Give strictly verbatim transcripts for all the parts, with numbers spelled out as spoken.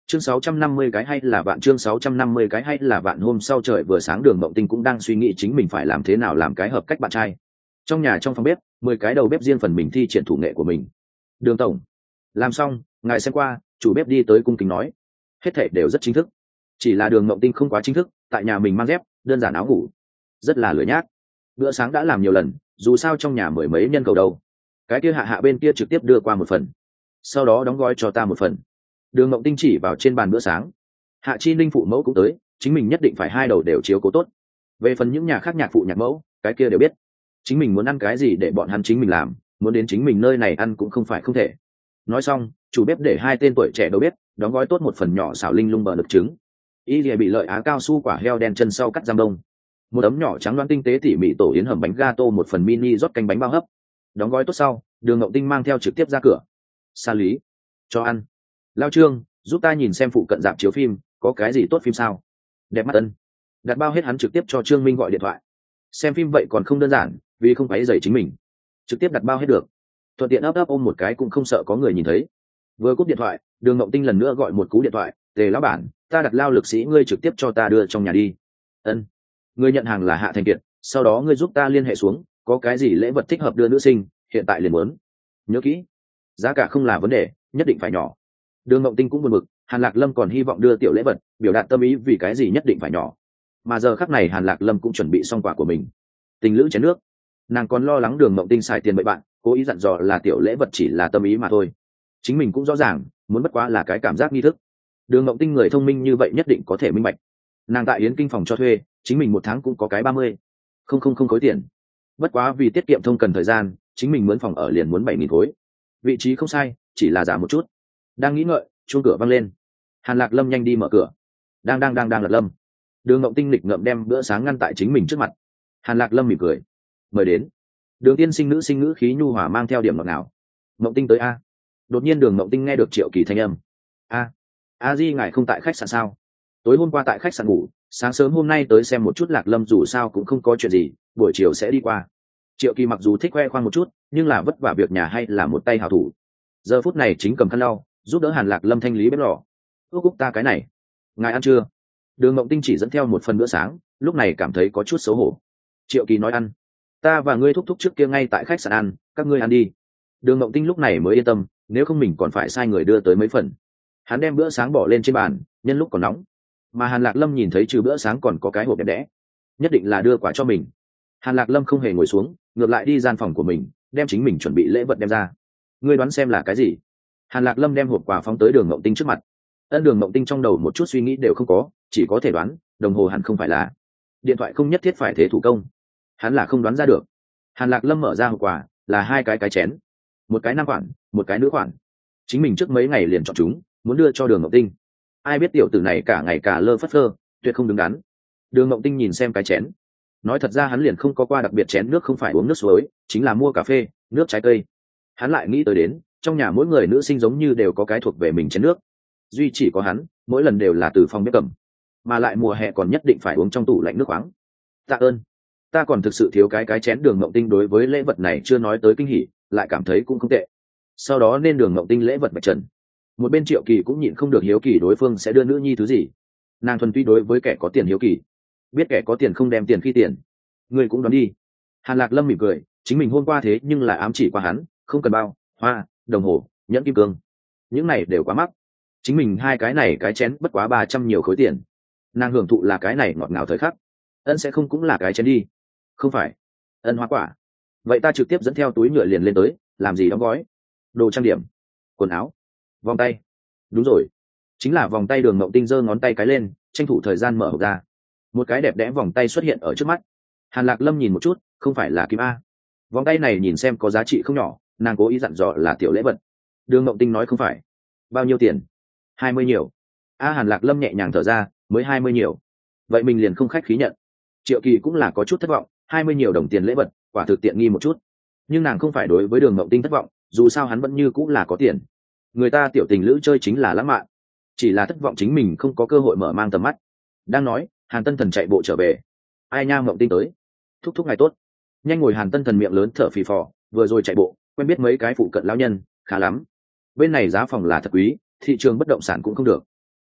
chương sáu trăm năm mươi cái hay là vạn chương sáu trăm năm mươi cái hay là vạn hôm sau trời vừa sáng Đường Mộng Tinh cũng đang suy nghĩ chính mình phải làm thế nào làm cái hợp cách bạn trai. Trong nhà trong phòng bếp, mười cái đầu bếp riêng phần mình thi triển thủ nghệ của mình. Đường tổng, làm xong, ngài xem qua, chủ bếp đi tới cung kính nói. Hết thảy đều rất chính thức. Chỉ là Đường Mộng Tinh không quá chính thức, tại nhà mình mang dép, đơn giản áo ngủ, rất là lười nhác. Bữa sáng đã làm nhiều lần, dù sao trong nhà mười mấy nhân cầu đâu. Cái kia hạ hạ bên kia trực tiếp đưa qua một phần, sau đó đóng gói cho ta một phần. Đường Mộng Tinh chỉ vào trên bàn bữa sáng. Hạ Chi Ninh phụ mẫu cũng tới, chính mình nhất định phải hai đầu đều chiếu cố tốt. Về phần những nhà khác nhạc phụ nhạc mẫu, cái kia đều biết. Chính mình muốn ăn cái gì để bọn hắn chính mình làm, muốn đến chính mình nơi này ăn cũng không phải không thể. Nói xong, chủ bếp để hai tên tuổi trẻ đầu bếp đóng gói tốt một phần nhỏ xào linh lung bờ đực trứng. Y Lìa bị lợi á cao su quả heo đen chân sau cắt giam đông. Một ấm nhỏ trắng loáng tinh tế tỉ mỉ tổ yến hầm bánh gato một phần mini rót canh bánh bao hấp. Đóng gói tốt sau, Đường Mộng Tinh mang theo trực tiếp ra cửa. Sa Lý, cho ăn. Lao Trương, giúp ta nhìn xem phụ cận dạp chiếu phim có cái gì tốt phim sao. Đẹp mắt Ân. Đặt bao hết hắn trực tiếp cho Trương Minh gọi điện thoại. Xem phim vậy còn không đơn giản, vì không phải giày chính mình, trực tiếp đặt bao hết được. Thuận tiện ấp ấp ôm một cái cũng không sợ có người nhìn thấy. Vừa cúp điện thoại, Đường Mộng Tinh lần nữa gọi một cú điện thoại. Tề lão bản, ta đặt lao lực sĩ ngươi trực tiếp cho ta đưa trong nhà đi. Ân. Ngươi nhận hàng là Hạ Thành Kiệt, sau đó ngươi giúp ta liên hệ xuống, có cái gì lễ vật thích hợp đưa nữ sinh, hiện tại liền muốn. Nhớ kỹ, giá cả không là vấn đề, nhất định phải nhỏ. Đường Mộng Tinh cũng buồn bực, Hàn Lạc Lâm còn hy vọng đưa tiểu lễ vật, biểu đạt tâm ý vì cái gì nhất định phải nhỏ. Mà giờ khắc này Hàn Lạc Lâm cũng chuẩn bị xong quà của mình. Tình lữ chén nước. Nàng còn lo lắng Đường Mộng Tinh xài tiền bậy bạn, cố ý dặn dò là tiểu lễ vật chỉ là tâm ý mà thôi. Chính mình cũng rõ ràng, muốn bất quá là cái cảm giác nghi thức. Đường Mộng Tinh người thông minh như vậy nhất định có thể minh bạch. Nàng tại Yến Kinh phòng cho thuê, chính mình một tháng cũng có cái ba mươi không không không khối tiền. Bất quá vì tiết kiệm thông cần thời gian, chính mình mướn phòng ở liền muốn bảy nghìn khối. Vị trí không sai, chỉ là giảm một chút. Đang nghĩ ngợi, chuông cửa vang lên. Hàn Lạc Lâm nhanh đi mở cửa. Đang đang đang đang Lạc Lâm. Đường Mộng Tinh lịch ngậm đem bữa sáng ngăn tại chính mình trước mặt. Hàn Lạc Lâm mỉm cười, mời đến. Đường tiên sinh nữ sinh ngữ khí nhu hòa mang theo điểm ngọt ngào. Mộng Tinh tới a. Đột nhiên Đường Mộng Tinh nghe được Triệu Kỳ thanh âm. A, a di ngài không tại khách sạn sao? Tối hôm qua tại khách sạn ngủ, sáng sớm hôm nay tới xem một chút Lạc Lâm dù sao cũng không có chuyện gì, buổi chiều sẽ đi qua. Triệu Kỳ mặc dù thích khoe khoang một chút, nhưng là vất vả việc nhà hay là một tay hảo thủ. Giờ phút này chính cầm khăn lau, giúp đỡ Hàn Lạc Lâm thanh lý bếp lò. Ước cúc ta cái này, ngài ăn chưa? Đường Mộng Tinh chỉ dẫn theo một phần bữa sáng, lúc này cảm thấy có chút xấu hổ. Triệu Kỳ nói ăn. Ta và ngươi thúc thúc trước kia ngay tại khách sạn ăn, các ngươi ăn đi. Đường Mộng Tinh lúc này mới yên tâm, nếu không mình còn phải sai người đưa tới mấy phần. Hắn đem bữa sáng bỏ lên trên bàn, nhân lúc còn nóng. Mà Hàn Lạc Lâm nhìn thấy trừ bữa sáng còn có cái hộp đẹp đẽ, nhất định là đưa quả cho mình. Hàn Lạc Lâm không hề ngồi xuống, ngược lại đi gian phòng của mình, đem chính mình chuẩn bị lễ vật đem ra. Ngươi đoán xem là cái gì? Hàn Lạc Lâm đem hộp quà phóng tới Đường Mộng Tinh trước mặt. Ân Đường Mộng Tinh trong đầu một chút suy nghĩ đều không có, chỉ có thể đoán, đồng hồ hẳn không phải là. Điện thoại không nhất thiết phải thế thủ công. Hắn là không đoán ra được. Hàn Lạc Lâm mở ra hộp quà, là hai cái cái chén, một cái nam khoản, một cái nữ khoản. Chính mình trước mấy ngày liền chọn chúng, muốn đưa cho Đường Mộng Tinh. Ai biết tiểu tử này cả ngày cả lơ phất phơ, tuyệt không đứng đắn. Đường Mộng Tinh nhìn xem cái chén, nói thật ra hắn liền không có qua đặc biệt chén nước không phải uống nước suối, chính là mua cà phê, nước trái cây. Hắn lại nghĩ tới đến, trong nhà mỗi người nữ sinh giống như đều có cái thuộc về mình chén nước, duy chỉ có hắn mỗi lần đều là từ phòng bếp cầm, mà lại mùa hè còn nhất định phải uống trong tủ lạnh nước khoáng. Tạ ơn, ta còn thực sự thiếu cái cái chén. Đường Mộng Tinh đối với lễ vật này chưa nói tới kinh hỉ, lại cảm thấy cũng không tệ. Sau đó nên Đường Mộng Tinh lễ vật bạch trần. Một bên Triệu Kỳ cũng nhịn không được hiếu kỳ đối phương sẽ đưa nữ nhi thứ gì. Nàng thuần túy đối với kẻ có tiền hiếu kỳ, biết kẻ có tiền không đem tiền khi tiền. Người cũng đoán đi. Hàn Lạc Lâm mỉm cười, chính mình hôm qua thế nhưng lại ám chỉ qua hắn, không cần bao, hoa, đồng hồ, nhẫn kim cương, những này đều quá mắc. Chính mình hai cái này cái chén bất quá ba trăm nhiều khối tiền. Nàng hưởng thụ là cái này ngọt ngào thời khắc. Ân sẽ không cũng là cái chén đi? Không phải. Ân hoa quả. Vậy ta trực tiếp dẫn theo túi nhựa liền lên tới, làm gì đóng gói? Đồ trang điểm, quần áo, vòng tay. Đúng rồi, chính là vòng tay. Đường Mộng Tinh giơ ngón tay cái lên, tranh thủ thời gian mở hộp ra. Một cái đẹp đẽ vòng tay xuất hiện ở trước mắt. Hàn Lạc Lâm nhìn một chút, không phải là kim a. Vòng tay này nhìn xem có giá trị không nhỏ, nàng cố ý dặn dò là tiểu lễ vật. Đường Mộng Tinh nói không phải. Bao nhiêu tiền? Hai mươi nhiều. A Hàn Lạc Lâm nhẹ nhàng thở ra, mới hai mươi nhiều. Vậy mình liền không khách khí nhận. Triệu Kỳ cũng là có chút thất vọng, hai mươi nhiều đồng tiền lễ vật, quả thực tiện nghi một chút. Nhưng nàng không phải đối với Đường Mộng Tinh thất vọng, dù sao hắn vẫn như cũng là có tiền. Người ta tiểu tình lữ chơi chính là lãng mạn, chỉ là thất vọng chính mình không có cơ hội mở mang tầm mắt. Đang nói, Hàn Tân Thần chạy bộ trở về. Ai nha, Mộng Tinh tới. Thúc thúc ngày tốt. Nhanh ngồi. Hàn Tân Thần miệng lớn thở phì phò, vừa rồi chạy bộ, quen biết mấy cái phụ cận lão nhân, khá lắm. Bên này giá phòng là thật quý, thị trường bất động sản cũng không được.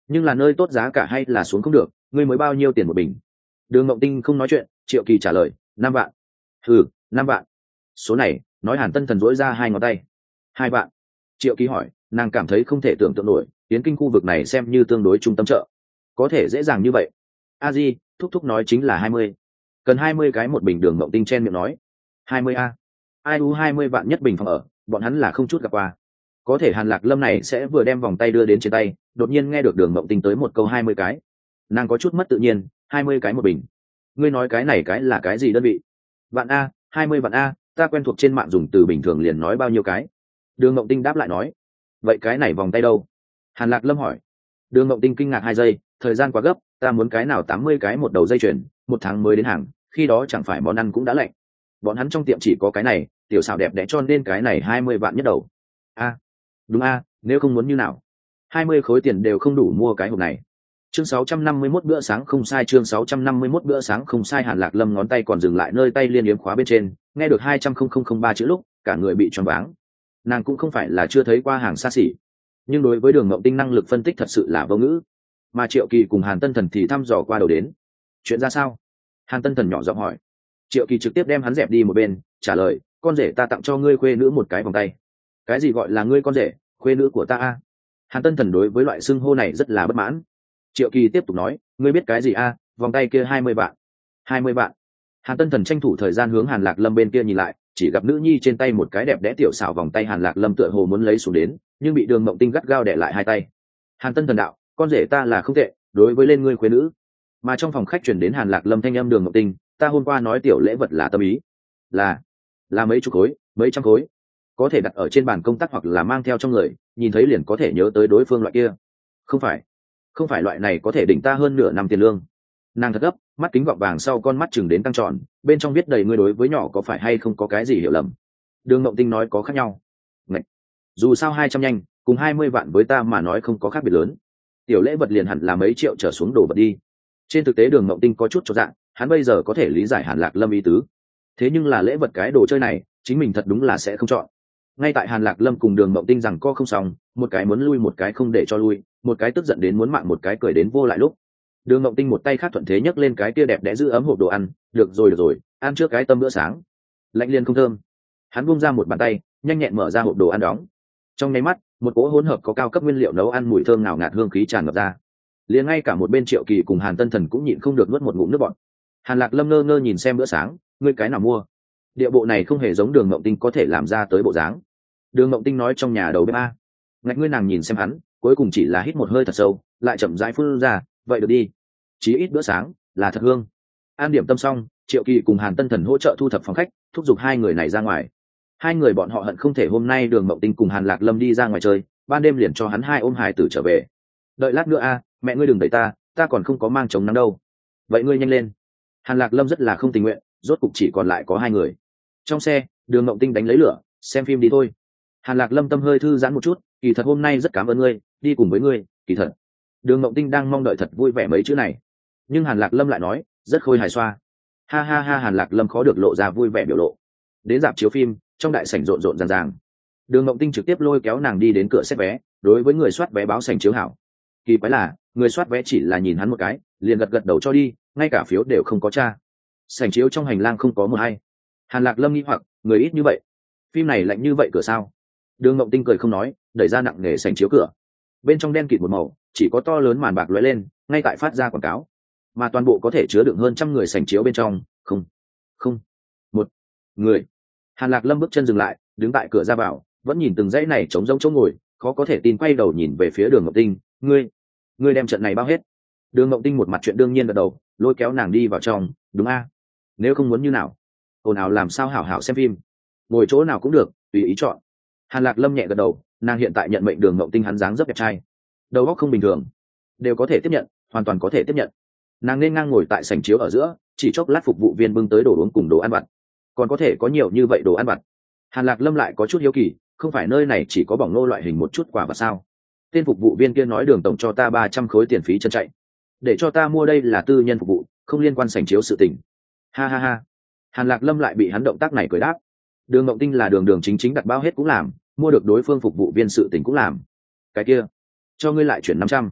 nhưng là nơi tốt giá cả hay là xuống không được, ngươi mới bao nhiêu tiền một bình? Đường Mộng Tinh không nói chuyện. Triệu Kỳ trả lời, năm vạn. Ừ, năm vạn. Số này, nói Hàn Tân Thần dỗi ra hai ngón tay. Hai vạn. Triệu Kỳ hỏi, nàng cảm thấy không thể tưởng tượng nổi, tiến kinh khu vực này xem như tương đối trung tâm chợ, có thể dễ dàng như vậy. A Di, thúc thúc nói chính là hai mươi, cần hai mươi cái một bình. Đường Mộng Tinh chen miệng nói, hai mươi a? Ai u hai mươi vạn nhất bình phòng ở, bọn hắn là không chút gặp qua. Có thể Hàn Lạc Lâm này sẽ vừa đem vòng tay đưa đến trên tay, đột nhiên nghe được Đường Mộng Tinh tới một câu hai mươi cái, nàng có chút mất tự nhiên. Hai mươi cái một bình? Ngươi nói cái này cái là cái gì đơn vị? Vạn a, hai mươi vạn a, ta quen thuộc trên mạng dùng từ bình thường liền nói bao nhiêu cái. Đường Mộng Tinh đáp lại nói, vậy cái này vòng tay đâu? Hàn Lạc Lâm hỏi. Đường Mộng Tinh kinh ngạc hai giây, thời gian quá gấp, ta muốn cái nào tám mươi cái một đầu dây chuyền, một tháng mới đến hàng, khi đó chẳng phải món ăn cũng đã lạnh. Bọn hắn trong tiệm chỉ có cái này, tiểu xảo đẹp đẽ cho nên cái này hai mươi vạn nhất đầu. A, đúng a, nếu không muốn như nào? Hai mươi khối tiền đều không đủ mua cái hộp này. Chương sáu trăm năm mươi mốt bữa sáng không sai, chương sáu trăm năm mươi mốt bữa sáng không sai. Hàn Lạc Lâm ngón tay còn dừng lại nơi tay liên yếm khóa bên trên, nghe được hai trăm không không không ba chữ lúc, cả người bị choáng váng. Nàng cũng không phải là chưa thấy qua hàng xa xỉ, nhưng đối với Đường Mộng Tinh năng lực phân tích thật sự là vô ngữ. Mà Triệu Kỳ cùng Hàn Tân Thần thì thăm dò qua đầu đến. Chuyện ra sao? Hàn Tân Thần nhỏ giọng hỏi. Triệu Kỳ trực tiếp đem hắn dẹp đi một bên, trả lời, con rể ta tặng cho ngươi khuê nữ một cái vòng tay. Cái gì gọi là ngươi con rể, khuê nữ của ta a? Hàn Tân Thần đối với loại xưng hô này rất là bất mãn. Triệu Kỳ tiếp tục nói, ngươi biết cái gì a? Vòng tay kia hai mươi vạn. Hai mươi vạn. Hàn Tân Thần tranh thủ thời gian hướng Hàn Lạc Lâm bên kia nhìn lại, chỉ gặp nữ nhi trên tay một cái đẹp đẽ tiểu xảo vòng tay. Hàn Lạc Lâm tựa hồ muốn lấy xuống đến, nhưng bị Đường Mộng Tinh gắt gao đè lại hai tay. Hàn Tân Thần đạo, con rể ta là không tệ, đối với lên ngươi khuê nữ. Mà trong phòng khách chuyển đến Hàn Lạc Lâm thanh âm, Đường Mộng Tinh, ta hôm qua nói tiểu lễ vật là tâm ý, là là mấy chục khối, mấy trăm khối, có thể đặt ở trên bàn công tác hoặc là mang theo trong người, nhìn thấy liền có thể nhớ tới đối phương loại kia. Không phải, không phải loại này có thể đỉnh ta hơn nửa năm tiền lương. Nàng thật gấp, mắt kính gọng vàng sau con mắt chừng đến tăng tròn, bên trong viết đầy ngươi đối với nhỏ có phải hay không có cái gì hiểu lầm. Đường Mộng Tinh nói có khác nhau. Ngậy. Dù sao hai trăm nhanh, cùng hai mươi vạn với ta mà nói không có khác biệt lớn. Tiểu lễ vật liền hẳn là mấy triệu trở xuống đồ vật đi. Trên thực tế Đường Mộng Tinh có chút cho dạng, hắn bây giờ có thể lý giải Hàn Lạc Lâm ý tứ. Thế nhưng là lễ vật cái đồ chơi này, chính mình thật đúng là sẽ không chọn. Ngay tại Hàn Lạc Lâm cùng Đường Mộng Tinh rằng co không xong, một cái muốn lui một cái không để cho lui, một cái tức giận đến muốn mạng một cái cười đến vô lại lúc, Đường Mộng Tinh một tay khác thuận thế nhấc lên cái kia đẹp đẽ giữ ấm hộp đồ ăn, được rồi được rồi, ăn trước cái tâm bữa sáng. Lạnh liền không thơm. Hắn buông ra một bàn tay, nhanh nhẹn mở ra hộp đồ ăn đóng. Trong nháy mắt, một cỗ hỗn hợp có cao cấp nguyên liệu nấu ăn mùi thơm ngào ngạt hương khí tràn ngập ra. Liền ngay cả một bên Triệu Kỳ cùng Hàn Tân Thần cũng nhịn không được nuốt một ngụm nước bọt. Hàn Lạc Lâm ngơ ngơ nhìn xem bữa sáng, ngươi cái nào mua? Địa bộ này không hề giống Đường Mộng Tinh có thể làm ra tới bộ dáng. Đường Mộng Tinh nói trong nhà đầu bếp a. Ngạch ngươi nàng nhìn xem hắn, cuối cùng chỉ là hít một hơi thật sâu, lại chậm rãi phun ra, vậy được đi. Chí ít bữa sáng là thật hương. An điểm tâm xong, Triệu Kỳ cùng Hàn Tân Thần hỗ trợ thu thập phòng khách, thúc giục hai người này ra ngoài. Hai người bọn họ hận không thể hôm nay Đường Mộng Tinh cùng Hàn Lạc Lâm đi ra ngoài chơi, ban đêm liền cho hắn hai ôm hài tử trở về. Đợi lát nữa a, mẹ ngươi đừng đẩy ta, ta còn không có mang chống nắng đâu. Vậy ngươi nhanh lên. Hàn Lạc Lâm rất là không tình nguyện, rốt cục chỉ còn lại có hai người. Trong xe, Đường Mộng Tinh đánh lấy lửa, xem phim đi thôi. Hàn Lạc Lâm tâm hơi thư giãn một chút, kỳ thật hôm nay rất cảm ơn ngươi, đi cùng với ngươi, kỳ thật. Đường Mộng Tinh đang mong đợi thật vui vẻ mấy chữ này, nhưng Hàn Lạc Lâm lại nói, rất khôi hài xoa. Ha ha ha, Hàn Lạc Lâm khó được lộ ra vui vẻ biểu lộ. Đến rạp chiếu phim, trong đại sảnh rộn rộn ràng ràng. Đường Mộng Tinh trực tiếp lôi kéo nàng đi đến cửa xếp vé, đối với người soát vé báo sảnh chiếu hảo. Kỳ quái là, người soát vé chỉ là nhìn hắn một cái, liền gật gật đầu cho đi, ngay cả phiếu đều không có tra. Sảnh chiếu trong hành lang không có một ai. Hàn Lạc Lâm nghi hoặc, người ít như vậy, phim này lạnh như vậy cửa sao? Đường Mộng Tinh cười không nói, đẩy ra nặng nề sảnh chiếu cửa. Bên trong đen kịt một màu, chỉ có to lớn màn bạc lóe lên, ngay tại phát ra quảng cáo. Mà toàn bộ có thể chứa đựng hơn trăm người sảnh chiếu bên trong, không, không, một người. Hàn Lạc Lâm bước chân dừng lại, đứng tại cửa ra vào, vẫn nhìn từng dãy này trống rỗng chỗ ngồi, khó có thể tin quay đầu nhìn về phía Đường Mộng Tinh, ngươi, ngươi đem trận này bao hết. Đường Mộng Tinh một mặt chuyện đương nhiên gật đầu, lôi kéo nàng đi vào trong, đúng a? Nếu không muốn như nào, ồn ào làm sao hảo hảo xem phim, ngồi chỗ nào cũng được, tùy ý chọn. Hàn Lạc Lâm nhẹ gật đầu, nàng hiện tại nhận mệnh Đường Mộng Tinh hắn dáng dấp đẹp trai, đầu óc không bình thường, đều có thể tiếp nhận, hoàn toàn có thể tiếp nhận. Nàng nên ngang ngồi tại sảnh chiếu ở giữa, chỉ chốc lát phục vụ viên bưng tới đồ uống cùng đồ ăn vặt, còn có thể có nhiều như vậy đồ ăn vặt. Hàn Lạc Lâm lại có chút hiếu kỳ, không phải nơi này chỉ có bỏng nô loại hình một chút quà vặt sao? Tên phục vụ viên kia nói Đường tổng cho ta ba trăm khối tiền phí chân chạy, để cho ta mua, đây là tư nhân phục vụ, không liên quan sảnh chiếu sự tình. Ha ha ha. Hàn Lạc Lâm lại bị hắn động tác này cười đáp. Đường Mộng Tinh là đường đường chính chính đặt bao hết cũng làm, mua được đối phương phục vụ viên sự tình cũng làm. Cái kia, cho ngươi lại chuyển năm trăm.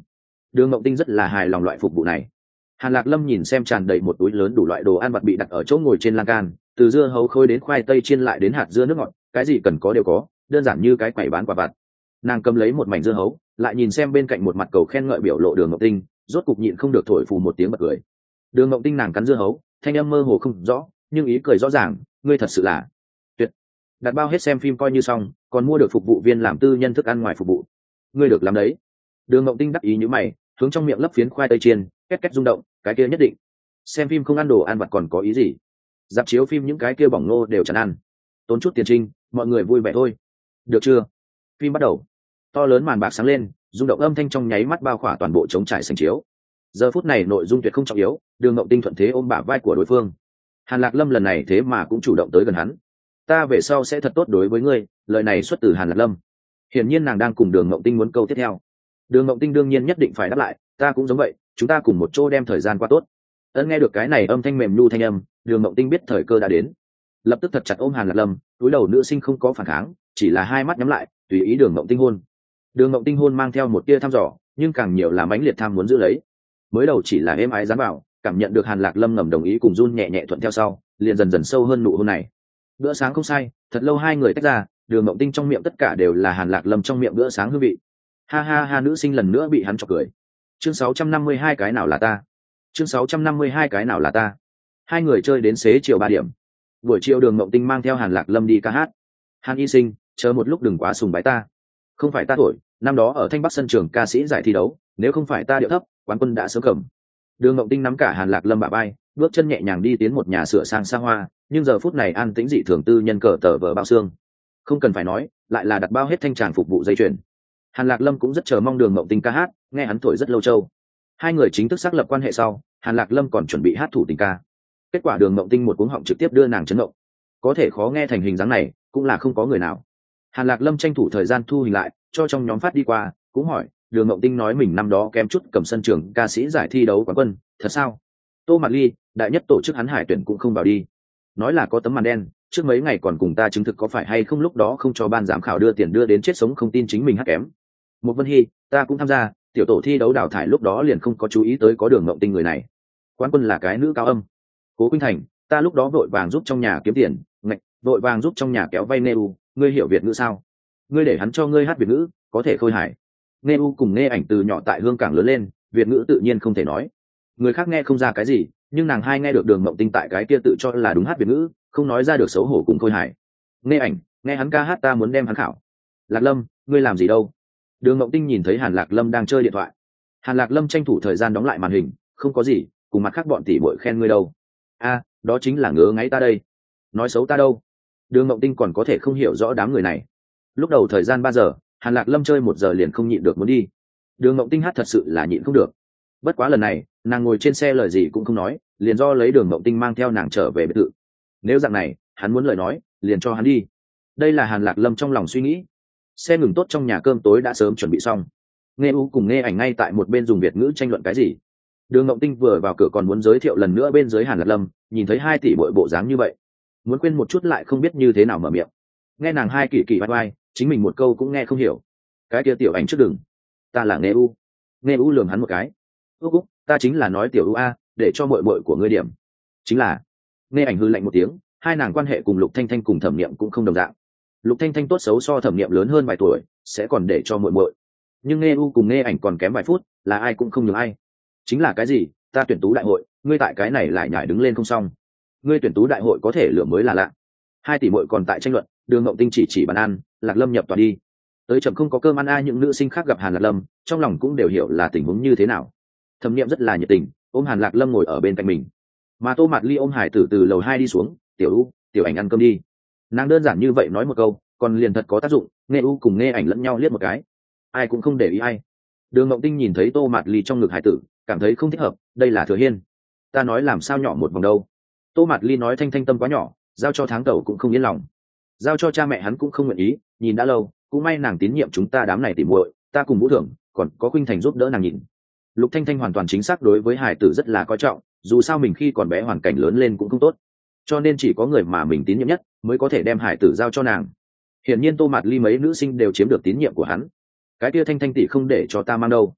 Đường Mộng Tinh rất là hài lòng loại phục vụ này. Hàn Lạc Lâm nhìn xem tràn đầy một túi lớn đủ loại đồ ăn vặt bị đặt ở chỗ ngồi trên lan can, từ dưa hấu khôi đến khoai tây chiên lại đến hạt dưa nước ngọt, cái gì cần có đều có, đơn giản như cái quầy bán quả vặt. Nàng cầm lấy một mảnh dưa hấu, lại nhìn xem bên cạnh một mặt cầu khen ngợi biểu lộ Đường Mộng Tinh, rốt cục nhịn không được thổi phù một tiếng bật cười. Đường Mộng Tinh nàng cắn dưa hấu, thanh âm mơ hồ không rõ, nhưng ý cười rõ ràng, ngươi thật sự là tuyệt. Đặt bao hết xem phim coi như xong, còn mua được phục vụ viên làm tư nhân thức ăn ngoài phục vụ. Ngươi được làm đấy. Đường Mộng Tinh đắc ý như mày, hướng trong miệng lấp phiến khoai tây chiên, két két rung động, cái kia nhất định. Xem phim không ăn đồ ăn vặt còn có ý gì? Dạp chiếu phim những cái kia bỏng nô đều chẳng ăn. Tốn chút tiền trinh, mọi người vui vẻ thôi. Được chưa? Phim bắt đầu. To lớn màn bạc sáng lên, rung động âm thanh trong nháy mắt bao khỏa toàn bộ trống trải sảnh chiếu. Giờ phút này nội dung tuyệt không trọng yếu, Đường Mộng Tinh thuận thế ôm bả vai của đối phương. Hàn Lạc Lâm lần này thế mà cũng chủ động tới gần hắn. Ta về sau sẽ thật tốt đối với ngươi, lời này xuất từ Hàn Lạc Lâm. Hiển nhiên nàng đang cùng Đường Mộng Tinh muốn câu tiếp theo. Đường Mộng Tinh đương nhiên nhất định phải đáp lại, ta cũng giống vậy, chúng ta cùng một chỗ đem thời gian qua tốt. Ân nghe được cái này âm thanh mềm nhu thanh âm, Đường Mộng Tinh biết thời cơ đã đến, lập tức thật chặt ôm Hàn Lạc Lâm, túi đầu nữ sinh không có phản kháng, chỉ là hai mắt nhắm lại, tùy ý Đường Mộng Tinh hôn. Đường Mộng Tinh hôn mang theo một tia thăm dò, nhưng càng nhiều là mãnh liệt tham muốn giữ lấy. Mới đầu chỉ là êm ái dán vào, cảm nhận được Hàn Lạc Lâm ngầm đồng ý cùng run nhẹ nhẹ thuận theo sau, liền dần dần sâu hơn nụ hôn này. Bữa sáng không sai, thật lâu hai người tách ra, Đường Mộng Tinh trong miệng tất cả đều là Hàn Lạc Lâm trong miệng bữa sáng hương vị. Ha ha ha, nữ sinh lần nữa bị hắn chọc cười. Chương sáu trăm năm mươi hai cái nào là ta? Chương sáu trăm năm mươi hai cái nào là ta? Hai người chơi đến xế chiều ba điểm. Buổi chiều Đường Mộng Tinh mang theo Hàn Lạc Lâm đi ca hát. Hàn y sinh, chờ một lúc đừng quá sùng bái ta. Không phải ta thổi, năm đó ở Thanh Bắc sân trường ca sĩ giải thi đấu, nếu không phải ta điệu thấp, quán quân đã sớm cầm. Đường Mộng Tinh nắm cả Hàn Lạc Lâm bả vai, bước chân nhẹ nhàng đi tiến một nhà sửa sang xa hoa, nhưng giờ phút này an tĩnh dị thường tư nhân cờ tờ vờ bao xương. Không cần phải nói, lại là đặt bao hết thanh tràng phục vụ dây chuyền. Hàn Lạc Lâm cũng rất chờ mong Đường Mộng Tinh ca hát, nghe hắn thổi rất lâu châu. Hai người chính thức xác lập quan hệ sau, Hàn Lạc Lâm còn chuẩn bị hát thủ tình ca. Kết quả Đường Mộng Tinh một cuống họng trực tiếp đưa nàng chấn động. Có thể khó nghe thành hình dáng này, cũng là không có người nào. Hàn Lạc Lâm tranh thủ thời gian thu hình lại, cho trong nhóm phát đi qua, cũng hỏi, Đường Mộng Tinh nói mình năm đó kém chút cầm sân trường ca sĩ giải thi đấu quán quân, thật sao? Tô Mạt Ly, đại nhất tổ chức hắn hải tuyển cũng không vào đi. Nói là có tấm màn đen, trước mấy ngày còn cùng ta chứng thực có phải hay không, lúc đó không cho ban giám khảo đưa tiền đưa đến chết sống không tin chính mình hát kém. Một Vân Hy, ta cũng tham gia, tiểu tổ thi đấu đào thải lúc đó liền không có chú ý tới có Đường Mộng Tinh người này. Quán quân là cái nữ cao âm. Cố Khuynh Thành, ta lúc đó vội vàng giúp trong nhà kiếm tiền, ngạch, vội vàng giúp trong nhà kéo vay Neu, ngươi hiểu Việt ngữ sao? Ngươi để hắn cho ngươi hát Việt ngữ, có thể khôi hài. Neu cùng Nghe Ảnh từ nhỏ tại Hương Cảng lớn lên, Việt ngữ tự nhiên không thể nói. Người khác nghe không ra cái gì, nhưng nàng hai nghe được Đường Mộng Tinh tại cái kia tự cho là đúng hát Việt ngữ, không nói ra được xấu hổ cùng khôi hài. Nghe Ảnh, nghe hắn ca hát ta muốn đem hắn khảo. Lạc Lâm, ngươi làm gì đâu? Đường Mộng Tinh nhìn thấy Hàn Lạc Lâm đang chơi điện thoại. Hàn Lạc Lâm tranh thủ thời gian đóng lại màn hình, không có gì, cùng mặt khác bọn tỷ muội khen ngươi đâu. A, đó chính là ngứa ngáy ta đây. Nói xấu ta đâu? Đường Mộng Tinh còn có thể không hiểu rõ đám người này. Lúc đầu thời gian ba giờ, Hàn Lạc Lâm chơi một giờ liền không nhịn được muốn đi. Đường Mộng Tinh hát thật sự là nhịn không được. Bất quá lần này, nàng ngồi trên xe lời gì cũng không nói, liền do lấy Đường Mộng Tinh mang theo nàng trở về biệt thự. Nếu dạng này, hắn muốn lời nói, liền cho hắn đi. Đây là Hàn Lạc Lâm trong lòng suy nghĩ. Xe ngừng tốt trong nhà cơm tối đã sớm chuẩn bị xong. Nghe U cùng Nghe Ảnh ngay tại một bên dùng Việt ngữ tranh luận cái gì. Đường Mộng Tinh vừa vào cửa còn muốn giới thiệu lần nữa bên dưới Hàn Lạc Lâm, nhìn thấy hai tỷ bội bộ dáng như vậy, muốn quên một chút lại không biết như thế nào mở miệng. Nghe nàng hai kỳ kỳ vai vai, chính mình một câu cũng nghe không hiểu. Cái kia Tiểu Ảnh trước đừng, ta là Nghe U. Nghe U lườm hắn một cái. Úc úc, ta chính là nói Tiểu U a, để cho muội muội của ngươi điểm. Chính là. Nghe Ảnh hư lạnh một tiếng, hai nàng quan hệ cùng Lục Thanh Thanh cùng Thẩm Niệm cũng không đồng dạng. Lục Thanh Thanh tốt xấu so Thẩm Niệm lớn hơn vài tuổi, sẽ còn để cho muội muội. Nhưng Nghe U cùng Nghe Ảnh còn kém vài phút, là ai cũng không nhường ai. Chính là cái gì? Ta tuyển tú đại hội, ngươi tại cái này lại nhảy đứng lên không xong. Ngươi tuyển tú đại hội có thể lựa mới là lạ. Hai tỷ muội còn tại tranh luận, Đường Mộng Tinh chỉ chỉ bàn ăn, Lạc Lâm nhập tòa đi. Tới chậm không có cơm ăn a, những nữ sinh khác gặp Hàn Lạc Lâm, trong lòng cũng đều hiểu là tình huống như thế nào. Thẩm Niệm rất là nhiệt tình, ôm Hàn Lạc Lâm ngồi ở bên cạnh mình. Mà Tô Mạt Ly ôm Hải Tử từ lầu hai đi xuống, "Tiểu U, Tiểu Ảnh ăn cơm đi." Nàng đơn giản như vậy nói một câu, còn liền thật có tác dụng. Nghe U cùng Nghe Ảnh lẫn nhau liếc một cái, ai cũng không để ý ai. Đường Mộng Tinh nhìn thấy Tô Mạt Ly trong ngực Hải Tử, cảm thấy không thích hợp, đây là Thừa Hiên. Ta nói làm sao nhỏ một vòng đâu. Tô Mạt Ly nói Thanh Thanh tâm quá nhỏ, giao cho tháng tẩu cũng không yên lòng, giao cho cha mẹ hắn cũng không nguyện ý, nhìn đã lâu, cũng may nàng tín nhiệm chúng ta đám này tỉ muội, ta cùng Vũ Thưởng, còn có Khuynh Thành giúp đỡ nàng nhìn. Lục Thanh Thanh hoàn toàn chính xác đối với Hải Tử rất là coi trọng, dù sao mình khi còn bé hoàn cảnh lớn lên cũng không tốt, cho nên chỉ có người mà mình tín nhiệm nhất mới có thể đem Hải Tử giao cho nàng. Hiển nhiên Tô Mạt Ly mấy nữ sinh đều chiếm được tín nhiệm của hắn. Cái kia Thanh Thanh tỷ không để cho ta mang đâu.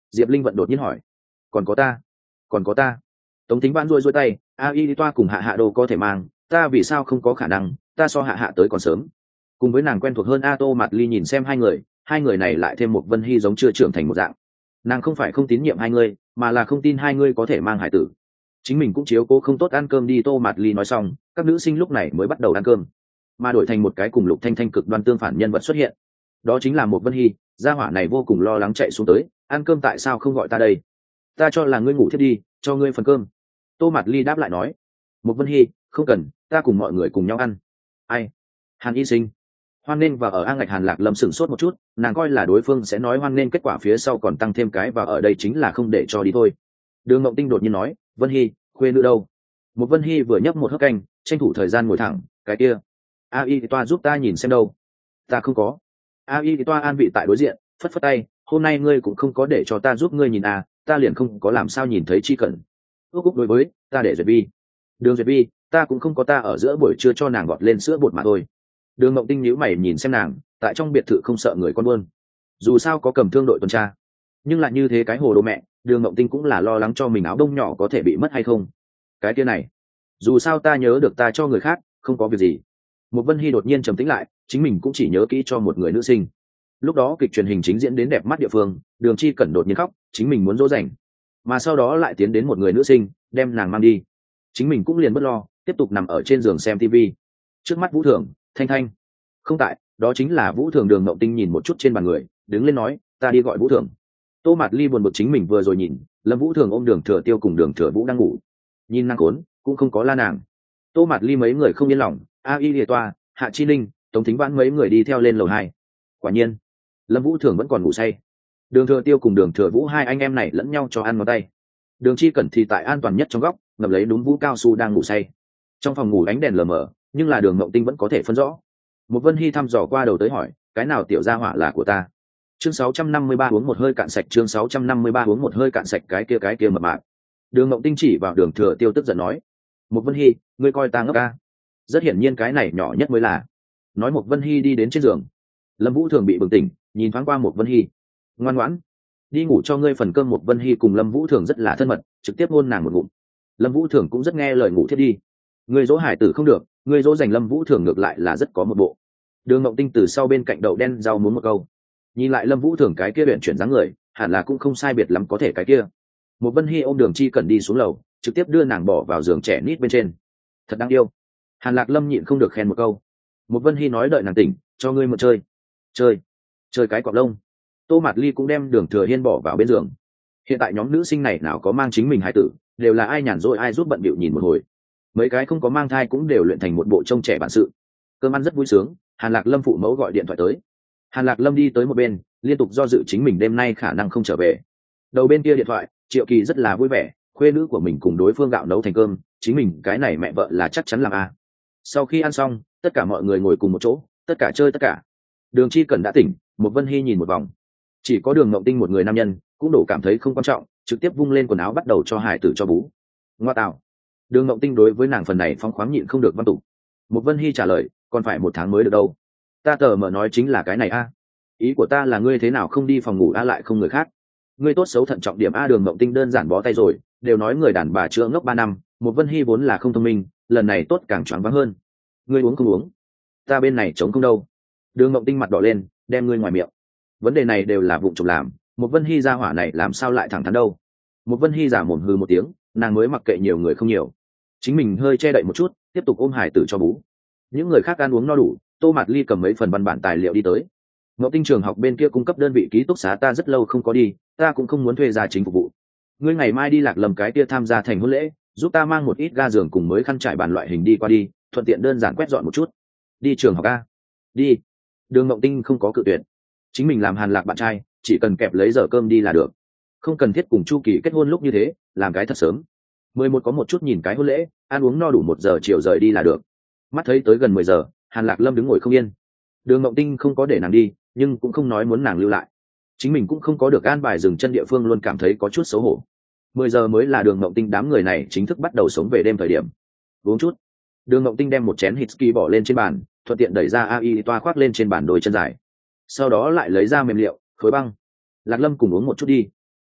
Diệp Linh vận đột nhiên hỏi. Còn có ta, còn có ta. Tống Thính Vãn rôi rôi tay, a y toa cùng hạ hạ đồ có thể mang, ta vì sao không có khả năng, ta so hạ hạ tới còn sớm. Cùng với nàng quen thuộc hơn, A Tô Mạt Ly nhìn xem hai người, hai người này lại thêm một Vân Hy giống chưa trưởng thành một dạng. Nàng không phải không tín nhiệm hai người, mà là không tin hai người có thể mang hải tử. Chính mình cũng chiếu cố không tốt, ăn cơm đi. Tô Mạt Ly nói xong, các nữ sinh lúc này mới bắt đầu ăn cơm, mà đổi thành một cái cùng Lục Thanh Thanh cực đoan tương phản nhân vật xuất hiện. Đó chính là một Vân Hy. Gia hỏa này vô cùng lo lắng chạy xuống tới, ăn cơm tại sao không gọi ta đây? Ta cho là ngươi ngủ thiết đi, cho ngươi phần cơm. Tô Mạt Ly đáp lại nói. Một Vân Hy, không cần, ta cùng mọi người cùng nhau ăn. Ai? Hàn Y Sinh. Hoan nghênh và ở A Ngạch. Hàn Lạc Lâm sửng sốt một chút, nàng coi là đối phương sẽ nói hoan nghênh, kết quả phía sau còn tăng thêm cái và ở đây chính là không để cho đi thôi. Đường Mộng Tinh đột nhiên nói, Vân Hy, khuê nữ đâu? Một Vân Hy vừa nhấp một hớp canh, tranh thủ thời gian ngồi thẳng, cái kia. A Y toa giúp ta nhìn xem đâu. Ta không có. A Y toa an vị tại đối diện, phất phất tay, hôm nay ngươi cũng không có để cho ta giúp ngươi nhìn à, ta liền không có làm sao nhìn thấy chi cần. Ước úc đối với, ta để Duyệt Vi. Đường Duyệt Vi, ta cũng không có, ta ở giữa buổi trưa cho nàng gọt lên sữa bột mà thôi. Đường Mộng Tinh nhíu mày nhìn xem nàng, tại trong biệt thự không sợ người con buôn, dù sao có cầm thương đội tuần tra, nhưng lại như thế cái hồ đồ mẹ. Đường Mộng Tinh cũng là lo lắng cho mình áo đông nhỏ có thể bị mất hay không. Cái kia này, dù sao ta nhớ được ta cho người khác, không có việc gì. Một Vân Hy đột nhiên trầm tĩnh lại, chính mình cũng chỉ nhớ kỹ cho một người nữ sinh. Lúc đó kịch truyền hình chính diễn đến đẹp mắt địa phương, Đường Chi Cẩn đột nhiên khóc, chính mình muốn dỗ dành, mà sau đó lại tiến đến một người nữ sinh, đem nàng mang đi. Chính mình cũng liền bất lo, tiếp tục nằm ở trên giường xem tivi. Trước mắt Vũ Thường, Thanh Thanh không tại, đó chính là Vũ Thường. Đường Mộng Tinh nhìn một chút trên bàn người, đứng lên nói, ta đi gọi Vũ Thường. Tô Mạt Ly buồn bực chính mình vừa rồi nhìn Lâm Vũ Thường ôm Đường Thừa Tiêu cùng Đường Thừa Vũ đang ngủ, nhìn nàng khốn cũng không có la nàng. Tô Mạt Ly mấy người không yên lòng, A Y Lìa Toa, Hạ Chi Linh, Tống Thính Vãn mấy người đi theo lên lầu hai. Quả nhiên Lâm Vũ Thường vẫn còn ngủ say. Đường Thừa Tiêu cùng Đường Thừa Vũ hai anh em này lẫn nhau cho ăn ngón tay. Đường Chi Cẩn thì tại an toàn nhất trong góc, ngậm lấy đúng vũ cao su đang ngủ say. Trong phòng ngủ ánh đèn lờ mờ, nhưng là Đường Mộng Tinh vẫn có thể phân rõ. Một Vân Hy thăm dò qua đầu tới hỏi, cái nào tiểu gia hỏa là của ta? Chương sáu trăm năm mươi ba uống một hơi cạn sạch. Chương sáu trăm năm mươi ba uống một hơi cạn sạch. Cái kia cái kia mập mạp. Đường Mộng Tinh chỉ vào Đường Thừa Tiêu tức giận nói, một Vân Hy, ngươi coi ta ngốc ca? Rất hiển nhiên cái này nhỏ nhất mới là. Nói một Vân Hy đi đến trên giường. Lâm Vũ Thường bị bừng tỉnh, nhìn thoáng qua một Vân Hy, ngoan ngoãn đi ngủ cho ngươi phần cơm. Một Vân Hy cùng Lâm Vũ Thường rất là thân mật, trực tiếp hôn nàng một ngụm. Lâm Vũ Thường cũng rất nghe lời ngủ thiết đi. Ngươi dỗ hải tử không được, ngươi dỗ dành Lâm Vũ Thường ngược lại là rất có một bộ. Đường Mộng Tinh từ sau bên cạnh đậu đen rau muốn một câu, nhìn lại Lâm Vũ Thường cái kia luyện chuyển dáng người, hẳn là cũng không sai biệt lắm có thể cái kia. Một Vân Hy ôm Đường Chi Cẩn đi xuống lầu, trực tiếp đưa nàng bỏ vào giường trẻ nít bên trên. Thật đáng yêu. Hàn Lạc Lâm nhịn không được khen một câu. Một Vân Hy nói đợi nàng tỉnh, cho ngươi một chơi. Chơi? Chơi cái cọp lông. Tô Mạt Ly cũng đem Đường Thừa Hiên bỏ vào bên giường. Hiện tại nhóm nữ sinh này nào có mang chính mình hài tử, đều là ai nhàn rỗi ai giúp bận bịu nhìn một hồi. Mấy cái không có mang thai cũng đều luyện thành một bộ trông trẻ bản sự. Cơm ăn rất vui sướng, Hàn Lạc Lâm phụ mẫu gọi điện thoại tới. Hàn Lạc Lâm đi tới một bên, liên tục do dự chính mình đêm nay khả năng không trở về. Đầu bên kia điện thoại, Triệu Kỳ rất là vui vẻ, khuê nữ của mình cùng đối phương gạo nấu thành cơm, chính mình cái này mẹ vợ là chắc chắn làm a. Sau khi ăn xong, tất cả mọi người ngồi cùng một chỗ, tất cả chơi tất cả. Đường Chi Cẩn đã tỉnh, một Vân Hy nhìn một vòng, chỉ có Đường Mộng Tinh một người nam nhân, cũng đổ cảm thấy không quan trọng, trực tiếp vung lên quần áo bắt đầu cho hải tử cho bú. Ngoa tạo. Đường Mộng Tinh đối với nàng phần này phóng khoáng nhịn không được văn tục. Một Vân Hy trả lời, còn phải một tháng mới được đâu. Ta tờ mở nói chính là cái này a. Ý của ta là ngươi thế nào không đi phòng ngủ a lại không người khác. Ngươi tốt xấu thận trọng điểm a. Đường Mộng Tinh đơn giản bó tay rồi, đều nói người đàn bà chữa ngốc ba năm, một Vân Hy vốn là không thông minh, lần này tốt càng choáng váng hơn. Ngươi uống không uống? Ta bên này chống không đâu. Đường Mộng Tinh mặt đỏ lên, đem ngươi ngoài miệng. Vấn đề này đều là vụng trộm làm, một Vân Hy ra hỏa này làm sao lại thẳng thắn đâu. Một Vân Hy giả mồm hư một tiếng, nàng mới mặc kệ nhiều người không nhiều, chính mình hơi che đậy một chút, tiếp tục ôm hải tử cho bú. Những người khác ăn uống no đủ, Tô Mạt Ly cầm mấy phần văn bản tài liệu đi tới. Ngọc Tinh trường học bên kia cung cấp đơn vị ký túc xá ta rất lâu không có đi, ta cũng không muốn thuê gia chính phục vụ. Ngươi ngày mai đi Lạc Lâm cái kia tham gia thành hôn lễ, giúp ta mang một ít ga giường cùng mới khăn trải bàn loại hình đi qua đi, thuận tiện đơn giản quét dọn một chút. Đi trường học a? Đi. Đường Ngọc Tinh không có cự tuyệt, chính mình làm Hàn Lạc bạn trai, chỉ cần kẹp lấy giờ cơm đi là được, không cần thiết cùng Chu Kỳ kết hôn lúc như thế, làm cái thật sớm. Mười một có một chút nhìn cái hôn lễ, ăn uống no đủ một giờ chiều rời đi là được. Mắt thấy tới gần mười giờ, Hàn Lạc Lâm đứng ngồi không yên. Đường Ngọc Tinh không có để nàng đi, nhưng cũng không nói muốn nàng lưu lại. Chính mình cũng không có được an bài dừng chân địa phương, luôn cảm thấy có chút xấu hổ. Mười giờ mới là Đường Ngọc Tinh đám người này chính thức bắt đầu sống về đêm thời điểm. Uống chút. Đường Ngọc Tinh đem một chén whisky bỏ lên trên bàn, thuận tiện đẩy ra a i toa khoác lên trên bàn đôi chân dài. Sau đó lại lấy ra mềm liệu, khối băng. Lạc Lâm cùng uống một chút đi.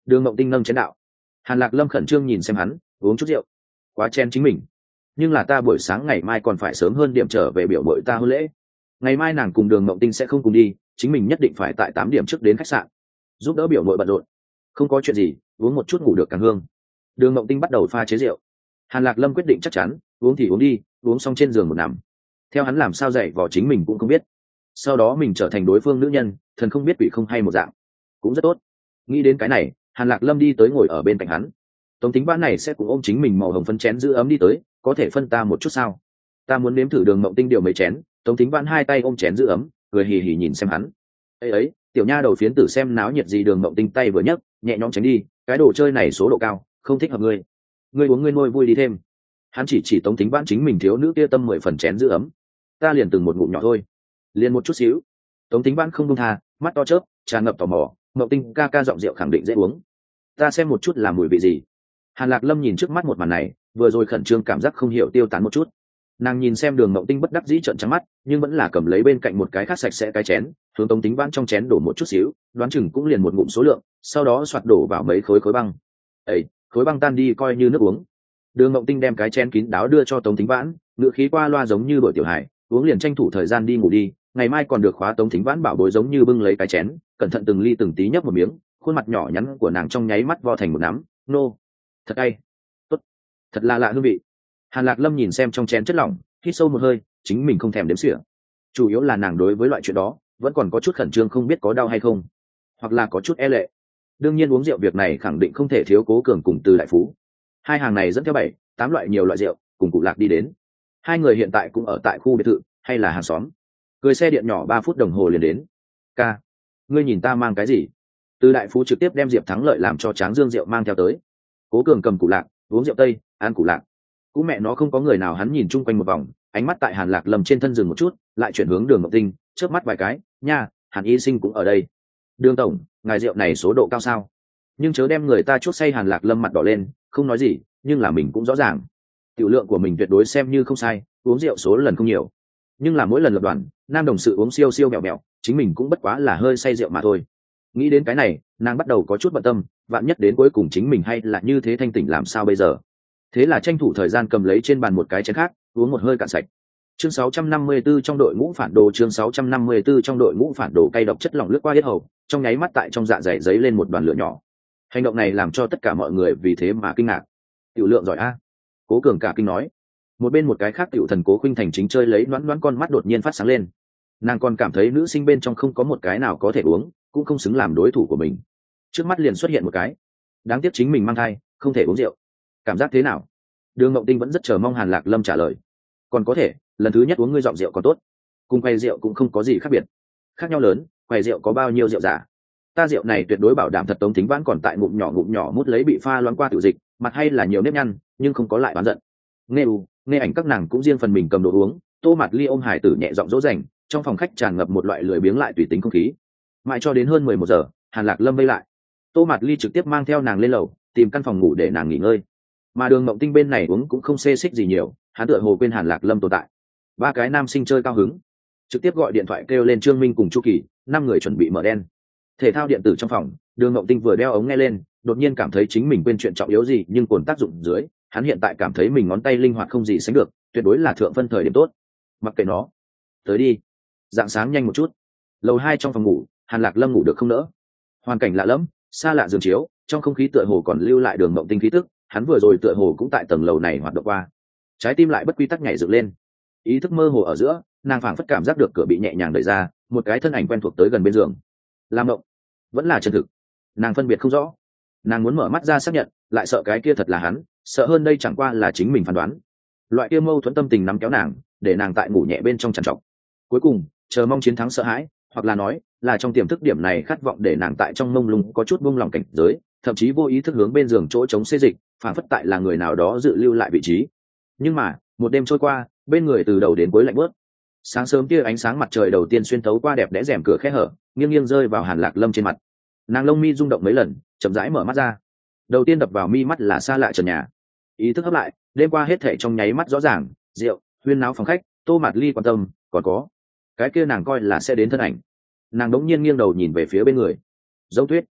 Đường Mộng Tinh nâng chén đạo. Hàn Lạc Lâm khẩn trương nhìn xem hắn, uống chút rượu. Quá chen chính mình. Nhưng là ta buổi sáng ngày mai còn phải sớm hơn điểm trở về biểu bội ta hôn lễ. Ngày mai nàng cùng Đường Mộng Tinh sẽ không cùng đi, chính mình nhất định phải tại tám điểm trước đến khách sạn, giúp đỡ biểu bội bận rộn. Không có chuyện gì, uống một chút ngủ được càng hương. Đường Mộng Tinh bắt đầu pha chế rượu. Hàn Lạc Lâm quyết định chắc chắn, uống thì uống đi, uống xong trên giường một nằm. Theo hắn làm sao dạy vò chính mình cũng không biết. Sau đó mình trở thành đối phương nữ nhân, thần không biết quỷ không hay một dạng, cũng rất tốt. Nghĩ đến cái này, Hàn Lạc Lâm đi tới ngồi ở bên cạnh hắn. Tống Tính Vãn này sẽ cũng ôm chính mình màu hồng phân chén giữ ấm đi tới, có thể phân ta một chút sao? Ta muốn nếm thử Đường Mộng Tinh điều mấy chén. Tống Tính Vãn hai tay ôm chén giữ ấm, cười hì hì nhìn xem hắn. Ấy ấy, tiểu nha đầu phiến tử xem náo nhiệt gì. Đường Mộng Tinh tay vừa nhấc, nhẹ nhõm tránh đi, cái đồ chơi này số độ cao, không thích hợp ngươi. Ngươi uống ngươi nuôi vui đi thêm. Hắn chỉ chỉ Tống Tính Vãn chính mình thiếu nữ kia tâm mười phần chén giữ ấm. Ta liền từng một ngụm nhỏ thôi, liền một chút xíu. Tống Tính Vãn không buông tha, mắt to chớp, tràn ngập tò mò. Mộng Tinh ca ca giọng rượu khẳng định dễ uống, ta xem một chút là mùi vị gì. Hàn Lạc Lâm nhìn trước mắt một màn này, vừa rồi khẩn trương cảm giác không hiểu tiêu tán một chút. Nàng nhìn xem Đường Mộng Tinh bất đắc dĩ trợn trắng mắt, nhưng vẫn là cầm lấy bên cạnh một cái khác sạch sẽ cái chén, hướng Tống Tính Vãn trong chén đổ một chút xíu, đoán chừng cũng liền một ngụm số lượng, sau đó xoạt đổ vào mấy khối khối băng. Ấy, khối băng tan đi coi như nước uống. Đường Mộng Tinh đem cái chén kín đáo đưa cho Tống Tính Vãn, ngựa khí qua loa giống như đội tiểu hải, uống liền tranh thủ thời gian đi ngủ đi, ngày mai còn được khóa. Tống Tính Vãn bảo bối giống như bưng lấy cái chén, cẩn thận từng ly từng tí nhấp một miếng, khuôn mặt nhỏ nhắn của nàng trong nháy mắt vo thành một nắm. Nô, thật cay, tốt, thật là lạ hương vị. Hàn Lạc Lâm nhìn xem trong chén chất lỏng, hít sâu một hơi, chính mình không thèm đếm xỉa. Chủ yếu là nàng đối với loại chuyện đó vẫn còn có chút khẩn trương, không biết có đau hay không, hoặc là có chút e lệ. Đương nhiên uống rượu việc này khẳng định không thể thiếu Cố Cường cùng Từ Đại Phú. Hai hàng này dẫn theo bảy tám loại nhiều loại rượu cùng Cụ Lạc đi đến. Hai người hiện tại cũng ở tại khu biệt thự hay là hàng xóm, cười xe điện nhỏ ba phút đồng hồ liền đến. Ca, ngươi nhìn ta mang cái gì? Từ Đại Phú trực tiếp đem Diệp Thắng Lợi làm cho Tráng Dương rượu mang theo tới. Cố Cường cầm Cụ Lạc, uống rượu tây, ăn Cụ Lạc. Cú mẹ nó không có người nào. Hắn nhìn chung quanh một vòng, ánh mắt tại Hàn Lạc Lâm trên thân dừng một chút, lại chuyển hướng Đường Mộng Tinh, chớp mắt vài cái. Nha, Hàn Y Sinh cũng ở đây. Đường tổng, ngài rượu này số độ cao sao? Nhưng chớ đem người ta chuốc say. Hàn Lạc Lâm mặt đỏ lên, không nói gì, nhưng là mình cũng rõ ràng, tiểu lượng của mình tuyệt đối xem như không sai, uống rượu số lần không nhiều, nhưng là mỗi lần lập đoàn, nam đồng sự uống siêu siêu mèo mèo, chính mình cũng bất quá là hơi say rượu mà thôi. Nghĩ đến cái này, nàng bắt đầu có chút bận tâm, vạn nhất đến cuối cùng chính mình hay là như thế thanh tỉnh làm sao bây giờ. Thế là tranh thủ thời gian cầm lấy trên bàn một cái chén khác, uống một hơi cạn sạch. Chương sáu trăm năm mươi tư trong đội ngũ phản đồ. Chương sáu trăm năm mươi tư trong đội ngũ phản đồ. Cay độc chất lỏng lướt qua yết hầu, trong nháy mắt tại trong dạ dày dấy lên một đoàn lửa nhỏ. Hành động này làm cho tất cả mọi người vì thế mà kinh ngạc. Tiểu lượng giỏi a. Cố Cường cả kinh nói. Một bên một cái khác tiểu thần Cố Khuynh Thành chính chơi lấy loãn loãn con mắt đột nhiên phát sáng lên. Nàng còn cảm thấy nữ sinh bên trong không có một cái nào có thể uống, cũng không xứng làm đối thủ của mình. Trước mắt liền xuất hiện một cái, đáng tiếc chính mình mang thai, không thể uống rượu. Cảm giác thế nào? Đường Mộng Tinh vẫn rất chờ mong Hàn Lạc Lâm trả lời. Còn có thể, lần thứ nhất uống ngươi giọng rượu còn tốt, cùng quầy rượu cũng không có gì khác biệt. Khác nhau lớn, quầy rượu có bao nhiêu rượu giả, ta rượu này tuyệt đối bảo đảm thật. Tống Thính Vãn còn tại ngụm nhỏ ngụm nhỏ mút lấy bị pha loãng qua tiểu dịch, mặt hay là nhiều nếp nhăn, nhưng không có lại oán giận. Nghe u, nghe ảnh các nàng cũng riêng phần mình cầm đồ uống. Tô Mạt Ly ôm hải tử nhẹ giọng dỗ dành, trong phòng khách tràn ngập một loại lười biếng lại tùy tính không khí. Mãi cho đến hơn mười một giờ, Hàn Lạc Lâm vây lại. Tô Mạt Ly trực tiếp mang theo nàng lên lầu, tìm căn phòng ngủ để nàng nghỉ ngơi. Mà Đường Mộng Tinh bên này uống cũng không xê xích gì nhiều, hắn tựa hồ quên Hàn Lạc Lâm tồn tại. Ba cái nam sinh chơi cao hứng, trực tiếp gọi điện thoại kêu lên Trương Minh cùng Chu Kỳ, năm người chuẩn bị mở đen. Thể thao điện tử trong phòng, Đường Mộng Tinh vừa đeo ống nghe lên, đột nhiên cảm thấy chính mình quên chuyện trọng yếu gì, nhưng cồn tác dụng dưới, hắn hiện tại cảm thấy mình ngón tay linh hoạt không gì sánh được, tuyệt đối là thượng phân thời điểm tốt. Mặc kệ nó, tới đi. Dạng sáng nhanh một chút. Lầu hai trong phòng ngủ, Hàn Lạc Lâm ngủ được không nỡ. Hoàn cảnh lạ lẫm, xa lạ giường chiếu, trong không khí tựa hồ còn lưu lại Đường Mộng Tinh khí tức, hắn vừa rồi tựa hồ cũng tại tầng lầu này hoạt động qua. Trái tim lại bất quy tắc nhảy dựng lên. Ý thức mơ hồ ở giữa, nàng phảng phất cảm giác được cửa bị nhẹ nhàng đẩy ra, một cái thân ảnh quen thuộc tới gần bên giường. Làm mộng, vẫn là chân thực, nàng phân biệt không rõ. Nàng muốn mở mắt ra xác nhận, lại sợ cái kia thật là hắn, sợ hơn đây chẳng qua là chính mình phán đoán. Loại kia mâu thuẫn tâm tình nắm kéo nàng, để nàng tại ngủ nhẹ bên trong trằn trọc. Cuối cùng, chờ mong chiến thắng sợ hãi, hoặc là nói là trong tiềm thức điểm này khát vọng để nàng tại trong mông lung có chút buông lòng cảnh giới, thậm chí vô ý thức hướng bên giường chỗ chống xê dịch, phảng phất tại là người nào đó dự lưu lại vị trí. Nhưng mà một đêm trôi qua, bên người từ đầu đến cuối lạnh bớt. Sáng sớm kia ánh sáng mặt trời đầu tiên xuyên thấu qua đẹp đẽ rèm cửa khe hở, nghiêng nghiêng rơi vào Hàn Lạc Lâm trên mặt. Nàng lông mi rung động mấy lần, chậm rãi mở mắt ra. Đầu tiên đập vào mi mắt là xa lạ trần nhà. Ý thức hấp lại, đêm qua hết thảy trong nháy mắt rõ ràng, rượu, huyên náo phòng khách, Tô Mạt Ly quan tâm, còn có cái kia nàng coi là sẽ đến thân ảnh. Nàng đống nhiên nghiêng đầu nhìn về phía bên người. Dấu Tuyết.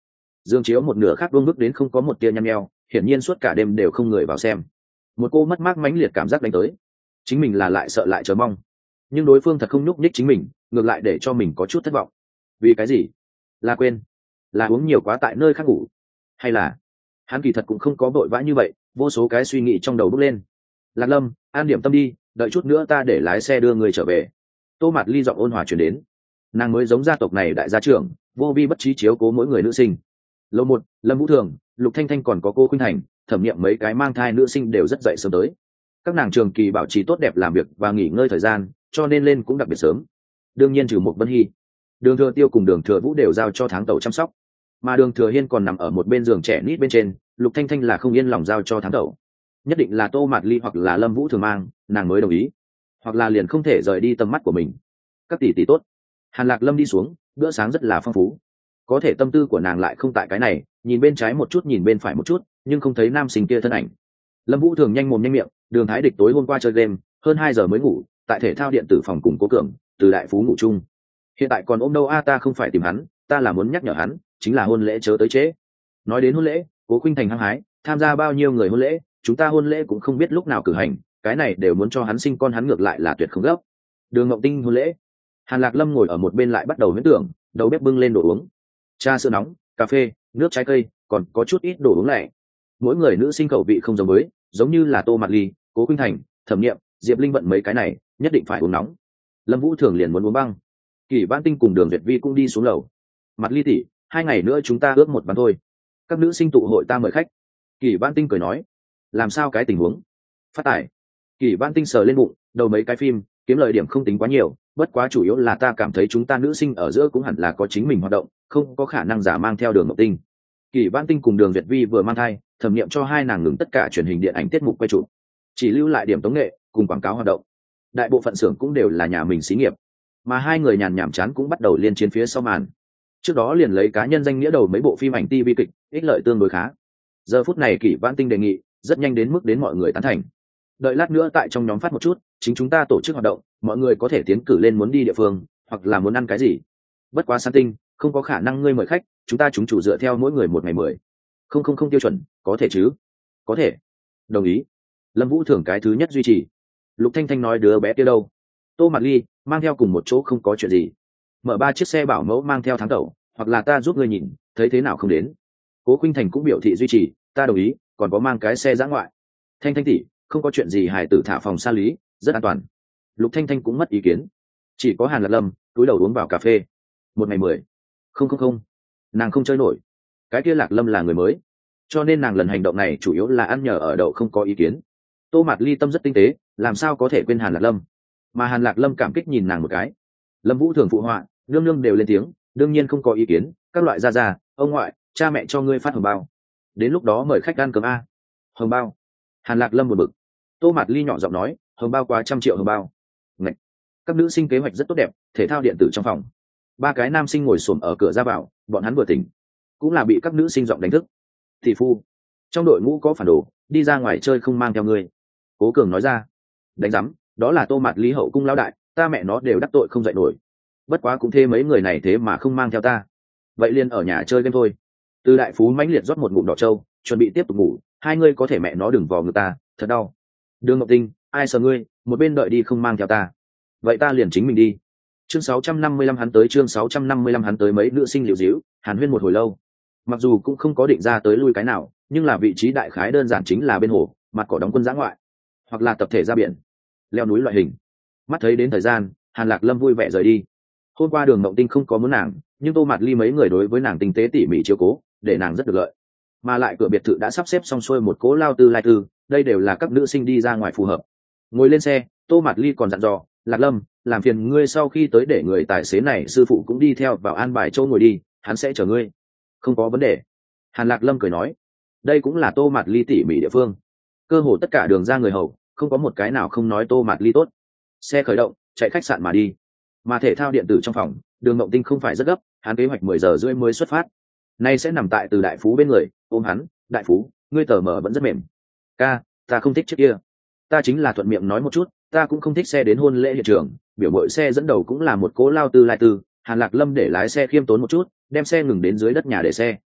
Dương chiếu một nửa khác vương vức đến không có một tia nhăn nheo, hiển nhiên suốt cả đêm đều không người vào xem. Một cô mất mát mãnh liệt cảm giác đánh tới, chính mình là lại sợ lại chờ mong, nhưng đối phương thật không nhúc nhích chính mình, ngược lại để cho mình có chút thất vọng. Vì cái gì? Là quên? Là uống nhiều quá tại nơi khác ngủ? Hay là hắn kỳ thật cũng không có vội vã như vậy? Vô số cái suy nghĩ trong đầu bốc lên. Lạc Lâm, an điểm tâm đi, đợi chút nữa ta để lái xe đưa người trở về. Tô Mạt Ly giọng ôn hòa truyền đến. Nàng mới giống gia tộc này đại gia trưởng, vô vi bất trí chiếu cố mỗi người nữ sinh. Lầu một, Lâm Vũ Thường, Lục Thanh Thanh còn có cô Khuynh Thành, thẩm nghiệm mấy cái mang thai nữ sinh đều rất dậy sớm tới. Các nàng trường kỳ bảo trì tốt đẹp làm việc và nghỉ ngơi thời gian, cho nên lên cũng đặc biệt sớm. Đương nhiên trừ một Vân Hy, Đường Thừa Tiêu cùng Đường Thừa Vũ đều giao cho Tháng Tẩu chăm sóc, mà Đường Thừa Hiên còn nằm ở một bên giường trẻ nít bên trên. Lục Thanh Thanh là không yên lòng giao cho Tháng Tẩu, nhất định là Tô Mạt Ly hoặc là Lâm Vũ Thường mang, nàng mới đồng ý, hoặc là liền không thể rời đi tầm mắt của mình. Các tỷ tỷ tốt. Hàn Lạc Lâm đi xuống, bữa sáng rất là phong phú, có thể tâm tư của nàng lại không tại cái này, nhìn bên trái một chút nhìn bên phải một chút, nhưng không thấy nam sinh kia thân ảnh. Lâm Vũ Thường nhanh mồm nhanh miệng, Đường Thái Địch tối hôm qua chơi game hơn hai giờ mới ngủ, tại thể thao điện tử phòng cùng Cố Cường Từ Đại Phú ngủ chung, hiện tại còn ôm đâu a, ta không phải tìm hắn, ta là muốn nhắc nhở hắn, chính là hôn lễ chớ tới trễ. Nói đến hôn lễ, Cố Khuynh Thành hăng hái, tham gia bao nhiêu người hôn lễ, chúng ta hôn lễ cũng không biết lúc nào cử hành, cái này đều muốn cho hắn sinh con, hắn ngược lại là tuyệt không gấp. Đường Ngộng Tinh hôn lễ, Hàn Lạc Lâm ngồi ở một bên lại bắt đầu huyễn tưởng, đầu bếp bưng lên đồ uống, trà sữa nóng, cà phê, nước trái cây, còn có chút ít đồ uống lẻ. Mỗi người nữ sinh khẩu vị không giống với, giống như là Tô Mạt Ly, Cố Khuynh Thành, Thẩm Nghiệm, Diệp Linh Vận mấy cái này nhất định phải uống nóng. Lâm Vũ Thường liền muốn uống băng. Kỷ Vãn Tinh cùng Đường Duyệt Vi cũng đi xuống lầu. Mặt Ly tỷ, hai ngày nữa chúng ta ước một ván thôi. Các nữ sinh tụ hội ta mời khách. Kỷ Vãn Tinh cười nói, làm sao cái tình huống? Phát tải. Kỷ Vãn Tinh sờ lên bụng, đầu mấy cái phim, kiếm lời điểm không tính quá nhiều, bất quá chủ yếu là ta cảm thấy chúng ta nữ sinh ở giữa cũng hẳn là có chính mình hoạt động, không có khả năng giả mang theo Đường Ngọc Tinh. Kỷ Vãn Tinh cùng Đường Duyệt Vi vừa mang thai, Thẩm Nghiệm cho hai nàng ngừng tất cả truyền hình điện ảnh tiết mục quay chụp, chỉ lưu lại điểm tống nghệ cùng quảng cáo hoạt động. Đại bộ phận xưởng cũng đều là nhà mình xí nghiệp, mà hai người nhàn nhảm chán cũng bắt đầu liên chiến phía sau màn. Trước đó liền lấy cá nhân danh nghĩa đầu mấy bộ phim ảnh ti vi kịch, ích lợi tương đối khá. Giờ phút này Kỷ Vãn Tinh đề nghị rất nhanh đến mức đến mọi người tán thành. Đợi lát nữa tại trong nhóm phát một chút, chính chúng ta tổ chức hoạt động, mọi người có thể tiến cử lên muốn đi địa phương hoặc là muốn ăn cái gì. Bất quá San Tinh, không có khả năng ngươi mời khách, chúng ta chúng chủ dựa theo mỗi người một ngày mười. Không không không tiêu chuẩn, có thể chứ? Có thể. Đồng ý. Lâm Vũ Thường cái thứ nhất duy trì. Lục Thanh Thanh nói đứa bé kia đâu? Tô Mạt Ly mang theo cùng một chỗ không có chuyện gì. Mở ba chiếc xe bảo mẫu mang theo Tháng Tẩu, hoặc là ta giúp ngươi nhìn, thấy thế nào không đến. Cố Khuynh Thành cũng biểu thị duy trì, ta đồng ý, còn có mang cái xe dã ngoại. Thanh Thanh tỷ, không có chuyện gì, hải tử thả phòng xa lý, rất an toàn. Lục Thanh Thanh cũng mất ý kiến. Chỉ có Hàn Lạc Lâm túi đầu uống vào cà phê. Một ngày mười. Không không không, nàng không chơi nổi. Cái kia Lạc Lâm là người mới, cho nên nàng lần hành động này chủ yếu là ăn nhờ ở đậu, không có ý kiến. Tô Mạt Ly tâm rất tinh tế, làm sao có thể quên Hàn Lạc Lâm, mà Hàn Lạc Lâm cảm kích nhìn nàng một cái. Lâm Vũ Thường phụ họa, nương nương đều lên tiếng, đương nhiên không có ý kiến, các loại gia gia, ông ngoại, cha mẹ cho ngươi phát hồng bao, đến lúc đó mời khách ăn cơm a. Hồng bao? Hàn Lạc Lâm buồn bực. Tô Mạt Ly nhỏ giọng nói, hồng bao quá trăm triệu hồng bao. Ngậy. Các nữ sinh kế hoạch rất tốt đẹp, thể thao điện tử trong phòng. Ba cái nam sinh ngồi xổm ở cửa ra vào, bọn hắn vừa tỉnh, cũng là bị các nữ sinh giọng đánh thức. Thị phu, trong đội ngũ có phản đồ, đi ra ngoài chơi không mang theo ngươi. Cố Cường nói ra. Đánh giám, đó là Tô Mạt Ly hậu cung lão đại, ta mẹ nó đều đắc tội không dậy nổi. Bất quá cũng thế mấy người này thế mà không mang theo ta. Vậy liền ở nhà chơi game thôi. Từ Đại Phú mãnh liệt rót một ngụm đỏ trâu, chuẩn bị tiếp tục ngủ, hai ngươi có thể mẹ nó đừng vò người ta, thật đau. Đường Ngọc Tinh, ai sờ ngươi, một bên đợi đi không mang theo ta. Vậy ta liền chính mình đi. Chương sáu trăm năm mươi lăm hắn tới, chương sáu trăm năm mươi lăm hắn tới, mấy nữ sinh liều díu, hàn huyên một hồi lâu. Mặc dù cũng không có định ra tới lui cái nào, nhưng là vị trí đại khái đơn giản chính là bên hồ, mặt cỏ đóng quân giã ngoại, hoặc là tập thể ra biển, leo núi loại hình. Mắt thấy đến thời gian, Hàn Lạc Lâm vui vẻ rời đi. Hôm qua Đường Ngộng Tinh không có muốn nàng, nhưng Tô Mạt Ly mấy người đối với nàng tinh tế tỉ mỉ chiếu cố, để nàng rất được lợi. Mà lại cửa biệt thự đã sắp xếp xong xuôi một cố lao tư lai tư, đây đều là các nữ sinh đi ra ngoài phù hợp. Ngồi lên xe, Tô Mạt Ly còn dặn dò, Lạc Lâm, làm phiền ngươi sau khi tới để người tài xế này sư phụ cũng đi theo vào an bài chỗ ngồi đi, hắn sẽ chở ngươi. Không có vấn đề. Hàn Lạc Lâm cười nói, đây cũng là Tô Mạt Ly tỉ mỉ địa phương. Cơ hồ tất cả đường ra người hầu, không có một cái nào không nói Tô Mạt Ly tốt. Xe khởi động, chạy khách sạn mà đi. Mà thể thao điện tử trong phòng, Đường Ngộng Tinh không phải rất gấp, hắn kế hoạch mười giờ rưỡi mới xuất phát. Nay sẽ nằm tại Từ Đại Phú bên người, ôm hắn, Đại Phú, ngươi tờ mờ vẫn rất mềm. Ca, ta không thích chiếc kia. Ta chính là thuận miệng nói một chút, ta cũng không thích xe đến hôn lễ hiện trường, biểu mội xe dẫn đầu cũng là một cố lao tư lại tư. Hàn Lạc Lâm để lái xe khiêm tốn một chút, đem xe ngừng đến dưới đất nhà để xe.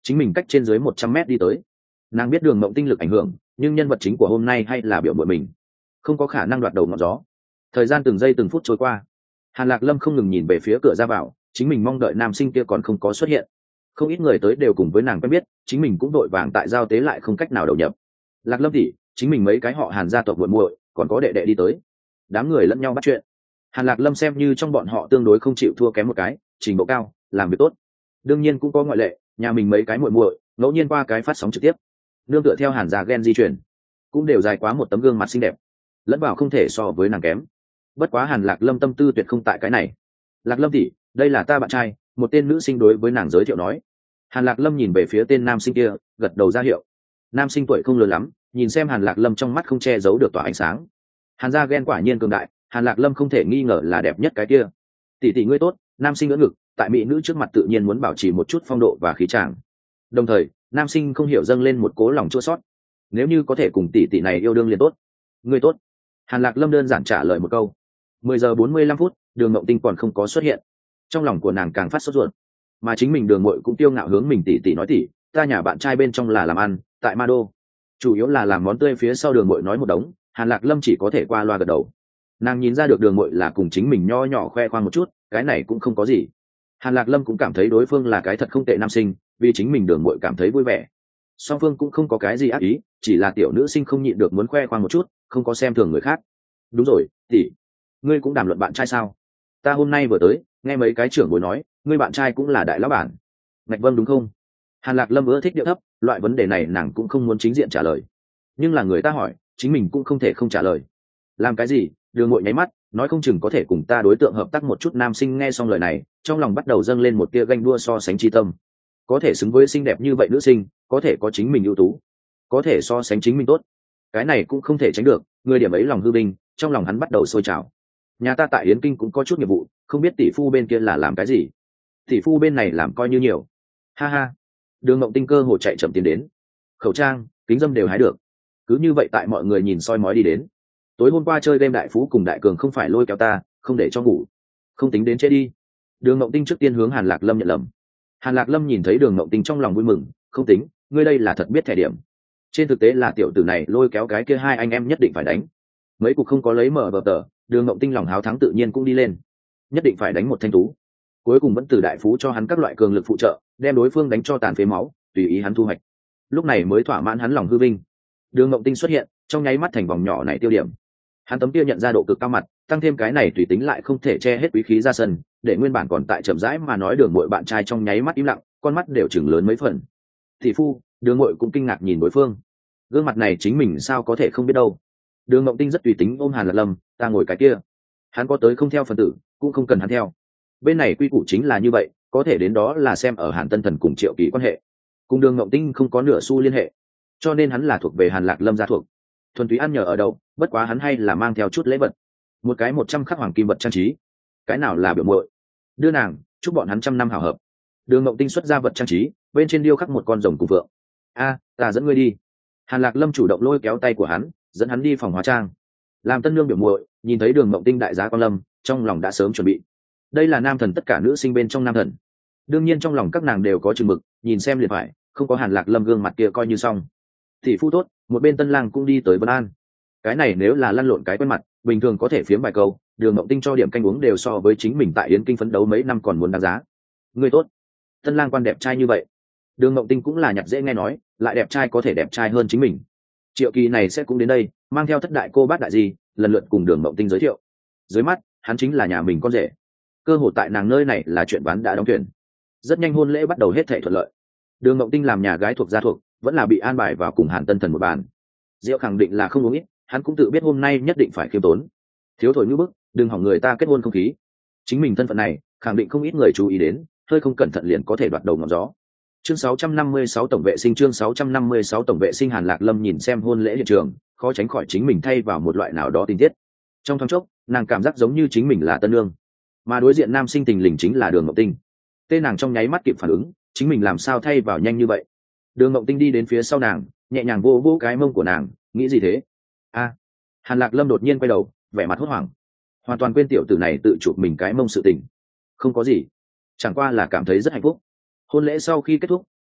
chính mình cách trên dưới một trăm mét đi tới. Nàng biết Đường Mộng Tinh lực ảnh hưởng, nhưng nhân vật chính của hôm nay hay là biểu muội mình, không có khả năng đoạt đầu ngọn gió. Thời gian từng giây từng phút trôi qua, Hàn Lạc Lâm không ngừng nhìn về phía cửa ra vào, chính mình mong đợi nam sinh kia còn không có xuất hiện. Không ít người tới đều cùng với nàng quen biết, chính mình cũng đội vàng tại giao tế lại không cách nào đầu nhập. Lạc Lâm tỷ, chính mình mấy cái họ Hàn gia tộc muội muội, còn có đệ đệ đi tới. Đám người lẫn nhau bắt chuyện. Hàn Lạc Lâm xem như trong bọn họ tương đối không chịu thua kém một cái, trình độ cao, làm việc tốt. Đương nhiên cũng có ngoại lệ, nhà mình mấy cái muội muội, ngẫu nhiên qua cái phát sóng trực tiếp, nương tựa theo Hàn gia gen di chuyển, cũng đều dài quá một tấm gương mặt xinh đẹp, lẫn vào không thể so với nàng kém. Bất quá Hàn Lạc Lâm tâm tư tuyệt không tại cái này. Lạc Lâm tỷ, đây là ta bạn trai, một tên nữ sinh đối với nàng giới thiệu nói. Hàn Lạc Lâm nhìn về phía tên nam sinh kia, gật đầu ra hiệu. Nam sinh tuổi không lớn lắm, nhìn xem Hàn Lạc Lâm trong mắt không che giấu được tỏa ánh sáng. Hàn gia ghen quả nhiên cường đại, Hàn Lạc Lâm không thể nghi ngờ là đẹp nhất cái kia. Tỷ tỷ ngươi tốt. Nam sinh ngỡ ngực, tại mỹ nữ trước mặt tự nhiên muốn bảo trì một chút phong độ và khí tràng. Đồng thời, nam sinh không hiểu dâng lên một cố lòng chua xót. Nếu như có thể cùng tỷ tỷ này yêu đương liền tốt. Ngươi tốt. Hàn Lạc Lâm đơn giản trả lời một câu. Mười giờ bốn mươi lăm phút, Đường Mộng Tinh còn không có xuất hiện. Trong lòng của nàng càng phát sốt ruột, mà chính mình Đường Muội cũng tiêu ngạo hướng mình tỷ tỷ nói tỷ, ta nhà bạn trai bên trong là làm ăn, tại Ma Đô, chủ yếu là làm món tươi. Phía sau Đường Muội nói một đống, Hàn Lạc Lâm chỉ có thể qua loa gật đầu. Nàng nhìn ra được Đường Muội là cùng chính mình nho nhỏ khoe khoang một chút, cái này cũng không có gì. Hàn Lạc Lâm cũng cảm thấy đối phương là cái thật không tệ nam sinh, vì chính mình Đường Muội cảm thấy vui vẻ. Song phương cũng không có cái gì ác ý, chỉ là tiểu nữ sinh không nhịn được muốn khoe khoang một chút, không có xem thường người khác. Đúng rồi, tỷ, ngươi cũng đàm luận bạn trai sao? Ta hôm nay vừa tới, nghe mấy cái trưởng bối nói, ngươi bạn trai cũng là đại lão bản. Ngạch vâng đúng không? Hàn Lạc Lâm ưa thích điệu thấp, loại vấn đề này nàng cũng không muốn chính diện trả lời. Nhưng là người ta hỏi, chính mình cũng không thể không trả lời. Làm cái gì? Đường Ngụy nháy mắt, nói không chừng có thể cùng ta đối tượng hợp tác một chút. Nam sinh nghe xong lời này, trong lòng bắt đầu dâng lên một tia ganh đua so sánh chi tâm. Có thể xứng với xinh đẹp như vậy nữ sinh, có thể có chính mình ưu tú, có thể so sánh chính mình tốt. Cái này cũng không thể tránh được, người điểm ấy lòng hư binh, trong lòng hắn bắt đầu sôi trào. Nhà ta tại Yến Kinh cũng có chút nghiệp vụ, không biết tỷ phu bên kia là làm cái gì. Tỷ phu bên này làm coi như nhiều. Ha ha. Đường Mộng Tinh cơ hồ chạy chậm tiến đến, khẩu trang, kính dâm đều hái được. Cứ như vậy tại mọi người nhìn soi mói đi đến. Tối hôm qua chơi game đại phú cùng đại cường không phải lôi kéo ta, không để cho ngủ, không tính đến chết đi. Đường Mộng Tinh trước tiên hướng Hàn Lạc Lâm nhận lầm. Hàn Lạc Lâm nhìn thấy Đường Mộng Tinh trong lòng vui mừng, không tính, ngươi đây là thật biết thẻ điểm. Trên thực tế là tiểu tử này lôi kéo cái kia hai anh em nhất định phải đánh. Mấy cục không có lấy mở vở tờ, Đường Mộng Tinh lòng háo thắng tự nhiên cũng đi lên, nhất định phải đánh một thanh tú. Cuối cùng vẫn từ đại phú cho hắn các loại cường lực phụ trợ, đem đối phương đánh cho tàn phế máu, tùy ý hắn thu hoạch. Lúc này mới thỏa mãn hắn lòng hư vinh. Đường Mộng Tinh xuất hiện, trong nháy mắt thành vòng nhỏ này tiêu điểm. Hắn tấm kia nhận ra độ cực cao mặt, tăng thêm cái này tùy tính lại không thể che hết quý khí ra sân, để nguyên bản còn tại chậm rãi mà nói Đường Muội bạn trai trong nháy mắt im lặng, con mắt đều chừng lớn mấy phần. Thị phu, Đường Muội cũng kinh ngạc nhìn đối phương. Gương mặt này chính mình sao có thể không biết đâu. Đường Mộng Tinh rất tùy tính ôm Hàn Lạc Lâm, ta ngồi cái kia. Hắn có tới không theo phần tử, cũng không cần hắn theo. Bên này quy củ chính là như vậy, có thể đến đó là xem ở Hàn Tân Thần cùng Triệu Kỳ quan hệ. Cùng Đường Mộng Tinh không có nửa xu liên hệ, cho nên hắn là thuộc về Hàn Lạc Lâm gia thuộc. Thuần túy ăn nhờ ở đâu, bất quá hắn hay là mang theo chút lễ vật. Một cái một trăm khắc hoàng kim vật trang trí. Cái nào là biểu muội? Đưa nàng, chúc bọn hắn trăm năm hảo hợp. Đường Mộng Tinh xuất ra vật trang trí, bên trên điêu khắc một con rồng cùng vượng. A, ta dẫn ngươi đi. Hàn Lạc Lâm chủ động lôi kéo tay của hắn, dẫn hắn đi phòng hóa trang. Làm tân nương biểu muội, nhìn thấy Đường Mộng Tinh đại giá quan lâm, trong lòng đã sớm chuẩn bị. Đây là nam thần tất cả nữ sinh bên trong nam thần. Đương nhiên trong lòng các nàng đều có chừng mực, nhìn xem liền phải, không có Hàn Lạc Lâm gương mặt kia coi như xong. Thị phu tốt, một bên tân lang cũng đi tới Vân An. Cái này nếu là lăn lộn cái quen mặt, bình thường có thể phiếm vài câu, Đường Mộng Tinh cho điểm canh uống đều so với chính mình tại Yến Kinh phấn đấu mấy năm còn muốn đáng giá. Người tốt. Tân lang quan đẹp trai như vậy. Đường Mộng Tinh cũng là nhặt dễ nghe nói, lại đẹp trai có thể đẹp trai hơn chính mình. Triệu Kỳ này sẽ cũng đến đây, mang theo thất đại cô bát đại gì, lần lượt cùng Đường Mộng Tinh giới thiệu. Dưới mắt, hắn chính là nhà mình con rể. Cơ hội tại nàng nơi này là chuyện bán đã đóng thuyền. Rất nhanh hôn lễ bắt đầu hết thảy thuận lợi. Đường Mộng Tinh làm nhà gái thuộc gia thuộc, vẫn là bị an bài vào cùng Hàn Tân Thần một bàn. Diệu khẳng định là không uống ít, hắn cũng tự biết hôm nay nhất định phải khiêm tốn. Thiếu thổi như bức, đừng hỏng người ta kết hôn không khí. Chính mình thân phận này, khẳng định không ít người chú ý đến, hơi không cẩn thận liền có thể đoạt đầu ngọn gió. Chương sáu trăm năm mươi sáu tổng vệ sinh chương sáu trăm năm mươi sáu tổng vệ sinh Hàn Lạc Lâm nhìn xem hôn lễ hiện trường, khó tránh khỏi chính mình thay vào một loại nào đó tình tiết. Trong thoáng chốc, nàng cảm giác giống như chính mình là tân nương, mà đối diện nam sinh tình lình chính là Đường Mộng Tinh. Tên nàng trong nháy mắt kịp phản ứng, chính mình làm sao thay vào nhanh như vậy. Đường Mộng Tinh đi đến phía sau nàng, nhẹ nhàng vô vô cái mông của nàng, nghĩ gì thế? A. Hàn Lạc Lâm đột nhiên quay đầu, vẻ mặt hốt hoảng, hoàn toàn quên tiểu tử này tự chụp mình cái mông sự tình. Không có gì, chẳng qua là cảm thấy rất hạnh phúc. Hôn lễ sau khi kết thúc,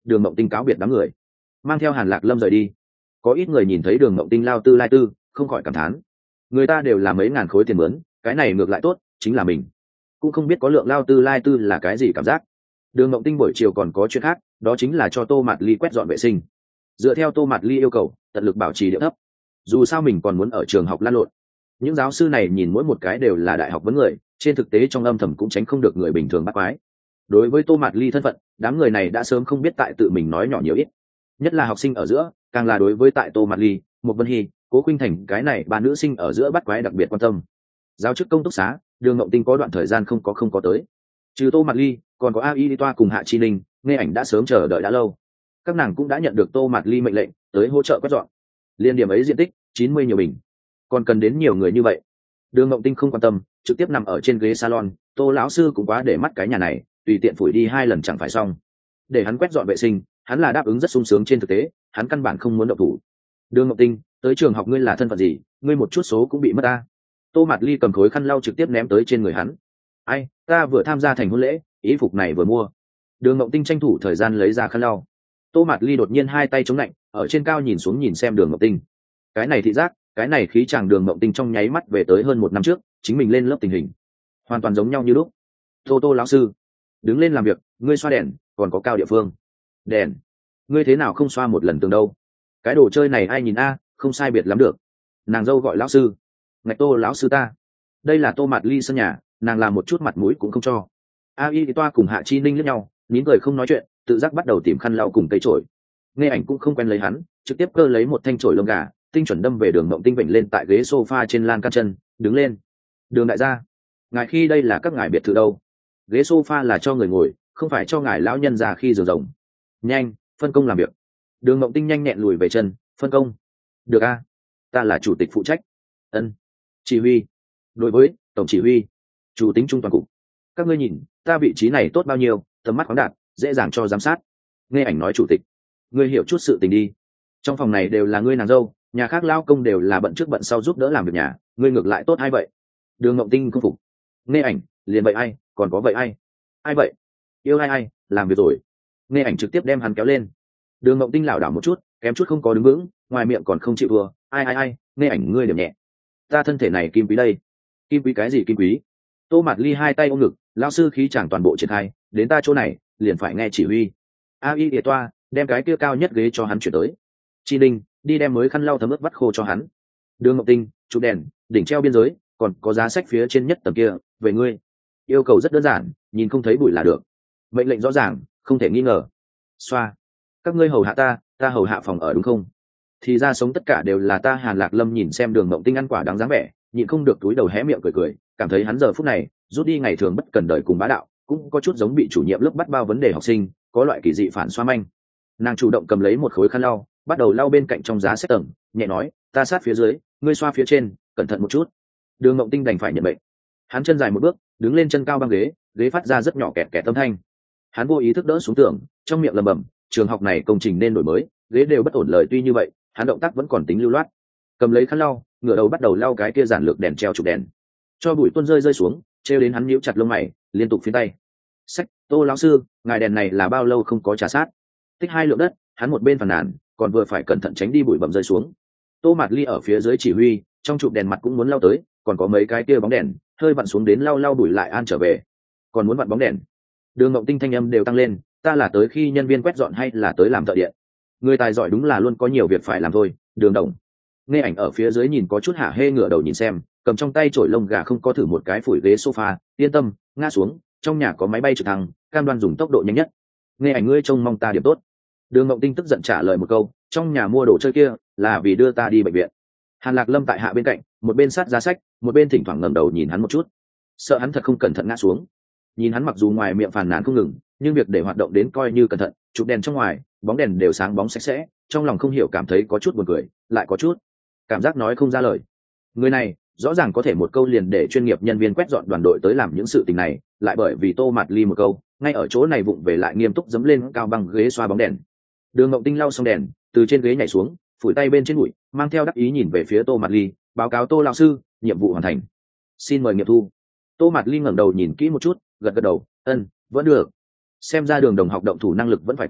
Đường Mộng Tinh cáo biệt đám người, mang theo Hàn Lạc Lâm rời đi. Có ít người nhìn thấy Đường Mộng Tinh lao tư lai tư, không khỏi cảm thán, người ta đều là mấy ngàn khối tiền mướn, cái này ngược lại tốt, chính là mình cũng không biết có lượng lao tư lai tư là cái gì cảm giác. Đường Mộng Tinh buổi chiều còn có chuyện khác, đó chính là cho Tô Mạt Ly quét dọn vệ sinh. Dựa theo Tô Mạt Ly yêu cầu, tận lực bảo trì điệu thấp, dù sao mình còn muốn ở trường học lan lộn. Những giáo sư này nhìn mỗi một cái đều là đại học vấn người, trên thực tế trong âm thầm cũng tránh không được người bình thường bắt quái. Đối với Tô Mạt Ly thân phận, đám người này đã sớm không biết tại tự mình nói nhỏ nhiều ít, nhất là học sinh ở giữa, càng là đối với tại Tô Mạt Ly, một Vân Hy, Cố Khuynh Thành cái này ba nữ sinh ở giữa bắt quái đặc biệt quan tâm. Giáo chức công túc xá, Đường Mộng Tinh có đoạn thời gian không có không có tới. Trừ Tô Mạt Ly, còn có A Y Đi Toa cùng Hạ Chi Ninh, Nghe Ảnh đã sớm chờ đợi đã lâu. Các nàng cũng đã nhận được Tô Mạt Ly mệnh lệnh tới hỗ trợ quét dọn. Liên điểm ấy diện tích chín mươi nhiều bình, còn cần đến nhiều người như vậy. Đường Mộng Tinh không quan tâm, trực tiếp nằm ở trên ghế salon. Tô lão sư cũng quá để mắt cái nhà này, tùy tiện phủi đi hai lần chẳng phải xong. Để hắn quét dọn vệ sinh, hắn là đáp ứng rất sung sướng, trên thực tế hắn căn bản không muốn động thủ. Đường Mộng Tinh, tới trường học ngươi là thân phận gì, ngươi một chút số cũng bị mất ta. Tô Mạt Ly cầm khối khăn lau trực tiếp ném tới trên người hắn. Ai, ta vừa tham gia thành hôn lễ, ý phục này vừa mua. Đường Mộng Tinh tranh thủ thời gian lấy ra khăn lau. Tô Mạt Ly đột nhiên hai tay chống lạnh, ở trên cao nhìn xuống nhìn xem Đường Mộng Tinh. Cái này thị giác, cái này khí chàng, Đường Mộng Tinh trong nháy mắt về tới hơn một năm trước, chính mình lên lớp tình hình, hoàn toàn giống nhau như lúc. Tô Tô lão sư, đứng lên làm việc, ngươi xoa đèn, còn có cao địa phương. Đèn, ngươi thế nào không xoa một lần tường đâu? Cái đồ chơi này ai nhìn a, không sai biệt lắm được. Nàng dâu gọi lão sư. Ngạch Tô lão sư ta. Đây là Tô Mạt Ly sân nhà, nàng làm một chút mặt mũi cũng không cho. A Y Toa cùng Hạ Chi Ninh liếc nhau, nín cười không nói chuyện, tự giác bắt đầu tìm khăn lau cùng cây chổi. Nghe Ảnh cũng không quen lấy hắn, trực tiếp cơ lấy một thanh chổi lông gà, tinh chuẩn đâm về Đường Mộng Tinh vịnh lên tại ghế sofa trên lan can chân, đứng lên. Đường đại gia, ngài khi đây là các ngài biệt thự đâu? Ghế sofa là cho người ngồi, không phải cho ngài lão nhân già khi giường rồng. Nhanh, phân công làm việc. Đường Mộng Tinh nhanh nhẹn lùi về chân, phân công. Được a, ta là chủ tịch phụ trách. Ân. Chỉ huy. Đối với tổng chỉ huy, chủ tính trung toàn cục. Các ngươi nhìn, ta vị trí này tốt bao nhiêu, tầm mắt khoáng đạt, dễ dàng cho giám sát. Nghe Ảnh nói chủ tịch, ngươi hiểu chút sự tình đi. Trong phòng này đều là ngươi nàng dâu, nhà khác lao công đều là bận trước bận sau giúp đỡ làm việc nhà, ngươi ngược lại tốt hay vậy? Đường Mộng Tinh không phục. Nghe Ảnh, liền vậy ai, còn có vậy ai? Ai vậy? Yêu ai ai, làm việc rồi. Nghe Ảnh trực tiếp đem hắn kéo lên. Đường Mộng Tinh lảo đảo một chút, kém chút không có đứng vững, ngoài miệng còn không chịu vừa. Ai ai ai, Nghe Ảnh ngươi điểm nhẹ. Ta thân thể này kim quý đây. Kim quý cái gì kim quý? Tô Mạt Ly hai tay ôm ngực, lão sư khí chẳng toàn bộ triển khai, đến ta chỗ này liền phải nghe chỉ huy. A Y Địa Toa, đem cái kia cao nhất ghế cho hắn chuyển tới. Chi Ninh, đi đem mới khăn lau thấm ướt vắt khô cho hắn. Đường Mộng Tinh, chụp đèn, đỉnh treo biên giới, còn có giá sách phía trên nhất tầng kia, về ngươi. Yêu cầu rất đơn giản, nhìn không thấy bụi là được. Mệnh lệnh rõ ràng, không thể nghi ngờ. Xoa, các ngươi hầu hạ ta, ta hầu hạ phòng ở đúng không? Thì ra sống tất cả đều là ta. Hàn Lạc Lâm nhìn xem Đường Mộng Tinh ăn quả đáng dáng vẻ, nhịn không được túi đầu hé miệng cười cười, cảm thấy hắn giờ phút này rút đi ngày thường bất cần đời cùng bá đạo, cũng có chút giống bị chủ nhiệm lớp bắt bao vấn đề học sinh, có loại kỳ dị phản xoa manh. Nàng chủ động cầm lấy một khối khăn lau, bắt đầu lau bên cạnh trong giá sách tầng, nhẹ nói, ta sát phía dưới, ngươi xoa phía trên, cẩn thận một chút. Đường Mộng Tinh đành phải nhận bệnh. Hắn chân dài một bước, đứng lên chân cao băng ghế, ghế phát ra rất nhỏ kẹt kẹt âm thanh. Hắn vô ý thức đỡ xuống tường, trong miệng lẩm bẩm, trường học này công trình nên đổi mới, ghế đều bất ổn lời tuy như vậy, hắn động tác vẫn còn tính lưu loát. Cầm lấy khăn lau, ngửa đầu bắt đầu lau cái kia giản lược đèn treo chụp đèn, cho bụi tuôn rơi rơi xuống, treo đến hắn nhíu chặt lông mày, liên tục phiến tay. Sách, Tô lão sư, ngài đèn này là bao lâu không có trà sát? Tích hai lượng đất, hắn một bên phàn nàn, còn vừa phải cẩn thận tránh đi bụi bặm rơi xuống. Tô Mạt Ly ở phía dưới chỉ huy, trong chụp đèn mặt cũng muốn lau tới, còn có mấy cái kia bóng đèn, hơi vặn xuống đến lau lau bụi lại an trở về. Còn muốn vặn bóng đèn. Đường Mộng Tinh thanh âm đều tăng lên, ta là tới khi nhân viên quét dọn hay là tới làm thợ điện? Người tài giỏi đúng là luôn có nhiều việc phải làm thôi. Đường Đồng. Nghe Ảnh ở phía dưới nhìn có chút hả hê, ngửa đầu nhìn xem, cầm trong tay chổi lông gà không có thử một cái phủi ghế sofa, yên tâm, ngã xuống, trong nhà có máy bay trực thăng, cam đoan dùng tốc độ nhanh nhất. Nghe Ảnh ngươi trông mong ta điểm tốt. Đường Mộng Tinh tức giận trả lời một câu, trong nhà mua đồ chơi kia là vì đưa ta đi bệnh viện. Hàn Lạc Lâm tại hạ bên cạnh, một bên sát giá sách, một bên thỉnh thoảng ngẩng đầu nhìn hắn một chút, sợ hắn thật không cẩn thận ngã xuống. Nhìn hắn mặc dù ngoài miệng phàn nàn không ngừng, nhưng việc để hoạt động đến coi như cẩn thận, chụp đèn trong ngoài, bóng đèn đều sáng bóng sạch sẽ, trong lòng không hiểu cảm thấy có chút buồn cười, lại có chút cảm giác nói không ra lời. Người này rõ ràng có thể một câu liền để chuyên nghiệp nhân viên quét dọn đoàn đội tới làm những sự tình này, lại bởi vì Tô Mạt Ly một câu, ngay ở chỗ này vụng về lại nghiêm túc dẫm lên cao băng ghế xoa bóng đèn. Đường Mộng Tinh lau xong đèn, từ trên ghế nhảy xuống, phủi tay bên trên bụi, mang theo đắc ý nhìn về phía Tô Mạt Ly, báo cáo Tô lão sư, nhiệm vụ hoàn thành, xin mời nghiệm thu. Tô Mạt Ly ngẩng đầu nhìn kỹ một chút, gật gật đầu, ân, vẫn được. Xem ra Đường đồng học động thủ năng lực vẫn phải có,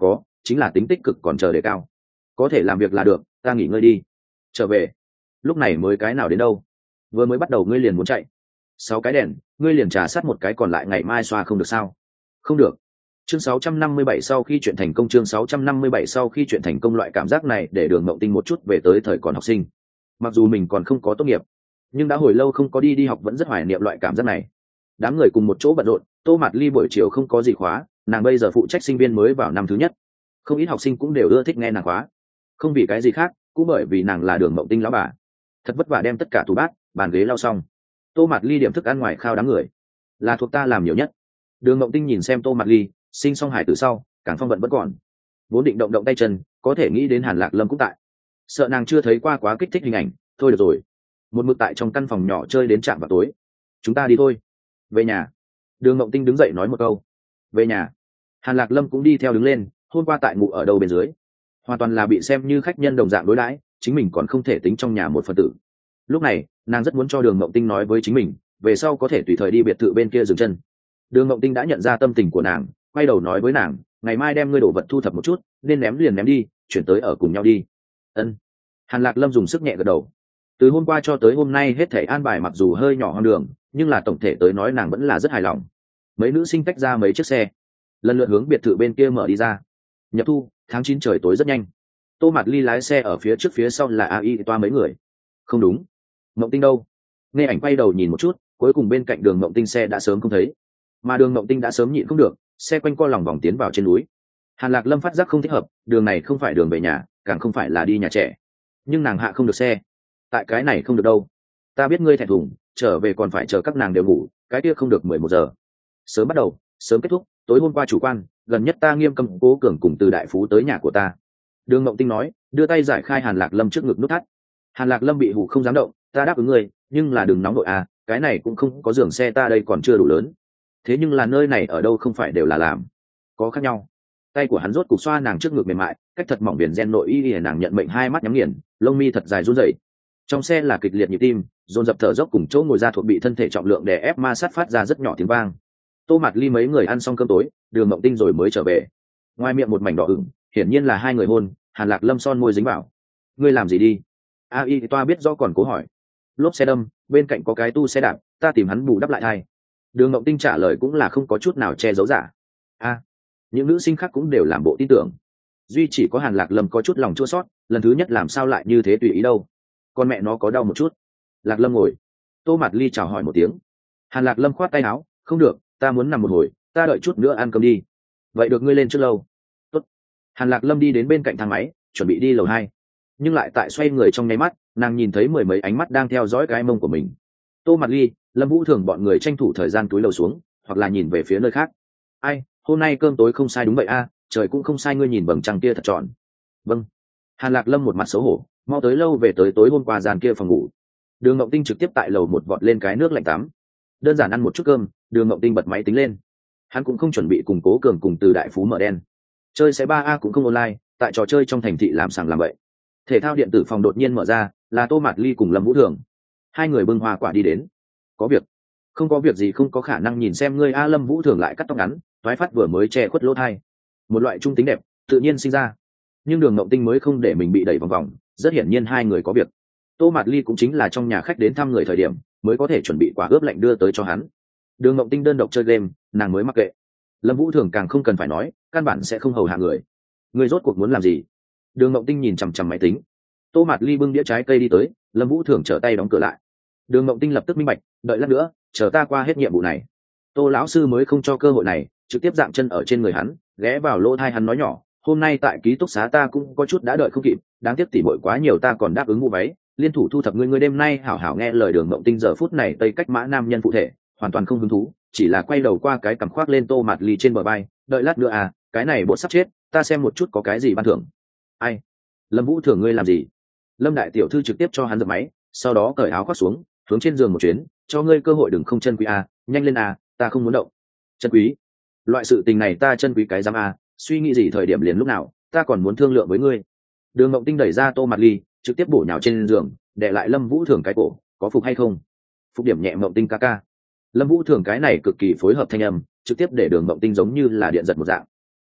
chính là tính tích cực còn chờ đề cao. Có thể làm việc là được, ta nghỉ ngơi đi. Trở về. Lúc này mới cái nào đến đâu? Vừa mới bắt đầu ngươi liền muốn chạy. Sáu cái đèn, ngươi liền trà sát một cái còn lại ngày mai xoa không được sao? Không được. Chương sáu trăm năm mươi bảy sau khi chuyện thành công chương sáu trăm năm mươi bảy sau khi chuyện thành công loại cảm giác này để Đường Mộng Tinh một chút về tới thời còn học sinh. Mặc dù mình còn không có tốt nghiệp, nhưng đã hồi lâu không có đi đi học vẫn rất hoài niệm loại cảm giác này. Đám người cùng một chỗ bận rộn, Tô Mạt Ly buổi chiều không có gì khóa, nàng bây giờ phụ trách sinh viên mới vào năm thứ nhất. Không ít học sinh cũng đều ưa thích nghe nàng khóa. Không vì cái gì khác, cũng bởi vì nàng là Đường Mộng Tinh lão bà. Thật vất vả đem tất cả tủ bát, bàn ghế lau xong. Tô Mạt Ly điểm thức ăn ngoài khao đám người. Là thuộc ta làm nhiều nhất. Đường Mộng Tinh nhìn xem Tô Mạt Ly, sinh xong hải từ sau, càng phong vận vẫn còn. Vốn định động động tay chân, có thể nghĩ đến Hàn Lạc Lâm cũng tại. Sợ nàng chưa thấy qua quá kích thích hình ảnh, thôi được rồi. Một mực tại trong căn phòng nhỏ chơi đến trạm vào tối. Chúng ta đi thôi. Về nhà. Đường Mộng Tinh đứng dậy nói một câu. Về nhà. Hàn Lạc Lâm cũng đi theo đứng lên, hôm qua tại ngủ ở đâu bên dưới. Hoàn toàn là bị xem như khách nhân đồng dạng đối đãi, chính mình còn không thể tính trong nhà một phần tử. Lúc này, nàng rất muốn cho Đường Mộng Tinh nói với chính mình, về sau có thể tùy thời đi biệt thự bên kia dừng chân. Đường Mộng Tinh đã nhận ra tâm tình của nàng, quay đầu nói với nàng, ngày mai đem ngươi đổ vật thu thập một chút, nên ném liền ném đi, chuyển tới ở cùng nhau đi. Ân. Hàn Lạc Lâm dùng sức nhẹ gật đầu. Từ hôm qua cho tới hôm nay hết thảy an bài mặc dù hơi nhỏ hoang đường, nhưng là tổng thể tới nói nàng vẫn là rất hài lòng. Mấy nữ sinh tách ra mấy chiếc xe, lần lượt hướng biệt thự bên kia mở đi ra. Nhập thu, tháng chín trời tối rất nhanh. Tô Mạt Ly lái xe ở phía trước, phía sau là a i toa mấy người. Không đúng, Mộng Tinh đâu? Nghe ảnh quay đầu nhìn một chút, cuối cùng bên cạnh Đường Mộng Tinh xe đã sớm không thấy, mà Đường Mộng Tinh đã sớm nhịn không được, xe quanh co lòng vòng tiến vào trên núi. Hàn Lạc Lâm phát giác không thích hợp, đường này không phải đường về nhà, càng không phải là đi nhà trẻ. Nhưng nàng hạ không được xe. Tại cái này không được đâu. Ta biết ngươi thẹn thùng, trở về còn phải chờ các nàng đều ngủ, cái kia không được mười một giờ. Sớm bắt đầu, sớm kết thúc, tối hôm qua chủ quan, gần nhất ta nghiêm cấm Cố Cường cùng Từ Đại Phú tới nhà của ta. Đường Mộng Tinh nói, đưa tay giải khai Hàn Lạc Lâm trước ngực nút thắt. Hàn Lạc Lâm bị hù không dám động, ta đáp ứng ngươi, nhưng là đừng nóng đội à, cái này cũng không có giường xe ta đây còn chưa đủ lớn. Thế nhưng là nơi này ở đâu không phải đều là làm, có khác nhau. Tay của hắn rốt cục xoa nàng trước ngực mềm mại, cách thật mỏng viền gen nội y y, nàng nhận mệnh hai mắt nhắm nghiền, lông mi thật dài run rẩy. Trong xe là kịch liệt nhịp tim, dồn dập thở dốc cùng chỗ ngồi ra thuộc bị thân thể trọng lượng đè ép ma sát phát ra rất nhỏ tiếng vang. Tô Mạt Ly mấy người ăn xong cơm tối, Đường Mộng Tinh rồi mới trở về. Ngoài miệng một mảnh đỏ ửng, hiển nhiên là hai người hôn. Hàn Lạc Lâm son môi dính vào. Ngươi làm gì đi? A Y toa biết do còn cố hỏi. Lốp xe đâm, bên cạnh có cái tu xe đạp, ta tìm hắn bù đắp lại thai. Đường Mộng Tinh trả lời cũng là không có chút nào che giấu giả. A, những nữ sinh khác cũng đều làm bộ tin tưởng, duy chỉ có Hàn Lạc Lâm có chút lòng chua xót, lần thứ nhất làm sao lại như thế tùy ý đâu. Con mẹ nó có đau một chút. Lạc Lâm ngồi. Tô Mạt Ly chào hỏi một tiếng. Hàn Lạc Lâm khoát tay áo, không được, ta muốn nằm một hồi, ta đợi chút nữa ăn cơm đi. Vậy được, ngươi lên trước lâu. Tốt. Hàn Lạc Lâm đi đến bên cạnh thang máy, chuẩn bị đi lầu hai, nhưng lại tại xoay người trong nháy mắt, nàng nhìn thấy mười mấy ánh mắt đang theo dõi cái mông của mình. Tô Mạt Ly, Lâm Vũ Thường bọn người tranh thủ thời gian túi lầu xuống, hoặc là nhìn về phía nơi khác. Ai, hôm nay cơm tối không sai đúng vậy a, trời cũng không sai, ngươi nhìn vầng trăng kia thật tròn. Vâng. Hàn Lạc Lâm một mặt xấu hổ, mau tới lâu về tới tối hôm qua gian kia phòng ngủ. Đường Mộng Tinh trực tiếp tại lầu một vọt lên cái nước lạnh tắm. Đơn giản ăn một chút cơm, Đường Mộng Tinh bật máy tính lên. Hắn cũng không chuẩn bị cùng Cố Cường cùng Từ Đại Phú mở đen. Chơi sẽ ba a cũng không online, tại trò chơi trong thành thị làm sàng làm bậy. Thể thao điện tử phòng đột nhiên mở ra, là Tô Mạt Ly cùng Lâm Vũ Thường. Hai người bưng hoa quả đi đến. Có việc? Không có việc gì, không có khả năng, nhìn xem ngươi a. Lâm Vũ Thường lại cắt tóc ngắn, toái phát vừa mới che khuất lỗ thai. Một loại trung tính đẹp, tự nhiên sinh ra. Nhưng Đường Mộng Tinh mới không để mình bị đẩy vòng vòng, rất hiển nhiên hai người có việc. Tô Mạt Ly cũng chính là trong nhà khách đến thăm người thời điểm mới có thể chuẩn bị quả ướp lạnh đưa tới cho hắn. Đường Mộng Tinh đơn độc chơi game, nàng mới mặc kệ. Lâm Vũ Thường càng không cần phải nói, căn bản sẽ không hầu hạ người. Người rốt cuộc muốn làm gì? Đường Mộng Tinh nhìn chằm chằm máy tính. Tô Mạt Ly bưng đĩa trái cây đi tới, Lâm Vũ Thường trở tay đóng cửa lại. Đường Mộng Tinh lập tức minh bạch, đợi lát nữa, chờ ta qua hết nhiệm vụ này. Tô lão sư mới không cho cơ hội này, trực tiếp dạng chân ở trên người hắn, ghé vào lỗ tai hắn nói nhỏ, hôm nay tại ký túc xá ta cũng có chút đã đợi không kịp, đáng tiếc tỉ muội quá nhiều, ta còn đáp ứng mua váy, liên thủ thu thập ngươi, ngươi đêm nay hảo hảo nghe lời. Đường Mộng Tinh giờ phút này tây cách mã nam nhân phụ thể, hoàn toàn không hứng thú, chỉ là quay đầu qua cái cằm khoác lên Tô Mạt Ly trên bờ vai, đợi lát nữa à, cái này bộ sắp chết, ta xem một chút có cái gì ban thưởng. Ai? Lâm Vũ Thường, ngươi làm gì? Lâm đại tiểu thư trực tiếp cho hắn dập máy, sau đó cởi áo khoác xuống, hướng trên giường một chuyến, cho ngươi cơ hội đừng không chân quý à, nhanh lên à, ta không muốn động. Chân quý? Loại sự tình này ta chân quý cái giám à, suy nghĩ gì thời điểm liền lúc nào, ta còn muốn thương lượng với ngươi. Đường Mộng Tinh đẩy ra Tô Mạt Ly, trực tiếp bổ nhào trên giường, đè lại Lâm Vũ Thường cái cổ, có phục hay không? Phục điểm nhẹ Mộng Tinh ca ca. Lâm Vũ Thường cái này cực kỳ phối hợp thanh âm, trực tiếp để Đường Mộng Tinh giống như là điện giật một dạng.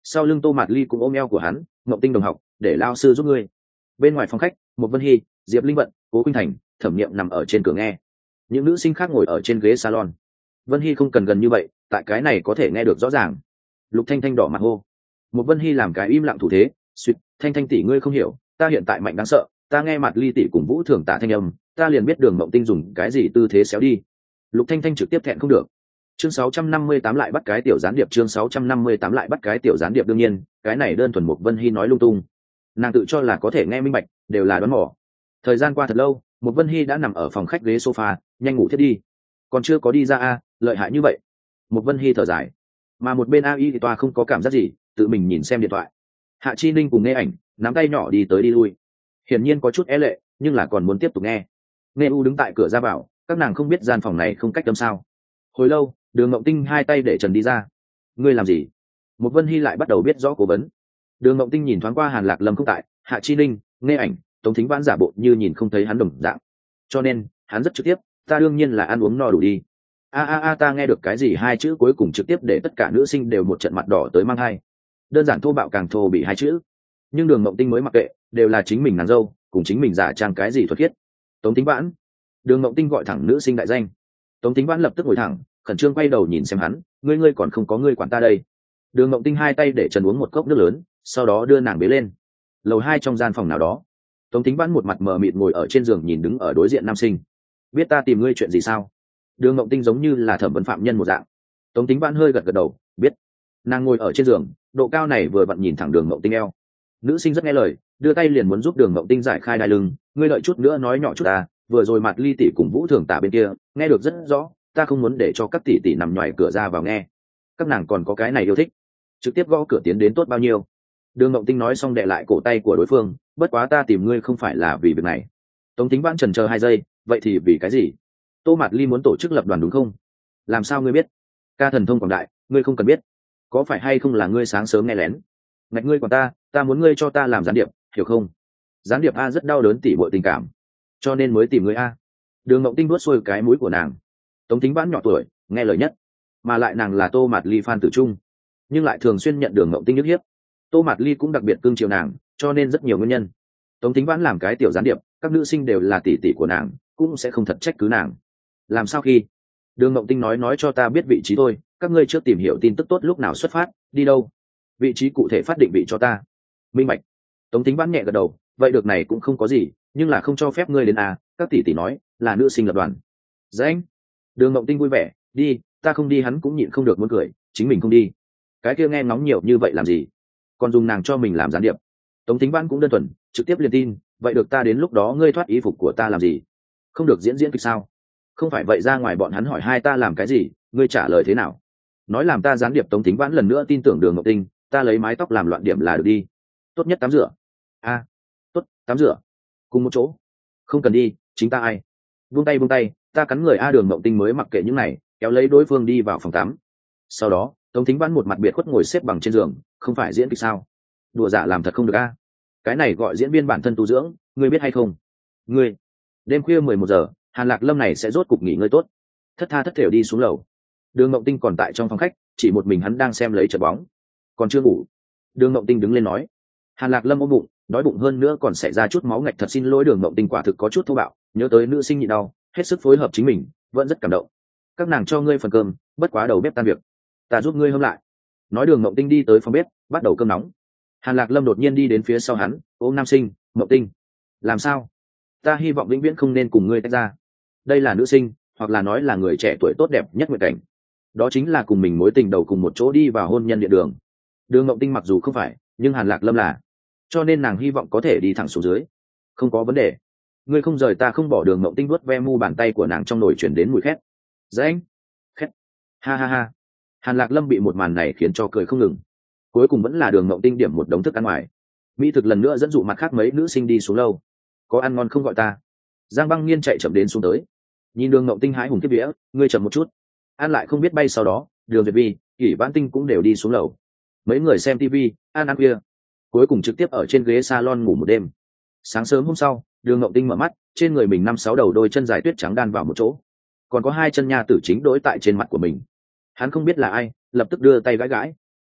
sau lưng Tô Mạt Ly cũng ôm eo của hắn, Ngộng Tinh đồng học, để lao sư giúp ngươi. Bên ngoài phòng khách, một Vân Hy, Diệp Linh Vận, Cố Khuynh Thành, Thẩm Niệm nằm ở trên cửa nghe, những nữ sinh khác ngồi ở trên ghế salon. Vân Hy không cần gần như vậy, tại cái này có thể nghe được rõ ràng. Lục Thanh Thanh đỏ mặt hô. Một Vân Hy làm cái im lặng thủ thế, suýt, Thanh Thanh tỷ ngươi không hiểu, ta hiện tại mạnh đáng sợ, ta nghe Mạt Ly tỷ cùng Vũ Thường Tạ thanh âm, ta liền biết Đường Ngộng Tinh dùng cái gì tư thế xéo đi. Lục Thanh Thanh trực tiếp thẹn không được. Chương sáu trăm năm mươi tám lại bắt cái tiểu gián điệp, chương sáu trăm năm mươi tám lại bắt cái tiểu gián điệp, đương nhiên, cái này đơn thuần một Vân Hy nói lung tung. Nàng tự cho là có thể nghe minh bạch, đều là đoán mò. Thời gian qua thật lâu, một Vân Hy đã nằm ở phòng khách ghế sofa, nhanh ngủ thiết đi. Còn chưa có đi ra a, lợi hại như vậy. Một Vân Hy thở dài. Mà một bên A Y thì toa không có cảm giác gì, tự mình nhìn xem điện thoại. Hạ Chi Ninh cùng Nghe Ảnh, nắm tay nhỏ đi tới đi lui. Hiển nhiên có chút é lệ, nhưng là còn muốn tiếp tục nghe. Nghe U đứng tại cửa ra vào, các nàng không biết gian phòng này không cách tâm sao. Hồi lâu, Đường Ngộng Tinh hai tay để trần đi ra. Ngươi làm gì? Một Vân Hy lại bắt đầu biết rõ cố vấn. Đường Ngộng Tinh nhìn thoáng qua Hàn Lạc Lâm không tại, Hạ Chi Ninh, Nghe Ảnh, Tống Thính Vãn giả bộ như nhìn không thấy hắn đồng dạng. Cho nên, hắn rất trực tiếp, ta đương nhiên là ăn uống no đủ đi. A a a ta nghe được cái gì hai chữ cuối cùng trực tiếp để tất cả nữ sinh đều một trận mặt đỏ tới mang hai. Đơn giản thô bạo càng thô bị hai chữ. Nhưng Đường Ngộng Tinh mới mặc kệ, đều là chính mình nàng dâu, cùng chính mình giả trang cái gì thuật khiết. Tống Thính Vãn. Đường Ngộng Tinh gọi thẳng nữ sinh đại danh. Tống Thính Vãn lập tức ngồi thẳng, khẩn trương quay đầu nhìn xem hắn, ngươi ngươi còn không có ngươi quản ta đây. Đường Ngộng Tinh hai tay để trần uống một cốc nước lớn, sau đó đưa nàng bế lên. Lầu hai trong gian phòng nào đó, Tống Thính Vãn một mặt mờ mịt ngồi ở trên giường nhìn đứng ở đối diện nam sinh. Biết ta tìm ngươi chuyện gì sao? Đường Ngộng Tinh giống như là thẩm vấn phạm nhân một dạng. Tống Thính Vãn hơi gật gật đầu, biết. Nàng ngồi ở trên giường, độ cao này vừa vặn nhìn thẳng Đường Ngộng Tinh eo. Nữ sinh rất nghe lời, đưa tay liền muốn giúp Đường Ngộng Tinh giải khai đai lưng, ngươi đợi chút nữa nói nhỏ chút ta, vừa rồi Mạt Ly tỷ cùng Vũ Thường Tả bên kia, nghe được rất rõ, ta không muốn để cho các tỷ tỷ nằm ngoài cửa ra vào nghe. Các nàng còn có cái này yêu thích, trực tiếp gõ cửa tiến đến tốt bao nhiêu. Đường Ngộng Tinh nói xong đè lại cổ tay của đối phương, bất quá ta tìm ngươi không phải là vì việc này. Tống Thính Vãn chần chờ hai giây, vậy thì vì cái gì? Tô Mạt Ly muốn tổ chức lập đoàn đúng không? Làm sao ngươi biết? Ca thần thông quảng đại, ngươi không cần biết. Có phải hay không là ngươi sáng sớm nghe lén? Ngạch ngươi còn ta, ta muốn ngươi cho ta làm gián điệp, hiểu không? Gián điệp a rất đau đớn tỉ muội tình cảm, cho nên mới tìm ngươi a. Đường Ngộng Tinh vuốt xuôi cái mũi của nàng. Tống Thính Vãn nhỏ tuổi, nghe lời nhất, mà lại nàng là Tô Mạt Ly fan tử trung, nhưng lại thường xuyên nhận Đường Ngộng Tinh nhức hiếp. Tô Mạt Ly cũng đặc biệt cưng chiều nàng, cho nên rất nhiều nguyên nhân. Tống Thính Vãn làm cái tiểu gián điệp, các nữ sinh đều là tỷ tỷ của nàng, cũng sẽ không thật trách cứ nàng. Làm sao khi? Đường Ngộng Tinh nói nói cho ta biết vị trí thôi, các ngươi trước tìm hiểu tin tức tốt lúc nào xuất phát, đi đâu, vị trí cụ thể phát định vị cho ta. Minh bạch. Tống Thính Vãn nhẹ gật đầu, vậy được này cũng không có gì, nhưng là không cho phép ngươi đến à, các tỷ tỷ nói là nữ sinh lập đoàn. Danh. Đường Ngộng Tinh vui vẻ, đi, ta không đi hắn cũng nhịn không được muốn cười, chính mình không đi. Cái kia nghe ngóng nhiều như vậy làm gì? Còn dùng nàng cho mình làm gián điệp. Tống Thính Vãn cũng đơn thuần, trực tiếp liền tin, vậy được ta đến lúc đó ngươi thoát y phục của ta làm gì? Không được diễn diễn kịch sao? Không phải vậy ra ngoài bọn hắn hỏi hai ta làm cái gì, ngươi trả lời thế nào? Nói làm ta gián điệp. Tống Thính Vãn lần nữa tin tưởng Đường Ngọc Tinh, ta lấy mái tóc làm loạn điểm là được đi. Tốt nhất tắm rửa. A, à, tốt, tắm rửa. Cùng một chỗ. Không cần đi, chính ta ai? Buông tay buông tay, ta cắn người. A. Đường Ngọc Tinh mới mặc kệ những này, kéo lấy đối phương đi vào phòng tắm. Sau đó, Tống Thính Vãn một mặt biệt khuất ngồi xếp bằng trên giường, không phải diễn kịch sao? Đùa giả làm thật không được a. Cái này gọi diễn viên bản thân tu dưỡng, ngươi biết hay không? Ngươi. Đêm khuya mười một giờ, Hàn Lạc Lâm này sẽ rốt cục nghỉ ngơi tốt, thất tha thất thểu đi xuống lầu. Đường Ngộng Tinh còn tại trong phòng khách, chỉ một mình hắn đang xem lấy trận bóng, còn chưa ngủ. Đường Ngộng Tinh đứng lên nói. Hàn Lạc Lâm ôm bụng, đói bụng hơn nữa còn xảy ra chút máu ngạch, thật xin lỗi. Đường Ngộng Tinh quả thực có chút thô bạo, nhớ tới nữ sinh nhịn đau, hết sức phối hợp chính mình, vẫn rất cảm động. Các nàng cho ngươi phần cơm, bất quá đầu bếp tan việc, ta giúp ngươi hâm lại. Nói Đường Ngộng Tinh đi tới phòng bếp, bắt đầu cơm nóng. Hàn Lạc Lâm đột nhiên đi đến phía sau hắn, ôm nam sinh. Ngộng Tinh, làm sao? Ta hy vọng vĩnh viễn không nên cùng ngươi tách ra. Đây là nữ sinh, hoặc là nói là người trẻ tuổi tốt đẹp nhất nguyện cảnh, đó chính là cùng mình mối tình đầu cùng một chỗ đi vào hôn nhân địa đường. Đường Ngộng Tinh mặc dù không phải, nhưng Hàn Lạc Lâm là, cho nên nàng hy vọng có thể đi thẳng xuống dưới. Không có vấn đề, ngươi không rời ta không bỏ. Đường Ngộng Tinh vuốt ve mu bàn tay của nàng, trong nồi chuyển đến mùi khét. Dễ khét, ha ha ha. Hàn Lạc Lâm bị một màn này khiến cho cười không ngừng. Cuối cùng vẫn là Đường Ngộng Tinh điểm một đống thức ăn ngoài. Mỹ thực lần nữa dẫn dụ mặt khác mấy nữ sinh đi xuống lâu. Có ăn ngon không gọi ta? Giang Băng Nghiên chạy chậm đến xuống tới, nhìn Đường Ngộng Tinh hái hùng kiếp vía, ngươi chậm một chút, ăn lại không biết bay. Sau đó Đường Duyệt Vi, Kỷ Vãn Tinh cũng đều đi xuống lầu. Mấy người xem tivi, ăn ăn kia, cuối cùng trực tiếp ở trên ghế salon ngủ một đêm. Sáng sớm hôm sau, Đường Ngộng Tinh mở mắt, trên người mình năm sáu đầu đôi chân dài tuyết trắng đan vào một chỗ, còn có hai chân nha tử chính đối tại trên mặt của mình. Hắn không biết là ai, lập tức đưa tay gãi gãi.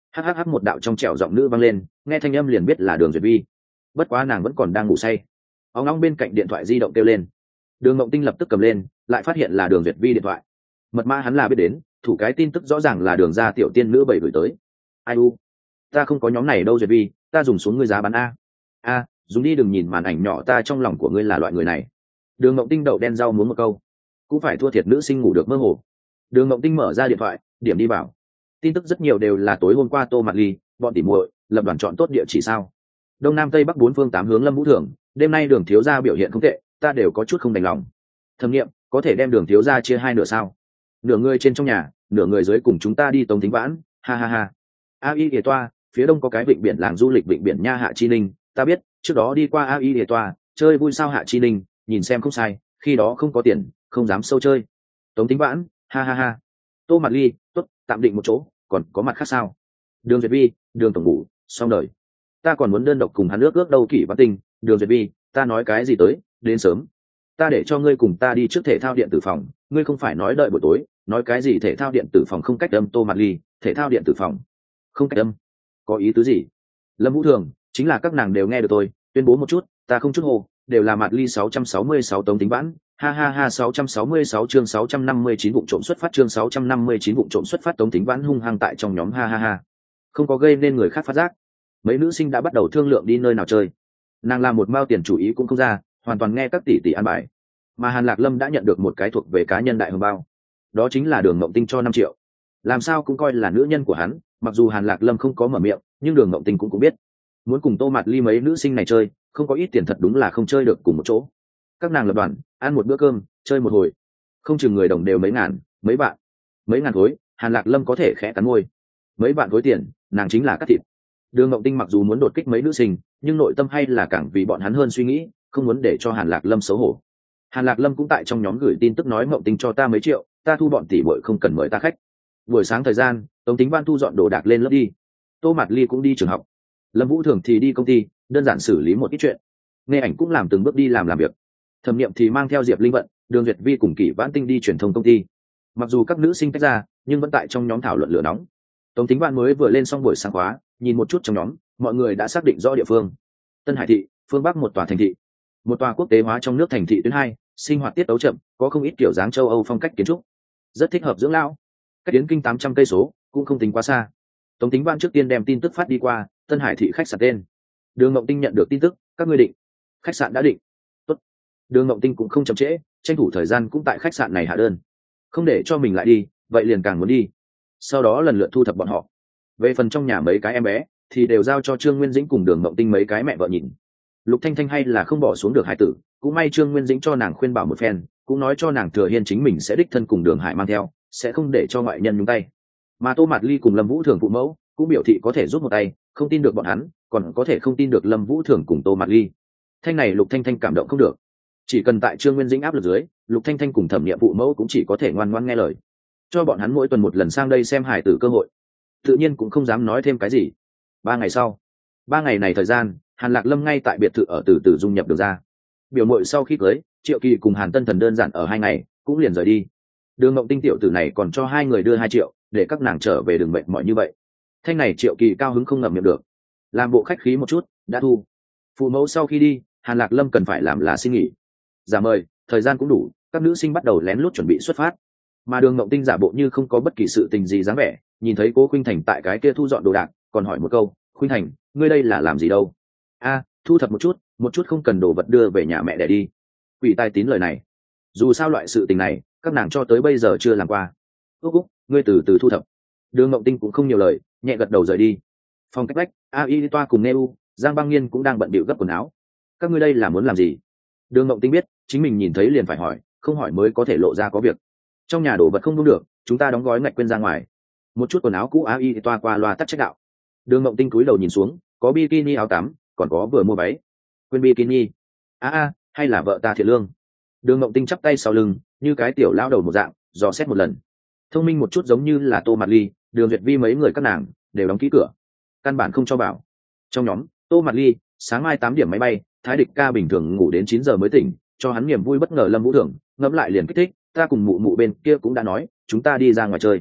hhh một đạo trong trẻo giọng nữ vang lên, nghe thanh âm liền biết là Đường Duyệt Vi. Bất quá nàng vẫn còn đang ngủ say. Óng óng bên cạnh điện thoại di động kêu lên. Đường Mộng Tinh lập tức cầm lên, lại phát hiện là Đường Duyệt Vi điện thoại. Mật mã hắn là biết đến, thủ cái tin tức rõ ràng là Đường gia tiểu tiên nữ bảy gửi tới. Ai u, ta không có nhóm này đâu Duyệt Vi, ta dùng xuống ngươi giá bán a. A, dùng đi đừng nhìn màn ảnh nhỏ, ta trong lòng của ngươi là loại người này. Đường Mộng Tinh đậu đen rau muốn một câu, cũng phải thua thiệt nữ sinh ngủ được mơ hồ. Đường Mộng Tinh mở ra điện thoại, điểm đi vào. Tin tức rất nhiều đều là tối hôm qua Tô Mạt Ly, bọn tỉ muội lập đoàn chọn tốt địa chỉ sao? Đông Nam Tây Bắc bốn phương tám hướng Lâm Vũ Thường, đêm nay Đường thiếu gia biểu hiện không tệ, ta đều có chút không đành lòng. Thẩm nghiệm, có thể đem Đường thiếu gia chia hai nửa sao? Nửa người trên trong nhà, nửa người dưới cùng chúng ta đi Tống Thính Vãn, ha ha ha. A Y Địa Toa, phía đông có cái vịnh biển làng du lịch vịnh biển Nha Hạ Chi Ninh, ta biết, trước đó đi qua A Y Địa Toa, chơi vui sao Hạ Chi Ninh, nhìn xem không sai, khi đó không có tiền, không dám sâu chơi. Tống Thính Vãn, ha ha ha. Tô Mạt Ly, tốt, tạm định một chỗ, còn có mặt khác sao? Đường Duyệt Vi, Đường tổng ngủ, xong đời. Ta còn muốn đơn độc cùng hắn ước ước đâu Kỷ Văn Tinh, Đường Duyệt Vi, ta nói cái gì tới, đến sớm. Ta để cho ngươi cùng ta đi trước thể thao điện tử phòng, ngươi không phải nói đợi buổi tối, nói cái gì thể thao điện tử phòng không cách âm. Tô Mạt Ly, thể thao điện tử phòng không cách âm, có ý tứ gì? Lâm Vũ Thường, chính là các nàng đều nghe được tôi tuyên bố một chút, ta không chút hồ, đều là Mạt Ly sáu trăm sáu mươi sáu Tống Thính Vãn, ha ha ha. Sáu trăm sáu mươi sáu chương sáu trăm năm mươi chín vụ trộm xuất phát, chương sáu trăm năm mươi chín vụ trộm xuất phát. Tống Thính Vãn hung hăng tại trong nhóm, ha ha ha, không có gây nên người khác phát giác. Mấy nữ sinh đã bắt đầu thương lượng đi nơi nào chơi, nàng làm một mao tiền chủ ý cũng không ra, hoàn toàn nghe các tỷ tỷ an bài. Mà Hàn Lạc Lâm đã nhận được một cái thuộc về cá nhân đại hồng bao, đó chính là Đường Mộng Tinh cho năm triệu, làm sao cũng coi là nữ nhân của hắn. Mặc dù Hàn Lạc Lâm không có mở miệng, nhưng Đường Mộng Tinh cũng cũng biết, muốn cùng Tô Mạt Ly mấy nữ sinh này chơi, không có ít tiền thật đúng là không chơi được cùng một chỗ. Các nàng lập đoàn, ăn một bữa cơm, chơi một hồi, không chừng người đồng đều mấy ngàn, mấy bạn, mấy ngàn khối. Hàn Lạc Lâm có thể khẽ cắn môi, mấy bạn khối tiền, nàng chính là cắt thịt. Đường Mộng Tinh mặc dù muốn đột kích mấy nữ sinh, nhưng nội tâm hay là càng vì bọn hắn hơn suy nghĩ, không muốn để cho Hàn Lạc Lâm xấu hổ. Hàn Lạc Lâm cũng tại trong nhóm gửi tin tức nói Mộng Tinh cho ta mấy triệu, ta thu bọn tỷ muội không cần mời ta khách. Buổi sáng thời gian, Tống Tính Văn thu dọn đồ đạc lên lớp đi, Tô Mạt Ly cũng đi trường học, Lâm Vũ Thường thì đi công ty đơn giản xử lý một ít chuyện, Nghe Ảnh cũng làm từng bước đi làm làm việc. Thẩm Nghiệm thì mang theo Diệp Linh Vận, Đường Duyệt Vi cùng Kỷ Vãn Tinh đi truyền thông công ty. Mặc dù các nữ sinh tách ra, nhưng vẫn tại trong nhóm thảo luận lửa nóng. Tống Tính Văn mới vừa lên xong buổi sáng khóa, nhìn một chút trong nhóm, mọi người đã xác định rõ địa phương. Tân Hải thị, phương Bắc một tòa thành thị, một tòa quốc tế hóa trong nước thành thị tuyến hai, sinh hoạt tiết tấu chậm, có không ít kiểu dáng châu Âu phong cách kiến trúc, rất thích hợp dưỡng lão. Cách Yến Kinh tám trăm cây số, cũng không tính quá xa. Tống Tính Văn trước tiên đem tin tức phát đi qua, Tân Hải thị khách sạn tên. Đường Mộng Tinh nhận được tin tức, các ngươi định, khách sạn đã định. Tốt. Đường Mộng Tinh cũng không chậm trễ, tranh thủ thời gian cũng tại khách sạn này hạ đơn, không để cho mình lại đi, vậy liền càng muốn đi. Sau đó lần lượt thu thập bọn họ. Về phần trong nhà mấy cái em bé, thì đều giao cho Trương Nguyên Dĩnh cùng Đường Mộng Tinh mấy cái mẹ vợ nhìn. Lục Thanh Thanh hay là không bỏ xuống được hải tử, cũng may Trương Nguyên Dĩnh cho nàng khuyên bảo một phen, cũng nói cho nàng Thừa Hiên chính mình sẽ đích thân cùng Đường Hải mang theo, sẽ không để cho ngoại nhân nhúng tay. Mà Tô Mạt Ly cùng Lâm Vũ Thường phụ mẫu cũng biểu thị có thể giúp một tay, không tin được bọn hắn, còn có thể không tin được Lâm Vũ Thường cùng Tô Mạt Ly. Thanh này Lục Thanh Thanh cảm động không được. Chỉ cần tại Trương Nguyên Dĩnh áp lực dưới, Lục Thanh Thanh cùng Thẩm Nghiệm phụ mẫu cũng chỉ có thể ngoan ngoãn nghe lời, cho bọn hắn mỗi tuần một lần sang đây xem hải tử cơ hội. Tự nhiên cũng không dám nói thêm cái gì. Ba ngày sau, ba ngày này thời gian, Hàn Lạc Lâm ngay tại biệt thự ở từ từ dung nhập được ra. Biểu muội sau khi cưới, Triệu Kỳ cùng Hàn Tân Thần đơn giản ở hai ngày, cũng liền rời đi. Đường Mộng Tinh tiểu tử này còn cho hai người đưa hai triệu, để các nàng trở về đừng mệt mỏi như vậy. Thanh này Triệu Kỳ cao hứng không ngậm miệng được, làm bộ khách khí một chút, đã thu. Phụ mẫu sau khi đi, Hàn Lạc Lâm cần phải làm là xin nghỉ. Giả mời, thời gian cũng đủ, các nữ sinh bắt đầu lén lút chuẩn bị xuất phát. Mà Đường Mộng Tinh giả bộ như không có bất kỳ sự tình gì dáng vẻ, nhìn thấy Cố Khuynh Thành tại cái kia thu dọn đồ đạc, còn hỏi một câu, "Khuynh Thành, ngươi đây là làm gì đâu?" "A, thu thập một chút, một chút không cần đồ vật đưa về nhà mẹ để đi." Quỷ tai tín lời này. Dù sao loại sự tình này, các nàng cho tới bây giờ chưa làm qua. "Úc Úc, ngươi từ từ thu thập." Đường Mộng Tinh cũng không nhiều lời, nhẹ gật đầu rời đi. Phòng cách vách, A Y Toa cùng Neu, Giang Băng Nghiên cũng đang bận bịu gấp quần áo. "Các ngươi đây là muốn làm gì?" Đường Mộng Tinh biết, chính mình nhìn thấy liền phải hỏi, không hỏi mới có thể lộ ra có việc. "Trong nhà đồ vật không đúng được, chúng ta đóng gói ngạch quên ra ngoài." Một chút quần áo cũ A Y Toa qua loa tắc trách đạo. Đường Mộng Tinh cúi đầu nhìn xuống, có bikini áo tắm, còn có vừa mua váy. "Quên bikini? A a, hay là vợ ta Thiện Lương?" Đường Mộng Tinh chắp tay sau lưng, như cái tiểu lão đầu một dạng, dò xét một lần. Thông minh một chút giống như là Tô Mạt Ly, Đường Duyệt Vi mấy người các nàng đều đóng kỹ cửa, căn bản không cho bảo. Trong nhóm, Tô Mạt Ly, sáng mai tám điểm máy bay, Thái Địch ca bình thường ngủ đến chín giờ mới tỉnh, cho hắn niềm vui bất ngờ. Lâm Vũ Thường ngẫm lại liền kích thích, "Ta cùng mụ mụ bên kia cũng đã nói, chúng ta đi ra ngoài chơi."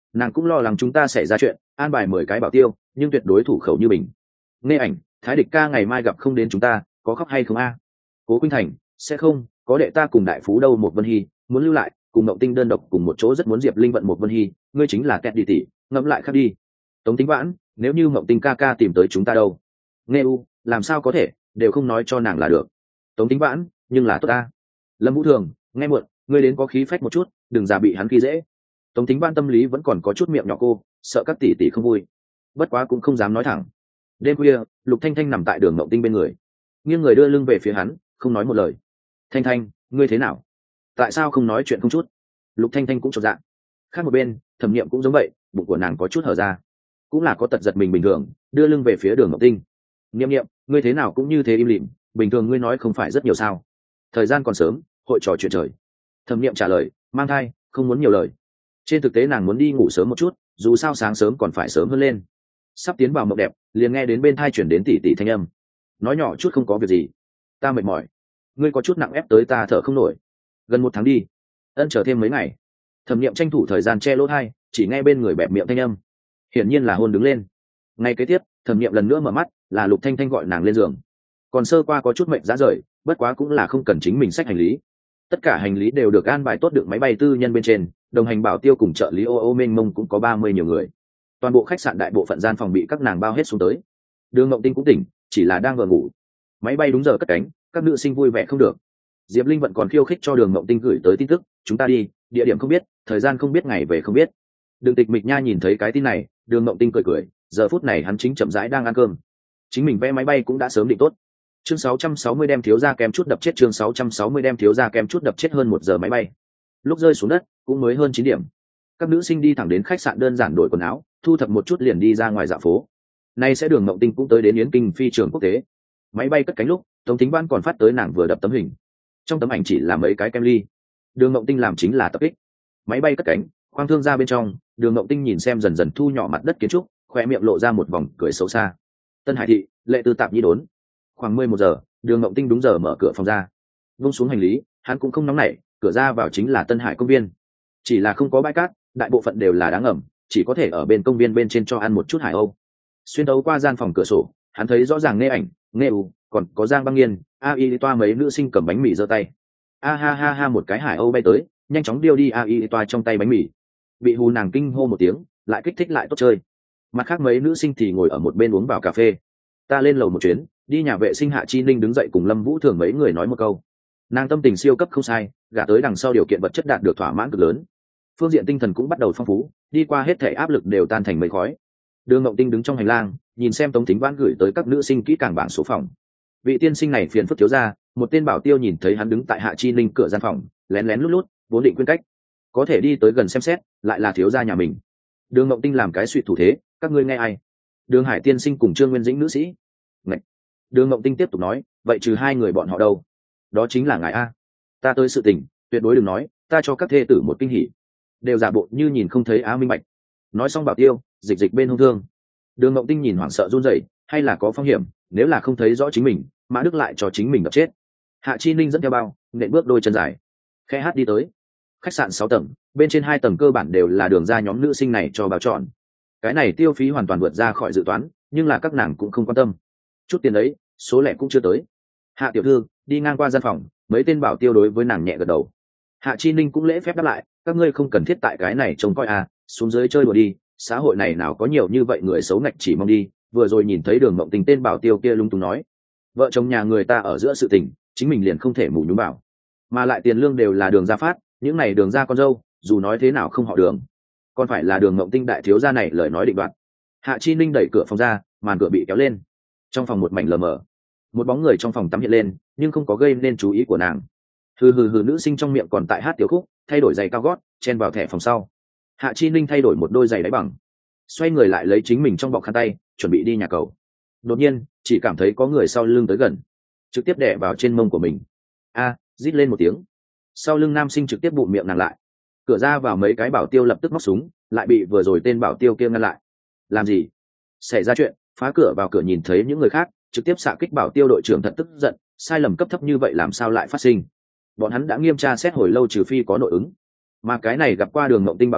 nàng cũng lo lắng chúng ta xảy ra chuyện, an bài mười cái bảo tiêu nhưng tuyệt đối thủ khẩu như mình. Nghe ảnh, Thái Địch ca ngày mai gặp không đến chúng ta, có khóc hay không a? Cố Khuynh Thành, sẽ không, có đệ ta cùng đại phú đâu một Vân Hy, muốn lưu lại, cùng Mộng Tinh đơn độc cùng một chỗ rất muốn Diệp Linh vận một Vân Hy, ngươi chính là kẹt đi tỷ, ngẫm lại khác đi. Tống Tính Vãn, nếu như Mộng Tinh ca ca tìm tới chúng ta đâu? Nghe u, làm sao có thể, đều không nói cho nàng là được. Tống Tính Vãn, nhưng là tốt ta. Lâm Vũ Thường, nghe muộn, ngươi đến có khí phách một chút, đừng giả bị hắn khi dễ. Tống Tính Vãn tâm lý vẫn còn có chút miệng nhỏ cô, sợ các tỷ tỷ không vui, bất quá cũng không dám nói thẳng. Đêm khuya, Lục Thanh Thanh nằm tại đường Mộng Tinh bên người, nghiêng người đưa lưng về phía hắn, không nói một lời. Thanh Thanh, ngươi thế nào? Tại sao không nói chuyện không chút? Lục Thanh Thanh cũng chột dạ. Khác một bên, Thẩm Niệm cũng giống vậy, bụng của nàng có chút hở ra, cũng là có tật giật mình bình thường, đưa lưng về phía đường Mộng Tinh. Niệm Niệm, ngươi thế nào cũng như thế im lìm, bình thường ngươi nói không phải rất nhiều sao? Thời gian còn sớm, hội trò chuyện trời. Thẩm Niệm trả lời, mang thai, không muốn nhiều lời. Trên thực tế nàng muốn đi ngủ sớm một chút, dù sao sáng sớm còn phải sớm hơn lên. Sắp tiến vào mộng đẹp, liền nghe đến bên thai chuyển đến tỉ tỉ thanh âm, nói nhỏ chút không có việc gì, ta mệt mỏi, ngươi có chút nặng ép tới ta thở không nổi, gần một tháng đi, ân chờ thêm mấy ngày. Thẩm Niệm tranh thủ thời gian che lỗ tai, chỉ nghe bên người bẹp miệng thanh âm, hiển nhiên là hôn đứng lên. Ngay kế tiếp, Thẩm Niệm lần nữa mở mắt, là Lục Thanh Thanh gọi nàng lên giường. Còn sơ qua có chút mệt rã rời, bất quá cũng là không cần chính mình xách hành lý, tất cả hành lý đều được an bài tốt đựng máy bay tư nhân bên trên, đồng hành bảo tiêu cùng trợ lý ô ô mênh mông cũng có ba mươi nhiều người. Toàn bộ khách sạn đại bộ phận gian phòng bị các nàng bao hết xuống tới. Đường Mộng Tinh cũng tỉnh, chỉ là đang vừa ngủ. Máy bay đúng giờ cất cánh, các nữ sinh vui vẻ không được. Diệp Linh vẫn còn khiêu khích cho Đường Mộng Tinh gửi tới tin tức, chúng ta đi, địa điểm không biết, thời gian không biết, ngày về không biết. Đường Tịch Mịch Nha nhìn thấy cái tin này, Đường Mộng Tinh cười cười, giờ phút này hắn chính chậm rãi đang ăn cơm. Chính mình vé máy bay cũng đã sớm định tốt. Chương sáu trăm sáu mươi đem thiếu gia kém chút đập chết, chương sáu trăm sáu mươi đem thiếu gia kém chút đập chết hơn một giờ máy bay. Lúc rơi xuống đất, cũng mới hơn chín điểm. Các nữ sinh đi thẳng đến khách sạn đơn giản đổi quần áo, thu thập một chút liền đi ra ngoài dạo phố. Nay sẽ Đường Mộng Tinh cũng tới đến Yến Kinh phi trường quốc tế. Máy bay cất cánh lúc, Tống Thính Ban còn phát tới nàng vừa đập tấm hình. Trong tấm ảnh chỉ là mấy cái kem ly. Đường Mộng Tinh làm chính là tập kích. Máy bay cất cánh, khoang thương ra bên trong, Đường Mộng Tinh nhìn xem dần dần thu nhỏ mặt đất kiến trúc, khoe miệng lộ ra một vòng cười xấu xa. Tân Hải thị, Lệ Tư tạp nhi đốn. Khoảng mười một giờ, Đường Mộng Tinh đúng giờ mở cửa phòng ra. Vung xuống hành lý, hắn cũng không nóng nảy, cửa ra vào chính là Tân Hải công viên. Chỉ là không có bãi cát, đại bộ phận đều là đá ngầm, chỉ có thể ở bên công viên bên trên cho ăn một chút hải âu. Xuyên đấu qua gian phòng cửa sổ, hắn thấy rõ ràng Nghe Ảnh, Nghe U, còn có Giang Băng Nghiên, a y toa mấy nữ sinh cầm bánh mì giơ tay. A ha ha ha một cái hải âu bay tới, nhanh chóng điêu đi a y toa trong tay bánh mì. Bị hù nàng kinh hô một tiếng, lại kích thích lại tốt chơi. Mặt khác mấy nữ sinh thì ngồi ở một bên uống vào cà phê. Ta lên lầu một chuyến, đi nhà vệ sinh. Hạ Chi Ninh đứng dậy cùng Lâm Vũ Thường mấy người nói một câu. Nàng tâm tình siêu cấp không sai, gả tới đằng sau điều kiện vật chất đạt được thỏa mãn cực lớn, phương diện tinh thần cũng bắt đầu phong phú, đi qua hết thể áp lực đều tan thành mây khói. Đường Ngộng Tinh đứng trong hành lang, nhìn xem Tống Thính Vãn gửi tới các nữ sinh kỹ càng bảng số phòng. Vị tiên sinh này phiền phức thiếu ra, một tên bảo tiêu nhìn thấy hắn đứng tại Hạ Chi Ninh cửa gian phòng, lén lén lút lút, vốn định quên cách, có thể đi tới gần xem xét, lại là thiếu gia nhà mình. Đường Ngộng Tinh làm cái suy thủ thế, các ngươi nghe ai? Đường Hải tiên sinh cùng Trương Nguyên Dĩnh nữ sĩ. Ngậy. Đường Ngộng Tinh tiếp tục nói, vậy trừ hai người bọn họ đâu? Đó chính là ngài a. Ta tới sự tình, tuyệt đối đừng nói, ta cho các thê tử một kinh hỉ. Đều giả bộ như nhìn không thấy á minh bạch. Nói xong bảo tiêu, dịch dịch bên hông thương. Đường Ngộng Tinh nhìn hoảng sợ run rẩy, hay là có phong hiểm, nếu là không thấy rõ chính mình, Mã Đức lại cho chính mình đập chết. Hạ Chi Ninh dẫn theo bao, nện bước đôi chân dài, khẽ hát đi tới. Khách sạn sáu tầng, bên trên hai tầng cơ bản đều là đường ra nhóm nữ sinh này cho bao trọn. Cái này tiêu phí hoàn toàn vượt ra khỏi dự toán, nhưng là các nàng cũng không quan tâm. Chút tiền đấy, số lẻ cũng chưa tới. Hạ tiểu thư đi ngang qua gian phòng, mấy tên bảo tiêu đối với nàng nhẹ gật đầu. Hạ Chi Ninh cũng lễ phép đáp lại, các ngươi không cần thiết tại cái này trông coi à, xuống dưới chơi đùa đi, xã hội này nào có nhiều như vậy người xấu ngạch chỉ mong đi. Vừa rồi nhìn thấy Đường Mộng Tình tên bảo tiêu kia lung tung nói, vợ chồng nhà người ta ở giữa sự tình, chính mình liền không thể mù nhúm bảo, mà lại tiền lương đều là Đường gia phát, những này Đường gia con dâu, dù nói thế nào không họ Đường, còn phải là Đường Mộng Tinh đại thiếu gia này lời nói định đoạt. Hạ Chi Ninh đẩy cửa phòng ra, màn cửa bị kéo lên, trong phòng một mảnh lờ mờ, một bóng người trong phòng tắm hiện lên, nhưng không có gây nên chú ý của nàng. Hừ hừ hừ, nữ sinh trong miệng còn tại hát tiểu khúc, thay đổi giày cao gót, chen vào thẻ phòng sau. Hạ Chi Ninh thay đổi một đôi giày đáy bằng, xoay người lại lấy chính mình trong bọc khăn tay, chuẩn bị đi nhà cầu. Đột nhiên, chỉ cảm thấy có người sau lưng tới gần, trực tiếp đè vào trên mông của mình. A, rít lên một tiếng. Sau lưng nam sinh trực tiếp bụm miệng nàng lại. Cửa ra vào mấy cái bảo tiêu lập tức móc súng, lại bị vừa rồi tên bảo tiêu kia ngăn lại. Làm gì? Xảy ra chuyện, phá cửa vào cửa nhìn thấy những người khác, trực tiếp xạ kích bảo tiêu đội trưởng thật tức giận, sai lầm cấp thấp như vậy làm sao lại phát sinh? Bọn hắn đã nghiêm tra xét hồi lâu trừ phi có nội ứng. Mà cái này gặp qua Đường Mộng Tinh bảo tiêu,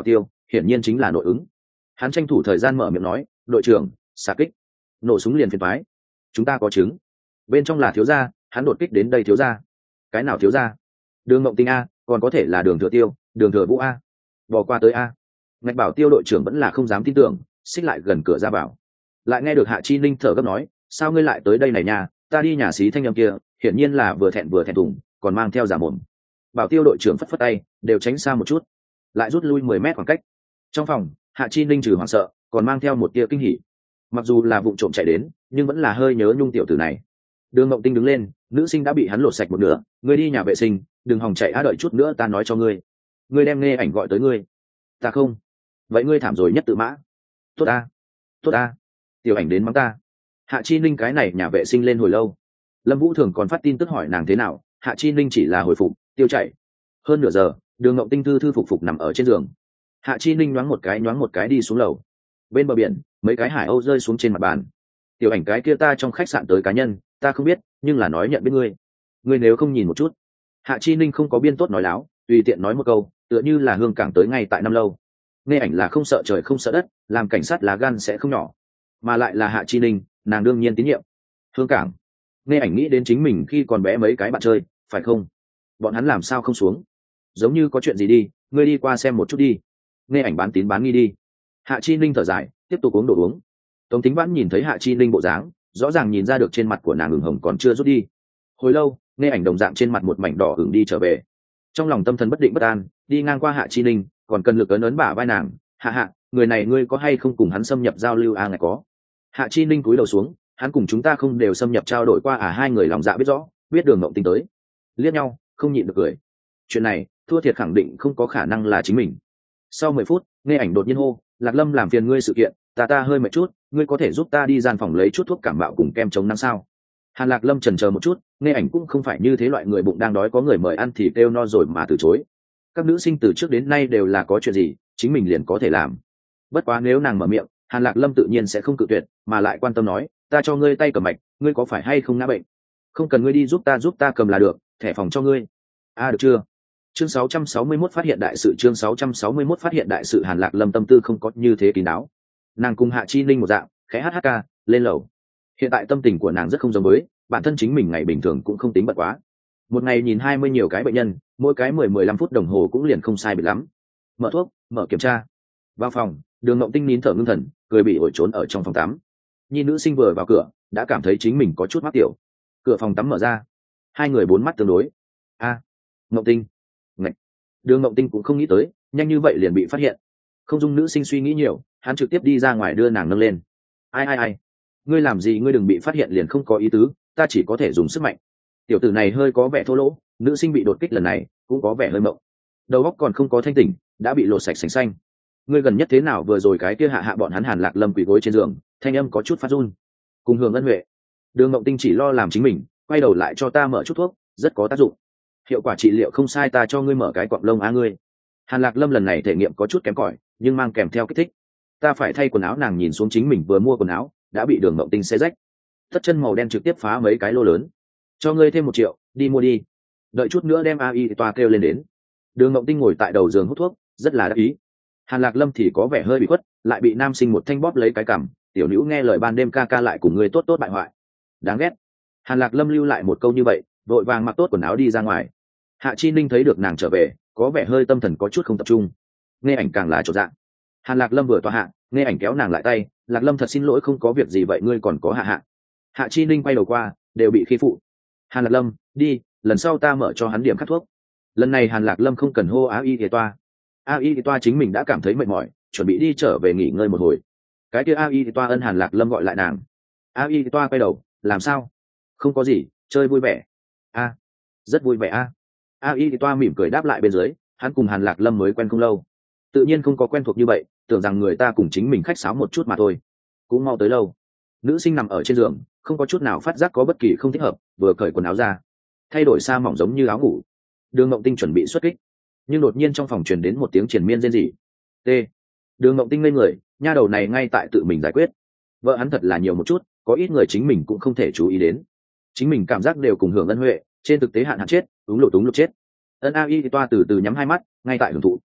hiển nhiên chính là nội ứng. Hắn tranh thủ thời gian mở miệng nói, đội trưởng, xạ kích, nổ súng liền phiền toái. Chúng ta có chứng. Bên trong là thiếu gia, hắn đột kích đến đây thiếu gia. Cái nào thiếu gia? Đường Mộng Tinh a, còn có thể là Đường Thừa Tiêu, Đường Thừa Vũ a. Bỏ qua tới a. Ngạch Bảo Tiêu đội trưởng vẫn là không dám tin tưởng, xích lại gần cửa ra vào. Lại nghe được Hạ Chi Ninh thở gấp nói, sao ngươi lại tới đây này nhà, ta đi nhà xí thanh âm kia, hiển nhiên là vừa thẹn vừa thẹn thùng, còn mang theo giả mồm. Bảo Tiêu đội trưởng phất phất tay, đều tránh xa một chút, lại rút lui mười mét khoảng cách. Trong phòng, Hạ Chi Ninh trừ hoảng sợ, còn mang theo một tia kinh hỉ. Mặc dù là vụng trộm chạy đến, nhưng vẫn là hơi nhớ Nhung tiểu tử này. Đường Mộng Tinh đứng lên, nữ sinh đã bị hắn lột sạch một nửa, ngươi đi nhà vệ sinh, đừng hòng chạy á, đợi chút nữa ta nói cho ngươi. Ngươi đem Nghe Ảnh gọi tới ngươi. Ta không. Vậy ngươi thảm rồi nhất tự mã. Tốt a, tốt a. Tiểu Ảnh đến mắng ta. Hạ Chi Ninh cái này nhà vệ sinh lên hồi lâu. Lâm Vũ Thường còn phát tin tức hỏi nàng thế nào, Hạ Chi Ninh chỉ là hồi phục, tiêu chạy. Hơn nửa giờ, Đường Mộng Tinh thư thư phục phục nằm ở trên giường. Hạ Chi Ninh nhoáng một cái nhoáng một cái đi xuống lầu. Bên bờ biển, mấy cái hải âu rơi xuống trên mặt bàn. Tiểu Ảnh cái kia ta trong khách sạn tới cá nhân, ta không biết, nhưng là nói nhận biết ngươi. Ngươi nếu không nhìn một chút. Hạ Chi Ninh không có biên tốt nói láo, tùy tiện nói một câu, tựa như là Hương Cảng tới ngay tại năm lâu. Nghe Ảnh là không sợ trời không sợ đất, làm cảnh sát lá gan sẽ không nhỏ, mà lại là Hạ Chi Ninh, nàng đương nhiên tín nhiệm. Hương Cảng. Nghe Ảnh nghĩ đến chính mình khi còn bé mấy cái bạn chơi, phải không? Bọn hắn làm sao không xuống? Giống như có chuyện gì đi, ngươi đi qua xem một chút đi. Nghe Ảnh bán tín bán nghi đi. Hạ Chi Ninh thở dài, tiếp tục uống đồ uống. Tống Tính Vãn nhìn thấy Hạ Chi Ninh bộ dáng, rõ ràng nhìn ra được trên mặt của nàng ửng hồng còn chưa rút đi. Hồi lâu, Nghe Ảnh đồng dạng trên mặt một mảnh đỏ ửng đi trở về. Trong lòng tâm thần bất định bất an, đi ngang qua Hạ Chi Ninh, còn cần lực ấn ấn bả vai nàng. Hạ hạ, người này ngươi có hay không cùng hắn xâm nhập giao lưu? A ngài có. Hạ Chi Ninh cúi đầu xuống, hắn cùng chúng ta không đều xâm nhập trao đổi qua à? Hai người lòng dạ biết rõ, biết Đường Mộng Tinh tới, liếc nhau, không nhịn được cười. Chuyện này, thua thiệt khẳng định không có khả năng là chính mình. Sau mười phút, Nghe Ảnh đột nhiên hô, Lạc Lâm làm phiền ngươi sự kiện, ta ta hơi mệt chút, ngươi có thể giúp ta đi gian phòng lấy chút thuốc cảm mạo cùng kem chống nắng sao? Hàn Lạc Lâm chần chờ một chút, Nghe Ảnh cũng không phải như thế loại người bụng đang đói có người mời ăn thì kêu no rồi mà từ chối. Các nữ sinh từ trước đến nay đều là có chuyện gì, chính mình liền có thể làm. Bất quá nếu nàng mở miệng, Hàn Lạc Lâm tự nhiên sẽ không cự tuyệt, mà lại quan tâm nói, ta cho ngươi tay cầm mạch, ngươi có phải hay không ngã bệnh? Không cần ngươi đi giúp ta giúp ta cầm là được, thẻ phòng cho ngươi. A à, được chưa? Chương sáu trăm sáu mươi mốt phát hiện đại sự. Chương sáu trăm sáu mươi mốt phát hiện đại sự. Hàn Lạc Lâm tâm tư không có như thế kín đáo. Nàng cùng Hạ Chi Ninh một dạng, khẽ hát hát ca, lên lầu. Hiện tại tâm tình của nàng rất không giống với, bản thân chính mình ngày bình thường cũng không tính bận quá. Một ngày nhìn hai mươi nhiều cái bệnh nhân, mỗi cái mười mười lăm phút đồng hồ cũng liền không sai biệt lắm. Mở thuốc, mở kiểm tra. Vào phòng, Đường Mộng Tinh nín thở ngưng thần, cười bị ổi trốn ở trong phòng tắm. Nhi nữ sinh vừa vào cửa, đã cảm thấy chính mình có chút mắc tiểu. Cửa phòng tắm mở ra, hai người bốn mắt tương đối. A, à, Mộng Tinh. Ngạch. Đường Mộng Tinh cũng không nghĩ tới, nhanh như vậy liền bị phát hiện. Không dung nữ sinh suy nghĩ nhiều, hắn trực tiếp đi ra ngoài đưa nàng nâng lên. Ai ai ai, ngươi làm gì? Ngươi đừng bị phát hiện liền không có ý tứ, ta chỉ có thể dùng sức mạnh. Tiểu tử này hơi có vẻ thô lỗ, nữ sinh bị đột kích lần này cũng có vẻ hơi mộng, đầu óc còn không có thanh tỉnh, đã bị lột sạch sành xanh. Ngươi gần nhất thế nào? Vừa rồi cái kia hạ hạ bọn hắn Hàn Lạc Lâm quỳ gối trên giường, thanh âm có chút phát run. Cùng Hưởng Ân Huệ. Đường Mộng Tinh chỉ lo làm chính mình, quay đầu lại cho ta mở chút thuốc, rất có tác dụng. Hiệu quả trị liệu không sai, ta cho ngươi mở cái quặng lông á. Ngươi. Hàn Lạc Lâm lần này thể nghiệm có chút kém cỏi, nhưng mang kèm theo kích thích. Ta phải thay quần áo. Nàng nhìn xuống chính mình vừa mua quần áo, đã bị Đường Mộng Tinh xé rách, tất chân màu đen trực tiếp phá mấy cái lô lớn. Cho ngươi thêm một triệu, đi mua đi. Đợi chút nữa đem a i toa kêu lên đến. Đường Mộng Tinh ngồi tại đầu giường hút thuốc, rất là đắc ý. Hàn Lạc Lâm thì có vẻ hơi bị khuất, lại bị nam sinh một thanh bóp lấy cái cằm. Tiểu nữ nghe lời ban đêm ca ca lại cùng ngươi tốt tốt bại hoại, đáng ghét. Hàn Lạc Lâm lưu lại một câu như vậy, vội vàng mặc tốt quần áo đi ra ngoài. Hạ Chi Ninh thấy được nàng trở về, có vẻ hơi tâm thần có chút không tập trung. Nghe Ảnh càng là chột dạ. Hàn Lạc Lâm vừa tòa hạ, Nghe Ảnh kéo nàng lại tay, Lạc Lâm thật xin lỗi, không có việc gì. Vậy ngươi còn có hạ hạ. Hạ Chi Ninh quay đầu qua, đều bị khi phụ. Hàn Lạc Lâm, đi, lần sau ta mở cho hắn điểm khắc thuốc. Lần này Hàn Lạc Lâm không cần hô a y thì toa. A y thì toa chính mình đã cảm thấy mệt mỏi, chuẩn bị đi trở về nghỉ ngơi một hồi. Cái kia a y thì toa ân Hàn Lạc Lâm gọi lại nàng. A y thì toa quay đầu, làm sao? Không có gì, chơi vui vẻ. A, rất vui vẻ a. A y thì toa mỉm cười đáp lại bên dưới, hắn cùng Hàn Lạc Lâm mới quen không lâu, tự nhiên không có quen thuộc như vậy, tưởng rằng người ta cùng chính mình khách sáo một chút mà thôi. Cũng mau tới lâu. Nữ sinh nằm ở trên giường, không có chút nào phát giác có bất kỳ không thích hợp, vừa cởi quần áo ra, thay đổi sa mỏng giống như áo ngủ. Đường Mộng Tinh chuẩn bị xuất kích, nhưng đột nhiên trong phòng truyền đến một tiếng triền miên rên rỉ. T. Đường Mộng Tinh ngây người, nha đầu này ngay tại tự mình giải quyết. Vợ hắn thật là nhiều một chút, có ít người chính mình cũng không thể chú ý đến. Chính mình cảm giác đều cùng Hưởng Ân Huệ, trên thực tế hạn hạn chết, úng lụt úng lụt chết. Ân a y toa từ từ nhắm hai mắt, ngay tại hưởng thụ.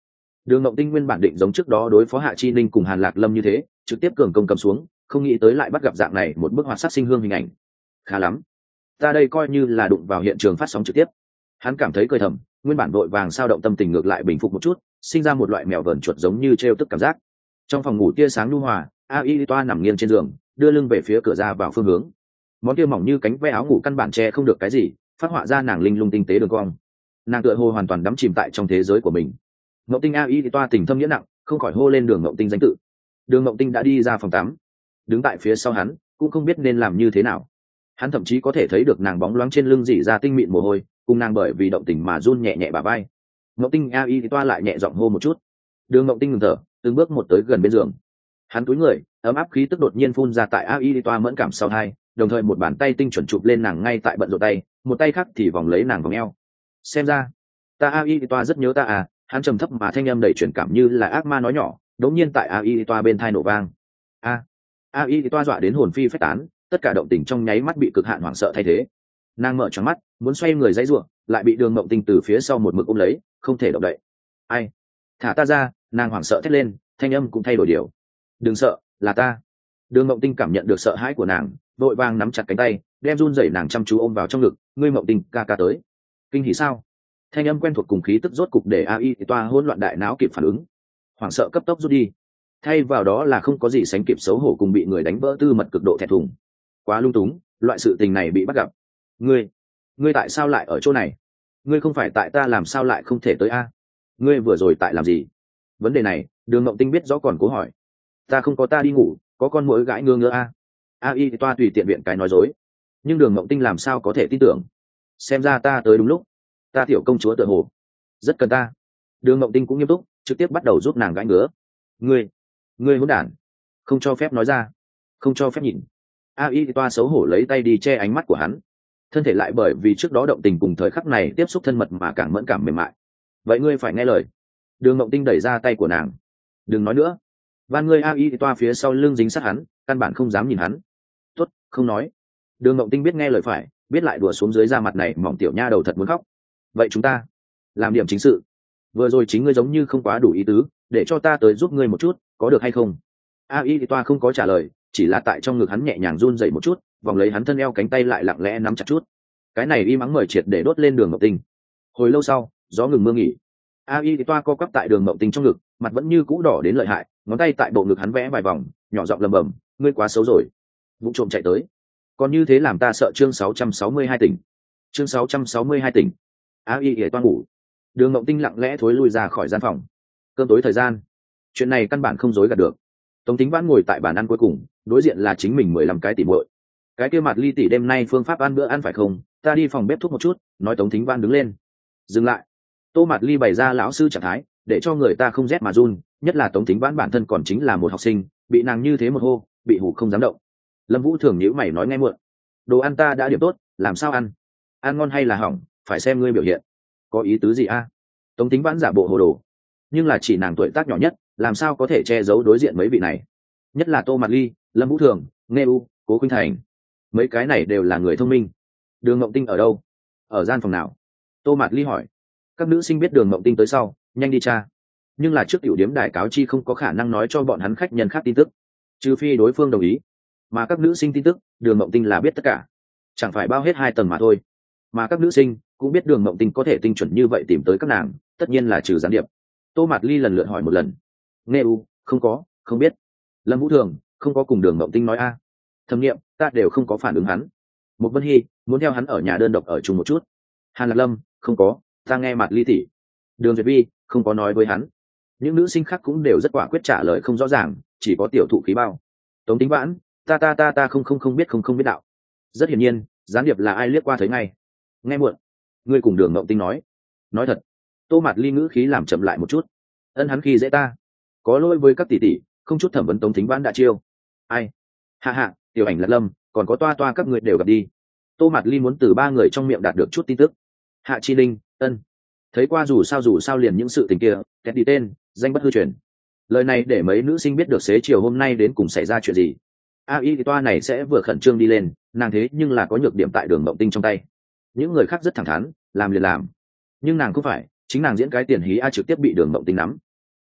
Đường Mộng Tinh nguyên bản định giống trước đó đối phó Hạ Chi Ninh cùng Hàn Lạc Lâm như thế, trực tiếp cường công cầm xuống, không nghĩ tới lại bắt gặp dạng này một bức hoạt sắc sinh hương hình ảnh. Khá lắm, ta đây coi như là đụng vào hiện trường phát sóng trực tiếp. Hắn cảm thấy cười thầm, nguyên bản đội vàng sao động tâm tình ngược lại bình phục một chút, sinh ra một loại mèo vờn chuột giống như trêu tức cảm giác. Trong phòng ngủ tia sáng nhu hòa, A Y Toa nằm nghiêng trên giường, đưa lưng về phía cửa ra vào phương hướng. Món kia mỏng như cánh ve áo ngủ căn bản che không được cái gì, phát họa ra nàng linh lung tinh tế đường cong. Nàng tựa hồ hoàn toàn đắm chìm tại trong thế giới của mình. Ngộng Tinh A Y Toa tình thâm nghĩa nặng, không khỏi hô lên Đường Ngộng Tinh danh tự. Đường Ngộng Tinh đã đi ra phòng tắm, đứng tại phía sau hắn, cũng không biết nên làm như thế nào. Hắn thậm chí có thể thấy được nàng bóng loáng trên lưng rỉ ra tinh mịn mồ hôi, cùng nàng bởi vì động tình mà run nhẹ nhẹ bả vai. Ngộng Tinh A Y Toa lại nhẹ giọng hô một chút. Đường Ngộng Tinh ngừng thở, từng bước một tới gần bên giường. Hắn cúi người, ấm áp khí tức đột nhiên phun ra tại A Y Toa mẫn cảm sau hai, đồng thời một bàn tay tinh chuẩn chụp lên nàng ngay tại bận rộn tay, một tay khác thì vòng lấy nàng vòng eo. Xem ra, ta A Y Toa rất nhớ ta à? Hắn trầm thấp mà thanh âm đầy truyền cảm như là ác ma nói nhỏ, đống nhiên tại A Y Toa bên thai nổ vang. A, A Y Toa dọa đến hồn phi phách tán, tất cả động tình trong nháy mắt bị cực hạn hoảng sợ thay thế. Nàng mở tròn mắt, muốn xoay người dãy rủa, lại bị Đường Mộng Tinh từ phía sau một mực ôm lấy, không thể động đậy. Ai? Thả ta ra! Nàng hoảng sợ thét lên, thanh âm cũng thay đổi điều. Đừng sợ, là ta. Đường Mộng Tinh cảm nhận được sợ hãi của nàng, vội vàng nắm chặt cánh tay, đem run rẩy nàng chăm chú ôm vào trong ngực. Ngươi Mộng Tinh, ca ca tới. Kinh hỉ sao? Thanh âm quen thuộc cùng khí tức rốt cục để A Y Toa hỗn loạn đại não kịp phản ứng, hoảng sợ cấp tốc rút đi. Thay vào đó là không có gì sánh kịp xấu hổ cùng bị người đánh vỡ tư mật cực độ thẹn thùng. Quá lung túng, loại sự tình này bị bắt gặp. Ngươi, ngươi tại sao lại ở chỗ này? Ngươi không phải tại ta làm sao lại không thể tới a? Ngươi vừa rồi tại làm gì? Vấn đề này, Đường Mộng Tinh biết rõ còn cố hỏi. Ta không có, ta đi ngủ, có con muỗi gãi ngứa ngứa a. A Y Toa tùy tiện viện cái nói dối, nhưng Đường Mộng Tinh làm sao có thể tin tưởng? Xem ra ta tới đúng lúc. Ta tiểu công chúa tựa hồ rất cần ta. Đường Mộng Tinh cũng nghiêm túc, trực tiếp bắt đầu giúp nàng gãi ngứa. Ngươi, ngươi hỗn đản, không cho phép nói ra, không cho phép nhìn. A Y Toa xấu hổ lấy tay đi che ánh mắt của hắn, thân thể lại bởi vì trước đó động tình cùng thời khắc này tiếp xúc thân mật mà càng mẫn cảm mềm mại. Vậy ngươi phải nghe lời. Đường Mộng Tinh đẩy ra tay của nàng. Đừng nói nữa. Van ngươi. A Y Toa phía sau lưng dính sát hắn, căn bản không dám nhìn hắn. Tốt, không nói. Đường Mộng Tinh biết nghe lời phải, biết lại đùa xuống dưới da mặt này mỏng tiểu nha đầu thật muốn khóc. Vậy chúng ta làm điểm chính sự. Vừa rồi chính ngươi giống như không quá đủ ý tứ, để cho ta tới giúp ngươi một chút, có được hay không? A Y Toa không có trả lời, chỉ là tại trong ngực hắn nhẹ nhàng run dậy một chút, vòng lấy hắn thân eo cánh tay lại lặng lẽ nắm chặt chút. Cái này im ắng mời triệt để đốt lên Đường Mộng Tinh. Hồi lâu sau, gió ngừng mưa nghỉ. A Y Toa co quắp tại Đường Mộng Tinh trong ngực, mặt vẫn như cũ đỏ đến lợi hại, ngón tay tại bộ ngực hắn vẽ vài vòng, nhỏ giọng lầm bầm, ngươi quá xấu rồi. Vụ trộm chạy tới, còn như thế làm ta sợ. Chương sáu trăm sáu mươi hai tỉnh. Chương sáu trăm sáu mươi hai tỉnh. A Y Toa ngủ. Đường Mộng Tinh lặng lẽ thối lui ra khỏi gian phòng. Cơm tối thời gian, chuyện này căn bản không dối gạt được. Tống Tính Vãn ngồi tại bàn ăn cuối cùng, đối diện là chính mình mười lăm cái tỉ muội. Cái kia Mặt Ly tỷ đêm nay phương pháp ăn bữa ăn phải không? Ta đi phòng bếp thúc một chút. Nói Tống Tính Vãn đứng lên. Dừng lại. Tô Mạt Ly bày ra lão sư trạng thái, để cho người ta không rét mà run, nhất là Tống Tính Vãn bản thân còn chính là một học sinh, bị nàng như thế một hô, bị hù không dám động. Lâm Vũ thường nhíu mày nói nghe muộn. Đồ ăn ta đã điểm tốt, làm sao ăn? Ăn ngon hay là hỏng, phải xem ngươi biểu hiện. Có ý tứ gì a? Tống Tính Vãn giả bộ hồ đồ, nhưng là chỉ nàng tuổi tác nhỏ nhất, làm sao có thể che giấu đối diện mấy vị này, nhất là Tô Mạt Ly, Lâm Vũ Thường, Nghe U, Cố Khuynh Thành, mấy cái này đều là người thông minh. Đường Mộng Tinh ở đâu? Ở gian phòng nào? Tô Mạt Ly hỏi. Các nữ sinh biết Đường Mộng Tinh tới sau, nhanh đi tra, nhưng là trước tiểu điếm đại cáo chi không có khả năng nói cho bọn hắn khách nhân khác tin tức, trừ phi đối phương đồng ý. Mà các nữ sinh tin tức, Đường Mộng Tinh là biết tất cả, chẳng phải bao hết hai tầng mà thôi. Mà các nữ sinh cũng biết Đường Mộng Tinh có thể tinh chuẩn như vậy tìm tới các nàng, tất nhiên là trừ gián điệp. Tô Mạt Ly lần lượt hỏi một lần. Nghe U, không có, không biết. Lâm Vũ Thường, không có cùng Đường Mộng Tinh nói a. À. Thẩm Nghiệm, ta đều không có phản ứng hắn. Một Vân Hy, muốn theo hắn ở nhà đơn độc ở chung một chút. Hàn Lạc Lâm, không có, ta nghe Mạt Ly tỷ. Đường Duyệt Vi, không có nói với hắn. Những nữ sinh khác cũng đều rất quả quyết trả lời không rõ ràng, chỉ có tiểu thụ khí bao. Tống Tính Vãn, ta ta ta ta không không không biết không không biết đạo. Rất hiển nhiên, gián điệp là ai liếc qua thấy ngay. Nghe muộn, ngươi cùng Đường Mộng Tinh nói. Nói thật. Tô Mạt Ly ngữ khí làm chậm lại một chút. Ân hắn khi dễ ta, có lỗi với các tỷ tỷ, không chút thẩm vấn. Tống Thính Vãn đã chiêu. Ai? Hạ hạ, Tiểu Ảnh, Lạc Lâm, còn có Toa Toa các người đều gặp đi. Tô Mạt Ly muốn từ ba người trong miệng đạt được chút tin tức. Hạ Chi Linh, ân, thấy qua dù sao dù sao liền những sự tình kia, kẹt đi tên, danh bất hư truyền. Lời này để mấy nữ sinh biết được xế chiều hôm nay đến cùng xảy ra chuyện gì. A Y Toa này sẽ vừa khẩn trương đi lên, nàng thế nhưng là có nhược điểm tại Đường Mộng Tinh trong tay. Những người khác rất thẳng thắn, làm liền làm, nhưng nàng không phải, chính nàng diễn cái tiền hí a trực tiếp bị Đường Mộng Tinh nắm.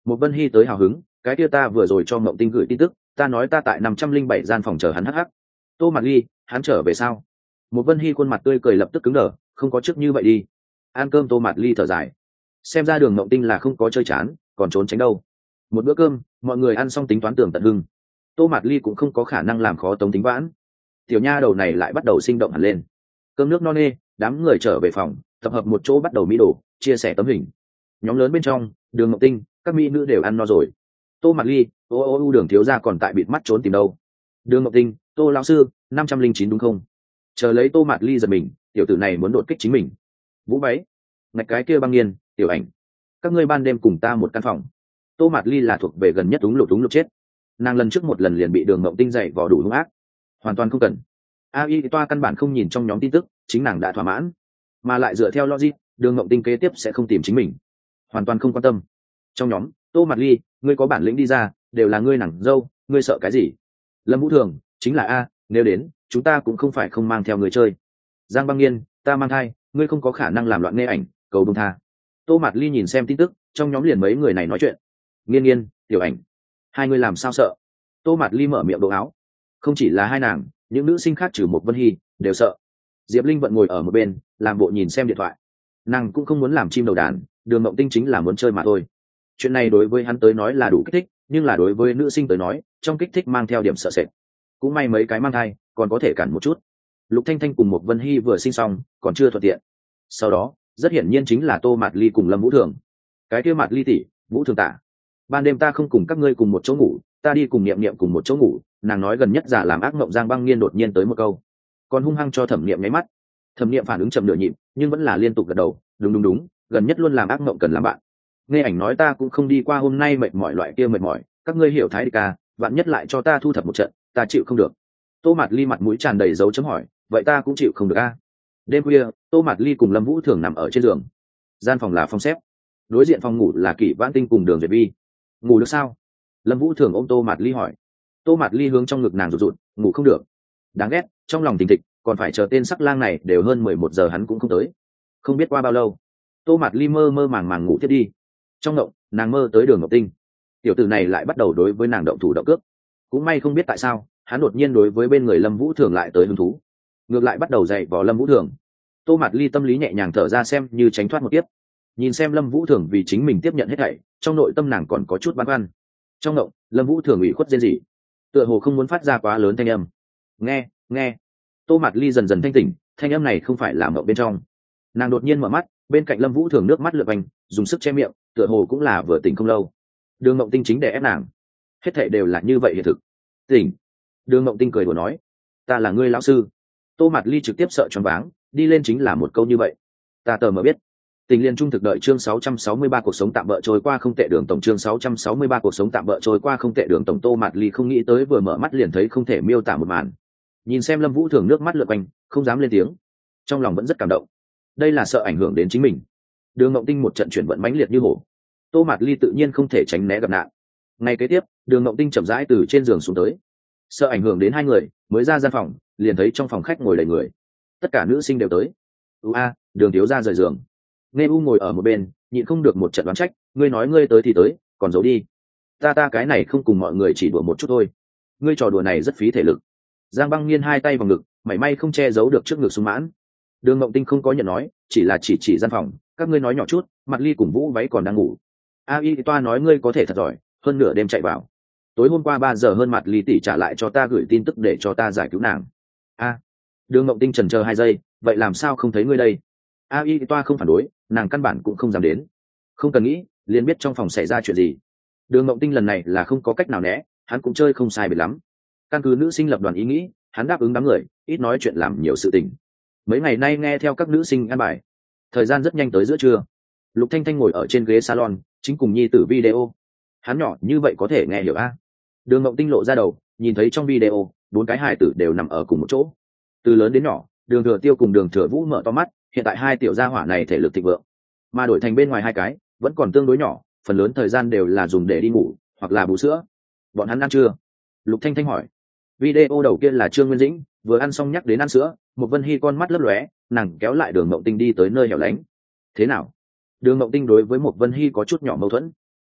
Một Vân Hy tới hào hứng, cái kia ta vừa rồi cho Mộng Tinh gửi tin tức, ta nói ta tại năm trăm linh bảy gian phòng chờ hắn hắc hắc. Tô Mạt Ly, hắn trở về sao? Một Vân Hy khuôn mặt tươi cười lập tức cứng đờ, không có trước như vậy đi. Ăn cơm. Tô Mạt Ly thở dài, xem ra Đường Mộng Tinh là không có chơi chán, còn trốn tránh đâu. Một bữa cơm, mọi người ăn xong tính toán tường tận hưng. Tô Mạt Ly cũng không có khả năng làm khó Tống Tính Vãn. Tiểu nha đầu này lại bắt đầu sinh động hẳn lên. Cơm nước no nê, đám người trở về phòng, tập hợp một chỗ bắt đầu mỹ đồ, chia sẻ tấm hình. Nhóm lớn bên trong, Đường Mộng Tinh, các mỹ nữ đều ăn no rồi. Tô Mạt Ly, ô ô ô Đường thiếu gia còn tại bịt mắt trốn tìm đâu. Đường Mộng Tinh, Tô lão sư, năm trăm linh chín đúng không? Chờ lấy Tô Mạt Ly giật mình, tiểu tử này muốn đột kích chính mình. Vũ váy, ngạch cái kia băng nghiên, tiểu ảnh, các ngươi ban đêm cùng ta một căn phòng. Tô Mạt Ly là thuộc về gần nhất đúng lục đúng lục chết. Nàng lần trước một lần liền bị Đường Mộng Tinh dạy vò đủ hung ác, hoàn toàn không cần. A Y toa căn bản không nhìn trong nhóm tin tức, chính nàng đã thỏa mãn, mà lại dựa theo logic, Đường Mộng Tinh kế tiếp sẽ không tìm chính mình, hoàn toàn không quan tâm. Trong nhóm, Tô Mạt Ly, ngươi có bản lĩnh đi ra, đều là ngươi nàng dâu, ngươi sợ cái gì? Lâm Vũ Thường, chính là a, nếu đến, chúng ta cũng không phải không mang theo người chơi. Giang Băng Nghiên, ta mang thai, ngươi không có khả năng làm loạn nghe ảnh, cầu bông tha. Tô Mạt Ly nhìn xem tin tức, trong nhóm liền mấy người này nói chuyện. Nghiên Nghiên, tiểu ảnh, hai người làm sao sợ? Tô Mạt Ly mở miệng đồ áo. Không chỉ là hai nàng, những nữ sinh khác trừ một Vân Hy đều sợ. Diệp Linh vẫn ngồi ở một bên, làm bộ nhìn xem điện thoại. Nàng cũng không muốn làm chim đầu đàn, Đường Mộng Tinh chính là muốn chơi mà thôi. Chuyện này đối với hắn tới nói là đủ kích thích, nhưng là đối với nữ sinh tới nói, trong kích thích mang theo điểm sợ sệt. Cũng may mấy cái mang thai, còn có thể cản một chút. Lục Thanh Thanh cùng một Vân Hy vừa sinh xong, còn chưa thuận tiện. Sau đó, rất hiển nhiên chính là Tô Mạt Ly cùng Lâm Vũ Thường. Cái kia Mạt Ly tỷ, Vũ Thường tả, ban đêm ta không cùng các ngươi cùng một chỗ ngủ, ta đi cùng Niệm Niệm cùng một chỗ ngủ. Nàng nói gần nhất giả làm ác mộng. Giang Băng Nghiên đột nhiên tới một câu, còn hung hăng cho Thẩm Niệm nháy mắt. Thẩm Niệm phản ứng chậm nửa nhịp, nhưng vẫn là liên tục gật đầu, đúng đúng đúng, gần nhất luôn làm ác mộng cần làm bạn. Nghe ảnh nói ta cũng không đi qua hôm nay mệt mỏi loại kia mệt mỏi, các ngươi hiểu thái đi ca, bạn nhất lại cho ta thu thập một trận, ta chịu không được. Tô Mạt Ly mặt mũi tràn đầy dấu chấm hỏi, vậy ta cũng chịu không được a. Đêm khuya, Tô Mạt Ly cùng Lâm Vũ Thường nằm ở trên giường. Gian phòng là phòng xếp, đối diện phòng ngủ là Kỷ Vãn Tinh cùng Đường Duyệt Vi. Ngủ được sao? Lâm Vũ Thường ôm Tô Mạt Ly hỏi. Tô Mạt Ly hướng trong ngực nàng rụt rụt, ngủ không được. Đáng ghét, trong lòng thình thịch, còn phải chờ tên sắc lang này đều hơn mười một giờ hắn cũng không tới. Không biết qua bao lâu, Tô Mạt Ly mơ mơ màng màng ngủ tiếp đi. Trong động, nàng mơ tới Đường Ngọc Tinh. Tiểu tử này lại bắt đầu đối với nàng động thủ động cước. Cũng may không biết tại sao, hắn đột nhiên đối với bên người Lâm Vũ Thường lại tới hứng thú, ngược lại bắt đầu dạy vò Lâm Vũ Thường. Tô Mạt Ly tâm lý nhẹ nhàng thở ra xem như tránh thoát một tiếp. Nhìn xem Lâm Vũ Thường vì chính mình tiếp nhận hết thảy, trong nội tâm nàng còn có chút băn khoăn. Trong động, Lâm Vũ Thường ủy khuất rên rỉ, tựa hồ không muốn phát ra quá lớn thanh âm. Nghe, nghe. Tô Mạt Ly dần dần thanh tỉnh, thanh âm này không phải là mộng bên trong. Nàng đột nhiên mở mắt, bên cạnh Lâm Vũ Thường nước mắt lượt vành, dùng sức che miệng, tựa hồ cũng là vừa tỉnh không lâu. Đường Mộng Tinh chính để ép nàng, hết thảy đều là như vậy hiện thực. Tỉnh. Đường Mộng Tinh cười đùa nói, ta là ngươi lão sư. Tô Mạt Ly trực tiếp sợ choáng váng, đi lên chính là một câu như vậy. Ta tờ mờ biết. Tình liên trung thực đợi chương sáu trăm sáu mươi ba cuộc sống tạm bỡ trôi qua không tệ. Đường tổng chương sáu trăm sáu mươi ba cuộc sống tạm bỡ trôi qua không tệ. Đường tổng. Tô Mạt Ly không nghĩ tới vừa mở mắt liền thấy không thể miêu tả một màn. Nhìn xem Lâm Vũ Thường nước mắt lượt quanh, không dám lên tiếng, trong lòng vẫn rất cảm động. Đây là sợ ảnh hưởng đến chính mình. Đường Mộng Tinh một trận chuyển vận mãnh liệt như hổ. Tô Mạt Ly tự nhiên không thể tránh né gặp nạn. Ngày kế tiếp, Đường Mộng Tinh chậm rãi từ trên giường xuống tới. Sợ ảnh hưởng đến hai người, mới ra gian phòng, liền thấy trong phòng khách ngồi đầy người. Tất cả nữ sinh đều tới. U a, Đường thiếu gia rời giường. Nghe U ngồi ở một bên, nhịn không được một trận đoán trách, ngươi nói ngươi tới thì tới, còn giấu đi. Ta ta cái này không cùng mọi người chỉ đùa một chút thôi. Ngươi trò đùa này rất phí thể lực. Giang Băng Nghiên hai tay vào ngực, mảy may không che giấu được trước ngực sung mãn. Đường Mộng Tinh không có nhận nói, chỉ là chỉ chỉ gian phòng, các ngươi nói nhỏ chút, Mặt Ly cùng Vũ váy còn đang ngủ. A Y toa nói ngươi có thể thật giỏi, hơn nửa đêm chạy vào. Tối hôm qua ba giờ hơn Mặt Ly tỷ trả lại cho ta gửi tin tức để cho ta giải cứu nàng. A. Đường Mộng Tinh chần chờ hai giây, vậy làm sao không thấy ngươi đây? A Y toa không phản đối, nàng căn bản cũng không dám đến. Không cần nghĩ, liền biết trong phòng xảy ra chuyện gì. Đường Mộng Tinh lần này là không có cách nào né, hắn cũng chơi không sai biệt lắm. Căn cứ nữ sinh lập đoàn ý nghĩ, hắn đáp ứng đám người, ít nói chuyện làm nhiều sự tình. Mấy ngày nay nghe theo các nữ sinh ăn bài, thời gian rất nhanh tới giữa trưa. Lục Thanh Thanh ngồi ở trên ghế salon, chính cùng nhi tử video. Hắn nhỏ như vậy có thể nghe hiểu a? Đường Mộng Tinh lộ ra đầu, nhìn thấy trong video, bốn cái hài tử đều nằm ở cùng một chỗ. Từ lớn đến nhỏ, Đường Thừa Tiêu cùng Đường Thừa Vũ mở to mắt, hiện tại hai tiểu gia hỏa này thể lực thịnh vượng, mà đổi thành bên ngoài hai cái, vẫn còn tương đối nhỏ, phần lớn thời gian đều là dùng để đi ngủ, hoặc là bú sữa. Bọn hắn ăn chưa? Lục Thanh Thanh hỏi. Video đầu kia là Trương Nguyên Dĩnh, vừa ăn xong nhắc đến ăn sữa, một Vân Hy con mắt lấp lóe, nàng kéo lại Đường Mộng Tinh đi tới nơi hẻo lánh. Thế nào? Đường Mộng Tinh đối với một Vân Hy có chút nhỏ mâu thuẫn.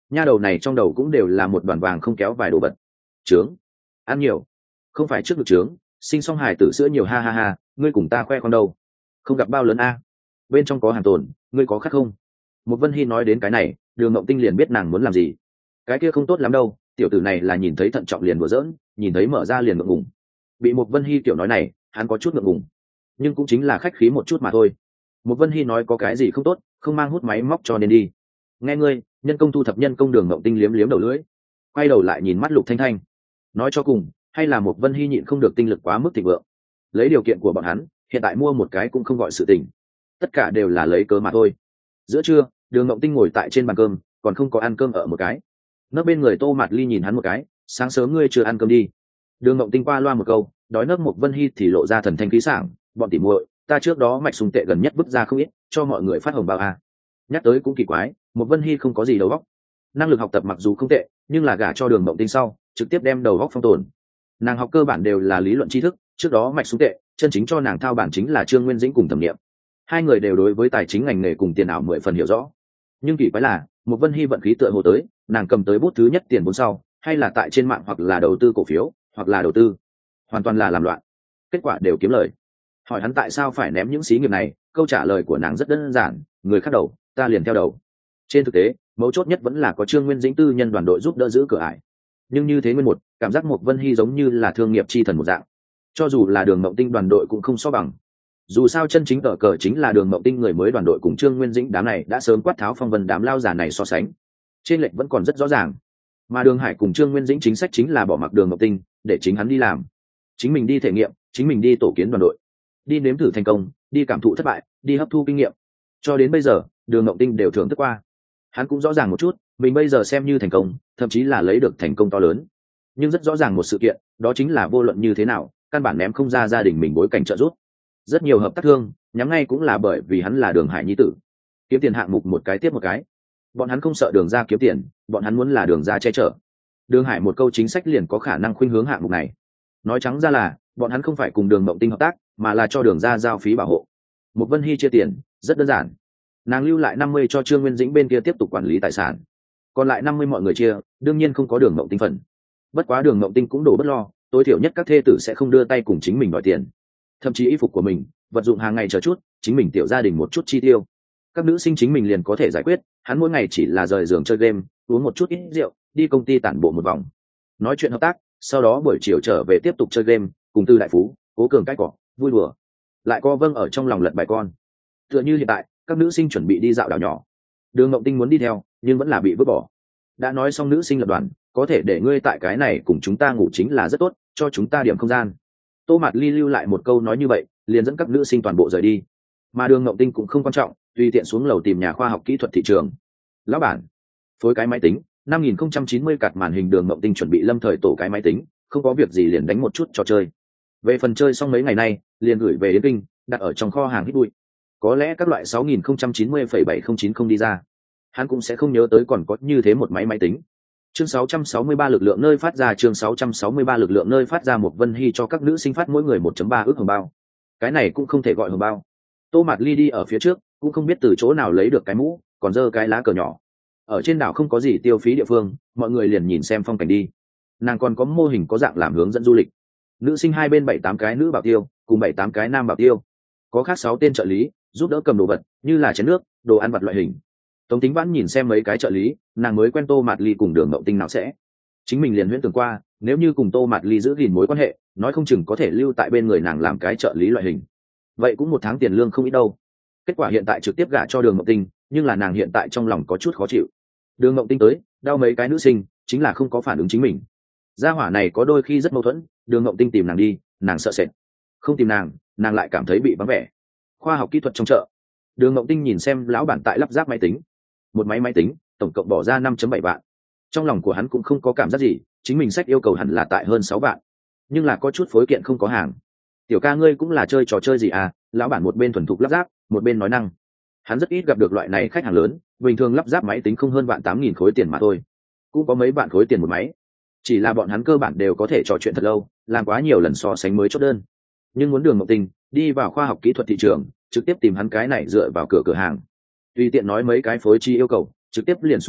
nha đầu này trong đầu cũng đều là một đoàn vàng không kéo vài đồ vật. Trướng, ăn nhiều, không phải trước ngực trướng, sinh xong hài tử sữa nhiều, ha ha ha, ngươi cùng ta khoe con đâu, không gặp bao lớn a, bên trong có hàng tồn, ngươi có khát không? Một Vân Hy nói đến cái này, Đường Ngộng Tinh liền biết nàng muốn làm gì. Cái kia không tốt lắm đâu, tiểu tử này là nhìn thấy thận trọng liền đùa giỡn, nhìn thấy mở ra liền ngượng ngùng. Bị Một Vân Hy kiểu nói này, hắn có chút ngượng ngùng, nhưng cũng chính là khách khí một chút mà thôi. Một Vân Hy nói có cái gì không tốt, không mang hút máy móc cho nên đi. Nghe ngươi, nhân công thu thập nhân công. Đường Ngộng Tinh liếm liếm đầu lưỡi, quay đầu lại nhìn mắt Lục Thanh Thanh, nói cho cùng, hay là Một Vân Hy nhịn không được tinh lực quá mức thịnh vượng. Lấy điều kiện của bọn hắn, hiện tại mua một cái cũng không gọi sự tình, tất cả đều là lấy cớ mà thôi. Giữa trưa, Đường Ngộng Tinh ngồi tại trên bàn cơm, còn không có ăn cơm ở một cái. Nấp bên người Tô Mạt Ly nhìn hắn một cái, sáng sớm ngươi chưa ăn cơm đi. Đường Ngộng Tinh qua loa một câu, đói nấc. Một Vân Hy thì lộ ra thần thanh khí sảng, bọn tỉ muội, ta trước đó mạch sung tệ gần nhất vứt ra không ít, cho mọi người phát hồng bao à. Nhắc tới cũng kỳ quái, Một Vân Hy không có gì đầu óc, năng lực học tập mặc dù không tệ, nhưng là gả cho Đường Ngộng Tinh sau, trực tiếp đem đầu óc phong tồn. Nàng học cơ bản đều là lý luận tri thức, trước đó mạch sung tệ, chân chính cho nàng thao bản chính là Trương Nguyên Dĩnh cùng Thẩm Nghiệm. Hai người đều đối với tài chính ngành nghề cùng tiền ảo mười phần hiểu rõ. Nhưng kỳ quái là, Một Vân Hy vận khí tựa hồ tới, nàng cầm tới bút thứ nhất tiền vốn sau, hay là tại trên mạng hoặc là đầu tư cổ phiếu, hoặc là đầu tư, hoàn toàn là làm loạn, kết quả đều kiếm lời. Hỏi hắn tại sao phải ném những xí nghiệp này, câu trả lời của nàng rất đơn giản, người khác đầu, ta liền theo đầu. Trên thực tế, mấu chốt nhất vẫn là có Trương Nguyên Dĩnh tư nhân đoàn đội giúp đỡ giữ cửa ải. Nhưng như thế nguyên một, cảm giác Một Vân Hy giống như là thương nghiệp chi thần một dạng. Cho dù là Đường Ngộng Tinh đoàn đội cũng không so bằng. Dù sao chân chính cờ cờ chính là Đường Ngộng Tinh người mới đoàn đội cùng Trương Nguyên Dĩnh đám này đã sớm quát tháo phong vân đám lao giả này so sánh. Trên lệch vẫn còn rất rõ ràng. Mà Đường Hải cùng Trương Nguyên Dĩnh chính sách chính là bỏ mặc Đường Ngộng Tinh, để chính hắn đi làm. Chính mình đi thể nghiệm, chính mình đi tổ kiến đoàn đội. Đi nếm thử thành công, đi cảm thụ thất bại, đi hấp thu kinh nghiệm. Cho đến bây giờ, Đường Ngộng Tinh đều thưởng thức qua. Hắn cũng rõ ràng một chút, mình bây giờ xem như thành công, thậm chí là lấy được thành công to lớn. Nhưng rất rõ ràng một sự kiện, đó chính là vô luận như thế nào, căn bản ném không ra gia đình mình bối cảnh trợ giúp. Rất nhiều hợp tác thương, nhắm ngay cũng là bởi vì hắn là Đường Hải nhi tử. Kiếm tiền hạng mục một cái tiếp một cái. Bọn hắn không sợ Đường ra kiếm tiền, bọn hắn muốn là Đường ra che chở. Đường Hải một câu chính sách liền có khả năng khuynh hướng hạng mục này. Nói trắng ra là, bọn hắn không phải cùng Đường Ngộng Tinh hợp tác, mà là cho Đường ra giao phí bảo hộ. Một Vân Hy chia tiền, rất đơn giản. Nàng lưu lại năm mươi cho Trương Nguyên Dĩnh bên kia tiếp tục quản lý tài sản, còn lại năm mươi mọi người chia, đương nhiên không có Đường Ngộng Tinh phần. Bất quá Đường Ngộng Tinh cũng đổ bất lo, tối thiểu nhất các thê tử sẽ không đưa tay cùng chính mình đòi tiền. Thậm chí y phục của mình, vật dụng hàng ngày chờ chút, chính mình tiểu gia đình một chút chi tiêu. Các nữ sinh chính mình liền có thể giải quyết, hắn mỗi ngày chỉ là rời giường chơi game, uống một chút ít rượu, đi công ty tản bộ một vòng, nói chuyện hợp tác, sau đó buổi chiều trở về tiếp tục chơi game, cùng Tư Đại Phú, Cố Cường cái cỏ, vui đùa. Lại co vâng ở trong lòng lật bài con. Tựa như hiện tại, các nữ sinh chuẩn bị đi dạo đảo nhỏ. Đường Ngộng Tinh muốn đi theo, nhưng vẫn là bị vứt bỏ. Đã nói xong nữ sinh lập đoàn, có thể để ngươi tại cái này cùng chúng ta ngủ chính là rất tốt, cho chúng ta điểm không gian. Tô Mạt Ly lưu lại một câu nói như vậy, liền dẫn các nữ sinh toàn bộ rời đi. Mà Đường Ngộng Tinh cũng không quan trọng, tùy tiện xuống lầu tìm nhà khoa học kỹ thuật thị trường. Lão bản, phối cái máy tính, năm nghìn không trăm chín mươi card màn hình. Đường Ngộng Tinh chuẩn bị lâm thời tổ cái máy tính, không có việc gì liền đánh một chút trò chơi. Về phần chơi xong mấy ngày nay, liền gửi về Yến Kinh, đặt ở trong kho hàng hít bụi. Có lẽ các loại sáu nghìn không trăm chín mươi phẩy bảy không chín không đi ra, hắn cũng sẽ không nhớ tới còn có như thế một máy máy tính. Chương sáu trăm sáu mươi ba lực lượng nơi phát ra. Chương sáu trăm sáu mươi ba lực lượng nơi phát ra. Một Vân Hy cho các nữ sinh phát mỗi người một phẩy ba ức hồng bao. Cái này cũng không thể gọi hồng bao. Tô Mạt Ly đi ở phía trước, cũng không biết từ chỗ nào lấy được cái mũ, còn giơ cái lá cờ nhỏ. Ở trên đảo không có gì tiêu phí địa phương, mọi người liền nhìn xem phong cảnh đi. Nàng còn có mô hình có dạng làm hướng dẫn du lịch. Nữ sinh hai bên bảy tám cái nữ bảo tiêu, cùng bảy tám cái nam bảo tiêu. Có khác sáu tên trợ lý, giúp đỡ cầm đồ vật, như là chén nước, đồ ăn vặt loại hình. Tống Tính Vãn nhìn xem mấy cái trợ lý, nàng mới quen Tô Mạt Ly cùng Đường Ngộng Tinh nào sẽ. Chính mình liền huyễn tưởng qua, nếu như cùng Tô Mạt Ly giữ gìn mối quan hệ, nói không chừng có thể lưu tại bên người nàng làm cái trợ lý loại hình. Vậy cũng một tháng tiền lương không ít đâu. Kết quả hiện tại trực tiếp gả cho Đường Ngộng Tinh, nhưng là nàng hiện tại trong lòng có chút khó chịu. Đường Ngộng Tinh tới, đau mấy cái nữ sinh, chính là không có phản ứng chính mình. Gia hỏa này có đôi khi rất mâu thuẫn, Đường Ngộng Tinh tìm nàng đi, nàng sợ sệt. Không tìm nàng, nàng lại cảm thấy bị vắng vẻ. Khoa học kỹ thuật trong chợ. Đường Ngộng Tinh nhìn xem lão bản tại lắp ráp máy tính. Một máy máy tính, tổng cộng bỏ ra năm phẩy bảy vạn. Trong lòng của hắn cũng không có cảm giác gì, chính mình sách yêu cầu hẳn là tại hơn sáu vạn. Nhưng là có chút phối kiện không có hàng. Tiểu ca ngươi cũng là chơi trò chơi gì à? Lão bản một bên thuần thục lắp ráp, một bên nói năng. Hắn rất ít gặp được loại này khách hàng lớn, bình thường lắp ráp máy tính không hơn vạn tám nghìn khối tiền mà thôi. Cũng có mấy vạn khối tiền một máy. Chỉ là bọn hắn cơ bản đều có thể trò chuyện thật lâu, làm quá nhiều lần so sánh mới chốt đơn. Nhưng muốn Đường Ngộng Tinh đi vào khoa học kỹ thuật thị trường, trực tiếp tìm hắn cái này dựa vào cửa cửa hàng, tùy tiện nói mấy cái phối chi yêu cầu, trực tiếp liền xuống đơn,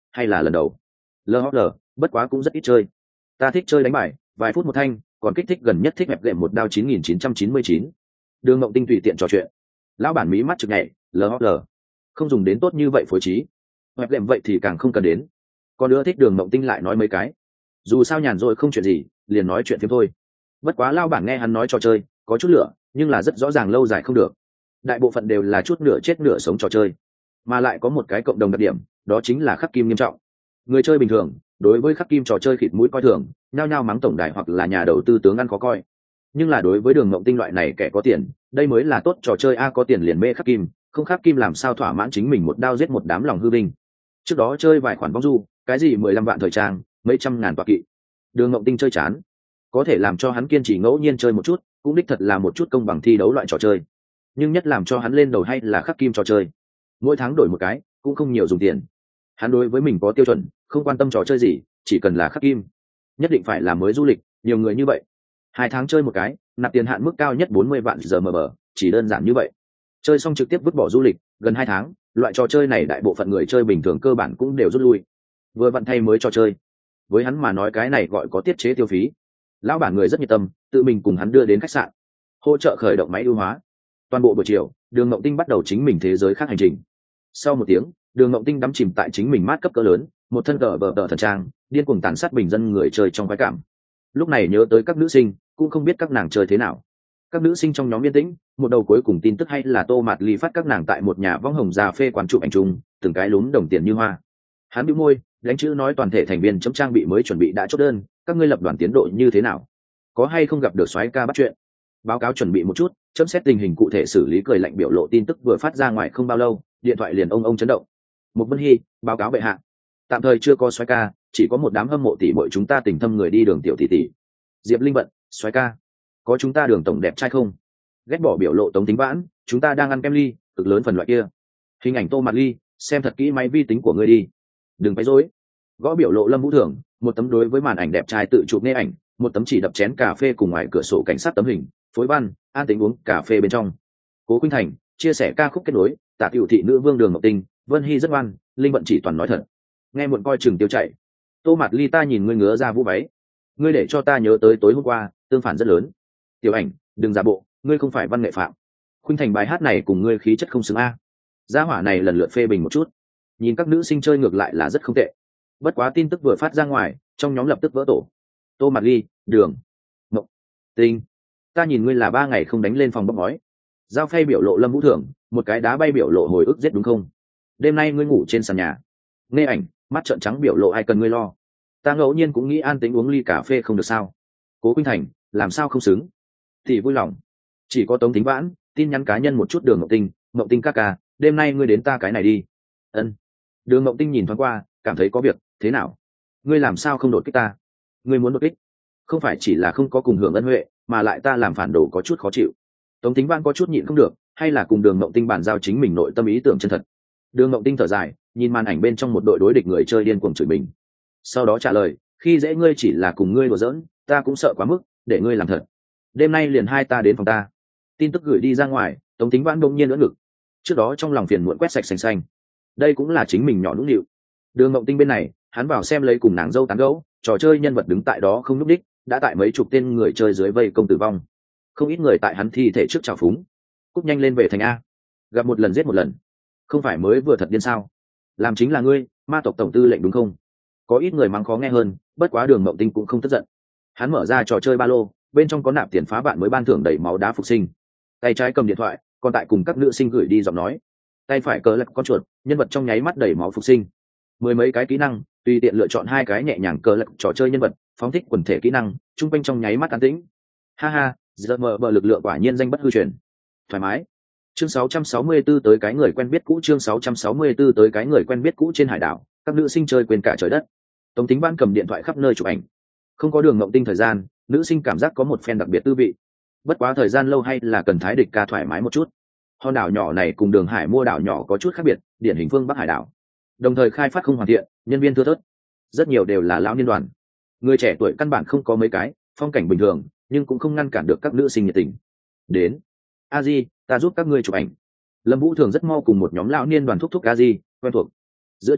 hay là lần đầu? lhl bất quá cũng rất ít chơi. Ta thích chơi đánh bài, vài phút một thanh, còn kích thích gần nhất thích hẹp gệm một đao chín nghìn chín trăm chín mươi chín. Đường Mộng Tinh tùy tiện trò chuyện. Lão bản mí mắt trực nhảy, lhl không dùng đến tốt như vậy phối trí. Hẹp gệm vậy thì càng không cần đến. Còn nữa thích Đường Mộng Tinh lại nói mấy cái. Dù sao nhàn rỗi không chuyện gì, liền nói chuyện thêm thôi. Bất quá lão bản nghe hắn nói trò chơi, có chút lửa, nhưng là rất rõ ràng lâu dài không được. Đại bộ phận đều là chút nửa chết nửa sống trò chơi, mà lại có một cái cộng đồng đặc điểm, đó chính là khắc kim nghiêm trọng. Người chơi bình thường đối với khắc kim trò chơi khịt mũi coi thường, nhao nhao mắng tổng đài hoặc là nhà đầu tư tướng ăn khó coi. Nhưng là đối với Đường Mộng Tinh loại này kẻ có tiền, đây mới là tốt trò chơi. A có tiền liền mê khắc kim, không khắc kim làm sao thỏa mãn chính mình một đao giết một đám lòng hư vinh. Trước đó chơi vài khoản bóng du, cái gì mười lăm vạn thời trang, mấy trăm ngàn tọa kỵ, Đường Mộng Tinh chơi chán. Có thể làm cho hắn kiên trì ngẫu nhiên chơi một chút, cũng đích thật là một chút công bằng thi đấu loại trò chơi. Nhưng nhất làm cho hắn lên đầu hay là khắc kim trò chơi. Mỗi tháng đổi một cái, cũng không nhiều dùng tiền. Hắn đối với mình có tiêu chuẩn, không quan tâm trò chơi gì, chỉ cần là khắc kim. Nhất định phải là mới du lịch, nhiều người như vậy. Hai tháng chơi một cái, nạp tiền hạn mức cao nhất bốn mươi vạn giờ mờ mờ, chỉ đơn giản như vậy. Chơi xong trực tiếp vứt bỏ du lịch, gần hai tháng, loại trò chơi này đại bộ phận người chơi bình thường cơ bản cũng đều rút lui. Vừa vặn thay mới trò chơi. Với hắn mà nói cái này gọi có tiết chế tiêu phí. Lão bản người rất nhiệt tâm, tự mình cùng hắn đưa đến khách sạn, hỗ trợ khởi động máy ưu hóa. Toàn bộ buổi chiều, Đường Mộng Tinh bắt đầu chính mình thế giới khác hành trình. Sau một tiếng, Đường Mộng Tinh đắm chìm tại chính mình mát cấp cỡ lớn, một thân cờ bờ tờ thần trang, điên cuồng tàn sát bình dân người chơi trong khoái cảm. Lúc này nhớ tới các nữ sinh, cũng không biết các nàng chơi thế nào. Các nữ sinh trong nhóm yên tĩnh, một đầu cuối cùng tin tức hay là Tô Mạt Ly phát các nàng tại một nhà võng hồng già phê quán chụp ảnh chung, từng cái lúm đồng tiền như hoa. Hắn bĩu môi, đánh chữ nói toàn thể thành viên chấm trang bị mới chuẩn bị đã chốt đơn, các ngươi lập đoàn tiến độ như thế nào? Có hay không gặp được soái ca bắt chuyện? Báo cáo chuẩn bị một chút, chấm xét tình hình cụ thể xử lý. Cười lạnh biểu lộ tin tức vừa phát ra ngoài không bao lâu, điện thoại liền ông ông chấn động. Một Vân Hy, báo cáo bệ hạ, tạm thời chưa có soái ca, chỉ có một đám hâm mộ tỷ muội chúng ta tình thâm người đi đường tiểu tỷ tỷ. Diệp Linh Vận, soái ca, có chúng ta Đường tổng đẹp trai không? Ghét bỏ biểu lộ Tống Tính Vãn, chúng ta đang ăn kem ly, cực lớn phần loại kia. Hình ảnh Tô Mạt Ly, xem thật kỹ máy vi tính của ngươi đi, đừng quấy rối. Gõ biểu lộ Lâm Vũ Thường, một tấm đối với màn ảnh đẹp trai tự chụp nghe ảnh, một tấm chỉ đập chén cà phê cùng ngoài cửa sổ cảnh sát tấm hình, phối văn, an tính uống cà phê bên trong. Cố Khuynh Thành chia sẻ ca khúc kết nối, Tạ Tiểu thị nữ vương Đường Ngọc Tinh, Vân Hy rất ngoan, Linh Vận chỉ toàn nói thật. Nghe muộn coi chừng tiêu chạy. Tô Mạt Ly ta nhìn ngươi ngứa ra vũ váy, ngươi để cho ta nhớ tới tối hôm qua, tương phản rất lớn. Tiểu Ảnh, đừng giả bộ, ngươi không phải văn nghệ phạm. Khuynh Thành bài hát này cùng ngươi khí chất không xứng a. Gia hỏa này lần lượt phê bình một chút. Nhìn các nữ sinh chơi ngược lại là rất không tệ. Bất quá tin tức vừa phát ra ngoài, trong nhóm lập tức vỡ tổ. Tô Mạt Ly, Đường Ngọc Tinh, ta nhìn ngươi là ba ngày không đánh lên phòng bóc ngói. Giao phay biểu lộ Lâm Vũ Thường, một cái đá bay biểu lộ hồi ức giết đúng không? Đêm nay ngươi ngủ trên sàn nhà. Nghe ảnh, mắt trợn trắng biểu lộ ai cần ngươi lo. Ta ngẫu nhiên cũng nghĩ an tính uống ly cà phê không được sao? Cố Khuynh Thành, làm sao không xứng? Thì vui lòng. Chỉ có Tống Tính Vãn, tin nhắn cá nhân một chút. Đường Ngọc Tinh, Ngọc Tinh ca ca, đêm nay ngươi đến ta cái này đi. Ân. Đường Ngọc Tinh nhìn thoáng qua, cảm thấy có việc. Thế nào? Ngươi làm sao không đột kích ta? Ngươi muốn đột kích? Không phải chỉ là không có cùng hưởng ân huệ, mà lại ta làm phản đồ có chút khó chịu. Tống Tính Vãn có chút nhịn không được, hay là cùng Đường Ngọc Tinh bàn giao chính mình nội tâm ý tưởng chân thật. Đường Ngọc Tinh thở dài, nhìn màn ảnh bên trong một đội đối địch người chơi điên cuồng chửi mình. Sau đó trả lời, khi dễ ngươi chỉ là cùng ngươi đùa giỡn, ta cũng sợ quá mức, để ngươi làm thật. Đêm nay liền hai ta đến phòng ta. Tin tức gửi đi ra ngoài, Tống Tính Vãn đột nhiên ưỡn ngực. Trước đó trong lòng phiền muộn quét sạch sành xanh. Đây cũng là chính mình nhỏ nũng nịu. Đường Ngọc Tinh bên này, hắn vào xem lấy cùng nàng dâu tán gẫu, trò chơi nhân vật đứng tại đó không lúc đích, đã tại mấy chục tên người chơi dưới vây công tử vong. Không ít người tại hắn thi thể trước chào phúng. Cúp nhanh lên về thành a. Gặp một lần giết một lần. Không phải mới vừa thật điên sao? Làm chính là ngươi, ma tộc tổng tư lệnh đúng không? Có ít người mắng khó nghe hơn, bất quá Đường Ngọc Tinh cũng không tức giận. Hắn mở ra trò chơi ba lô, bên trong có nạp tiền phá bạn mới ban thưởng đầy máu đá phục sinh. Tay trái cầm điện thoại, còn tại cùng các nữ sinh gửi đi giọng nói. Tay phải cờ lật con chuột, nhân vật trong nháy mắt đầy máu phục sinh. Mười mấy cái kỹ năng, tùy tiện lựa chọn hai cái nhẹ nhàng cờ lật trò chơi nhân vật, phóng thích quần thể kỹ năng, trung quanh trong nháy mắt an tĩnh. Ha ha, giờ mờ bờ lực lượng quả nhiên danh bất hư truyền. Thoải mái. Chương sáu trăm sáu mươi tư tới cái người quen biết cũ. Chương sáu trăm sáu mươi tư tới cái người quen biết cũ. Trên hải đảo, các nữ sinh chơi quên cả trời đất. Tống Tính Vãn cầm điện thoại khắp nơi chụp ảnh. Không có Đường Ngọc Tinh thời gian, nữ sinh cảm giác có một phen đặc biệt tư vị. Bất quá thời gian lâu hay là cần thái địch ca thoải mái một chút. Hòn đảo nhỏ này cùng Đường Hải mua đảo nhỏ có chút khác biệt, điển hình phương Bắc hải đảo. Đồng thời khai phát không hoàn thiện, nhân viên thưa thớt, rất nhiều đều là lão niên đoàn. Người trẻ tuổi căn bản không có mấy cái, phong cảnh bình thường, nhưng cũng không ngăn cản được các nữ sinh nhiệt tình. Đến, a di, ta giúp các ngươi chụp ảnh. Lâm Vũ Thường rất mau cùng một nhóm lão niên đoàn thúc thúc a di quen thuộc. Giữa trưa,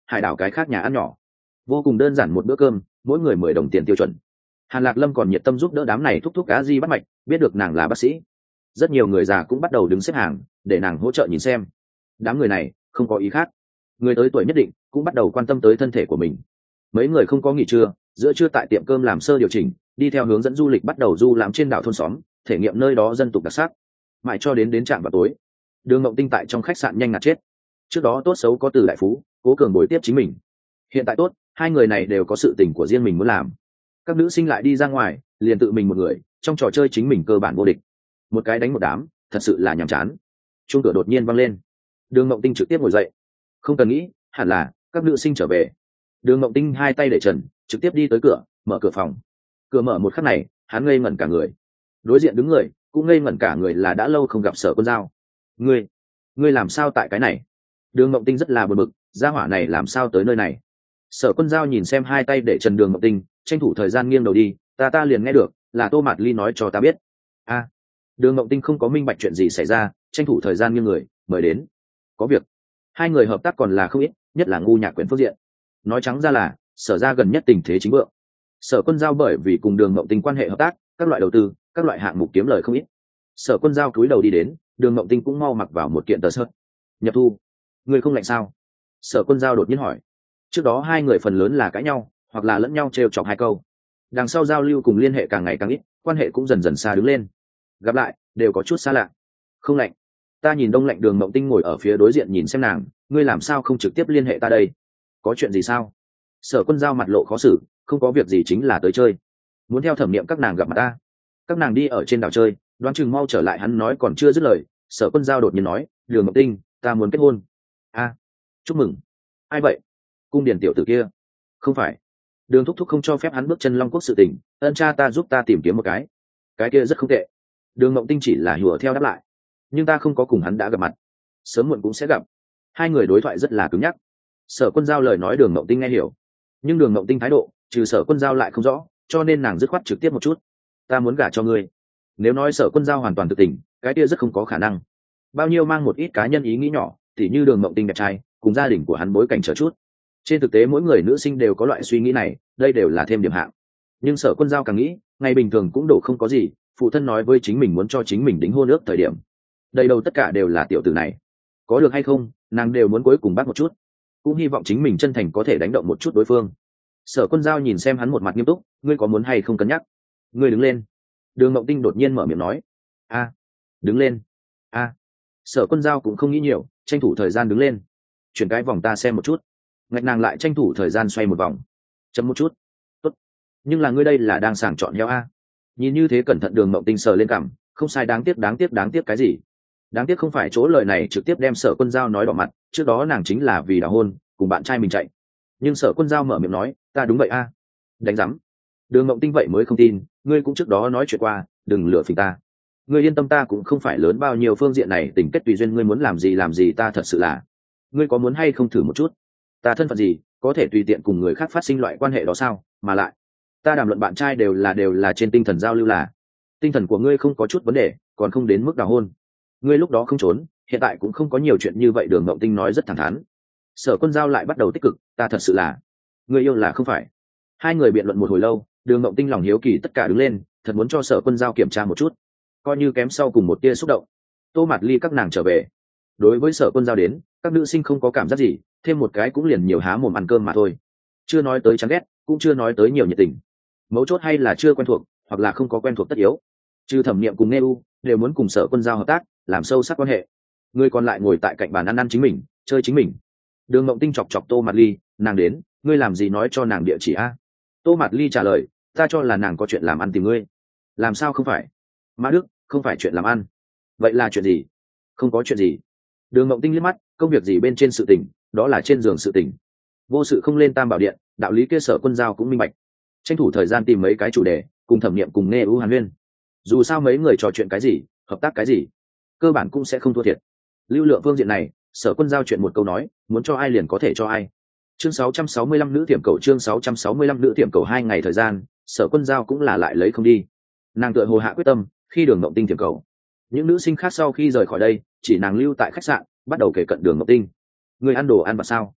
hải đảo cái khác nhà ăn nhỏ, vô cùng đơn giản một bữa cơm, mỗi người mười đồng tiền tiêu chuẩn. Hàn Lạc Lâm còn nhiệt tâm giúp đỡ đám này thúc thúc cá di bắt mạch, biết được nàng là bác sĩ, rất nhiều người già cũng bắt đầu đứng xếp hàng để nàng hỗ trợ nhìn xem. Đám người này không có ý khác, người tới tuổi nhất định cũng bắt đầu quan tâm tới thân thể của mình. Mấy người không có nghỉ trưa, giữa trưa tại tiệm cơm làm sơ điều chỉnh, đi theo hướng dẫn du lịch bắt đầu du lãm trên đảo thôn xóm, thể nghiệm nơi đó dân tục đặc sắc, mãi cho đến đến trạm vào tối. Đường Mộng Tinh tại trong khách sạn nhanh ngạt chết. Trước đó tốt xấu có Từ đại phú cố cường bồi tiếp chính mình, hiện tại tốt, hai người này đều có sự tình của riêng mình muốn làm. Các nữ sinh lại đi ra ngoài, liền tự mình một người trong trò chơi chính mình cơ bản vô địch, một cái đánh một đám, thật sự là nhàm chán. Chuông cửa đột nhiên vang lên, Đường Mộng Tinh trực tiếp ngồi dậy, không cần nghĩ, hẳn là các nữ sinh trở về. Đường Mộng Tinh hai tay để trần, trực tiếp đi tới cửa, mở cửa phòng. Cửa mở một khắc này, hắn ngây ngẩn cả người. Đối diện đứng người cũng ngây ngẩn cả người, là đã lâu không gặp Sở Quân Dao. Ngươi, ngươi làm sao tại cái này? Đường Mộng Tinh rất là buồn bực, gia hỏa này làm sao tới nơi này? Sở Quân Dao nhìn xem hai tay để trần Đường Mộng Tinh, tranh thủ thời gian nghiêng đầu đi, ta ta liền nghe được, là Tô Mạt Ly nói cho ta biết. A, à, Đường Mộng Tinh không có minh bạch chuyện gì xảy ra, tranh thủ thời gian nghiêng người, mời đến. Có việc. Hai người hợp tác còn là không ít, nhất là ngu nhạc quyển phương diện. Nói trắng ra là Sở ra gần nhất tình thế chính vượng. Sở Quân Dao bởi vì cùng Đường Mộng Tinh quan hệ hợp tác, các loại đầu tư, các loại hạng mục kiếm lời không ít. Sở Quân Dao cúi đầu đi đến, Đường Mộng Tinh cũng mau mặc vào một kiện tờ sợt. Nhập thu, người không lạnh sao? Sở Quân Dao đột nhiên hỏi. Trước đó hai người phần lớn là cãi nhau, hoặc là lẫn nhau trêu chọc hai câu. Đằng sau giao lưu cùng liên hệ càng ngày càng ít, quan hệ cũng dần dần xa đứng lên. Gặp lại đều có chút xa lạ. Không lạnh. Ta nhìn đông lạnh. Đường Mộng Tinh ngồi ở phía đối diện nhìn xem nàng, ngươi làm sao không trực tiếp liên hệ ta đây? Có chuyện gì sao? Sở Quân Dao mặt lộ khó xử, không có việc gì, chính là tới chơi, muốn theo Thẩm Niệm các nàng gặp mặt ta. Các nàng đi ở trên đảo chơi, đoán chừng mau trở lại. Hắn nói còn chưa dứt lời, Sở Quân Dao đột nhiên nói, Đường Mộng Tinh, ta muốn kết hôn. A, à, chúc mừng. Ai vậy? Cung điển tiểu tử kia. Không phải, Đường thúc thúc không cho phép hắn bước chân Long Quốc sự tình, ân cha ta giúp ta tìm kiếm một cái. Cái kia rất không tệ. Đường Mộng Tinh chỉ là hùa theo đáp lại, nhưng ta không có cùng hắn đã gặp mặt, sớm muộn cũng sẽ gặp. Hai người đối thoại rất là cứng nhắc. Sở Quân Dao lời nói Đường Mộng Tinh nghe hiểu, nhưng Đường Mộng Tinh thái độ trừ Sở Quân Dao lại không rõ, cho nên nàng dứt khoát trực tiếp một chút, ta muốn gả cho ngươi. Nếu nói Sở Quân Dao hoàn toàn tự tình, cái kia rất không có khả năng. Bao nhiêu mang một ít cá nhân ý nghĩ nhỏ, tỉ như Đường Mộng Tinh đẹp trai, cùng gia đình của hắn bối cảnh trở chút. Trên thực tế mỗi người nữ sinh đều có loại suy nghĩ này, đây đều là thêm điểm hạng. Nhưng Sở Quân Dao càng nghĩ, ngày bình thường cũng đổ không có gì, phụ thân nói với chính mình muốn cho chính mình đính hôn ước thời điểm, đầy đầu tất cả đều là tiểu tử này. Có được hay không, nàng đều muốn cuối cùng bắt một chút, cũng hy vọng chính mình chân thành có thể đánh động một chút đối phương. Sở Quân Dao nhìn xem hắn một mặt nghiêm túc, ngươi có muốn hay không cân nhắc? Ngươi đứng lên. Đường Mộng Tinh đột nhiên mở miệng nói. A, đứng lên. A. Sở Quân Dao cũng không nghĩ nhiều, tranh thủ thời gian đứng lên. Chuyển cái vòng ta xem một chút. Ngạch nàng lại tranh thủ thời gian xoay một vòng. Chấm một chút. Tốt. Nhưng là ngươi đây là đang sàng chọn heo a. Nhìn như thế cẩn thận. Đường Mộng Tinh sờ lên cằm, không sai. Đáng tiếc đáng tiếc đáng tiếc cái gì? Đáng tiếc không phải chỗ lời này trực tiếp đem Sở Quân Dao nói đỏ mặt, trước đó nàng chính là vì đào hôn cùng bạn trai mình chạy. Nhưng Sở Quân Dao mở miệng nói, ta đúng vậy a. Đánh rắm. Đường Mộng Tinh vậy mới không tin, ngươi cũng trước đó nói chuyện qua, đừng lừa phỉnh ta. Ngươi yên tâm, ta cũng không phải lớn bao nhiêu phương diện này, tình kết tùy duyên, ngươi muốn làm gì làm gì, ta thật sự là. Ngươi có muốn hay không thử một chút? Ta thân phận gì, có thể tùy tiện cùng người khác phát sinh loại quan hệ đó sao? Mà lại, ta đàm luận bạn trai đều là đều là trên tinh thần giao lưu, là tinh thần của ngươi không có chút vấn đề, còn không đến mức đào hôn. Ngươi lúc đó không trốn, hiện tại cũng không có nhiều chuyện như vậy. Đường Mộng Tinh nói rất thẳng thắn. Sở Quân Dao lại bắt đầu tích cực, ta thật sự là. Ngươi yêu là không phải. Hai người biện luận một hồi lâu, Đường Mộng Tinh lòng hiếu kỳ tất cả đứng lên, thật muốn cho Sở Quân Dao kiểm tra một chút, coi như kém sau cùng một tia xúc động. Tô Mạt Ly các nàng trở về, đối với Sở Quân Dao đến, các nữ sinh không có cảm giác gì, thêm một cái cũng liền nhiều há mồm ăn cơm mà thôi, chưa nói tới chán ghét, cũng chưa nói tới nhiều nhiệt tình. Mấu chốt hay là chưa quen thuộc, hoặc là không có quen thuộc tất yếu. Trừ Thẩm Niệm cùng Nê U đều muốn cùng Sở Quân Dao hợp tác, làm sâu sắc quan hệ. Người còn lại ngồi tại cạnh bàn ăn ăn chính mình, chơi chính mình. Đường Mộng Tinh chọc chọc Tô Mạt Ly, nàng đến, ngươi làm gì nói cho nàng địa chỉ a? Tô Mạt Ly trả lời, ta cho là nàng có chuyện làm ăn tìm ngươi. Làm sao không phải? Mã Đức, không phải chuyện làm ăn. Vậy là chuyện gì? Không có chuyện gì. Đường Mộng Tinh liếc mắt, công việc gì bên trên sự tình, đó là trên giường sự tình. Vô sự không lên tam bảo điện, đạo lý kia Sở Quân Dao cũng minh bạch. Tranh thủ thời gian tìm mấy cái chủ đề, cùng Thẩm Niệm cùng nghe ưu hàn huyên. Dù sao mấy người trò chuyện cái gì, hợp tác cái gì, cơ bản cũng sẽ không thua thiệt. Lưu lượng phương diện này, Sở Quân Dao chuyện một câu nói, muốn cho ai liền có thể cho ai. Chương sáu trăm sáu mươi lăm nữ tiệm cầu, chương sáu trăm sáu mươi lăm nữ tiệm cầu. Hai ngày thời gian, Sở Quân Dao cũng là lại lấy không đi. Nàng tựa hồ hạ quyết tâm, khi Đường Mộng Tinh tiệm cầu. Những nữ sinh khác sau khi rời khỏi đây, chỉ nàng lưu tại khách sạn, bắt đầu kể cận Đường Mộng Tinh. Người ăn đồ ăn vặt sao?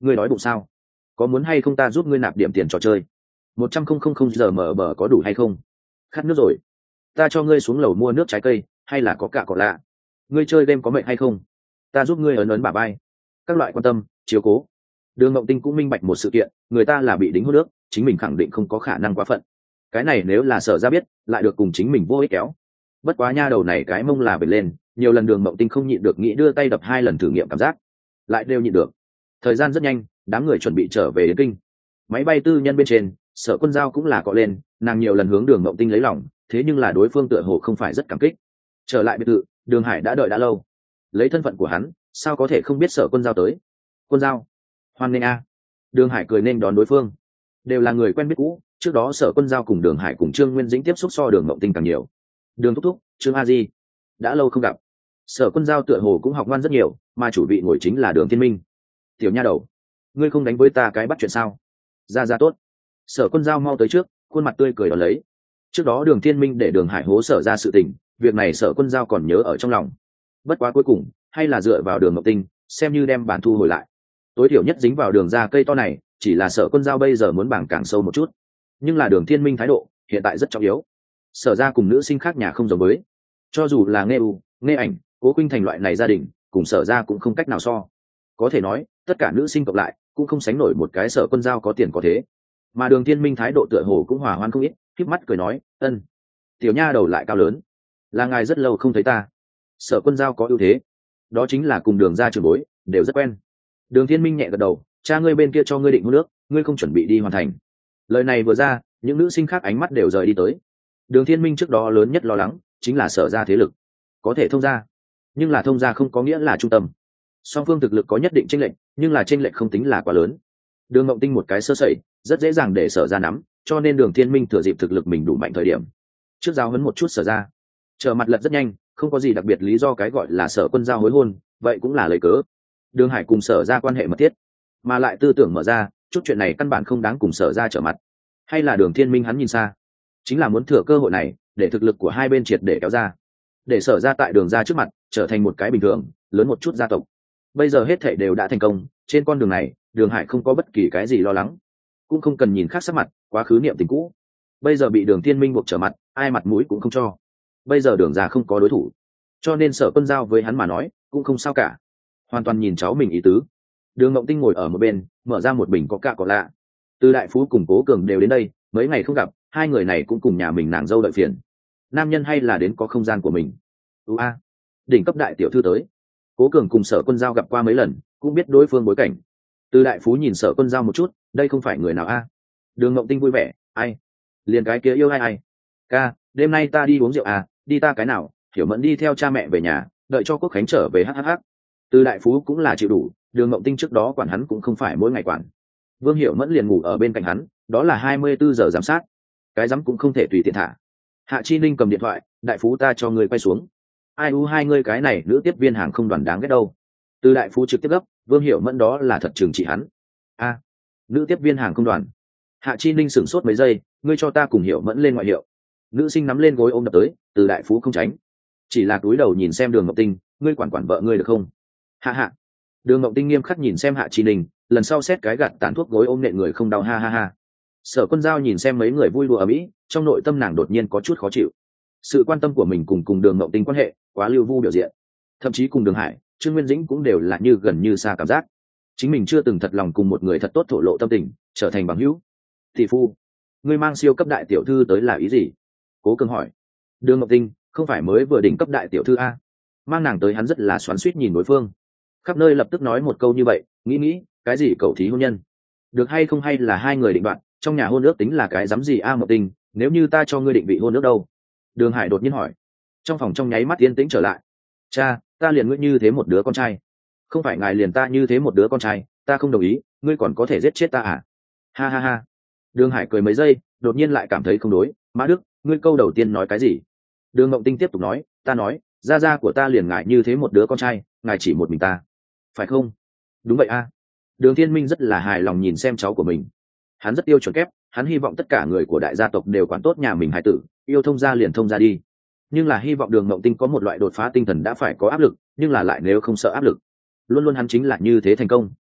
ngươi đói bụng sao? Có muốn hay không ta giúp ngươi nạp điểm tiền trò chơi? Một trăm không không không giờ mở bờ có đủ hay không? Khát nước rồi, ta cho ngươi xuống lầu mua nước trái cây, hay là có cả cọ lạ? Ngươi chơi game có mệt hay không? Ta giúp ngươi ấn ấn bả vai. Các loại quan tâm chiếu cố. Đường Mộng Tinh cũng minh bạch một sự kiện, người ta là bị đính hút nước, chính mình khẳng định không có khả năng quá phận. Cái này nếu là Sở ra biết, lại được cùng chính mình vô ích kéo. Bất quá nha đầu này cái mông là bật lên, nhiều lần Đường Mộng Tinh không nhịn được nghĩ đưa tay đập hai lần thử nghiệm cảm giác, lại đều nhịn được. Thời gian rất nhanh, đám người chuẩn bị trở về đến kinh. Máy bay tư nhân bên trên, Sở Quân Giao cũng là cọ lên, nàng nhiều lần hướng Đường Mộng Tinh lấy lòng, thế nhưng là đối phương tựa hồ không phải rất cảm kích. Trở lại biệt thự, Đường Hải đã đợi đã lâu. Lấy thân phận của hắn, sao có thể không biết Sở Quân Giao tới? Quân Giao, hoan nghênh a. Đường Hải cười nên đón đối phương, đều là người quen biết cũ. Trước đó Sở Quân Giao cùng Đường Hải cùng Trương Nguyên Dĩnh tiếp xúc so Đường Mộng Tinh càng nhiều. Đường thúc thúc, Trương a di, đã lâu không gặp. Sở Quân Giao tựa hồ cũng học ngoan rất nhiều, mà chủ vị ngồi chính là Đường Thiên Minh. Tiểu nha đầu, ngươi không đánh với ta cái bắt chuyện sao? Ra ra tốt. Sở Quân Giao mau tới trước, khuôn mặt tươi cười đón lấy. Trước đó Đường Thiên Minh để Đường Hải hố Sở ra sự tình, việc này Sở Quân Giao còn nhớ ở trong lòng. Bất quá cuối cùng hay là dựa vào Đường Mộng Tinh, xem như đem bản thu hồi lại. Tối thiểu nhất dính vào đường ra cây to này, chỉ là Sở Quân Giao bây giờ muốn bảng càng sâu một chút. Nhưng là Đường Thiên Minh thái độ hiện tại rất trọng yếu. Sở ra cùng nữ sinh khác nhà không giống với, cho dù là nghe u nghe ảnh Cố Khuynh Thành loại này gia đình, cùng Sở ra cũng không cách nào so. Có thể nói tất cả nữ sinh cộng lại cũng không sánh nổi một cái Sở Quân Giao có tiền có thế. Mà Đường Thiên Minh thái độ tựa hồ cũng hòa hoan không ít, khép mắt cười nói, ân, tiểu nha đầu lại cao lớn, là ngài rất lâu không thấy ta. Sở Quân Giao có ưu thế, đó chính là cùng Đường ra trưởng bối đều rất quen. Đường Thiên Minh nhẹ gật đầu, cha ngươi bên kia cho ngươi định hôn nước, ngươi không chuẩn bị đi hoàn thành. Lời này vừa ra, những nữ sinh khác ánh mắt đều rời đi tới. Đường Thiên Minh trước đó lớn nhất lo lắng chính là Sở ra thế lực có thể thông ra, nhưng là thông ra không có nghĩa là trung tâm. Song phương thực lực có nhất định chênh lệch, nhưng là chênh lệch không tính là quá lớn. Đường Mộng Tinh một cái sơ sẩy, rất dễ dàng để Sở ra nắm, cho nên Đường Thiên Minh thừa dịp thực lực mình đủ mạnh thời điểm, trước giao hấn một chút Sở ra. Trở mặt lật rất nhanh, không có gì đặc biệt lý do cái gọi là Sở Quân Giao hối hôn, vậy cũng là lời cớ. Đường Hải cùng Sở ra quan hệ mật thiết, mà lại tư tưởng mở ra, chút chuyện này căn bản không đáng cùng Sở ra trở mặt. Hay là Đường Thiên Minh hắn nhìn xa, chính là muốn thừa cơ hội này để thực lực của hai bên triệt để kéo ra, để Sở ra tại Đường ra trước mặt trở thành một cái bình thường lớn một chút gia tộc. Bây giờ hết thảy đều đã thành công, trên con đường này Đường Hải không có bất kỳ cái gì lo lắng, cũng không cần nhìn khác sắc mặt quá khứ niệm tình cũ. Bây giờ bị Đường Thiên Minh buộc trở mặt, ai mặt mũi cũng không cho. Bây giờ Đường ra không có đối thủ, cho nên Sở Quân Giao với hắn mà nói cũng không sao cả, hoàn toàn nhìn cháu mình ý tứ. Đường Mộng Tinh ngồi ở một bên, mở ra một bình có cạ có lạ. Từ Đại Phú cùng Cố Cường đều đến đây, mấy ngày không gặp, hai người này cũng cùng nhà mình nàng dâu đợi phiền. Nam nhân hay là đến có không gian của mình. ưu a đỉnh cấp đại tiểu thư tới. Cố Cường cùng Sở Quân Giao gặp qua mấy lần, cũng biết đối phương bối cảnh. Từ Đại Phú nhìn Sở Quân Giao một chút, đây không phải người nào a? Đường Mộng Tinh vui vẻ, ai? Liền cái kia yêu ai ai? Ca, đêm nay ta đi uống rượu à? Đi ta cái nào? Hiểu Mẫn đi theo cha mẹ về nhà, đợi cho Quốc Khánh trở về hhh. Từ Đại Phú cũng là chịu đủ, Đường Mộng Tinh trước đó quản hắn cũng không phải mỗi ngày quản. Vương Hiểu Mẫn liền ngủ ở bên cạnh hắn, đó là hai mươi bốn giờ giám sát, cái giám cũng không thể tùy tiện thả. Hạ Chi Ninh cầm điện thoại, Đại Phú ta cho người quay xuống. Ai u hai ngươi cái này nữ tiếp viên hàng không đoàn đáng ghét đâu. Từ Đại Phú trực tiếp gấp, Vương Hiểu Mẫn đó là thật trừng trị hắn. A, nữ tiếp viên hàng không đoàn. Hạ Chi Ninh sửng sốt mấy giây, ngươi cho ta cùng Hiểu Mẫn lên ngoại hiệu. Nữ sinh nắm lên gối ôm đập tới, Từ Đại Phú không tránh, chỉ là cúi đầu nhìn xem Đường Mộng Tinh, ngươi quản quản vợ ngươi được không? Hạ hạ. Đường Mộng Tinh nghiêm khắc nhìn xem Hạ Chi Ninh, lần sau xét cái gạt tàn thuốc gối ôm nện người không đau ha ha ha. Sở Quân Giao nhìn xem mấy người vui đùa ở mỹ, trong nội tâm nàng đột nhiên có chút khó chịu. Sự quan tâm của mình cùng cùng Đường Mộng Tinh quan hệ quá lưu vu biểu diện, thậm chí cùng Đường Hải, Trương Nguyên Dĩnh cũng đều là như gần như xa cảm giác. Chính mình chưa từng thật lòng cùng một người thật tốt thổ lộ tâm tình, trở thành bằng hữu. Thị phu, ngươi mang siêu cấp đại tiểu thư tới là ý gì? Cố Cường hỏi. Đường Mộng Tinh, không phải mới vừa đỉnh cấp đại tiểu thư a? Mang nàng tới hắn rất là xoắn xuýt nhìn đối phương. Khắp nơi lập tức nói một câu như vậy, nghĩ nghĩ, cái gì cầu thí hôn nhân? Được hay không hay là hai người định đoạn, trong nhà hôn ước tính là cái dám gì a Mộng Tinh, nếu như ta cho ngươi định vị hôn ước đâu? Đường Hải đột nhiên hỏi. Trong phòng trong nháy mắt yên tĩnh trở lại. Cha, ta liền ngươi như thế một đứa con trai. Không phải ngài liền ta như thế một đứa con trai, ta không đồng ý, ngươi còn có thể giết chết ta à? Ha ha ha. Đường Hải cười mấy giây, đột nhiên lại cảm thấy không đối. Mã Đức, ngươi câu đầu tiên nói cái gì? Đường Mộng Tinh tiếp tục nói, ta nói, gia gia của ta liền ngại như thế một đứa con trai, ngài chỉ một mình ta, phải không? Đúng vậy a. Đường Thiên Minh rất là hài lòng nhìn xem cháu của mình, hắn rất yêu chuẩn kép, hắn hy vọng tất cả người của đại gia tộc đều quản tốt nhà mình hài tử, yêu thông gia liền thông gia đi. Nhưng là hy vọng Đường Mộng Tinh có một loại đột phá tinh thần đã phải có áp lực, nhưng là lại nếu không sợ áp lực, luôn luôn hắn chính là như thế thành công.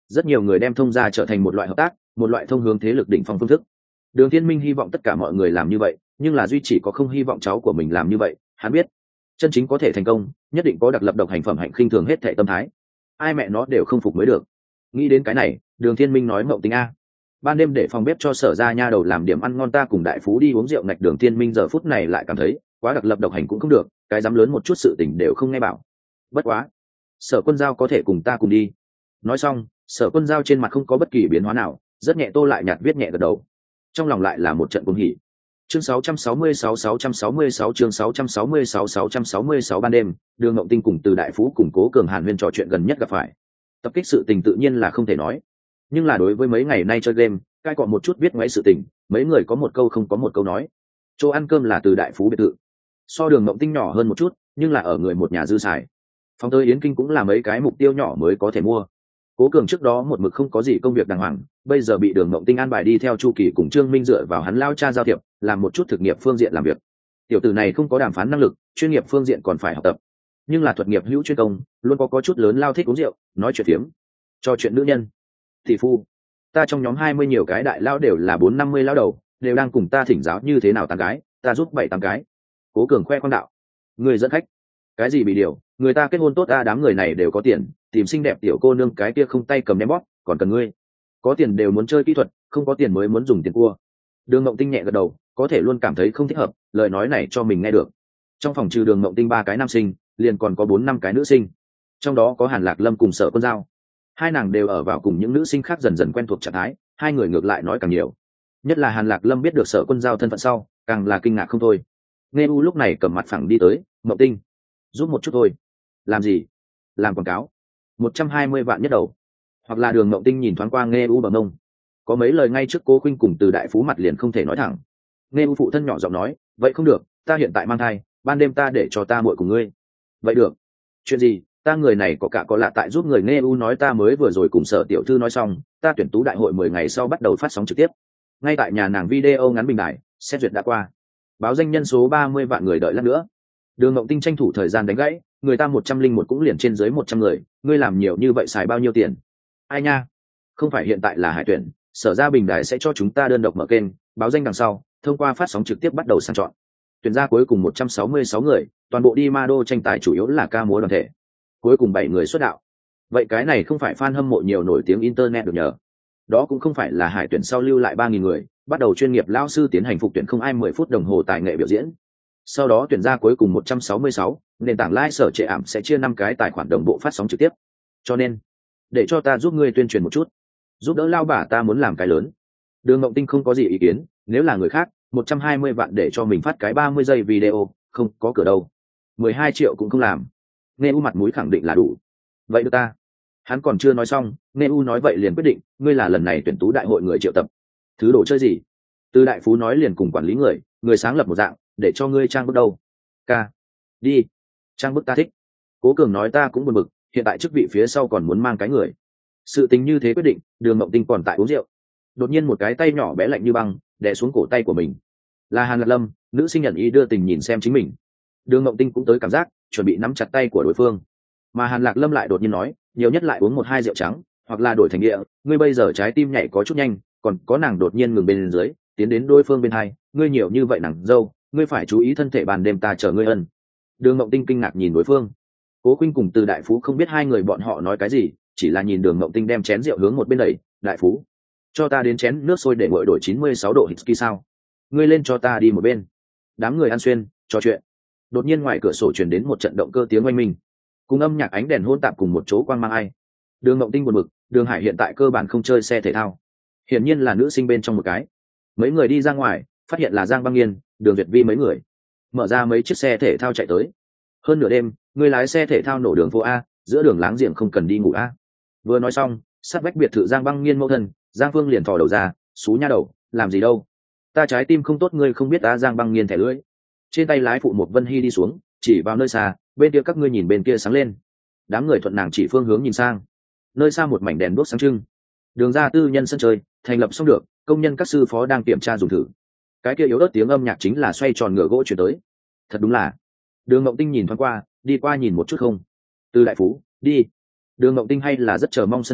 rất nhiều người đem thông gia trở thành một loại hợp tác, một loại thông hướng thế lực đỉnh phong phương thức. Đường Thiên Minh hy vọng tất cả mọi người làm như vậy, nhưng là duy chỉ có không hy vọng cháu của mình làm như vậy. Hắn biết chân chính có thể thành công nhất định có đặc lập độc hành phẩm hạnh khinh thường hết thệ tâm thái, ai mẹ nó đều không phục mới được. Nghĩ đến cái này, Đường Thiên Minh nói Mộng Tinh a, ban đêm để phòng bếp cho Sở ra nha đầu làm điểm ăn ngon, ta cùng đại phú đi uống rượu. Ngạch Đường Thiên Minh giờ phút này lại cảm thấy quá đặc lập độc hành cũng không được, cái dám lớn một chút sự tình đều không nghe bảo. Bất quá Sở Quân Giao có thể cùng ta cùng đi. Nói xong, Sở Quân Giao trên mặt không có bất kỳ biến hóa nào, rất nhẹ tô lại nhạt viết nhẹ gật đầu, trong lòng lại là một trận cuồng hỉ. Chương sáu trăm sáu mươi sáu sáu trăm sáu mươi sáu chương sáu trăm sáu mươi sáu sáu trăm sáu mươi sáu ban đêm, Đường Mộng Tinh cùng Từ đại phú cùng Cố Cường Hàn Huyên trò chuyện gần nhất gặp phải. Tập kích sự tình tự nhiên là không thể nói, nhưng là đối với mấy ngày nay chơi game, cai cọ một chút biết ngoáy sự tình, mấy người có một câu không có một câu nói. Chỗ ăn cơm là Từ đại phú biệt thự, so Đường Mộng Tinh nhỏ hơn một chút, nhưng là ở người một nhà dư xài. Phòng tới Yến Kinh cũng là mấy cái mục tiêu nhỏ mới có thể mua. Cố Cường trước đó một mực không có gì công việc đàng hoàng, bây giờ bị Đường Mộng Tinh an bài đi theo Chu Kỳ cùng Trương Minh dựa vào hắn lao cha giao thiệp, làm một chút thực nghiệp phương diện làm việc. Tiểu tử này không có đàm phán năng lực, chuyên nghiệp phương diện còn phải học tập, nhưng là thuật nghiệp hữu chuyên công, luôn có có chút lớn lao thích uống rượu, nói chuyện phiếm, cho chuyện nữ nhân. Tỷ phu, ta trong nhóm hai mươi nhiều cái đại lao đều là bốn năm mươi lao đầu, đều đang cùng ta thỉnh giáo như thế nào tán gái, ta giúp bảy tám cái. Cố Cường khoe khoang đạo, người dẫn khách, cái gì bị điều, người ta kết hôn tốt, ta đám người này đều có tiền, tìm xinh đẹp tiểu cô nương cái kia không tay cầm ném bóp, còn cần ngươi có tiền đều muốn chơi kỹ thuật, không có tiền mới muốn dùng tiền cua. Đường Mộng Tinh nhẹ gật đầu, có thể luôn cảm thấy không thích hợp, lời nói này cho mình nghe được. Trong phòng trừ Đường Mộng Tinh ba cái nam sinh, liền còn có bốn năm cái nữ sinh, trong đó có Hàn Lạc Lâm cùng Sở Quân Giao, hai nàng đều ở vào cùng những nữ sinh khác dần dần quen thuộc trạng thái, hai người ngược lại nói càng nhiều. Nhất là Hàn Lạc Lâm biết được Sở Quân Giao thân phận sau, càng là kinh ngạc không thôi. Nghe U lúc này cầm mặt phẳng đi tới, Mộng Tinh, giúp một chút thôi. Làm gì? Làm quảng cáo, một trăm hai mươi vạn nhất đầu. Hoặc là Đường Mộng Tinh nhìn thoáng qua Nghe U bằng mông, có mấy lời ngay trước Cố Khuynh cùng Từ đại phú mặt liền không thể nói thẳng. Nghe U phụ thân nhỏ giọng nói, vậy không được, ta hiện tại mang thai, ban đêm ta để cho ta muội cùng ngươi. Vậy được. Chuyện gì? Ta người này có cả có lạ tại giúp người. Nghe U nói, ta mới vừa rồi cùng Sở tiểu thư nói xong, ta tuyển tú đại hội mười ngày sau bắt đầu phát sóng trực tiếp, ngay tại nhà nàng video ngắn bình đại, xét duyệt đã qua, báo danh nhân số ba mươi vạn người, đợi lát nữa. Đường Mộng Tinh tranh thủ thời gian đánh gãy, người ta một trăm linh một cũng liền trên dưới một trăm người, ngươi làm nhiều như vậy xài bao nhiêu tiền? Ai nha, không phải hiện tại là hải tuyển, Sở ra bình đại sẽ cho chúng ta đơn độc mở kênh, báo danh đằng sau, thông qua phát sóng trực tiếp bắt đầu sàng chọn. Tuyển ra cuối cùng một trăm sáu mươi sáu người, toàn bộ đi ma đô tranh tài chủ yếu là ca múa đoàn thể. Cuối cùng bảy người xuất đạo. Vậy cái này không phải fan hâm mộ nhiều nổi tiếng internet được nhờ. Đó cũng không phải là hải tuyển sau lưu lại ba nghìn người, bắt đầu chuyên nghiệp lao sư tiến hành phục tuyển không ai mười phút đồng hồ tài nghệ biểu diễn. Sau đó tuyển ra cuối cùng một trăm sáu mươi sáu, nền tảng live Sở Trệ ảm sẽ chia năm cái tài khoản đồng bộ phát sóng trực tiếp. Cho nên, để cho ta giúp ngươi tuyên truyền một chút, giúp đỡ lao bà ta muốn làm cái lớn. Đường Mộng Tinh không có gì ý kiến, nếu là người khác, một trăm hai mươi vạn để cho mình phát cái ba mươi giây video, không có cửa đâu. mười hai triệu cũng không làm. Nghe U mặt mũi khẳng định là đủ. Vậy được ta. Hắn còn chưa nói xong, Nghe U nói vậy liền quyết định, ngươi là lần này tuyển tú đại hội người triệu tập. Thứ đồ chơi gì? Từ đại phú nói liền cùng quản lý người, người sáng lập một dạng, để cho ngươi trang bức đâu. Ca. Đi. Trang bức ta thích. Cố Cường nói, ta cũng buồn bực, hiện tại chức vị phía sau còn muốn mang cái người. Sự tình như thế quyết định, Đường Mộng Tinh còn tại uống rượu. Đột nhiên một cái tay nhỏ bé lạnh như băng đè xuống cổ tay của mình. Là Hàn Lạc Lâm, nữ sinh nhận ý đưa tình nhìn xem chính mình. Đường Mộng Tinh cũng tới cảm giác, chuẩn bị nắm chặt tay của đối phương. Mà Hàn Lạc Lâm lại đột nhiên nói, nhiều nhất lại uống một hai rượu trắng, hoặc là đổi thành địa, ngươi bây giờ trái tim nhảy có chút nhanh, còn có nàng đột nhiên ngừng bên dưới, tiến đến đối phương bên hai, ngươi nhiều như vậy nàng dâu, ngươi phải chú ý thân thể, ban đêm ta chờ ngươi ân. Đường Mộng Tinh kinh ngạc nhìn đối phương. Cố Khuynh cùng Từ đại phú không biết hai người bọn họ nói cái gì, chỉ là nhìn Đường Mộng Tinh đem chén rượu hướng một bên đẩy, đại phú, cho ta đến chén nước sôi để nguội đổi chín mươi sáu độ whisky sao? Ngươi lên cho ta đi một bên. Đám người ăn xuyên, trò chuyện. Đột nhiên ngoài cửa sổ truyền đến một trận động cơ tiếng oanh minh, cùng âm nhạc ánh đèn hôn tạp cùng một chỗ quang mang ai. Đường Mộng Tinh buồn bực, Đường Hải hiện tại cơ bản không chơi xe thể thao, hiển nhiên là nữ sinh bên trong một cái. Mấy người đi ra ngoài, phát hiện là Giang Băng Nghiên, Đường Duyệt Vi mấy người, mở ra mấy chiếc xe thể thao chạy tới. Hơn nửa đêm, người lái xe thể thao nổ đường phố a, giữa đường láng giềng không cần đi ngủ a. Vừa nói xong, sát vách biệt thự Giang Băng Nghiên mẫu thân Giang Phương liền thò đầu ra, xú nha đầu, làm gì đâu, ta trái tim không tốt ngươi không biết ta. Giang Băng Nghiên thẻ lưỡi, trên tay lái phụ một Vân Hy đi xuống, chỉ vào nơi xa, bên kia các ngươi nhìn bên kia sáng lên. Đám người thuận nàng chỉ phương hướng nhìn sang, nơi xa một mảnh đèn đuốc sáng trưng, đường ra tư nhân sân chơi thành lập xong được, công nhân các sư phó đang kiểm tra dùng thử. Cái kia yếu ớt tiếng âm nhạc chính là xoay tròn ngựa gỗ chuyển tới. Thật đúng là. Đường Mộng Tinh nhìn thoáng qua, đi qua nhìn một chút không. Từ đại phú, đi. Đường Mộng Tinh hay là rất chờ mong sân chơi,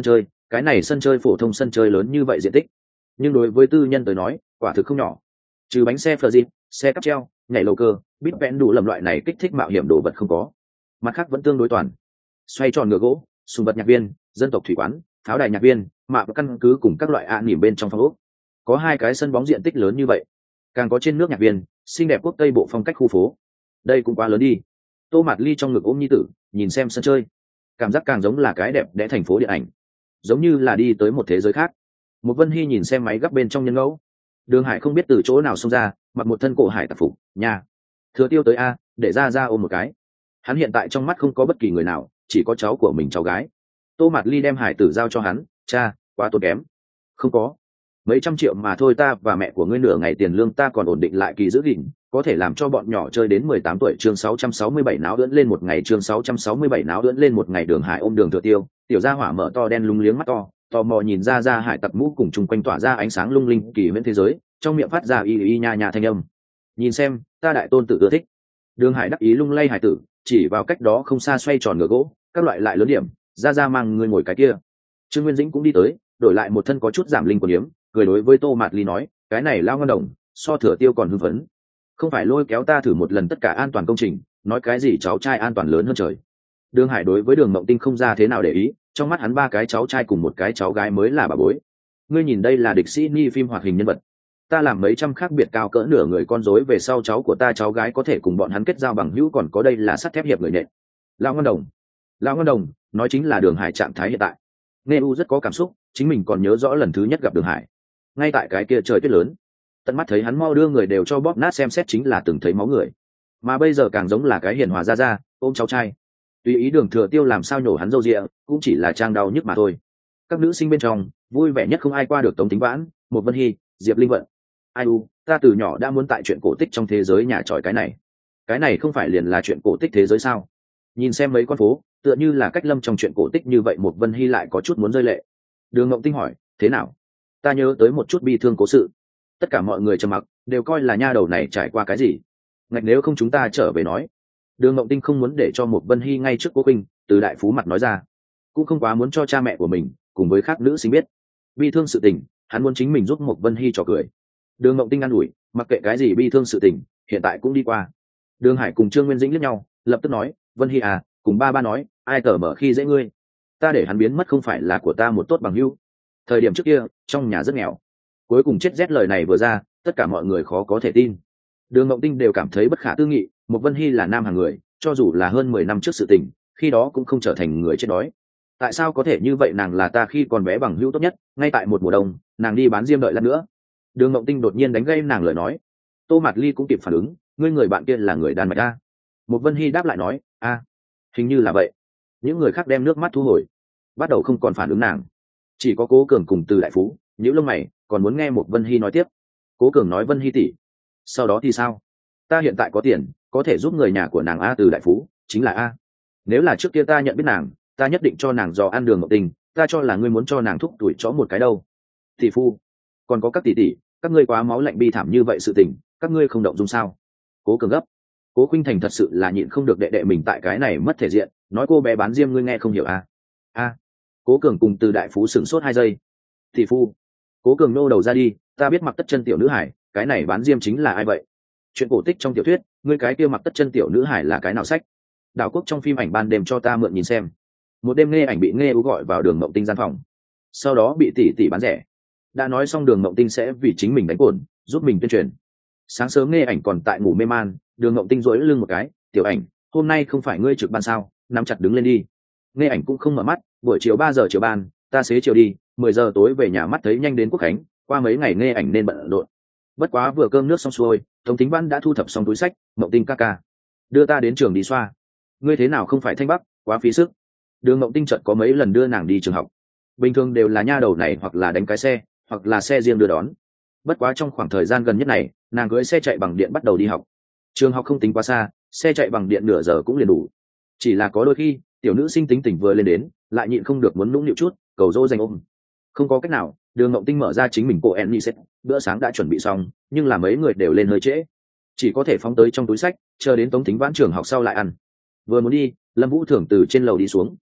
cái này sân chơi phổ thông sân chơi lớn như vậy diện tích, nhưng đối với tư nhân tới nói quả thực không nhỏ. Trừ bánh xe phờ dịp, xe cắp treo, nhảy lầu cơ, bít vẽn đủ lầm loại này kích thích mạo hiểm đồ vật không có, mặt khác vẫn tương đối toàn. Xoay tròn ngựa gỗ, sùng vật nhạc viên, dân tộc thủy quán, pháo đài nhạc viên, mạ và căn cứ cùng các loại ạ nỉm bên trong phòng ốc. Có hai cái sân bóng diện tích lớn như vậy, càng có trên nước nhạc viên, xinh đẹp quốc tây bộ phong cách khu phố. Đây cũng quá lớn đi. Tô Mạt Ly trong ngực ôm nhi tử, nhìn xem sân chơi, cảm giác càng giống là cái đẹp đẽ thành phố điện ảnh, giống như là đi tới một thế giới khác. Một Vân Hy nhìn xem máy gấp bên trong nhân ngẫu. Đường Hải không biết từ chỗ nào xông ra, mặc một thân cổ hải tặc phục, nhà Thừa Tiêu tới a, để ra ra ôm một cái. Hắn hiện tại trong mắt không có bất kỳ người nào, chỉ có cháu của mình cháu gái. Tô Mạt Ly đem hải tử giao cho hắn, cha, quá tốn kém. Không có, mấy trăm triệu mà thôi, ta và mẹ của ngươi nửa ngày tiền lương ta còn ổn định lại kỳ giữ gìn, có thể làm cho bọn nhỏ chơi đến mười tám tuổi. Chương sáu trăm sáu mươi bảy náo ưỡn lên một ngày. Chương sáu trăm sáu mươi bảy náo ưỡn lên một ngày. Đường Hải ôm Đường Thừa Tiêu, tiểu gia hỏa mở to đen lúng liếng mắt to, tò mò nhìn ra ra hải tặc mũ cùng chung quanh tỏa ra ánh sáng lung linh kỳ huyễn thế giới, trong miệng phát ra y y nha nha thanh âm. Nhìn xem, ta đại tôn tử ưa thích. Đường Hải đắc ý lung lay hải tử, chỉ vào cách đó không xa xoay tròn ngựa gỗ, các loại lại lớn điểm, ra ra mang người ngồi cái kia. Trương Nguyên Dĩnh cũng đi tới, đổi lại một thân có chút giảm linh quần yếm, cười đối với Tô Mạt Ly nói, cái này lao ngân đồng, so Thừa Tiêu còn hưng phấn. Không phải lôi kéo ta thử một lần tất cả an toàn công trình, nói cái gì cháu trai an toàn lớn hơn trời. Đường Hải đối với Đường Mộng Tinh không ra thế nào để ý, trong mắt hắn ba cái cháu trai cùng một cái cháu gái mới là bà bối. Ngươi nhìn đây là địch sĩ ni phim hoạt hình nhân vật, ta làm mấy trăm khác biệt cao cỡ nửa người con rối về sau cháu của ta cháu gái có thể cùng bọn hắn kết giao bằng hữu, còn có đây là sắt thép hiệp người nện. Lão ngân đồng, lão ngân đồng, nói chính là Đường Hải trạng thái hiện tại. Nghe u rất có cảm xúc, chính mình còn nhớ rõ lần thứ nhất gặp Đường Hải, ngay tại cái kia trời tuyết lớn, tận mắt thấy hắn mau đưa người đều cho bóp nát xem xét chính là từng thấy máu người, mà bây giờ càng giống là cái hiền hòa ra ra ôm cháu trai. Tùy ý Đường Thừa Tiêu làm sao nhổ hắn râu rịa, cũng chỉ là trang đau nhức mà thôi. Các nữ sinh bên trong vui vẻ nhất không ai qua được Tống Tính Vãn, một Vân Hy, Diệp Linh Vận. Ai u, ta từ nhỏ đã muốn tại chuyện cổ tích trong thế giới nhà tròi cái này, cái này không phải liền là chuyện cổ tích thế giới sao? Nhìn xem mấy con phố, tựa như là cách lâm trong chuyện cổ tích như vậy. Một Vân Hy lại có chút muốn rơi lệ. Đường Ngộng Tinh hỏi, thế nào? Ta nhớ tới một chút bi thương cố sự. Tất cả mọi người trầm mặc, đều coi là nha đầu này trải qua cái gì. Ngạch, nếu không chúng ta trở về nói. Đường Ngộng Tinh không muốn để cho một Vân Hy ngay trước Cố Quỳnh, từ đại phú mặt nói ra, cũng không quá muốn cho cha mẹ của mình cùng với khác nữ sinh biết bi thương sự tình. Hắn muốn chính mình giúp một Vân Hy trò cười. Đường Ngộng Tinh an ủi, mặc kệ cái gì bi thương sự tình, hiện tại cũng đi qua. Đường Hải cùng Trương Nguyên Dĩnh liếc nhau, lập tức nói, Vân Hy à, cùng ba ba nói, ai tở mở khi dễ ngươi, ta để hắn biến mất không phải là của ta một tốt bằng hữu. Thời điểm trước kia trong nhà rất nghèo, cuối cùng chết rét lời này vừa ra, tất cả mọi người khó có thể tin. Đường Ngộng Tinh đều cảm thấy bất khả tư nghị, một Vân Hy là nam hàng người, cho dù là hơn mười năm trước sự tình, khi đó cũng không trở thành người chết đói. Tại sao có thể như vậy? Nàng là ta khi còn bé bằng hữu tốt nhất, ngay tại một mùa đông nàng đi bán diêm đợi lát nữa. Đường Ngộng Tinh đột nhiên đánh gây nàng lời nói. Tô Mạt Ly cũng kịp phản ứng, ngươi người bạn kia là người Đan Mạch a? Một Vân Hy đáp lại nói, a, hình như là vậy. Những người khác đem nước mắt thu hồi, bắt đầu không còn phản ứng nàng. Chỉ có Cố Cường cùng Từ đại phú nhíu lông mày, còn muốn nghe một Vân Hy nói tiếp. Cố Cường nói, Vân Hy tỷ, sau đó thì sao? Ta hiện tại có tiền, có thể giúp người nhà của nàng a. Từ đại phú, chính là a. Nếu là trước kia ta nhận biết nàng, ta nhất định cho nàng dò ăn. Đường Ngọc Tình, ta cho là ngươi muốn cho nàng thúc tuổi chó một cái đâu. Tỷ phu, còn có các tỷ tỷ, các ngươi quá máu lạnh bi thảm như vậy sự tình, các ngươi không động dung sao? Cố Cường gấp. Cố Khuynh Thành thật sự là nhịn không được đệ đệ mình tại cái này mất thể diện, nói cô bé bán diêm ngươi nghe không hiểu a. A. Cố Cường cùng Từ đại phú sửng sốt hai giây. Tỷ phu. Cố Cường nô đầu ra đi, ta biết mặc tất chân tiểu nữ hải, cái này bán diêm chính là ai vậy? Chuyện cổ tích trong tiểu thuyết, ngươi cái kia mặc tất chân tiểu nữ hải là cái nào sách? Đảo Quốc trong phim ảnh ban đêm cho ta mượn nhìn xem. Một đêm Nghe Ảnh bị Nghe Ú gọi vào Đường Mộng Tinh gian phòng, sau đó bị tỷ tỷ bán rẻ. Đã nói xong Đường Mộng Tinh sẽ vì chính mình đánh cồn, giúp mình tuyên truyền. Sáng sớm Nghe Ảnh còn tại ngủ mê man, Đường Mộng Tinh duỗi lưng một cái, tiểu Ảnh, hôm nay không phải ngươi trực ban sao, nắm chặt đứng lên đi. Nghe Ảnh cũng không mở mắt, buổi chiều ba giờ chiều ban, ta xế chiều đi, mười giờ tối về nhà, mắt thấy nhanh đến Quốc khánh, qua mấy ngày Nghe Ảnh nên bận rộn. Bất quá vừa cơm nước xong xuôi, Tống Tính Văn đã thu thập xong túi sách, Mộng Tinh ca ca, đưa ta đến trường đi xoa. Ngươi thế nào không phải Thanh Bắc, quá phí sức. Đường Mộng Tinh chợt có mấy lần đưa nàng đi trường học, bình thường đều là nha đầu này hoặc là đánh cái xe, hoặc là xe riêng đưa đón. Bất quá trong khoảng thời gian gần nhất này, nàng cưỡi xe chạy bằng điện bắt đầu đi học. Trường học không tính quá xa, xe chạy bằng điện nửa giờ cũng liền đủ. Chỉ là có đôi khi tiểu nữ sinh tính tình vừa lên đến, lại nhịn không được muốn nũng nịu chút, cầu dỗ dành ôm. Không có cách nào, Đường Mộng Tinh mở ra chính mình cô Annie set, bữa sáng đã chuẩn bị xong, nhưng là mấy người đều lên hơi trễ, chỉ có thể phóng tới trong túi sách, chờ đến Tống Tính Vãn trường học sau lại ăn. Vừa muốn đi, Lâm Vũ Thưởng từ trên lầu đi xuống.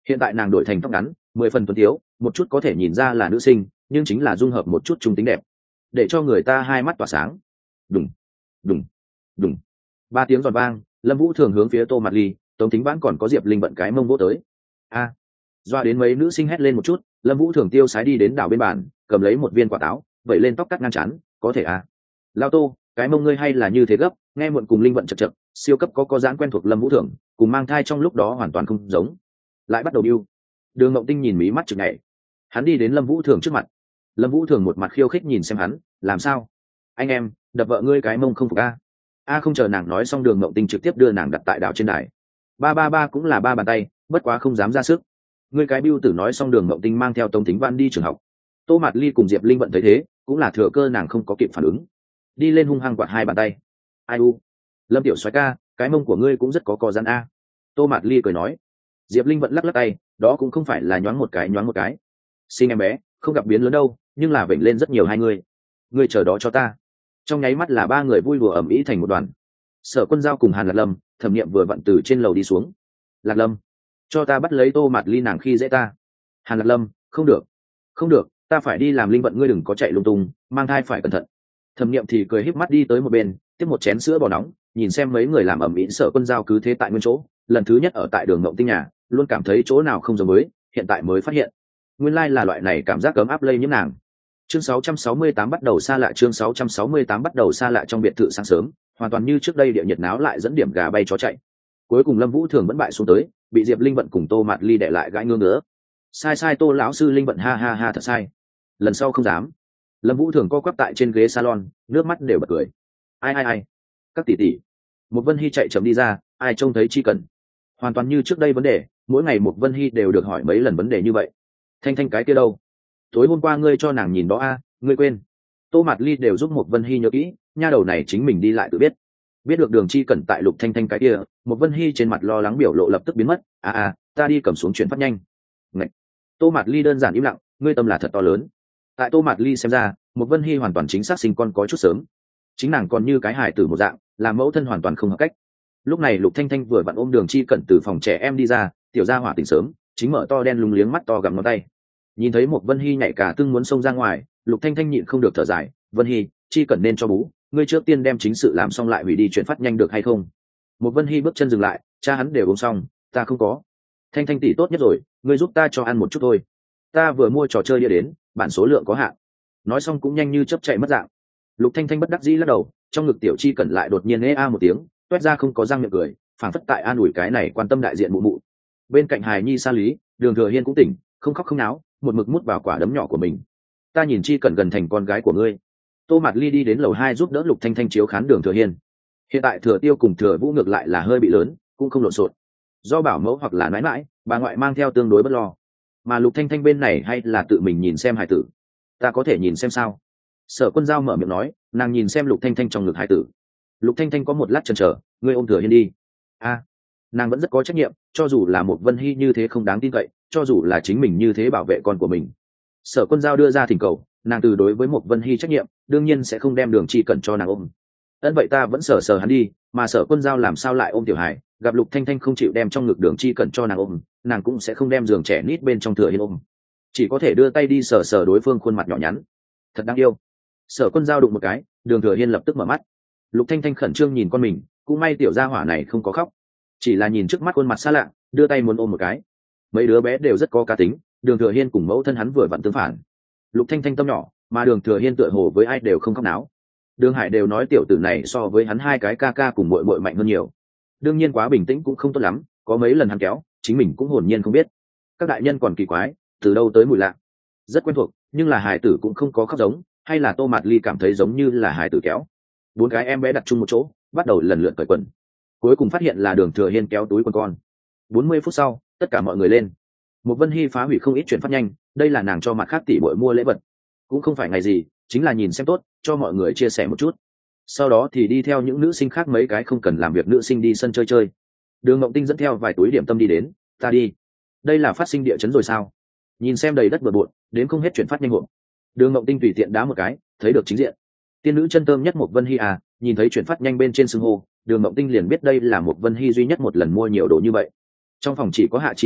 Hiện tại nàng đổi thành tóc ngắn, mười phần tuấn tiếu, một chút có thể nhìn ra là nữ sinh, nhưng chính là dung hợp một chút trung tính đẹp, để cho người ta hai mắt tỏa sáng. Đùng, đùng, đùng. Ba tiếng giòn vang, Lâm Vũ Thường hướng phía Tô Mạt Ly, Tống Tính Vãn còn có Diệp Linh bận cái mông vỗ tới. A! À, doa đến mấy nữ sinh hét lên một chút, Lâm Vũ Thường tiêu sái đi đến đảo bên bàn, cầm lấy một viên quả táo, vẩy lên tóc cắt ngang chán, có thể à? Lao Tô, cái mông ngươi hay là như thế gấp, nghe muộn cùng Linh vận chậc chậc, siêu cấp có có dáng quen thuộc Lâm Vũ Thường, cùng mang thai trong lúc đó hoàn toàn không giống. Lại bắt đầu điêu. Đường Mộng Tinh nhìn mí mắt chực nhảy. Hắn đi đến Lâm Vũ Thường trước mặt. Lâm Vũ Thường một mặt khiêu khích nhìn xem hắn, làm sao? Anh em, đập vợ ngươi cái mông không phục a? A không chờ nàng nói xong Đường Mộng Tinh trực tiếp đưa nàng đặt tại đảo trên đài. Ba ba ba cũng là ba bàn tay, bất quá không dám ra sức. Ngươi cái bưu tử nói xong Đường Mộng Tinh mang theo Tống Tính Văn đi trường học. Tô Mạt Ly cùng Diệp Linh vận thấy thế, cũng là thừa cơ nàng không có kịp phản ứng, đi lên hung hăng quạt hai bàn tay. Ai u? Lâm tiểu soái ca, cái mông của ngươi cũng rất có co giãn a. Tô Mạt Ly cười nói. Diệp Linh vận lắc lắc tay, đó cũng không phải là nhoáng một cái nhoáng một cái. Xin em bé, không gặp biến lớn đâu, nhưng là vểnh lên rất nhiều hai người. Ngươi chờ đó cho ta. Trong nháy mắt là ba người vui đùa ầm ĩ thành một đoàn. Sở Quân Giao cùng Hàn Lạc Lâm, Thẩm Niệm vừa vặn từ trên lầu đi xuống. Lạc Lâm, cho ta bắt lấy Tô Mạt Ly nàng khi dễ ta. Hàn Lạc Lâm, không được, không được, ta phải đi làm linh vận, ngươi đừng có chạy lung tung, mang thai phải cẩn thận. Thẩm Niệm thì cười híp mắt đi tới một bên, tiếp một chén sữa bò nóng, nhìn xem mấy người làm ầm ĩ. Sở Quân Giao cứ thế tại nguyên chỗ, lần thứ nhất ở tại Đường Mộng Tinh nhà, luôn cảm thấy chỗ nào không giống mới, hiện tại mới phát hiện, nguyên lai là loại này cảm giác ấm áp lây nhiễm nàng. Chương sáu trăm sáu mươi tám bắt đầu xa lạ. Chương sáu trăm sáu mươi tám bắt đầu xa lạ. Trong biệt thự sáng sớm, hoàn toàn như trước đây, địa nhiệt náo lại dẫn điểm gà bay chó chạy. Cuối cùng Lâm Vũ Thường vẫn bại xuống tới, bị Diệp Linh vận cùng Tô Mạt Ly đè lại gãi ngương nữa. Sai sai Tô lão sư, Linh vận ha ha ha thật sai. Lần sau không dám. Lâm Vũ Thường co quắp tại trên ghế salon, nước mắt đều bật cười. Ai ai ai, các tỷ tỷ. Một Vân Hy chạy chậm đi ra, ai trông thấy chi cần. Hoàn toàn như trước đây vấn đề, mỗi ngày một Vân Hy đều được hỏi mấy lần vấn đề như vậy. Thanh Thanh cái kia đâu? Tối hôm qua ngươi cho nàng nhìn đó a, ngươi quên. Tô Mạt Ly đều giúp một Vân Hy nhớ kỹ, nha đầu này chính mình đi lại tự biết. Biết được Đường Chi Cẩn tại Lục Thanh Thanh cái kia, một Vân Hy trên mặt lo lắng biểu lộ lập tức biến mất. À à, ta đi cầm xuống chuyển phát nhanh. Ngậy. Tô Mạt Ly đơn giản im lặng, ngươi tâm là thật to lớn. Tại Tô Mạt Ly xem ra, một Vân Hy hoàn toàn chính xác sinh con có chút sớm. Chính nàng còn như cái hài tử một dạng, làm mẫu thân hoàn toàn không hợp cách. Lúc này Lục Thanh Thanh vừa vặn ôm Đường Chi Cẩn từ phòng trẻ em đi ra, tiểu gia hỏa tỉnh sớm, chính mở to đen lúng liếng mắt to gặm ngón tay. Nhìn thấy một Vân Hy nhảy cả tưng muốn xông ra ngoài, Lục Thanh Thanh nhịn không được thở dài. Vân Hy, Chi Cẩn nên cho bú, ngươi trước tiên đem chính sự làm xong lại hủy đi chuyển phát nhanh được hay không? Một Vân Hy bước chân dừng lại, cha hắn đều uống xong, ta không có. Thanh Thanh tỷ tốt nhất rồi, ngươi giúp ta cho ăn một chút thôi. Ta vừa mua trò chơi đĩa đến, bản số lượng có hạn. Nói xong cũng nhanh như chớp chạy mất dạng. Lục Thanh Thanh bất đắc dĩ lắc đầu, trong ngực tiểu Chi Cẩn lại đột nhiên ê a một tiếng, toét ra không có răng miệng cười, phảng phất tại an ủi cái này quan tâm đại diện mụ mụ. Bên cạnh Hài Nhi Sa Lý, Đường Thừa Hiên cũng tỉnh, không khóc không náo, một mực mút vào quả đấm nhỏ của mình. Ta nhìn Chi Cẩn gần thành con gái của ngươi. Tô Mạt Ly đi đến lầu hai giúp đỡ Lục Thanh Thanh chiếu khán Đường Thừa Hiên. Hiện tại Thừa Tiêu cùng Thừa Vũ ngược lại là hơi bị lớn, cũng không lộn xộn. Do bảo mẫu hoặc là nãi nãi, bà ngoại mang theo tương đối bất lo. Mà Lục Thanh Thanh bên này hay là tự mình nhìn xem hài tử. Ta có thể nhìn xem sao? Sở Quân Giao mở miệng nói, nàng nhìn xem Lục Thanh Thanh trong ngực hài tử. Lục Thanh Thanh có một lát chần chờ, ngươi ôm Thừa Hiên đi. A, nàng vẫn rất có trách nhiệm, cho dù là một Vân Hy như thế không đáng tin cậy, cho dù là chính mình như thế bảo vệ con của mình. Sở Quân Giao đưa ra thỉnh cầu, nàng từ đối với một Vân Hy trách nhiệm, đương nhiên sẽ không đem Đường Chi Cẩn cho nàng ôm. Ân vậy ta vẫn sờ sờ hắn đi, mà Sở Quân Giao làm sao lại ôm tiểu hài, gặp Lục Thanh Thanh không chịu đem trong ngực Đường Chi Cẩn cho nàng ôm, nàng cũng sẽ không đem giường trẻ nít bên trong Thừa Hiên ôm, chỉ có thể đưa tay đi sờ sờ đối phương khuôn mặt nhỏ nhắn. Thật đáng yêu. Sở Quân Giao đụng một cái, Đường Thừa Hiên lập tức mở mắt. Lục Thanh Thanh khẩn trương nhìn con mình, cũng may tiểu gia hỏa này không có khóc, chỉ là nhìn trước mắt khuôn mặt xa lạ, đưa tay muốn ôm một cái. Mấy đứa bé đều rất có cá tính, Đường Thừa Hiên cùng mẫu thân hắn vừa vặn tương phản. Lục Thanh Thanh tâm nhỏ, mà Đường Thừa Hiên tựa hồ với ai đều không khóc náo. Đường Hải đều nói tiểu tử này so với hắn hai cái ca ca cùng muội muội mạnh hơn nhiều. Đương nhiên quá bình tĩnh cũng không tốt lắm, có mấy lần hắn kéo, chính mình cũng hồn nhiên không biết. Các đại nhân còn kỳ quái, từ đâu tới mùi lạ. Rất quen thuộc, nhưng là hải tử cũng không có khóc giống, hay là Tô Mạt Ly cảm thấy giống như là hải tử kéo. Bốn cái em bé đặt chung một chỗ, bắt đầu lần lượt cởi quần. Cuối cùng phát hiện là Đường Thừa Hiên kéo túi quần con. bốn mươi phút sau, tất cả mọi người lên. Một Vân Hy phá hủy không ít chuyển phát nhanh, đây là nàng cho mặt khác tỷ muội mua lễ vật. Cũng không phải ngày gì, chính là nhìn xem tốt, cho mọi người chia sẻ một chút. Sau đó thì đi theo những nữ sinh khác mấy cái không cần làm việc nữ sinh đi sân chơi chơi. Đường Mộng Tinh dẫn theo vài túi điểm tâm đi đến, ta đi. Đây là phát sinh địa chấn rồi sao? Nhìn xem đầy đất bừa bộn, đến không hết chuyển phát nhanh hộp. Đường Mộng Tinh tùy tiện đá một cái, thấy được chính diện. Tiên nữ chân tơm nhất một Vân Hy à, nhìn thấy chuyển phát nhanh bên trên xưng hô, Đường Mộng Tinh liền biết đây là một Vân Hy duy nhất một lần mua nhiều đồ như vậy. Trong phòng chỉ có Hạ Chi Ninh,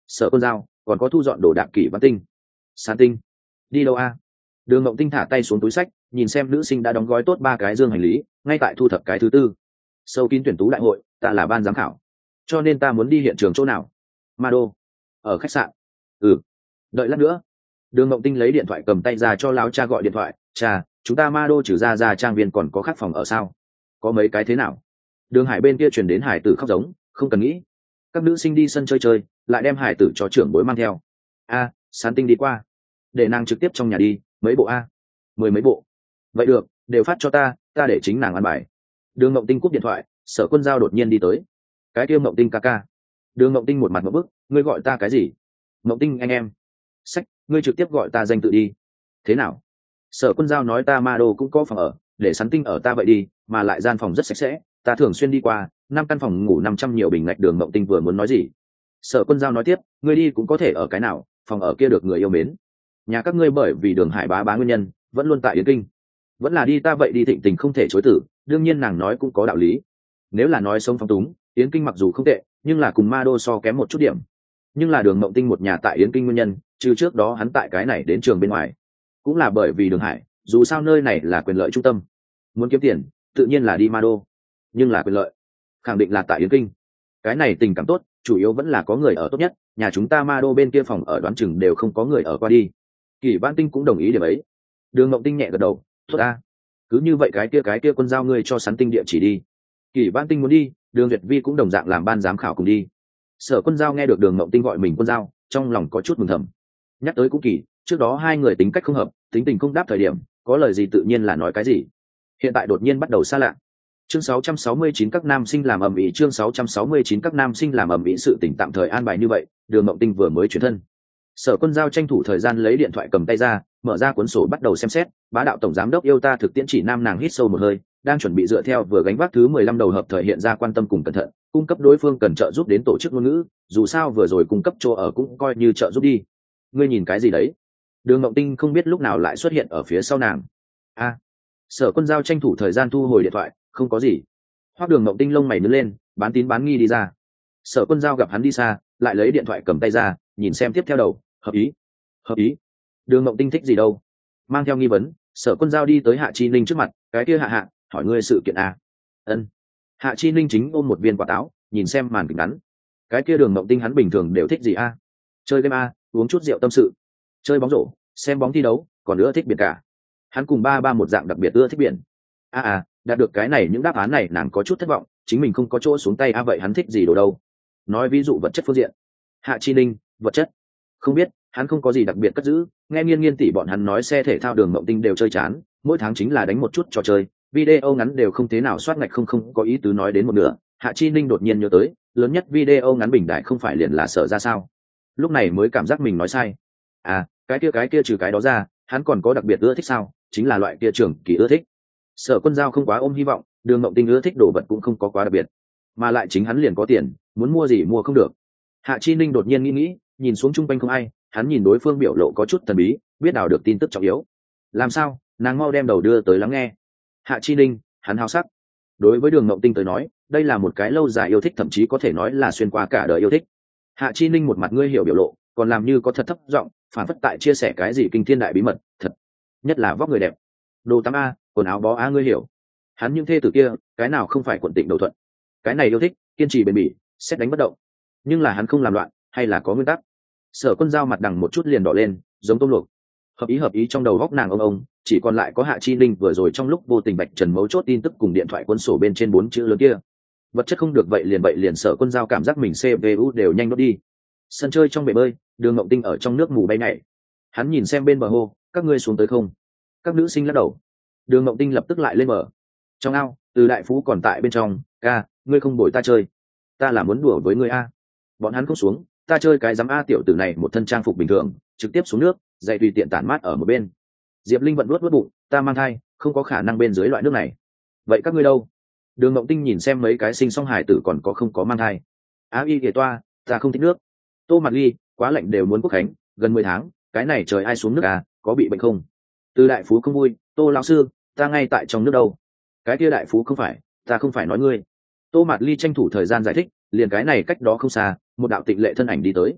Sở Quân Giao, còn có thu dọn đồ đạc Kỷ Văn Tinh. Sán Tinh, đi đâu a? Đường Mộng Tinh thả tay xuống túi sách, nhìn xem nữ sinh đã đóng gói tốt ba cái dương hành lý, ngay tại thu thập cái thứ tư. Sâu kín tuyển tú đại hội, ta là ban giám khảo, cho nên ta muốn đi hiện trường chỗ nào? Ma Đô, ở khách sạn. Ừ, đợi lát nữa. Đường Mộng Tinh lấy điện thoại cầm tay ra cho lão cha gọi điện thoại. Cha, chúng ta Ma Đô trừ ra ra trang viên còn có khác phòng ở sao? Có mấy cái thế nào? Đường Hải bên kia truyền đến hải tử khóc giống, không cần nghĩ. Các nữ sinh đi sân chơi chơi, lại đem hải tử cho trưởng bối mang theo. A, Sán Tinh đi qua, để nàng trực tiếp trong nhà đi. Mấy bộ a? Mười mấy bộ. Vậy được, đều phát cho ta, ta để chính nàng ăn bài. Đường Mộng Tinh cúp điện thoại. Sở Quân Giao đột nhiên đi tới. Cái kia Mộng Tinh ca ca. Đường Mộng Tinh một mặt một bức, ngươi gọi ta cái gì? Mộng Tinh anh em. Sách, ngươi trực tiếp gọi ta danh tự đi. Thế nào? Sở Quân Giao nói ta Ma Đô cũng có phòng ở, để Sán Tinh ở ta vậy đi, mà lại gian phòng rất sạch sẽ, ta thường xuyên đi qua, năm căn phòng ngủ năm trăm nhiều bình ngạch. Đường Mộng Tinh vừa muốn nói gì, Sở Quân Giao nói tiếp, ngươi đi cũng có thể ở cái nào, phòng ở kia được người yêu mến. Nhà các ngươi bởi vì Đường Hải bá bá nguyên nhân vẫn luôn tại Yến Kinh, vẫn là đi ta vậy đi. Thịnh Tình không thể chối từ, đương nhiên nàng nói cũng có đạo lý. Nếu là nói sống phóng túng, Yến Kinh mặc dù không tệ, nhưng là cùng Ma Đô so kém một chút điểm. Nhưng là Đường Mộng Tinh một nhà tại Yến Kinh nguyên nhân, trừ trước đó hắn tại cái này đến trường bên ngoài, cũng là bởi vì Đường Hải, dù sao nơi này là quyền lợi trung tâm, muốn kiếm tiền tự nhiên là đi Ma Đô, nhưng là quyền lợi khẳng định là tại Yến Kinh. Cái này tình cảm tốt, chủ yếu vẫn là có người ở tốt nhất. Nhà chúng ta Ma Đô bên kia phòng ở đoán chừng đều không có người ở qua đi. Kỷ Văn Tinh cũng đồng ý điểm ấy. Đường Mộng Tinh nhẹ gật đầu, tốt ta, cứ như vậy cái kia cái kia Quân Giao ngươi cho Sán Tinh địa chỉ đi. Kỷ Văn Tinh muốn đi, Đường Duyệt Vi cũng đồng dạng làm ban giám khảo cùng đi. Sở Quân Giao nghe được Đường Mộng Tinh gọi mình Quân Giao, trong lòng có chút mừng thầm. Nhắc tới cũng kỳ, trước đó hai người tính cách không hợp, tính tình không đáp thời điểm, có lời gì tự nhiên là nói cái gì. Hiện tại đột nhiên bắt đầu xa lạ. Chương sáu trăm sáu mươi chín các nam sinh làm ầm ĩ. Chương sáu trăm sáu mươi chín các nam sinh làm ầm ĩ. Sự tỉnh tạm thời an bài như vậy, Đường Mộng Tinh vừa mới chuyển thân. Sở Quân Giao tranh thủ thời gian lấy điện thoại cầm tay ra, mở ra cuốn sổ bắt đầu xem xét. Bá đạo tổng giám đốc yêu ta thực tiễn chỉ nam. Nàng hít sâu một hơi, đang chuẩn bị dựa theo vừa gánh vác thứ mười lăm đầu hợp thời hiện ra quan tâm cùng cẩn thận, cung cấp đối phương cần trợ giúp đến tổ chức ngôn ngữ, dù sao vừa rồi cung cấp chỗ ở cũng coi như trợ giúp đi. Ngươi nhìn cái gì đấy? Đường Mộng Tinh không biết lúc nào lại xuất hiện ở phía sau nàng. A. Sở Quân Giao tranh thủ thời gian thu hồi điện thoại, không có gì. Hoắc Đường Mộng Tinh lông mày nhướng lên, bán tín bán nghi đi ra. Sở Quân Giao gặp hắn đi xa, lại lấy điện thoại cầm tay ra, nhìn xem tiếp theo đầu, hợp ý, hợp ý. Đường Mộng Tinh thích gì đâu? Mang theo nghi vấn, Sở Quân Giao đi tới Hạ Chi Ninh trước mặt, cái kia Hạ Hạ, hỏi ngươi sự kiện a. Ân. Hạ Chi Ninh chính ôm một viên quả táo, nhìn xem màn kịch ngắn. Cái kia Đường Mộng Tinh hắn bình thường đều thích gì a? Chơi game a, uống chút rượu tâm sự, chơi bóng rổ, xem bóng thi đấu, còn nữa thích biển cả. Hắn cùng ba ba một dạng đặc biệt ưa thích biển. A à, à, đạt được cái này những đáp án này nàng có chút thất vọng, chính mình không có chỗ xuống tay. A vậy hắn thích gì đồ đâu? Nói ví dụ vật chất phương diện. Hạ Chi Ninh, vật chất? Không biết, hắn không có gì đặc biệt cất giữ. Nghe Nghiên Nghiên tỷ bọn hắn nói xe thể thao Đường Mộng Tinh đều chơi chán, mỗi tháng chính là đánh một chút trò chơi, video ngắn đều không thế nào soát ngạch. Không không có ý tứ nói đến một nửa, Hạ Chi Ninh đột nhiên nhớ tới, lớn nhất video ngắn bình đại không phải liền là Sở Ra sao? Lúc này mới cảm giác mình nói sai. À, cái kia cái kia trừ cái đó ra, hắn còn có đặc biệt ưa thích sao? Chính là loại kia trưởng kỳ ưa thích. Sở Quân Giao không quá ôm hy vọng, Đường Mộng Tinh ưa thích đồ vật cũng không có quá đặc biệt, mà lại chính hắn liền có tiền, muốn mua gì mua không được. Hạ Chi Ninh đột nhiên nghĩ nghĩ, nhìn xuống chung quanh không ai, hắn nhìn đối phương biểu lộ có chút thần bí, biết nào được tin tức trọng yếu. Làm sao? Nàng mau đem đầu đưa tới lắng nghe. Hạ Chi Ninh, hắn háo sắc. Đối với Đường Mộng Tinh tới nói, đây là một cái lâu dài yêu thích, thậm chí có thể nói là xuyên qua cả đời yêu thích. Hạ Chi Ninh một mặt ngươi hiểu biểu lộ, còn làm như có thật thấp giọng, phản phất tại chia sẻ cái gì kinh thiên đại bí mật, thật. Nhất là vóc người đẹp, đồ tắm a, quần áo bó a, ngươi hiểu. Hắn những thê tử kia, cái nào không phải quận Tịnh Đầu Thuận. Cái này yêu thích, kiên trì bền bỉ, xét đánh bất động. Nhưng là hắn không làm loạn, hay là có nguyên tắc. Sở Quân Giao mặt đằng một chút liền đỏ lên, giống tôm luộc. Hợp ý hợp ý trong đầu góc nàng ông ông, chỉ còn lại có Hạ Chi Ninh vừa rồi trong lúc vô tình bạch trần mấu chốt tin tức cùng điện thoại quân sổ bên trên bốn chữ lớn kia. Vật chất không được vậy liền vậy liền. Sở Quân Giao cảm giác mình xê pê u đều nhanh đốt đi. Sân chơi trong bể bơi, Đường Mộng Tinh ở trong nước mù bay nhảy. Hắn nhìn xem bên bờ hồ, các ngươi xuống tới không? Các nữ sinh lắc đầu. Đường Mộng Tinh lập tức lại lên bờ. Trong ao, Từ Đại Phú còn tại bên trong, ca, ngươi không bồi ta chơi, ta là muốn đùa với ngươi a. Bọn hắn không xuống, ta chơi cái dám a. Tiểu tử này một thân trang phục bình thường, trực tiếp xuống nước, dạy tùy tiện tản mát ở một bên. Diệp Linh vận luốt luốt bụng, ta mang thai, không có khả năng bên dưới loại nước này. Vậy các ngươi đâu? Đường Mộng Tinh nhìn xem mấy cái sinh song hài tử còn có không có mang thai. Á y kể toa, ta không thích nước. Tô Mặt Ly, quá lạnh đều muốn quốc khánh, gần mười tháng, cái này trời ai xuống nước à, có bị bệnh không? Từ Đại Phú không vui, Tô lão sư, ta ngay tại trong nước đâu. Cái kia Đại Phú không phải, ta không phải nói ngươi. Tô Mạt Ly tranh thủ thời gian giải thích, liền cái này cách đó không xa, một đạo tịnh lệ thân ảnh đi tới.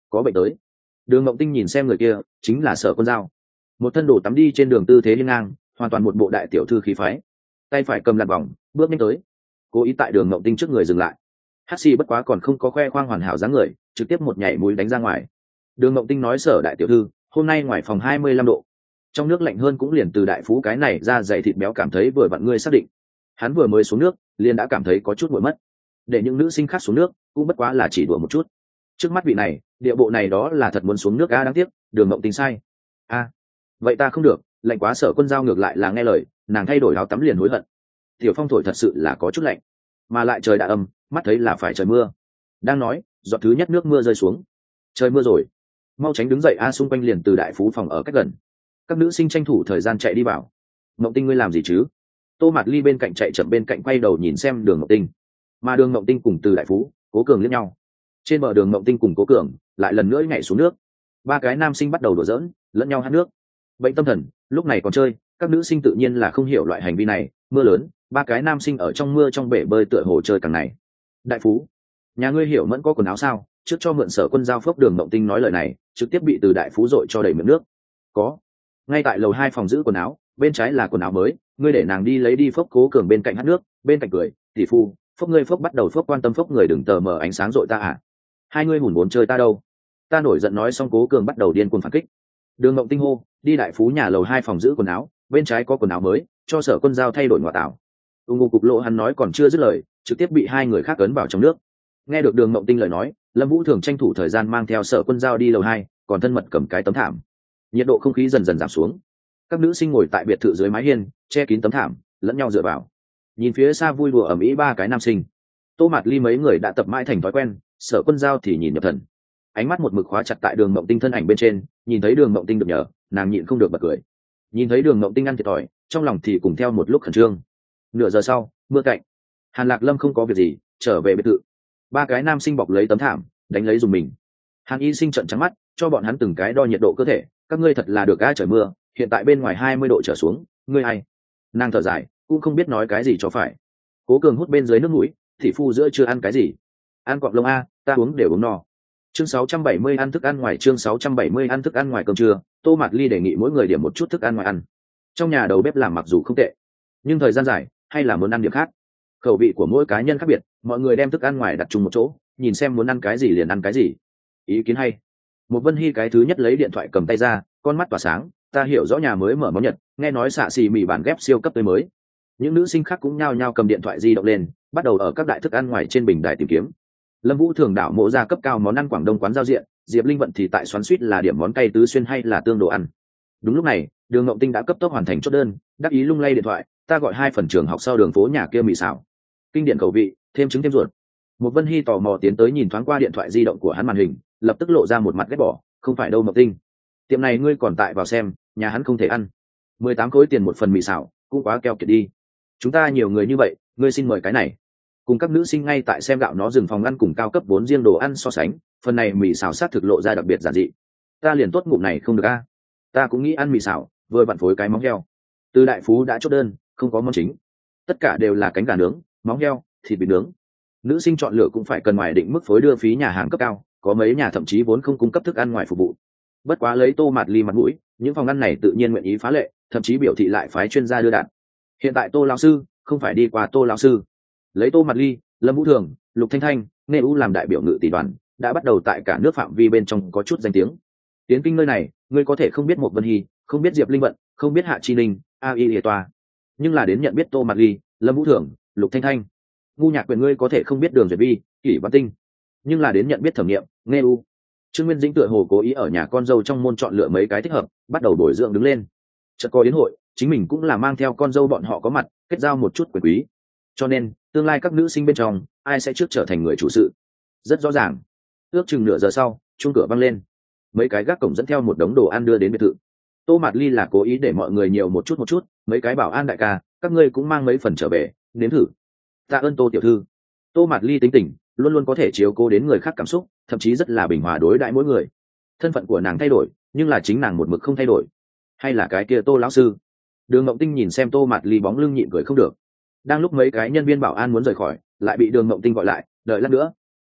có bệnh tới. Đường Mộng Tinh nhìn xem người kia chính là Sở Quân Giao, một thân đồ tắm đi trên đường tư thế hiên ngang, hoàn toàn một bộ đại tiểu thư khí phái, tay phải cầm lạt vòng bước nhanh tới, cố ý tại Đường Mộng Tinh trước người dừng lại. Hát xì bất quá còn không có khoe khoang hoàn hảo dáng người, trực tiếp một nhảy mũi đánh ra ngoài. Đường Mộng Tinh nói: Sở đại tiểu thư, hôm nay ngoài phòng hai mươi lăm độ, trong nước lạnh hơn cũng liền từ đại phú cái này ra dày thịt béo cảm thấy vừa vặn ngươi xác định. Hắn vừa mới xuống nước liền đã cảm thấy có chút nguội mất, để những nữ sinh khác xuống nước cũng bất quá là chỉ đùa một chút. Trước mắt vị này địa bộ này đó là thật muốn xuống nước a, đáng tiếc Đường Mộng Tinh sai a. Vậy ta không được, lạnh quá. Sở Quân Giao ngược lại là nghe lời, nàng thay đổi áo tắm liền hối hận. Tiểu phong thổi thật sự là có chút lạnh, mà lại trời đã âm, mắt thấy là phải trời mưa. Đang nói, giọt thứ nhất nước mưa rơi xuống. Trời mưa rồi, mau tránh đứng dậy a. Xung quanh liền từ đại phú phòng ở cách gần, các nữ sinh tranh thủ thời gian chạy đi vào. Mộng Tinh ngươi làm gì chứ? Tô Mạt Ly bên cạnh chạy chậm bên cạnh quay đầu nhìn xem Đường Mộng Tinh, mà Đường Mộng Tinh cùng từ đại phú, Cố Cường liếc nhau. Trên bờ Đường Mộng Tinh cùng Cố Cường lại lần nữa nhảy xuống nước. Ba cái nam sinh bắt đầu đùa giỡn lẫn nhau hát nước. Bệnh tâm thần lúc này còn chơi, các nữ sinh tự nhiên là không hiểu loại hành vi này. Mưa lớn, ba cái nam sinh ở trong mưa trong bể bơi tựa hồ chơi càng này. Đại phú, nhà ngươi hiểu mẫn có quần áo sao? Trước cho mượn Sở Quân Giao phốc. Đường Mộng Tinh nói lời này trực tiếp bị từ đại phú dội cho đầy miệng nước. Có, ngay tại lầu hai phòng giữ quần áo, bên trái là quần áo mới, ngươi để nàng đi lấy đi phốc. Cố Cường bên cạnh hát nước bên cạnh cười: tỷ phu, phốc ngươi phốc bắt đầu phốc, quan tâm phốc người đừng tờ mờ ánh sáng dội ta à? Hai ngươi hùn vốn chơi ta đâu? Ta nổi giận nói xong Cố Cường bắt đầu điên cuồng phản kích. Đường Mộng Tinh hô: đi đại phú nhà lầu hai phòng giữ quần áo, bên trái có quần áo mới, cho Sở Quân Giao thay đổi ngoại tảo. ung ngô cục lộ hắn nói còn chưa dứt lời, trực tiếp bị hai người khác ấn vào trong nước. Nghe được Đường Mộng Tinh lời nói, Lâm Vũ Thường tranh thủ thời gian mang theo Sở Quân Giao đi lầu hai, còn thân mật cầm cái tấm thảm. Nhiệt độ không khí dần dần giảm xuống, các nữ sinh ngồi tại biệt thự dưới mái hiên, che kín tấm thảm, lẫn nhau dựa vào, nhìn phía xa vui đùa ầm ĩ ba cái nam sinh. Tô Mạt Ly mấy người đã tập mãi thành thói quen, Sở Quân Giao thì nhìn nhập thần, ánh mắt một mực khóa chặt tại Đường Mộng Tinh thân ảnh bên trên. Nhìn thấy Đường Mộng Tinh được nhờ, nàng nhịn không được bật cười. Nhìn thấy Đường Mộng Tinh ăn thiệt thòi, trong lòng thì cùng theo một lúc khẩn trương. Nửa giờ sau, mưa cạnh, Hàn Lạc Lâm không có việc gì trở về biệt thự. Ba cái nam sinh bọc lấy tấm thảm, đánh lấy dùng mình. Hàn Y Sinh trợn trắng mắt, cho bọn hắn từng cái đo nhiệt độ cơ thể. Các ngươi thật là được a, trời mưa, hiện tại bên ngoài hai mươi độ trở xuống, ngươi hay? Nàng thở dài, cũng không biết nói cái gì cho phải. Cố Cường hút bên dưới nước mũi, thị phu giữa chưa ăn cái gì? Ăn cọp lông a, ta uống đều uống no. Chương sáu trăm bảy mươi ăn thức ăn ngoài. Chương sáu trăm bảy mươi ăn thức ăn ngoài cơm trưa. Tô Mạt Ly đề nghị mỗi người điểm một chút thức ăn ngoài ăn. Trong nhà đầu bếp làm mặc dù không tệ, nhưng thời gian dài hay là muốn ăn điểm khác. Khẩu vị của mỗi cá nhân khác biệt, mọi người đem thức ăn ngoài đặt chung một chỗ, nhìn xem muốn ăn cái gì liền ăn cái gì. Ý kiến hay. Một Vân Hy cái thứ nhất lấy điện thoại cầm tay ra, con mắt tỏa sáng. Ta hiểu rõ nhà mới mở món Nhật, nghe nói xạ xì mì bản ghép siêu cấp tới mới. Những nữ sinh khác cũng nhao nhao cầm điện thoại di động lên, bắt đầu ở các đại thức ăn ngoài trên bình đài tìm kiếm. Lâm Vũ Thường đảo mộ ra cấp cao món ăn Quảng Đông quán giao diện, Diệp Linh Vận thì tại xoắn suýt là điểm món cay tứ xuyên hay là tương đồ ăn. Đúng lúc này, Đường Ngộng Tinh đã cấp tốc hoàn thành chốt đơn, đắc ý lung lay điện thoại: ta gọi hai phần trường học sau đường phố nhà kia mì xào, kinh điển khẩu vị, thêm trứng thêm ruột. Một Vân Hy tò mò tiến tới nhìn thoáng qua điện thoại di động của hắn màn hình, lập tức lộ ra một mặt ghét bỏ: không phải đâu Ngộng Tinh, tiệm này ngươi còn tại vào xem, nhà hắn không thể ăn. Mười tám khối tiền một phần mì xào, cũng quá keo kiệt đi. Chúng ta nhiều người như vậy, ngươi xin mời cái này. Cùng các nữ sinh ngay tại xem gạo nó dừng phòng ăn cùng cao cấp vốn riêng đồ ăn so sánh, phần này mì xào sát thực lộ ra đặc biệt giản dị. Ta liền tốt ngụm này không được a. Ta cũng nghĩ ăn mì xào, vừa vặn phối cái móng heo. Từ đại phú đã chốt đơn, không có món chính, tất cả đều là cánh gà nướng, móng heo, thịt vịt nướng. Nữ sinh chọn lựa cũng phải cần ngoài định mức phối đưa phí nhà hàng cấp cao, có mấy nhà thậm chí vốn không cung cấp thức ăn ngoài phục vụ. Bất quá lấy Tô Mạt Ly mặt mũi, những phòng ăn này tự nhiên nguyện ý phá lệ, thậm chí biểu thị lại phái chuyên gia đưa đạn. Hiện tại Tô lão sư không phải đi qua Tô lão sư, lấy Tô Mạt Ly, Lâm Vũ Thường, Lục Thanh Thanh, Nghe U làm đại biểu ngự tỷ đoàn, đã bắt đầu tại cả nước phạm vi bên trong có chút danh tiếng. Tiến kinh nơi này, ngươi có thể không biết một Vân Hy, không biết Diệp Linh Vận, không biết Hạ Chi Ninh, A Y Lệ Toa, nhưng là đến nhận biết Tô Mạt Ly, Lâm Vũ Thường, Lục Thanh Thanh. Ngu nhạc quyền ngươi có thể không biết Đường Duyệt Vi, Kỷ Văn Tinh, nhưng là đến nhận biết Thẩm Nghiệm, Nghe U. Trương Nguyên Dĩnh tựa hồ cố ý ở nhà con dâu trong môn chọn lựa mấy cái thích hợp, bắt đầu bồi dưỡng đứng lên. Chợt có yến hội, chính mình cũng là mang theo con dâu bọn họ có mặt, kết giao một chút quyền quý. Cho nên, tương lai các nữ sinh bên trong, ai sẽ trước trở thành người chủ sự? Rất rõ ràng. Ước chừng nửa giờ sau, chuông cửa vang lên. Mấy cái gác cổng dẫn theo một đống đồ ăn đưa đến biệt thự. Tô Mạt Ly là cố ý để mọi người nhiều một chút một chút, mấy cái bảo an đại ca, các ngươi cũng mang mấy phần trở về, nếm thử. Tạ ơn Tô tiểu thư. Tô Mạt Ly tính tình, luôn luôn có thể chiếu cố đến người khác cảm xúc, thậm chí rất là bình hòa đối đãi mỗi người. Thân phận của nàng thay đổi, nhưng là chính nàng một mực không thay đổi. Hay là cái kia Tô lão sư? Đường Ngộng Tinh nhìn xem Tô Mạt Ly bóng lưng nhịn cười không được. Đang lúc mấy cái nhân viên bảo an muốn rời khỏi, lại bị Đường Ngộng Tinh gọi lại: đợi lát nữa.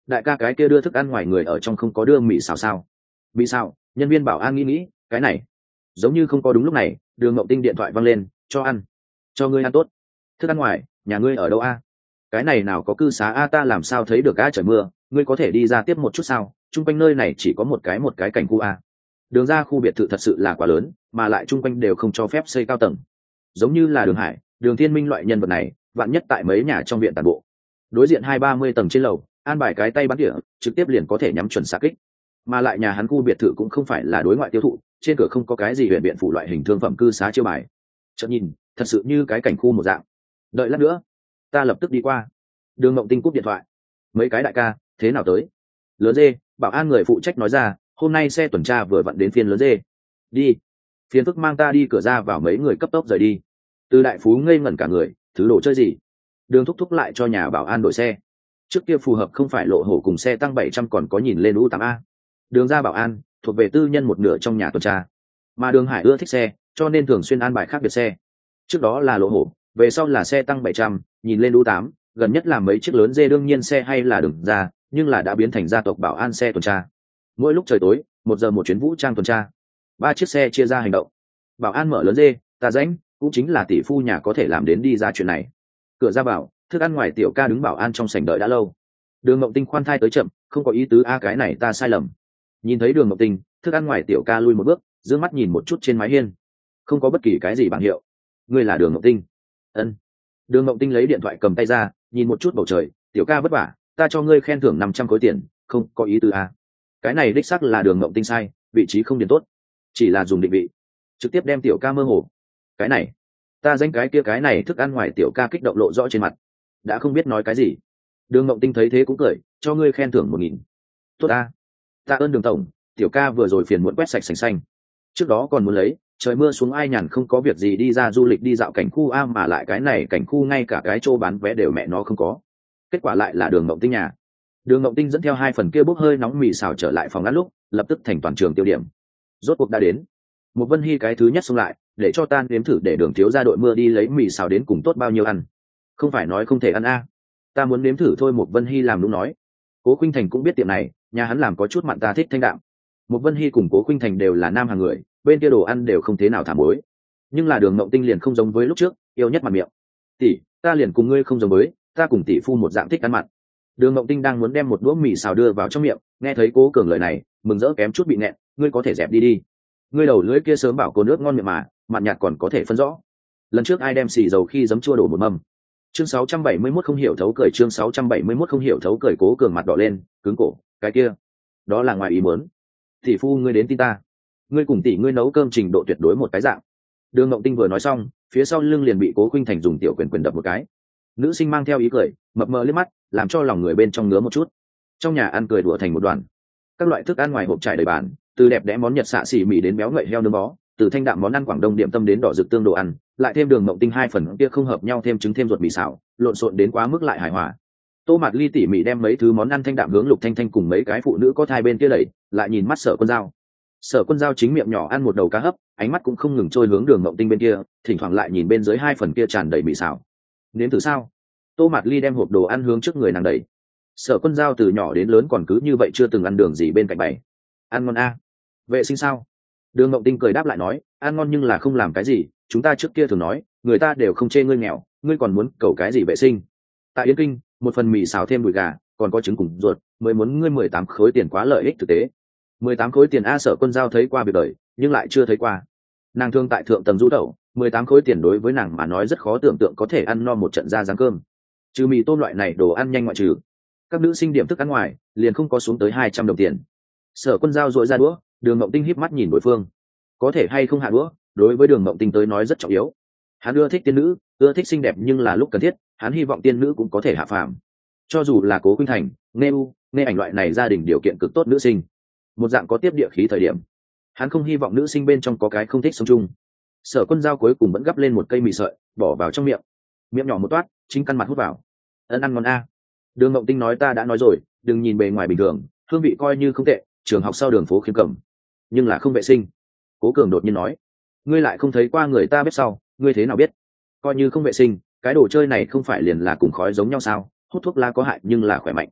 đại ca cái kia đưa thức ăn ngoài người ở trong không có đưa mì xào sao? Mì xào? Nhân viên bảo an nghĩ nghĩ, cái này giống như không có. Đúng lúc này Đường Ngộng Tinh điện thoại văng lên. Cho ăn. Cho ngươi ăn tốt. Thức ăn ngoài? Nhà ngươi ở đâu a? Cái này nào có cư xá a, ta làm sao thấy được a, trời mưa, ngươi có thể đi ra tiếp một chút sao? Trung quanh nơi này chỉ có một cái một cái cảnh khu a. Đường ra khu biệt thự thật sự là quá lớn, mà lại trung quanh đều không cho phép xây cao tầng, giống như là Đường Hải, Đường Thiên Minh loại nhân vật này vạn nhất tại mấy nhà trong viện tàn bộ. Đối diện hai ba mươi tầng trên lầu, an bài cái tay bắn tỉa trực tiếp liền có thể nhắm chuẩn xạ kích. Mà lại nhà hắn khu biệt thự cũng không phải là đối ngoại tiêu thụ, trên cửa không có cái gì huyện biện phủ loại hình thương phẩm cư xá chiêu bài. Chợt nhìn thật sự như cái cảnh khu một dạng. Đợi lát nữa ta lập tức đi qua. Đường Ngộng Tinh cúp điện thoại. Mấy cái đại ca thế nào tới? Lớn dê, bảo an người phụ trách nói ra, hôm nay xe tuần tra vừa vặn đến phiên lớn dê. Đi. Phiền phức mang ta đi cửa ra vào. Mấy người cấp tốc rời đi. Từ đại phú ngây ngẩn cả người, thứ đồ chơi gì? Đường thúc thúc lại cho nhà bảo an đổi xe. Trước kia phù hợp không phải lộ hổ cùng xe tăng bảy trăm còn có nhìn lên u tám a. Đường ra bảo an thuộc về tư nhân một nửa trong nhà tuần tra, mà Đường Hải ưa thích xe cho nên thường xuyên an bài khác biệt xe. Trước đó là lộ hổ, về sau là xe tăng bảy trăm, nhìn lên u tám, gần nhất là mấy chiếc lớn dê. Đương nhiên xe hay là Đường ra, nhưng là đã biến thành gia tộc bảo an xe tuần tra. Mỗi lúc trời tối một giờ một chuyến vũ trang tuần tra, ba chiếc xe chia ra hành động. Bảo an mở lớn dê, ta rãnh cũng chính là tỷ phu nhà có thể làm đến đi ra chuyện này. Cửa ra bảo thức ăn ngoài tiểu ca đứng bảo an trong sảnh đợi đã lâu. Đường Ngộng Tinh khoan thai tới chậm, không có ý tứ a, cái này ta sai lầm. Nhìn thấy Đường Ngộng Tinh, thức ăn ngoài tiểu ca lui một bước, dương mắt nhìn một chút trên mái hiên, không có bất kỳ cái gì bảng hiệu. Ngươi là Đường Ngộng Tinh? Ân. Đường Ngộng Tinh lấy điện thoại cầm tay ra, nhìn một chút bầu trời. Tiểu ca vất vả, ta cho ngươi khen thưởng năm trăm khối tiền. Không có ý tứ a. Cái này đích xác là Đường Ngộng Tinh sai, vị trí không điền tốt, chỉ là dùng định vị trực tiếp đem tiểu ca mơ hồ. Cái này ta danh cái kia cái này thức ăn ngoài tiểu ca kích động lộ rõ trên mặt, đã không biết nói cái gì. Đường Ngộng Tinh thấy thế cũng cười, cho ngươi khen thưởng một nghìn. Tốt ta. Ta ơn Đường tổng, tiểu ca vừa rồi phiền muộn quét sạch sành xanh, trước đó còn muốn lấy trời mưa xuống ai nhàn không có việc gì đi ra du lịch đi dạo cảnh khu a, mà lại cái này cảnh khu ngay cả cái chỗ bán vé đều mẹ nó không có. Kết quả lại là Đường Ngộng Tinh nhà. Đường Ngộng Tinh dẫn theo hai phần kia bốc hơi nóng mì xào trở lại phòng ăn lúc lập tức thành toàn trường tiêu điểm. Rốt cuộc đã đến. Một Vân Hy cái thứ nhất xông lại, để cho tan nếm thử, để Đường thiếu ra đội mưa đi lấy mì xào đến cùng tốt bao nhiêu ăn. Không phải nói không thể ăn a. Ta muốn nếm thử thôi. Một Vân Hy làm đúng nói. Cố Khuynh Thành cũng biết tiệm này nhà hắn làm có chút mặn, ta thích thanh đạm. Một Vân Hy cùng Cố Khuynh Thành đều là nam hàng người, bên kia đồ ăn đều không thế nào thả muối. Nhưng là Đường Ngộng Tinh liền không giống với lúc trước, yêu nhất mặt miệng. Tỷ, ta liền cùng ngươi không giống với, ta cùng tỷ phu một dạng thích ăn mặn. Đường Ngộng Tinh đang muốn đem một đũa mì xào đưa vào trong miệng, nghe thấy Cố Cường lời này, mừng rỡ kém chút bị nghẹn. Ngươi có thể dẹp đi đi. Ngươi đầu lưỡi kia sớm bảo cô nước ngon miệng mà, mặn nhạt còn có thể phân rõ. Lần trước ai đem xì dầu khi giấm chua đổ một mâm. Chương sáu trăm bảy mươi mốt không hiểu thấu cười. Chương sáu trăm bảy mươi mốt không hiểu thấu cười. Cố Cường mặt đỏ lên, cứng cổ. Cái kia, đó là ngoài ý muốn. Tỷ phu ngươi đến tin ta, ngươi cùng tỷ ngươi nấu cơm trình độ tuyệt đối một cái dạng. Đường Ngộng Tinh vừa nói xong, phía sau lưng liền bị Cố Khuynh Thành dùng tiểu quyền quyền đập một cái. Nữ sinh mang theo ý cười, mập mờ liếc mắt, làm cho lòng người bên trong ngứa một chút. Trong nhà ăn cười đùa thành một đoàn. Các loại thức ăn ngoài hộp trải đầy bàn, từ đẹp đẽ món Nhật xạ xỉ mì đến béo ngậy heo nướng bó, từ thanh đạm món ăn Quảng Đông điểm tâm đến đỏ rực tương đồ ăn, lại thêm Đường Ngộng Tinh hai phần kia không hợp nhau thêm trứng thêm ruột mì xào, lộn xộn đến quá mức lại hài hòa. Tô Mạt Ly tỉ mỉ đem mấy thứ món ăn thanh đạm hướng Lục Thanh Thanh cùng mấy cái phụ nữ có thai bên kia đẩy, lại nhìn mắt Sở Quân Dao. Sở Quân Dao chính miệng nhỏ ăn một đầu cá hấp, ánh mắt cũng không ngừng trôi hướng Đường Ngộng Tinh bên kia, thỉnh thoảng lại nhìn bên dưới hai phần kia tràn đầy mì xào. Nếm thử sao? Tô Mạt Ly đem hộp đồ ăn hướng trước người nàng đẩy. Sở Quân Dao từ nhỏ đến lớn còn cứ như vậy chưa từng ăn đường gì bên cạnh bày. Ăn ngon a. Vệ sinh sao? Đường Ngộng Tinh cười đáp lại nói, ăn ngon nhưng là không làm cái gì, chúng ta trước kia thường nói, người ta đều không chê ngươi nghèo, ngươi còn muốn cầu cái gì vệ sinh? Tại Yến Kinh, một phần mì xào thêm đùi gà, còn có trứng cùng ruột, mới muốn ngươi mười tám khối tiền, quá lợi ích thực tế. Mười tám khối tiền a. Sở Quân Dao thấy qua việc đời, nhưng lại chưa thấy qua. Nàng thương tại thượng tầng du đậu, mười tám khối tiền đối với nàng mà nói rất khó tưởng tượng có thể ăn no một trận ra dáng cơm. Trừ mì tôm loại này đồ ăn nhanh ngoại trừ, các nữ sinh điểm thức ăn ngoài liền không có xuống tới hai trăm đồng tiền. Sở Quân Dao dội ra đũa, Đường Ngộng Tinh híp mắt nhìn đối phương. Có thể hay không hạ đũa, đối với Đường Ngộng Tinh tới nói rất trọng yếu. Hắn ưa thích tiên nữ, ưa thích xinh đẹp, nhưng là lúc cần thiết, hắn hy vọng tiên nữ cũng có thể hạ phàm. Cho dù là Cố Khuynh Thành, Nghe U, Nghe Ảnh loại này gia đình điều kiện cực tốt nữ sinh, một dạng có tiếp địa khí thời điểm, hắn không hy vọng nữ sinh bên trong có cái không thích sống chung. Sở Quân Dao cuối cùng vẫn gắp lên một cây mì sợi, bỏ vào trong miệng, miệng nhỏ một toát, chính căn mặt hút vào. Ân, ăn ngon a. Đường Ngộng Tinh nói, ta đã nói rồi, đừng nhìn bề ngoài bình thường, hương vị coi như không tệ, trường học sau đường phố Khiêm Cẩm, nhưng là không vệ sinh. Cố Cường đột nhiên nói, ngươi lại không thấy qua người ta bếp sau, ngươi thế nào biết? Coi như không vệ sinh, cái đồ chơi này không phải liền là cùng khói giống nhau sao? Hút thuốc lá có hại nhưng là khỏe mạnh.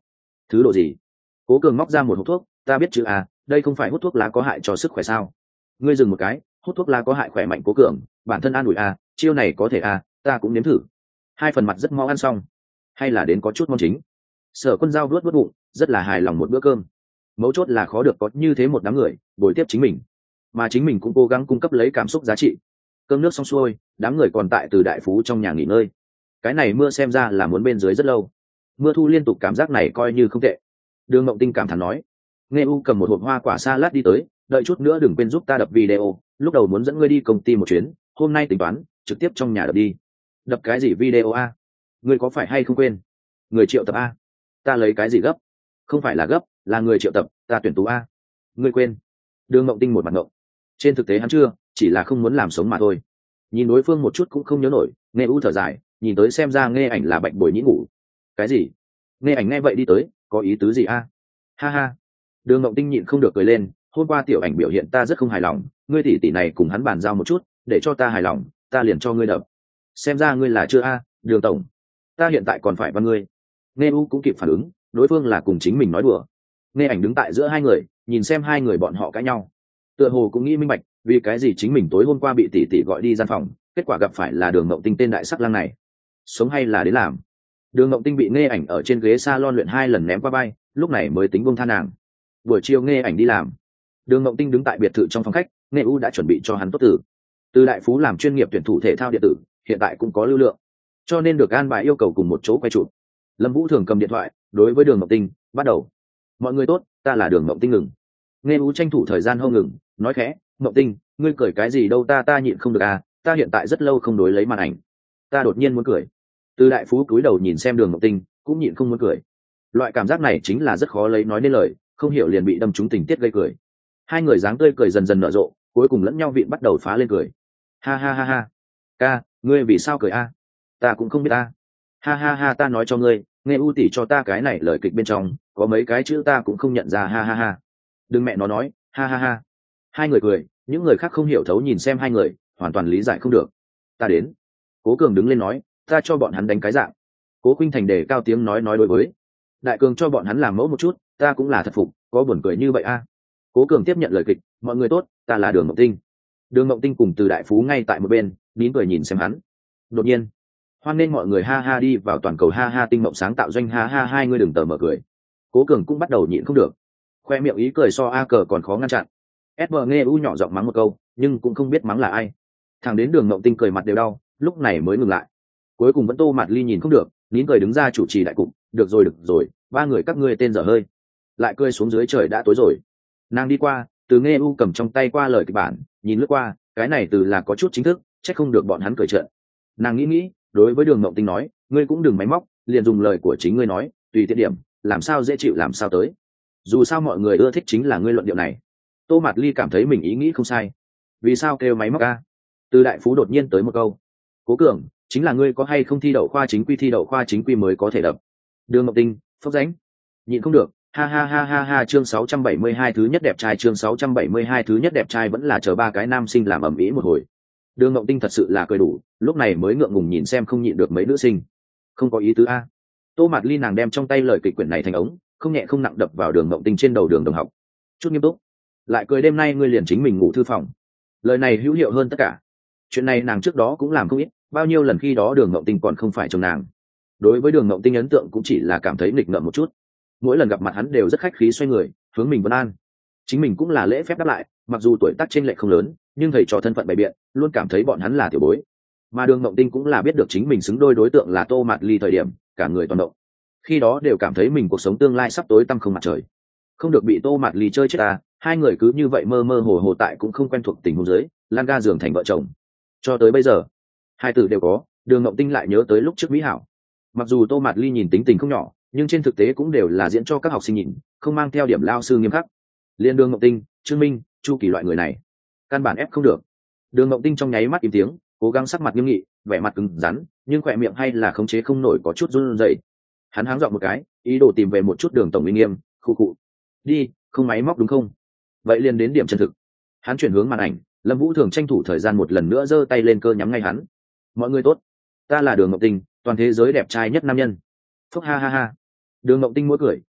Thứ độ gì? Cố Cường móc ra một hộp thuốc, ta biết chứ à, đây không phải hút thuốc lá có hại cho sức khỏe sao? Ngươi dừng một cái, hút thuốc lá có hại khỏe mạnh. Cố Cường, bản thân an ủi à, chiêu này có thể à, ta cũng nếm thử. Hai phần mặt rất mau ăn xong, hay là đến có chút món chính. Sở Quân Giao vuốt vuốt bụng, rất là hài lòng một bữa cơm. Mấu chốt là khó được có như thế một đám người bồi tiếp chính mình, mà chính mình cũng cố gắng cung cấp lấy cảm xúc giá trị. Cơm nước xong xuôi, đám người còn tại Từ Đại Phú trong nhà nghỉ ngơi. Cái này mưa xem ra là muốn bên dưới rất lâu. Mưa thu liên tục, cảm giác này coi như không tệ. Đường Mộng Tinh cảm thán nói. Nghe U cầm một hộp hoa quả salad đi tới, đợi chút nữa đừng quên giúp ta đập video, lúc đầu muốn dẫn ngươi đi công ty một chuyến, hôm nay tính toán trực tiếp trong nhà đập đi. Đập cái gì video a? Ngươi có phải hay không quên? Người triệu tập a? Ta lấy cái gì gấp? Không phải là gấp, là người triệu tập, ta tuyển tú a. Ngươi quên? Đường Mộng Tinh một mặt ngộng. Trên thực tế hắn chưa, chỉ là không muốn làm sống mà thôi. Nhìn đối phương một chút cũng không nhớ nổi, Nghe U thở dài, nhìn tới xem ra Nghe Ảnh là bệnh bồi nhĩ ngủ. Cái gì? Nghe Ảnh nghe vậy đi tới, có ý tứ gì a? Ha ha. Đường Mộng Tinh nhịn không được cười lên, hôm qua Tiểu Ảnh biểu hiện ta rất không hài lòng, ngươi tỷ tỷ này cùng hắn bàn giao một chút, để cho ta hài lòng, ta liền cho ngươi đập. Xem ra ngươi là chưa a, Đường tổng. Ta hiện tại còn phải văn ngươi. Nghe U cũng kịp phản ứng, đối phương là cùng chính mình nói đùa. Nghe Ảnh đứng tại giữa hai người, nhìn xem hai người bọn họ cãi nhau, tựa hồ cũng nghĩ minh bạch vì cái gì chính mình tối hôm qua bị tỷ tỷ gọi đi gian phòng, kết quả gặp phải là Đường Mộng Tinh tên đại sắc lang này. Sống hay là đến làm? Đường Mộng Tinh bị Nghe Ảnh ở trên ghế salon luyện hai lần ném qua bay, lúc này mới tính buông tha nàng. Buổi chiều Nghe Ảnh đi làm, Đường Mộng Tinh đứng tại biệt thự trong phòng khách, Nghe U đã chuẩn bị cho hắn tốt tử. Từ Đại Phú làm chuyên nghiệp tuyển thủ thể thao điện tử, hiện tại cũng có lưu lượng, cho nên được an bài yêu cầu cùng một chỗ quay chụp. Lâm Vũ thường cầm điện thoại, đối với Đường Mộng Tinh, bắt đầu. Mọi người tốt, ta là Đường Mộng Tinh ngừng. Nghe U tranh thủ thời gian hô ngừng, nói khẽ, Mộng Tinh, ngươi cười cái gì đâu, ta ta nhịn không được à, ta hiện tại rất lâu không đối lấy màn ảnh, ta đột nhiên muốn cười. Từ Đại Phú cúi đầu nhìn xem Đường Mộng Tinh, cũng nhịn không muốn cười. Loại cảm giác này chính là rất khó lấy nói nên lời, không hiểu liền bị đâm trúng tình tiết gây cười. Hai người dáng tươi cười dần dần nở rộ, cuối cùng lẫn nhau vịn bắt đầu phá lên cười. Ha ha ha ha. Ca, ngươi vì sao cười a? Ta cũng không biết a. Ha ha ha, ta nói cho ngươi, Nghe U tỷ cho ta cái này lời kịch bên trong có mấy cái chữ ta cũng không nhận ra, ha ha ha. Đừng mẹ nó nói, ha ha ha. Hai người cười, những người khác không hiểu thấu nhìn xem hai người, hoàn toàn lý giải không được. Ta đến. Cố Cường đứng lên nói, ta cho bọn hắn đánh cái dạng. Cố Khuynh Thành đề cao tiếng nói nói đối với Đại Cường, cho bọn hắn làm mẫu một chút, ta cũng là thật phục, có buồn cười như vậy a. Cố Cường tiếp nhận lời kịch, mọi người tốt, ta là Đường Mộng Tinh. Đường Mộng Tinh cùng Từ Đại Phú ngay tại một bên, nín cười nhìn xem hắn. Đột nhiên, hoan nên mọi người ha ha đi vào toàn cầu ha ha tinh mộng sáng tạo doanh ha ha, hai người đừng tờ mở cười. Cố Cường cũng bắt đầu nhịn không được, khoe miệng ý cười so a cờ còn khó ngăn chặn. ét bê Nghe U nhỏ giọng mắng một câu, nhưng cũng không biết mắng là ai. Thằng đến Đường Mộng Tinh cười mặt đều đau, lúc này mới ngừng lại. Cuối cùng vẫn Tô Mạt Ly nhìn không được, nín cười đứng ra chủ trì đại cục, được rồi được rồi, ba người các ngươi tên dở hơi. Lại cười xuống dưới, trời đã tối rồi. Nàng đi qua, Từ Nghe U cầm trong tay qua lời kịch bản, nhìn lướt qua, cái này từ là có chút chính thức, chắc không được bọn hắn cười trợn. Nàng nghĩ nghĩ, đối với Đường Mộng Tinh nói, ngươi cũng đừng máy móc, liền dùng lời của chính ngươi nói, tùy tiện điểm, làm sao dễ chịu làm sao tới. Dù sao mọi người ưa thích chính là ngươi luận điệu này. Tô Mạt Ly cảm thấy mình ý nghĩ không sai. Vì sao kêu máy móc a? Từ Đại Phú đột nhiên tới một câu. Cố Cường, chính là ngươi có hay không thi đậu khoa chính quy, thi đậu khoa chính quy mới có thể đập. Đường Mộng Tinh, phốc ránh. Nhịn không được, ha ha ha ha ha. Chương sáu trăm bảy mươi hai thứ nhất đẹp trai, chương sáu trăm bảy mươi hai thứ nhất đẹp trai vẫn là chờ ba cái nam sinh làm ầm ĩ một hồi. Đường Mộng Tinh thật sự là cười đủ, lúc này mới ngượng ngùng nhìn xem không nhịn được mấy nữ sinh. Không có ý tứ a. Tô Mạt Ly nàng đem trong tay lời kịch quyển này thành ống, không nhẹ không nặng đập vào Đường Mộng Tinh trên đầu. Đường đồng học, chút nghiêm túc. Lại cười, đêm nay ngươi liền chính mình ngủ thư phòng. Lời này hữu hiệu hơn tất cả. Chuyện này nàng trước đó cũng làm không ít, bao nhiêu lần khi đó Đường Mộng Tinh còn không phải chồng nàng. Đối với Đường Mộng Tinh ấn tượng cũng chỉ là cảm thấy nghịch ngợm một chút. Mỗi lần gặp mặt hắn đều rất khách khí, xoay người hướng mình vân an. Chính mình cũng là lễ phép đáp lại, mặc dù tuổi tác chênh lệch không lớn, nhưng thầy trò thân phận bày biện, luôn cảm thấy bọn hắn là tiểu bối. Mà Đường Mộng Tinh cũng là biết được chính mình xứng đôi đối tượng là Tô Mạt Ly thời điểm, cả người toàn động. Khi đó đều cảm thấy mình cuộc sống tương lai sắp tối tăm không mặt trời, không được bị Tô Mạt Ly chơi chết à. Hai người cứ như vậy mơ mơ hồ hồ tại cũng không quen thuộc tình huống dưới, lan ga giường thành vợ chồng. Cho tới bây giờ, hai tử đều có. Đường Mộng Tinh lại nhớ tới lúc trước mỹ hảo. Mặc dù Tô Mạt Ly nhìn tính tình không nhỏ, nhưng trên thực tế cũng đều là diễn cho các học sinh nhìn, không mang theo điểm lao sư nghiêm khắc. Liên Đường Mộng Tinh, Trương Minh, Chu Kỳ loại người này, căn bản ép không được. Đường Mộng Tinh trong nháy mắt im tiếng, cố gắng sắc mặt nghiêm nghị, vẻ mặt cứng rắn, nhưng khỏe miệng hay là khống chế không nổi có chút run rẩy. Hắn háng dọn một cái, ý đồ tìm về một chút Đường tổng uy nghiêm, khu cụ. Đi, không máy móc đúng không? Vậy liền đến điểm chân thực. Hắn chuyển hướng màn ảnh, Lâm Vũ thường tranh thủ thời gian một lần nữa giơ tay lên cơ nhắm ngay hắn. Mọi người tốt, ta là Đường Mộng Tinh, toàn thế giới đẹp trai nhất nam nhân. Phúc ha ha ha. Đường Mộng Tinh mỗi cười,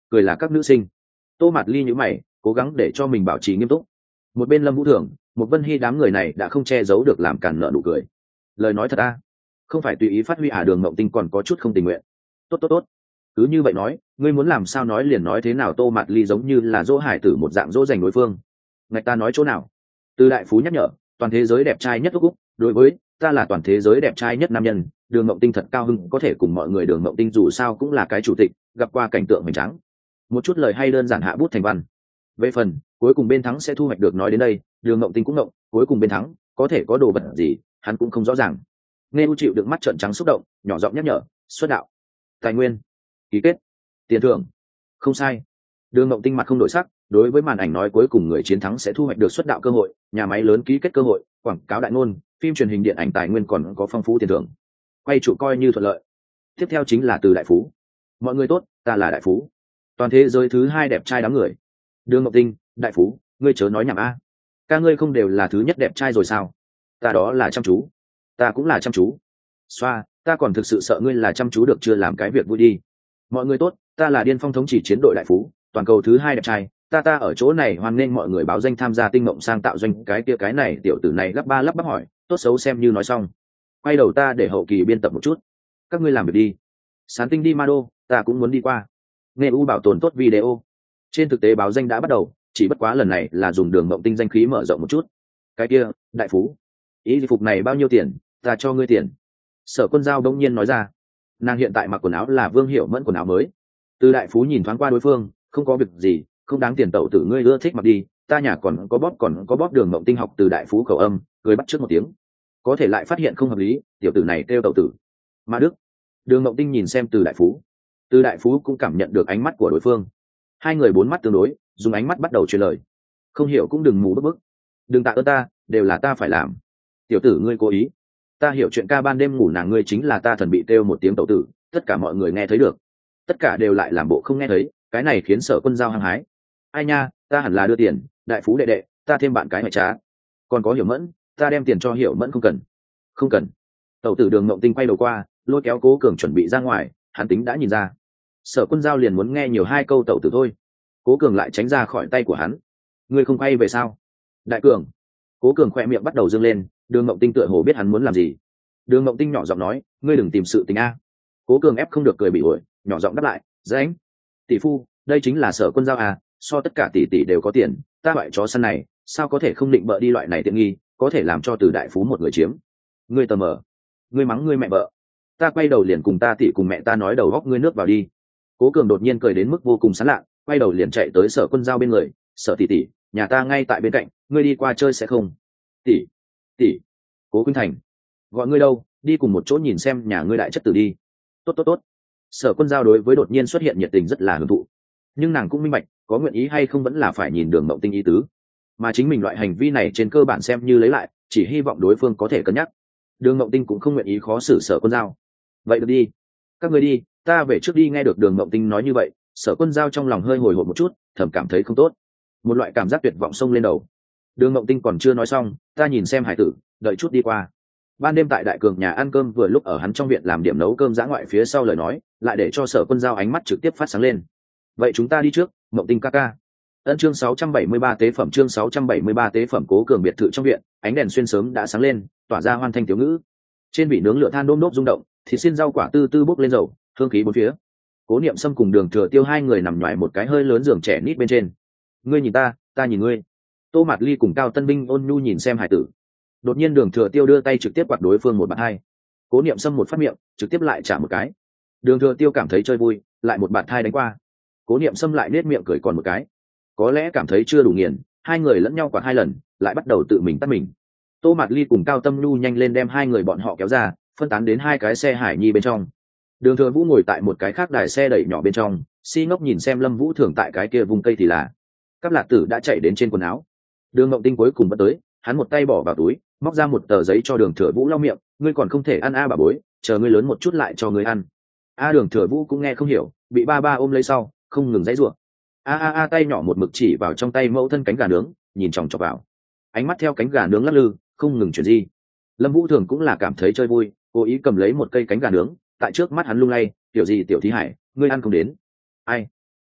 cười là các nữ sinh. Tô Mạt Ly nhíu mày, cố gắng để cho mình bảo trì nghiêm túc. Một bên Lâm Vũ Thường, một Vân Hy đám người này đã không che giấu được làm cản nợ nụ cười. Lời nói thật a, không phải tùy ý phát huy à? Đường Mộng Tinh còn có chút không tình nguyện. Tốt tốt tốt, cứ như vậy nói, ngươi muốn làm sao nói liền nói thế nào. Tô Mạt Ly giống như là dỗ hải tử một dạng dỗ dành đối phương. Ngạch ta nói chỗ nào? Từ đại phú nhắc nhở, toàn thế giới đẹp trai nhất Úc Úc, đối với ta là toàn thế giới đẹp trai nhất nam nhân. Đường Mộng Tinh thật cao hưng có thể cùng mọi người. Đường Mộng Tinh dù sao cũng là cái chủ tịch, gặp qua cảnh tượng hoành tráng, một chút lời hay đơn giản hạ bút thành văn. Về phần cuối cùng bên thắng sẽ thu hoạch được, nói đến đây Đường Mộng Tinh cũng ngộng, cuối cùng bên thắng có thể có đồ vật gì hắn cũng không rõ ràng. Nghe u chịu được mắt trợn trắng xúc động, nhỏ giọng nhắc nhở, xuất đạo, tài nguyên, ký kết, tiền thưởng. Không sai. Đường Mộng Tinh mặt không đổi sắc, đối với màn ảnh nói cuối cùng người chiến thắng sẽ thu hoạch được xuất đạo cơ hội, nhà máy lớn ký kết cơ hội, quảng cáo đại ngôn, phim truyền hình điện ảnh tài nguyên, còn có phong phú tiền thưởng. Quay trụ coi như thuận lợi. Tiếp theo chính là từ đại phú. Mọi người tốt, ta là đại phú, toàn thế giới thứ hai đẹp trai đám người. Đường Ngọc Tinh, đại phú, ngươi chớ nói nhảm a. Ca ngươi không đều là thứ nhất đẹp trai rồi sao? Ta đó là chăm chú, ta cũng là chăm chú. Xoa, ta còn thực sự sợ ngươi là chăm chú được chưa, làm cái việc vui đi. Mọi người tốt, ta là điên phong thống chỉ chiến đội đại phú, toàn cầu thứ hai đẹp trai. Ta ta ở chỗ này hoan nghênh mọi người báo danh tham gia tinh mộng sang tạo doanh. Cái kia cái này tiểu tử này lắp ba lắp bắp hỏi, tốt xấu xem như nói xong. Quay đầu ta để hậu kỳ biên tập một chút, các ngươi làm việc đi. Sán tinh đi ma đô, ta cũng muốn đi qua. Nghe u bảo tồn tốt video. Trên thực tế báo danh đã bắt đầu, chỉ bất quá lần này là dùng Đường Mộng Tinh danh khí mở rộng một chút. Cái kia đại phú, ý phục này bao nhiêu tiền? Ta cho ngươi tiền. Sở Quân Giao đông nhiên nói ra. Nàng hiện tại mặc quần áo là Vương Hiểu Mẫn quần áo mới. Từ đại phú nhìn thoáng qua đối phương, không có việc gì, không đáng tiền, tẩu tử ngươi ưa thích mặc đi, ta nhà còn có bóp còn có bóp. Đường Mộng Tinh học từ đại phú khẩu âm, cười bắt trước một tiếng, có thể lại phát hiện không hợp lý, tiểu tử này kêu tẩu tử. Ma Đức. Đường Mộng Tinh nhìn xem từ đại phú, từ đại phú cũng cảm nhận được ánh mắt của đối phương. Hai người bốn mắt tương đối, dùng ánh mắt bắt đầu truyền lời. Không hiểu cũng đừng mù bức bức, đừng tạ ơn ta, đều là ta phải làm. Tiểu tử ngươi cố ý, ta hiểu chuyện, ca ban đêm ngủ nàng ngươi chính là ta thần bị kêu một tiếng tẩu tử, tất cả mọi người nghe thấy được, tất cả đều lại làm bộ không nghe thấy. Cái này khiến Sở Quân Giao hăng hái. Ai nha, ta hẳn là đưa tiền, đại phú đệ đệ, ta thêm bạn cái ngoại trá. Còn có Hiểu Mẫn, ta đem tiền cho Hiểu Mẫn. Không cần, không cần. Tẩu tử. Đường Mộng Tinh quay đầu qua, lôi kéo Cố Cường chuẩn bị ra ngoài. Hắn tính đã nhìn ra, Sở Quân Giao liền muốn nghe nhiều hai câu tẩu tử thôi. Cố Cường lại tránh ra khỏi tay của hắn. Ngươi không quay về sao? Đại Cường. Cố Cường khỏe miệng bắt đầu dương lên. Đường Mộng Tinh tựa hồ biết hắn muốn làm gì. Đường Mộng Tinh nhỏ giọng nói, ngươi đừng tìm sự tình a. Cố Cường ép không được cười bị ổi, nhỏ giọng đáp lại, danh tỷ phu, đây chính là Sở Quân Giao à, so tất cả tỷ tỷ đều có tiền, ta loại chó săn này sao có thể không định bợ đi, loại này tiện nghi có thể làm cho từ đại phú một người chiếm. Ngươi tờ mờ, ngươi mắng ngươi mẹ vợ, ta quay đầu liền cùng ta tỷ cùng mẹ ta nói đầu góc ngươi nước vào đi. Cố Cường đột nhiên cười đến mức vô cùng sán lạ, quay đầu liền chạy tới Sở Quân Giao bên người. Sở tỷ tỷ, nhà ta ngay tại bên cạnh, ngươi đi qua chơi sẽ không? Tỷ, tỷ. Cố Khuynh Thành, gọi ngươi đâu, đi cùng một chỗ nhìn xem nhà ngươi đại chất tử đi. Tốt tốt tốt. Sở Quân Giao đối với đột nhiên xuất hiện nhiệt tình rất là hưởng thụ, nhưng nàng cũng minh bạch, có nguyện ý hay không vẫn là phải nhìn Đường Mộng Tinh ý tứ, mà chính mình loại hành vi này trên cơ bản xem như lấy lại, chỉ hy vọng đối phương có thể cân nhắc. Đường Mộng Tinh cũng không nguyện ý khó xử Sở Quân Giao. Vậy được đi, các người đi, ta về trước đi. Nghe được Đường Mộng Tinh nói như vậy, Sở Quân Giao trong lòng hơi hồi hộp một chút, thầm cảm thấy không tốt, một loại cảm giác tuyệt vọng xông lên đầu. Đường Mộng Tinh còn chưa nói xong, ta nhìn xem hải tử, đợi chút đi qua. Ban đêm tại Đại Cường nhà ăn cơm, vừa lúc ở hắn trong viện làm điểm nấu cơm dã ngoại phía sau lời nói, lại để cho Sở Quân Giao ánh mắt trực tiếp phát sáng lên. Vậy chúng ta đi trước, Mộng Tinh ca ca. Ân. Chương sáu trăm bảy mươi ba tế phẩm. Chương sáu trăm bảy mươi ba tế phẩm. Cố Cường biệt thự trong viện, ánh đèn xuyên sớm đã sáng lên, tỏa ra hoan thanh tiểu ngữ. Trên vị nướng lửa than đôm đốp rung động, thịt xiên rau quả tư tư bốc lên dầu, hương khí bốn phía. Cố Niệm Sâm cùng Đường Thừa Tiêu hai người nằm nhoài một cái hơi lớn giường trẻ nít bên trên. Ngươi nhìn ta, ta nhìn ngươi. Tô Mạt Ly cùng Cao Tân Binh ôn nhu nhìn xem hải tử. Đột nhiên Đường Thừa Tiêu đưa tay trực tiếp quạt đối phương một bạt hai. Cố Niệm Sâm một phát miệng, trực tiếp lại trả một cái. Đường Thừa Tiêu cảm thấy chơi vui, lại một bạt hai đánh qua. Cố Niệm Sâm lại nết miệng cười còn một cái. Có lẽ cảm thấy chưa đủ nghiền, hai người lẫn nhau quạt hai lần, lại bắt đầu tự mình tắt mình. Tô Mạt Ly cùng Cao Tâm Nhu nhanh lên đem hai người bọn họ kéo ra, phân tán đến hai cái xe Hải Nhi bên trong. Đường Thừa Vũ ngồi tại một cái khác đài xe đẩy nhỏ bên trong, si ngốc nhìn xem Lâm Vũ Thường tại cái kia vùng cây thì là. Các lạc tử đã chạy đến trên quần áo. Đường Ngộng Tinh cuối cùng vẫn tới, hắn một tay bỏ vào túi, móc ra một tờ giấy cho Đường Thừa Vũ lau miệng, ngươi còn không thể ăn a bà bối, chờ ngươi lớn một chút lại cho ngươi ăn. A Đường Thừa Vũ cũng nghe không hiểu, bị ba ba ôm lấy sau, không ngừng giãy giụa. A a a tay nhỏ một mực chỉ vào trong tay mẫu thân cánh gà nướng, nhìn chòng chọc vào. Ánh mắt theo cánh gà nướng lắc lư, không ngừng chuyển di. Lâm Vũ Thường cũng là cảm thấy chơi vui, cố ý cầm lấy một cây cánh gà nướng, tại trước mắt hắn lung lay, tiểu gì tiểu thí hải, ngươi ăn không đến. Ai?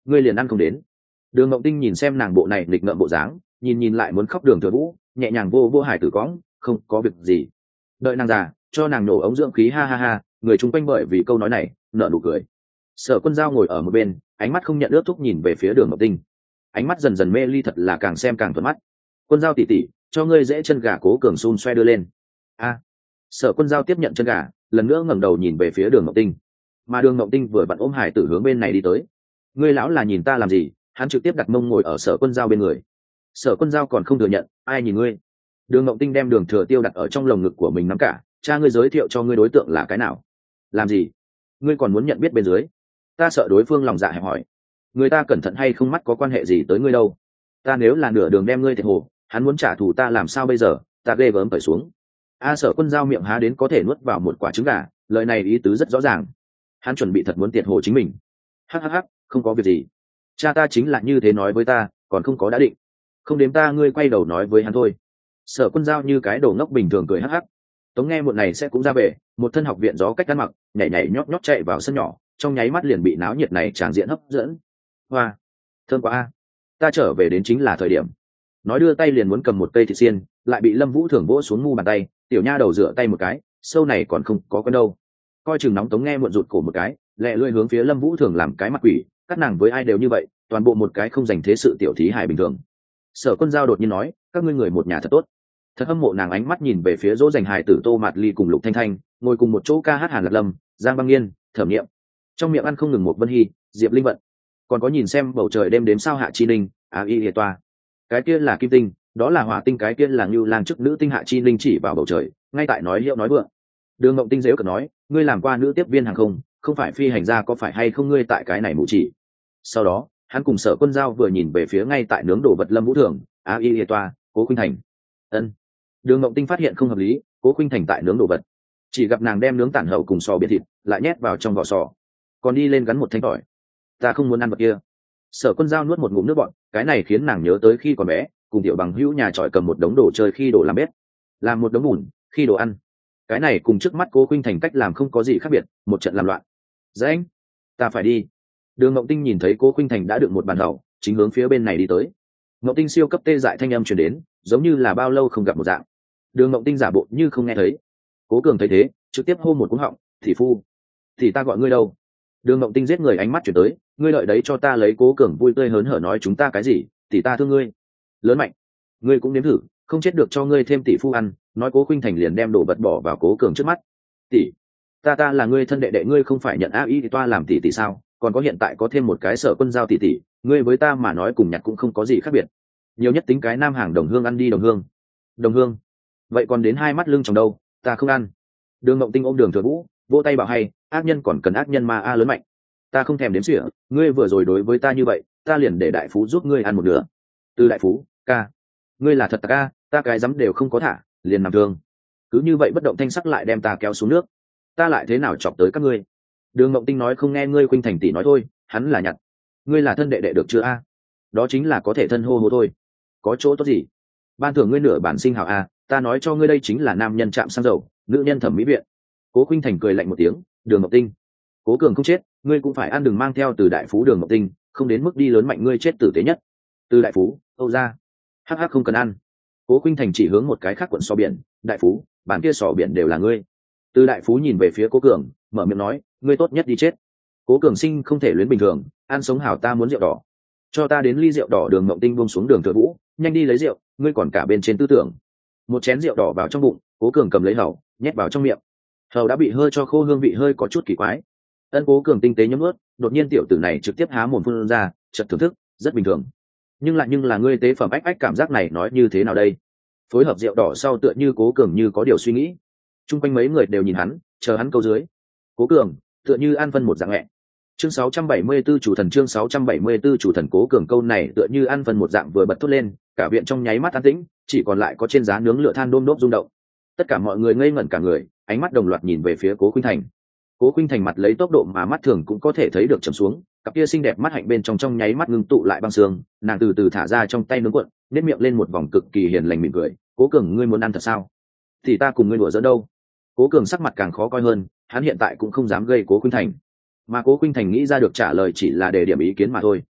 ngươi liền ăn không đến. Đường Mộng Tinh nhìn xem nàng bộ này lịch ngợm bộ dáng, nhìn nhìn lại muốn khóc Đường Thừa Vũ, nhẹ nhàng vô vô hải tử cõng, không có việc gì. Đợi nàng già, cho nàng nổ ống dưỡng khí, ha ha ha. Người chung quanh bởi vì câu nói này nở nụ cười. Sở Quân Dao ngồi ở một bên, ánh mắt không nhận ướt thúc nhìn về phía Đường Mộng Tinh, ánh mắt dần dần mê ly, thật là càng xem càng thuận mắt. Quân Dao tỉ tỉ, cho ngươi dễ chân gà. Cố Cường xun xoe đưa lên. A. Sở Quân Dao tiếp nhận chân gà, lần nữa ngẩng đầu nhìn về phía Đường Mộng Tinh, mà Đường Mộng Tinh vừa vặn ôm hải tử hướng bên này đi tới. Ngươi lão là nhìn ta làm gì? Hắn trực tiếp đặt mông ngồi ở Sở Quân Dao bên người. Sở Quân Dao còn không thừa nhận, ai nhìn ngươi? Đường Mộng Tinh đem Đường Thừa Tiêu đặt ở trong lồng ngực của mình nắm cả, cha ngươi giới thiệu cho ngươi đối tượng là cái nào? Làm gì? Ngươi còn muốn nhận biết bên dưới? Ta sợ đối phương lòng dạ hẹp hỏi, người ta cẩn thận hay không mắt có quan hệ gì tới ngươi đâu. Ta nếu là nửa đường đem ngươi thiệt hồ, hắn muốn trả thù ta làm sao bây giờ? Ta ghê gớm cởi xuống. A Sở Quân Dao miệng há đến có thể nuốt vào một quả trứng gà, lời này ý tứ rất rõ ràng, hắn chuẩn bị thật muốn tiệt hồ chính mình. Hắc hắc hắc, không có việc gì, cha ta chính là như thế nói với ta, còn không có đã định, không đếm ta ngươi quay đầu nói với hắn thôi. Sở Quân Dao như cái đồ ngốc bình thường cười hắc hắc. Tống nghe một này sẽ cũng ra về, một thân học viện gió cách ăn mặc, nhảy nhảy nhót nhót chạy vào sân nhỏ, trong nháy mắt liền bị náo nhiệt này tràn diện hấp dẫn. Hoa, thơm quá a, ta trở về đến chính là thời điểm. Nói đưa tay liền muốn cầm một cây thịt xiên, lại bị Lâm Vũ Thường vỗ xuống mu bàn tay, tiểu nha đầu rửa tay một cái, sâu này còn không có con đâu. Coi chừng nóng. Tống nghe muộn rụt cổ một cái, lẹ lưỡi hướng phía Lâm Vũ Thường làm cái mặt quỷ, các nàng với ai đều như vậy, toàn bộ một cái không dành thế sự tiểu thí hài bình thường. Sở Quân Dao đột nhiên nói, các ngươi người một nhà thật tốt. Thật hâm mộ nàng, ánh mắt nhìn về phía dỗ dành hài tử Tô Mạt Ly cùng Lục Thanh Thanh, ngồi cùng một chỗ ca hát Hàn Lạc Lâm, Giang Băng Nghiên, Thẩm Nghiệm, trong miệng ăn không ngừng một Vân Hy, Diệp Linh Vận, còn có nhìn xem bầu trời đêm đếm sao Hạ Chi Linh, Á Y Lìa Toa. Cái kia là Kim Tinh, đó là Hỏa Tinh, cái kia là Nưu Lang chức nữ tinh Hạ Chi Linh chỉ vào bầu trời, ngay tại nói hiệu nói vượng. Đường Mộng Tinh dễu cợt nói, ngươi làm qua nữ tiếp viên hàng không, không phải phi hành gia, có phải hay không ngươi tại cái này mụ chỉ. Sau đó hắn cùng Sở Quân Dao vừa nhìn về phía ngay tại nướng đồ vật Lâm Vũ Thường, Á Y Lìa Toa, Cố Khuynh Thành. Ân. Đường Mộng Tinh phát hiện không hợp lý, Cố Khuynh Thành tại nướng đồ vật, chỉ gặp nàng đem nướng tản hậu cùng sò biệt thịt lại nhét vào trong vỏ sò, còn đi lên gắn một thanh tỏi. Ta không muốn ăn vật kia. Sở Quân Dao nuốt một ngụm nước bọt, cái này khiến nàng nhớ tới khi còn bé cùng tiểu bằng hữu nhà tròi cầm một đống đồ chơi khi đổ làm bếp, làm một đống bùn khi đồ ăn. Cái này cùng trước mắt Cố Khuynh Thành cách làm không có gì khác biệt, một trận làm loạn. Dễ, ta phải đi. Đường Mộng Tinh nhìn thấy Cố Khuynh Thành đã đựng một bàn đậu, chính hướng phía bên này đi tới. Mộng Tinh siêu cấp tê dại thanh âm truyền đến, giống như là bao lâu không gặp một dạng. Đường Mộng Tinh giả bộ như không nghe thấy. Cố Cường thấy thế, trực tiếp hô một cú họng, "Thị phu, thì ta gọi ngươi đâu?" Đường Mộng Tinh giết người ánh mắt chuyển tới, "Ngươi lợi đấy cho ta lấy." Cố Cường vui tươi hớn hở nói, "Chúng ta cái gì, thì ta thương ngươi." Lớn mạnh, ngươi cũng nếm thử, không chết được cho ngươi thêm tỷ phu ăn. Nói Cố Khuynh Thành liền đem đồ vật bỏ vào Cố Cường trước mắt. "Tỷ, ta ta là ngươi thân đệ đệ, ngươi không phải nhận A Y thì toa làm tỷ tỷ sao? Còn có hiện tại có thêm một cái Sở Quân Dao tỷ tỷ, ngươi với ta mà nói cùng nhặt cũng không có gì khác biệt, nhiều nhất tính cái nam hàng đồng hương ăn đi." Đồng hương? Đồng hương? Vậy còn đến hai mắt lưng trong đâu, ta không ăn. Đường Mộng Tinh ôm Đường Thừa Vũ, vỗ tay bảo hay, ác nhân còn cần ác nhân mà a lớn mạnh. Ta không thèm đếm xỉa, ngươi vừa rồi đối với ta như vậy, ta liền để đại phú giúp ngươi ăn một nửa. Từ đại phú, ca, ngươi là thật ca, ta cái dám đều không có thả, liền nằm thương. Cứ như vậy bất động thanh sắc lại đem ta kéo xuống nước, ta lại thế nào chọc tới các ngươi. Đường Mộng Tinh nói, không nghe ngươi Khuynh Thành tỷ nói thôi, hắn là nhặt. Ngươi là thân đệ đệ được chưa a? Đó chính là có thể thân hô hô thôi, có chỗ tốt gì? Ban thưởng ngươi nửa bản sinh hảo a, ta nói cho ngươi đây chính là nam nhân chạm xăng dầu, nữ nhân thẩm mỹ viện. Cố Khuynh Thành cười lạnh một tiếng, Đường Mộng Tinh, Cố Cường không chết, ngươi cũng phải ăn, đừng mang theo Từ đại phú. Đường Mộng Tinh, không đến mức đi lớn mạnh, ngươi chết tử tế nhất. Từ đại phú, Âu ra. Hắc hắc không cần ăn. Cố Khuynh Thành chỉ hướng một cái khác quận sò biển, đại phú, bản kia sò biển đều là ngươi. Từ đại phú nhìn về phía Cố Cường, mở miệng nói, ngươi tốt nhất đi chết. Cố Cường sinh không thể luyến bình thường, ăn sống hảo, ta muốn rượu đỏ, cho ta đến ly rượu đỏ. Đường Mộng Tinh buông xuống Đường Thừa Vũ, nhanh đi lấy rượu, ngươi còn cả bên trên tư tưởng. Một chén rượu đỏ vào trong bụng, Cố Cường cầm lấy hầu, nhét vào trong miệng. Hầu đã bị hơi cho khô, hương vị hơi có chút kỳ quái. Ân Cố Cường tinh tế nhấm ướt, đột nhiên tiểu tử này trực tiếp há mồm phun ra, chợt thưởng thức, rất bình thường. Nhưng lại nhưng là ngươi tế phẩm, ách ách, cảm giác này nói như thế nào đây? Phối hợp rượu đỏ sau, tựa như Cố Cường như có điều suy nghĩ. Trung quanh mấy người đều nhìn hắn, chờ hắn câu dưới. Cố Cường tựa như ăn phân một dạng mẹ. Chương sáu trăm bảy mươi chủ thần, chương sáu trăm bảy mươi chủ thần. Cố Cường câu này tựa như ăn phân một dạng vừa bật thốt lên, cả viện trong nháy mắt an tĩnh, chỉ còn lại có trên giá nướng lửa than đôm đốp rung động. Tất cả mọi người ngây ngẩn cả người, ánh mắt đồng loạt nhìn về phía Cố Khuynh Thành. Cố Khuynh Thành mặt lấy tốc độ mà mắt thường cũng có thể thấy được trầm xuống, cặp kia xinh đẹp mắt hạnh bên trong trong nháy mắt ngưng tụ lại băng xương, nàng từ từ thả ra trong tay nướng cuộn, nét miệng lên một vòng cực kỳ hiền lành mỉm cười. Cố Cường, ngươi muốn ăn thật sao? Thì ta cùng ngươi đùa giỡn đâu. Cố Cường sắc mặt càng khó coi hơn, hắn hiện tại cũng không dám gây Cố Khuynh Thành, mà Cố Khuynh Thành nghĩ ra được trả lời chỉ là đề điểm ý kiến mà thôi.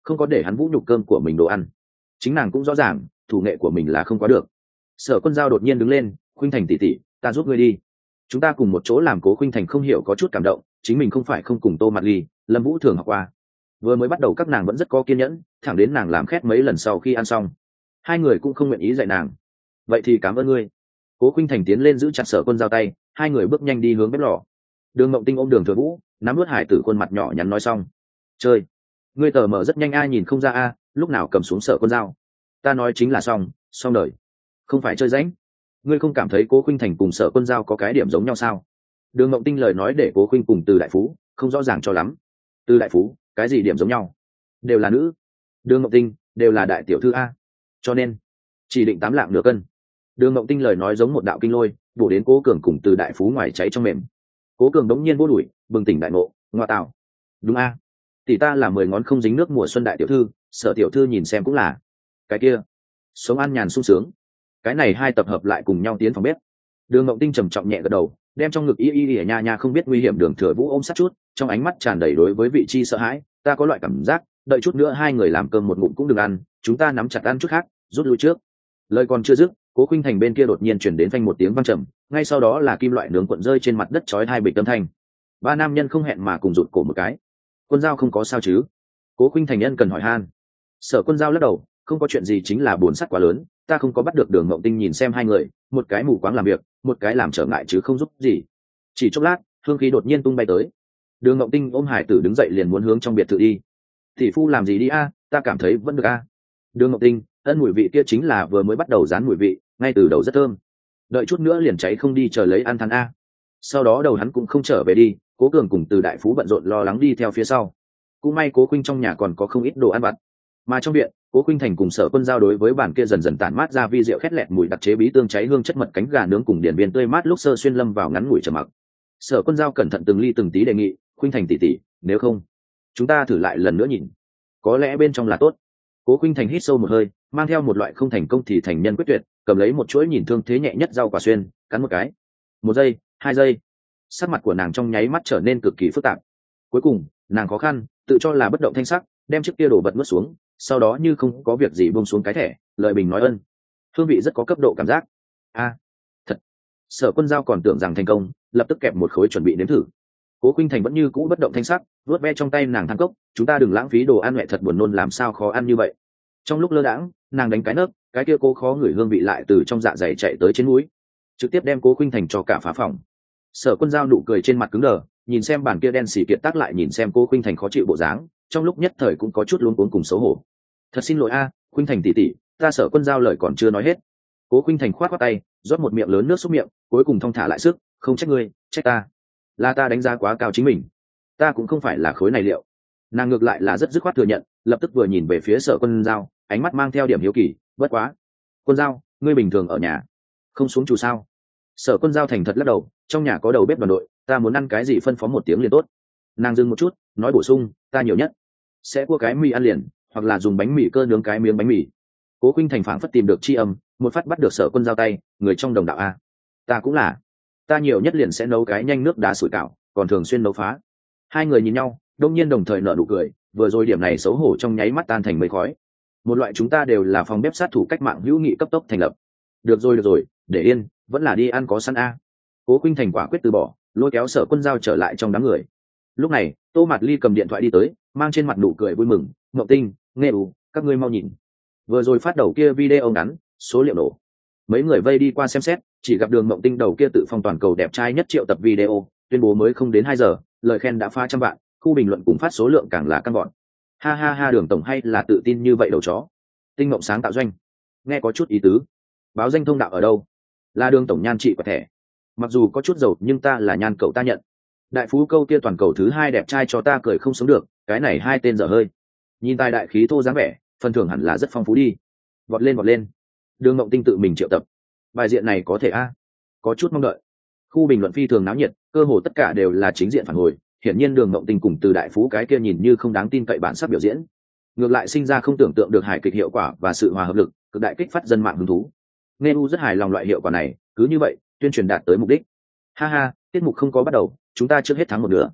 không có để hắn vũ nhục cơm của mình đồ ăn. Chính nàng cũng rõ ràng thủ nghệ của mình là không quá được. Sở Quân Giao đột nhiên đứng lên, Khuynh Thành tỷ tỷ, ta giúp ngươi đi, chúng ta cùng một chỗ làm. Cố Khuynh Thành không hiểu có chút cảm động, chính mình không phải không cùng Tô Mạt Ly, Lâm Vũ thường học qua. Vừa mới bắt đầu các nàng vẫn rất có kiên nhẫn, thẳng đến nàng làm khét mấy lần sau khi ăn xong, hai người cũng không nguyện ý dạy nàng. Vậy thì cảm ơn ngươi. Cố Khuynh Thành tiến lên giữ chặt Sở Quân Giao tay, hai người bước nhanh đi hướng bếp lò. Đường Mộng Tinh ôm Đường Thừa Vũ, nắm nuốt hải tử khuôn mặt nhỏ nhắn nói xong, chơi, ngươi tờ mở rất nhanh a, nhìn không ra a, lúc nào cầm xuống Sở Quân Giao. Ta nói chính là xong, xong đời, không phải chơi rãnh. Ngươi không cảm thấy Cố Khuynh Thành cùng Sở Quân Giao có cái điểm giống nhau sao? Đường Mộng Tinh lời nói để Cố Khuynh cùng Từ Đại Phú không rõ ràng cho lắm. Từ Đại Phú, cái gì điểm giống nhau? Đều là nữ. Đường Mộng Tinh, đều là đại tiểu thư a, cho nên chỉ định tám lạng nửa cân. Đường Mộng Tinh lời nói giống một đạo kinh lôi, bổ đến Cố Cường cùng Từ Đại Phú ngoài cháy trong mềm. Cố Cường đống nhiên vô đuổi, bừng tỉnh đại ngộ, ngoa tạo, đúng a, tỷ ta là mười ngón không dính nước mùa xuân đại tiểu thư, Sở tiểu thư nhìn xem cũng là cái kia, sống an nhàn sung sướng. Cái này hai tập hợp lại cùng nhau tiến phòng bếp. Đường Mộng Tinh trầm trọng nhẹ gật đầu, đem trong ngực y y y nha nha không biết nguy hiểm Đường Thừa Vũ ôm sát chút, trong ánh mắt tràn đầy đối với vị chi sợ hãi. Ta có loại cảm giác, đợi chút nữa hai người làm cơm một ngụm cũng đừng ăn, chúng ta nắm chặt ăn chút khác, rút lui trước. Lời còn chưa dứt, Cố Khuynh Thành bên kia đột nhiên chuyển đến phanh một tiếng vang trầm, ngay sau đó là kim loại nướng cuộn rơi trên mặt đất chói hai bịch âm thanh. Ba nam nhân không hẹn mà cùng rụt cổ một cái. Quân Giao không có sao chứ? Cố Khuynh Thành nhân cần hỏi han. Sở Quân Giao lắc đầu, không có chuyện gì, chính là buồn sắt quá lớn, ta không có bắt được. Đường Mộng Tinh nhìn xem hai người, một cái mù quáng làm việc, một cái làm trở ngại chứ không giúp gì. Chỉ chốc lát, hương khí đột nhiên tung bay tới. Đường Mộng Tinh ôm hải tử đứng dậy liền muốn hướng trong biệt thự đi. Tỷ phu làm gì đi a, ta cảm thấy vẫn được a. Đường Mộng Tinh, ân mùi vị kia chính là vừa mới bắt đầu dán mùi vị, ngay từ đầu rất thơm. Đợi chút nữa liền cháy không đi, chờ lấy ăn than a. Sau đó đầu hắn cũng không trở về đi, Cố Cường cùng Từ Đại Phú bận rộn lo lắng đi theo phía sau. Cũng may Cố Khuynh trong nhà còn có không ít đồ ăn vặt, mà trong viện Cố Khuynh Thành cùng Sở Quân Giao đối với bản kia dần dần tản mát ra vi rượu khét lẹt mùi đặc chế bí tương cháy hương chất mật cánh gà nướng cùng điển viên tươi mát lúc sơ xuyên lâm vào ngắn ngủi trầm mặc. Sở Quân Giao cẩn thận từng ly từng tí đề nghị, Khuynh Thành tỷ tỷ, nếu không chúng ta thử lại lần nữa nhìn, có lẽ bên trong là tốt. Cố Khuynh Thành hít sâu một hơi, mang theo một loại không thành công thì thành nhân quyết tuyệt, cầm lấy một chuỗi nhìn thương thế nhẹ nhất rau quả xuyên, cắn một cái. Một giây, hai giây, sắc mặt của nàng trong nháy mắt trở nên cực kỳ phức tạp. Cuối cùng nàng khó khăn tự cho là bất động thanh sắc, đem chiếc kia đổ bật nuốt xuống, sau đó như không có việc gì buông xuống cái thẻ, lời bình nói ân. Hương vị rất có cấp độ cảm giác. A, thật. Sở Quân Giao còn tưởng rằng thành công, lập tức kẹp một khối chuẩn bị nếm thử. Cố Khuynh Thành vẫn như cũ bất động thanh sắc, vuốt ve trong tay nàng than cốc, chúng ta đừng lãng phí đồ ăn, mẹ thật buồn nôn, làm sao khó ăn như vậy. Trong lúc lơ đãng, nàng đánh cái nấc, cái kia cố khó ngửi hương vị lại từ trong dạ dày chạy tới trên mũi, trực tiếp đem Cố Khuynh Thành cho cả phá phòng. Sở Quân Giao nụ cười trên mặt cứng đờ, nhìn xem bàn kia đen xì kiệt tác, lại nhìn xem Cố Khuynh Thành khó chịu bộ dáng, trong lúc nhất thời cũng có chút luống cuống cùng xấu hổ. Thật xin lỗi a, Khuynh Thành tỷ tỷ, ta Sở Quân Giao lời còn chưa nói hết. Cố Khuynh Thành khoát khoát tay, rót một miệng lớn nước xúc miệng, cuối cùng thong thả lại sức, không trách ngươi, trách ta, là ta đánh giá quá cao chính mình, ta cũng không phải là khối này liệu. Nàng ngược lại là rất dứt khoát thừa nhận, lập tức vừa nhìn về phía Sở Quân Giao, ánh mắt mang theo điểm hiếu kỳ, bất quá, Quân Giao, ngươi bình thường ở nhà không xuống chủ sao? Sở Quân Giao thành thật lắc đầu, trong nhà có đầu bếp đoàn đội, ta muốn ăn cái gì phân phó một tiếng liền tốt. Nàng dừng một chút, nói bổ sung, ta nhiều nhất sẽ cua cái mì ăn liền, hoặc là dùng bánh mì cơ nướng cái miếng bánh mì. Cố Khuynh Thành phảng phất tìm được tri âm, một phát bắt được Sở Quân Giao tay, người trong đồng đạo a, ta cũng là, ta nhiều nhất liền sẽ nấu cái nhanh nước đá sủi cảo, còn thường xuyên nấu phá. Hai người nhìn nhau, đông nhiên đồng thời nở nụ cười, vừa rồi điểm này xấu hổ trong nháy mắt tan thành mây khói. Một loại chúng ta đều là phòng bếp sát thủ cách mạng hữu nghị cấp tốc thành lập. Được rồi được rồi, để yên, vẫn là đi ăn có sẵn a. Cố Khuynh Thành quả quyết từ bỏ, lôi kéo Sở Quân Giao trở lại trong đám người. Lúc này Tô Mạt Ly cầm điện thoại đi tới, mang trên mặt nụ cười vui mừng, Mộng Tinh, nghe ù, các ngươi mau nhìn, vừa rồi phát đầu kia video ngắn, số liệu nổ. Mấy người vây đi qua xem xét, chỉ gặp Đường Mộng Tinh đầu kia tự phong toàn cầu đẹp trai nhất triệu tập video, tuyên bố mới không đến hai giờ, lời khen đã pha trăm vạn, khu bình luận cùng phát số lượng càng là căng gọn. Ha ha ha, Đường tổng hay là tự tin như vậy đầu chó. Tinh Mộng sáng tạo doanh, nghe có chút ý tứ. Báo danh thông đạo ở đâu? Là Đường tổng nhan trị quả thẻ. Mặc dù có chút dầu nhưng ta là nhan cậu ta nhận. Đại phú câu kia toàn cầu thứ hai đẹp trai cho ta cười không sống được, cái này hai tên dở hơi. Nhìn tài đại khí thô dáng vẻ, phần thưởng hẳn là rất phong phú đi. Vọt lên vọt lên. Đường Mộng Tinh tự mình triệu tập. Bài diện này có thể a, có chút mong đợi. Khu bình luận phi thường náo nhiệt, cơ hồ tất cả đều là chính diện phản hồi. Hiển nhiên Đường Mộng Tinh cùng Từ Đại Phú cái kia nhìn như không đáng tin cậy bản sắp biểu diễn, ngược lại sinh ra không tưởng tượng được hài kịch hiệu quả và sự hòa hợp lực, cực đại kích phát dân mạng hứng thú. Nghe u rất hài lòng loại hiệu quả này, cứ như vậy tuyên truyền đạt tới mục đích. Ha ha, tiết mục không có bắt đầu, chúng ta trước hết thắng một nửa.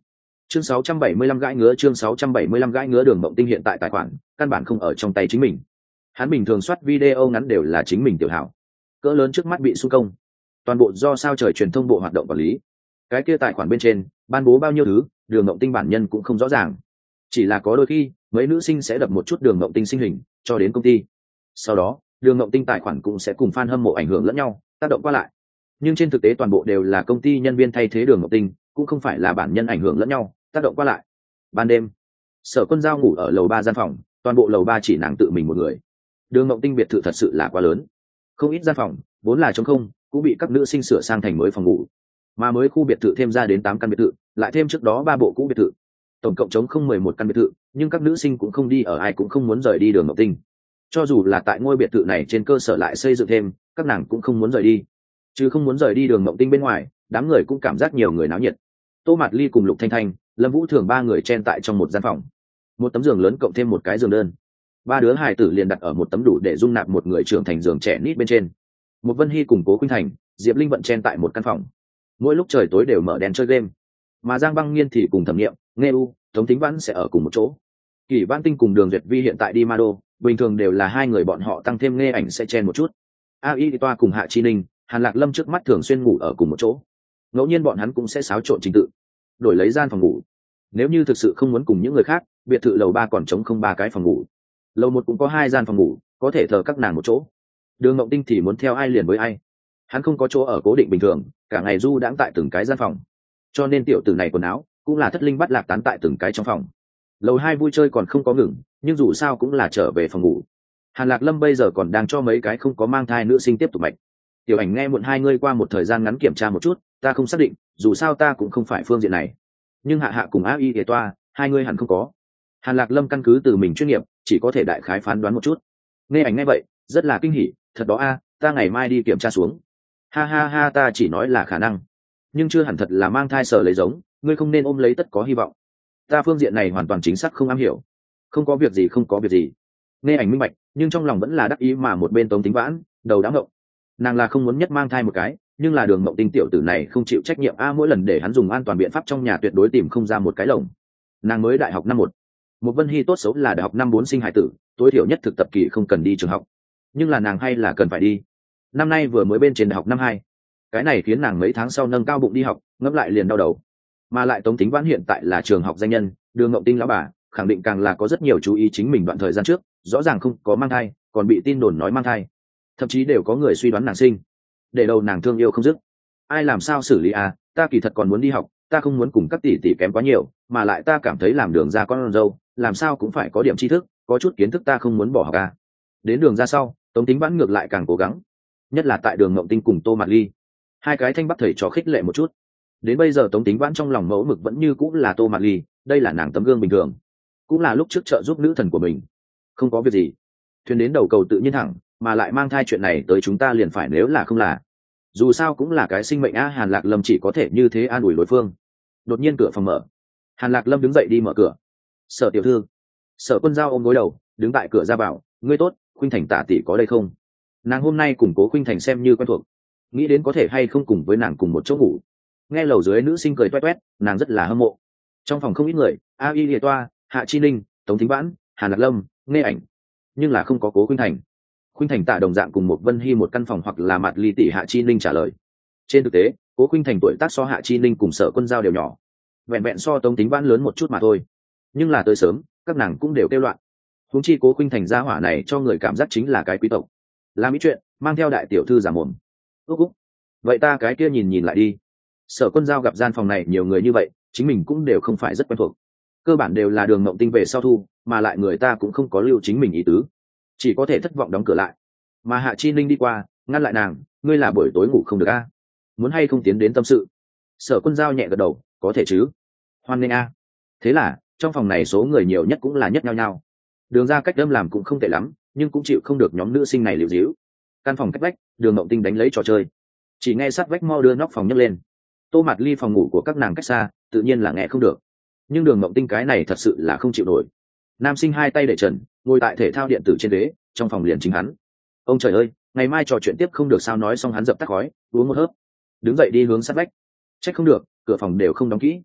Chương sáu trăm bảy mươi lăm gãi ngứa chương sáu trăm bảy mươi lăm gãi ngứa Đường Mộng Tinh hiện tại tài khoản căn bản không ở trong tay chính mình. Hắn bình thường soát video ngắn đều là chính mình tiểu hảo. Cỡ lớn trước mắt bị xung công. Toàn bộ do sao trời truyền thông bộ hoạt động quản lý. Cái kia tài khoản bên trên, ban bố bao nhiêu thứ, Đường Mộng Tinh bản nhân cũng không rõ ràng. Chỉ là có đôi khi, mấy nữ sinh sẽ đập một chút Đường Mộng Tinh sinh hình, cho đến công ty. Sau đó, Đường Mộng Tinh tài khoản cũng sẽ cùng fan hâm mộ ảnh hưởng lẫn nhau, tác động qua lại. Nhưng trên thực tế toàn bộ đều là công ty nhân viên thay thế Đường Mộng Tinh, cũng không phải là bản nhân ảnh hưởng lẫn nhau, tác động qua lại. Ban đêm, Sở Quân Giao ngủ ở lầu ba gian phòng, toàn bộ lầu ba chỉ nàng tự mình một người. Đường Mộng Tinh biệt thự thật sự là quá lớn, không ít gian phòng vốn là trống không cũng bị các nữ sinh sửa sang thành mới phòng ngủ, mà mới khu biệt thự thêm ra đến tám căn biệt thự, lại thêm trước đó ba bộ cũ biệt thự, tổng cộng trống không mười một căn biệt thự. Nhưng các nữ sinh cũng không đi ở, ai cũng không muốn rời đi Đường Mộng Tinh. Cho dù là tại ngôi biệt thự này trên cơ sở lại xây dựng thêm, các nàng cũng không muốn rời đi. Chứ không muốn rời đi Đường Mộng Tinh bên ngoài, đám người cũng cảm giác nhiều người náo nhiệt. Tô Mạt Ly cùng Lục Thanh Thanh, Lâm Vũ Thường ba người chen tại trong một gian phòng, một tấm giường lớn cộng thêm một cái giường đơn. Ba đứa hài tử liền đặt ở một tấm đủ để dung nạp một người trưởng thành giường trẻ nít bên trên. Một Vân Hy cùng Cố Khuynh Thành, Diệp Linh vận chen tại một căn phòng, mỗi lúc trời tối đều mở đèn chơi game. Mà Giang Băng Nghiên thì cùng Thẩm Nghiệm, Nghe U, Tống Tính Vãn sẽ ở cùng một chỗ. Kỷ Văn Tinh cùng Đường Duyệt Vi hiện tại đi Ma Đô, bình thường đều là hai người bọn họ tăng thêm Nghe Ảnh sẽ chen một chút. A Y Toa cùng Hạ Chi Ninh, Hàn Lạc Lâm trước mắt thường xuyên ngủ ở cùng một chỗ. Ngẫu nhiên bọn hắn cũng sẽ xáo trộn trình tự, đổi lấy gian phòng ngủ. Nếu như thực sự không muốn cùng những người khác, biệt thự lầu ba còn trống không ba cái phòng ngủ. Lầu một cũng có hai gian phòng ngủ, có thể thờ các nàng một chỗ. Đường Mộng Tinh thì muốn theo ai liền với ai. Hắn không có chỗ ở cố định bình thường, cả ngày du đãng tại từng cái gian phòng. Cho nên tiểu tử này quần áo cũng là thất linh bắt lạc tán tại từng cái trong phòng. Lầu hai vui chơi còn không có ngừng, nhưng dù sao cũng là trở về phòng ngủ. Hàn Lạc Lâm bây giờ còn đang cho mấy cái không có mang thai nữ sinh tiếp tục mạch. Tiểu Ảnh nghe muộn hai ngươi qua một thời gian ngắn kiểm tra một chút, ta không xác định, dù sao ta cũng không phải phương diện này. Nhưng Hạ Hạ cùng A Y Hề Toa, hai ngươi hẳn không có. Hàn Lạc Lâm căn cứ từ mình chuyên nghiệp, chỉ có thể đại khái phán đoán một chút. Nghe Ảnh nghe vậy, rất là kinh hỉ, thật đó a, ta ngày mai đi kiểm tra xuống. Ha ha ha, ta chỉ nói là khả năng, nhưng chưa hẳn thật là mang thai sờ lấy giống, ngươi không nên ôm lấy tất có hy vọng. Ta phương diện này hoàn toàn chính xác không am hiểu. Không có việc gì, không có việc gì. Nghe Ảnh minh bạch, nhưng trong lòng vẫn là đắc ý, mà một bên Tống Tính Vãn, đầu đã ngộng. Nàng là không muốn nhất mang thai một cái, nhưng là Đường Mộng Tinh tiểu tử này không chịu trách nhiệm a, mỗi lần để hắn dùng an toàn biện pháp trong nhà tuyệt đối tìm không ra một cái lồng. Nàng mới đại học năm một, một Vân Hy tốt xấu là đại học năm bốn sinh hải tử, tối thiểu nhất thực tập kỳ không cần đi trường học, nhưng là nàng hay là cần phải đi. Năm nay vừa mới bên trên đại học năm hai, cái này khiến nàng mấy tháng sau nâng cao bụng đi học, ngẫm lại liền đau đầu. Mà lại Tống Tính Vãn hiện tại là trường học danh nhân, Đường Mộng Tinh lão bà khẳng định càng là có rất nhiều chú ý chính mình đoạn thời gian trước, rõ ràng không có mang thai, còn bị tin đồn nói mang thai, thậm chí đều có người suy đoán nàng sinh. Để đầu nàng thương yêu không dứt, ai làm sao xử lý à? Ta kỳ thật còn muốn đi học, ta không muốn cùng các tỷ tỷ kém quá nhiều, mà lại ta cảm thấy làm Đường ra con dâu, làm sao cũng phải có điểm tri thức, có chút kiến thức ta không muốn bỏ học à. Đến Đường ra sau, Tống Tính Vãn ngược lại càng cố gắng, nhất là tại Đường Mộng Tinh cùng Tô Mạt Ly, hai cái thanh bắc thầy trò khích lệ một chút. Đến bây giờ Tống Tính Vãn trong lòng mẫu mực vẫn như cũng là Tô Mạt Ly, đây là nàng tấm gương bình thường, cũng là lúc trước trợ giúp nữ thần của mình. Không có việc gì, thuyền đến đầu cầu tự nhiên thẳng, mà lại mang thai chuyện này tới chúng ta liền phải, nếu là không là, dù sao cũng là cái sinh mệnh a. Hàn Lạc Lâm chỉ có thể như thế an ủi đối phương. Đột nhiên cửa phòng mở, Hàn Lạc Lâm đứng dậy đi mở cửa. Sở tiểu thư. Sở Quân Giao ôm gối đầu đứng tại cửa ra vào. Ngươi tốt, Khuynh Thành tả tỷ có đây không? Nàng hôm nay cùng Cố Khuynh Thành xem như quen thuộc, nghĩ đến có thể hay không cùng với nàng cùng một chỗ ngủ. Nghe lầu dưới nữ sinh cười toét toét, nàng rất là hâm mộ. Trong phòng không ít người, A Y Lìa Toa, Hạ Chi Ninh, Tống Thính Vãn, Hàn Lạc Lâm, Nghe Ảnh, nhưng là không có Cố Khuynh Thành. Khuynh Thành tạ đồng dạng cùng một Vân Hy một căn phòng, hoặc là Mạt Ly tỷ. Hạ Chi Ninh trả lời. Trên thực tế, Cố Khuynh Thành tuổi tác so Hạ Chi Ninh cùng Sở Quân Giao đều nhỏ, vẹn vẹn so Tống Tính Vãn lớn một chút mà thôi. Nhưng là tới sớm, các nàng cũng đều kêu loạn. Huống chi Cố Khuynh Thành gia hỏa này cho người cảm giác chính là cái quý tộc, làm ý chuyện mang theo đại tiểu thư giả mồm. Úc úc, vậy ta cái kia nhìn nhìn lại đi. Sở Quân Giao gặp gian phòng này nhiều người như vậy, chính mình cũng đều không phải rất quen thuộc, cơ bản đều là Đường Mộng Tinh về sau thu, mà lại người ta cũng không có lưu chính mình ý tứ, chỉ có thể thất vọng đóng cửa lại. Mà Hạ Chi Ninh đi qua ngăn lại nàng, ngươi là buổi tối ngủ không được a, muốn hay không tiến đến tâm sự? Sở Quân Giao nhẹ gật đầu, có thể chứ, hoan nghênh a. Thế là trong phòng này số người nhiều nhất cũng là nhất nhau nhau. Đường ra cách đâm làm cũng không tệ lắm, nhưng cũng chịu không được nhóm nữ sinh này liều díu. Căn phòng cách vách, Đường Mộng Tinh đánh lấy trò chơi, chỉ nghe sát vách mo đưa nóc phòng nhấc lên. Tô Mạt Ly phòng ngủ của các nàng cách xa, tự nhiên là nghe không được, nhưng Đường Mộng Tinh cái này thật sự là không chịu nổi. Nam sinh hai tay để trần ngồi tại thể thao điện tử trên ghế, trong phòng liền chính hắn. Ông trời ơi, ngày mai trò chuyện tiếp không được sao? Nói xong hắn dập tắt khói, uống một hớp, đứng dậy đi hướng sát vách. Trách không được, cửa phòng đều không đóng kỹ.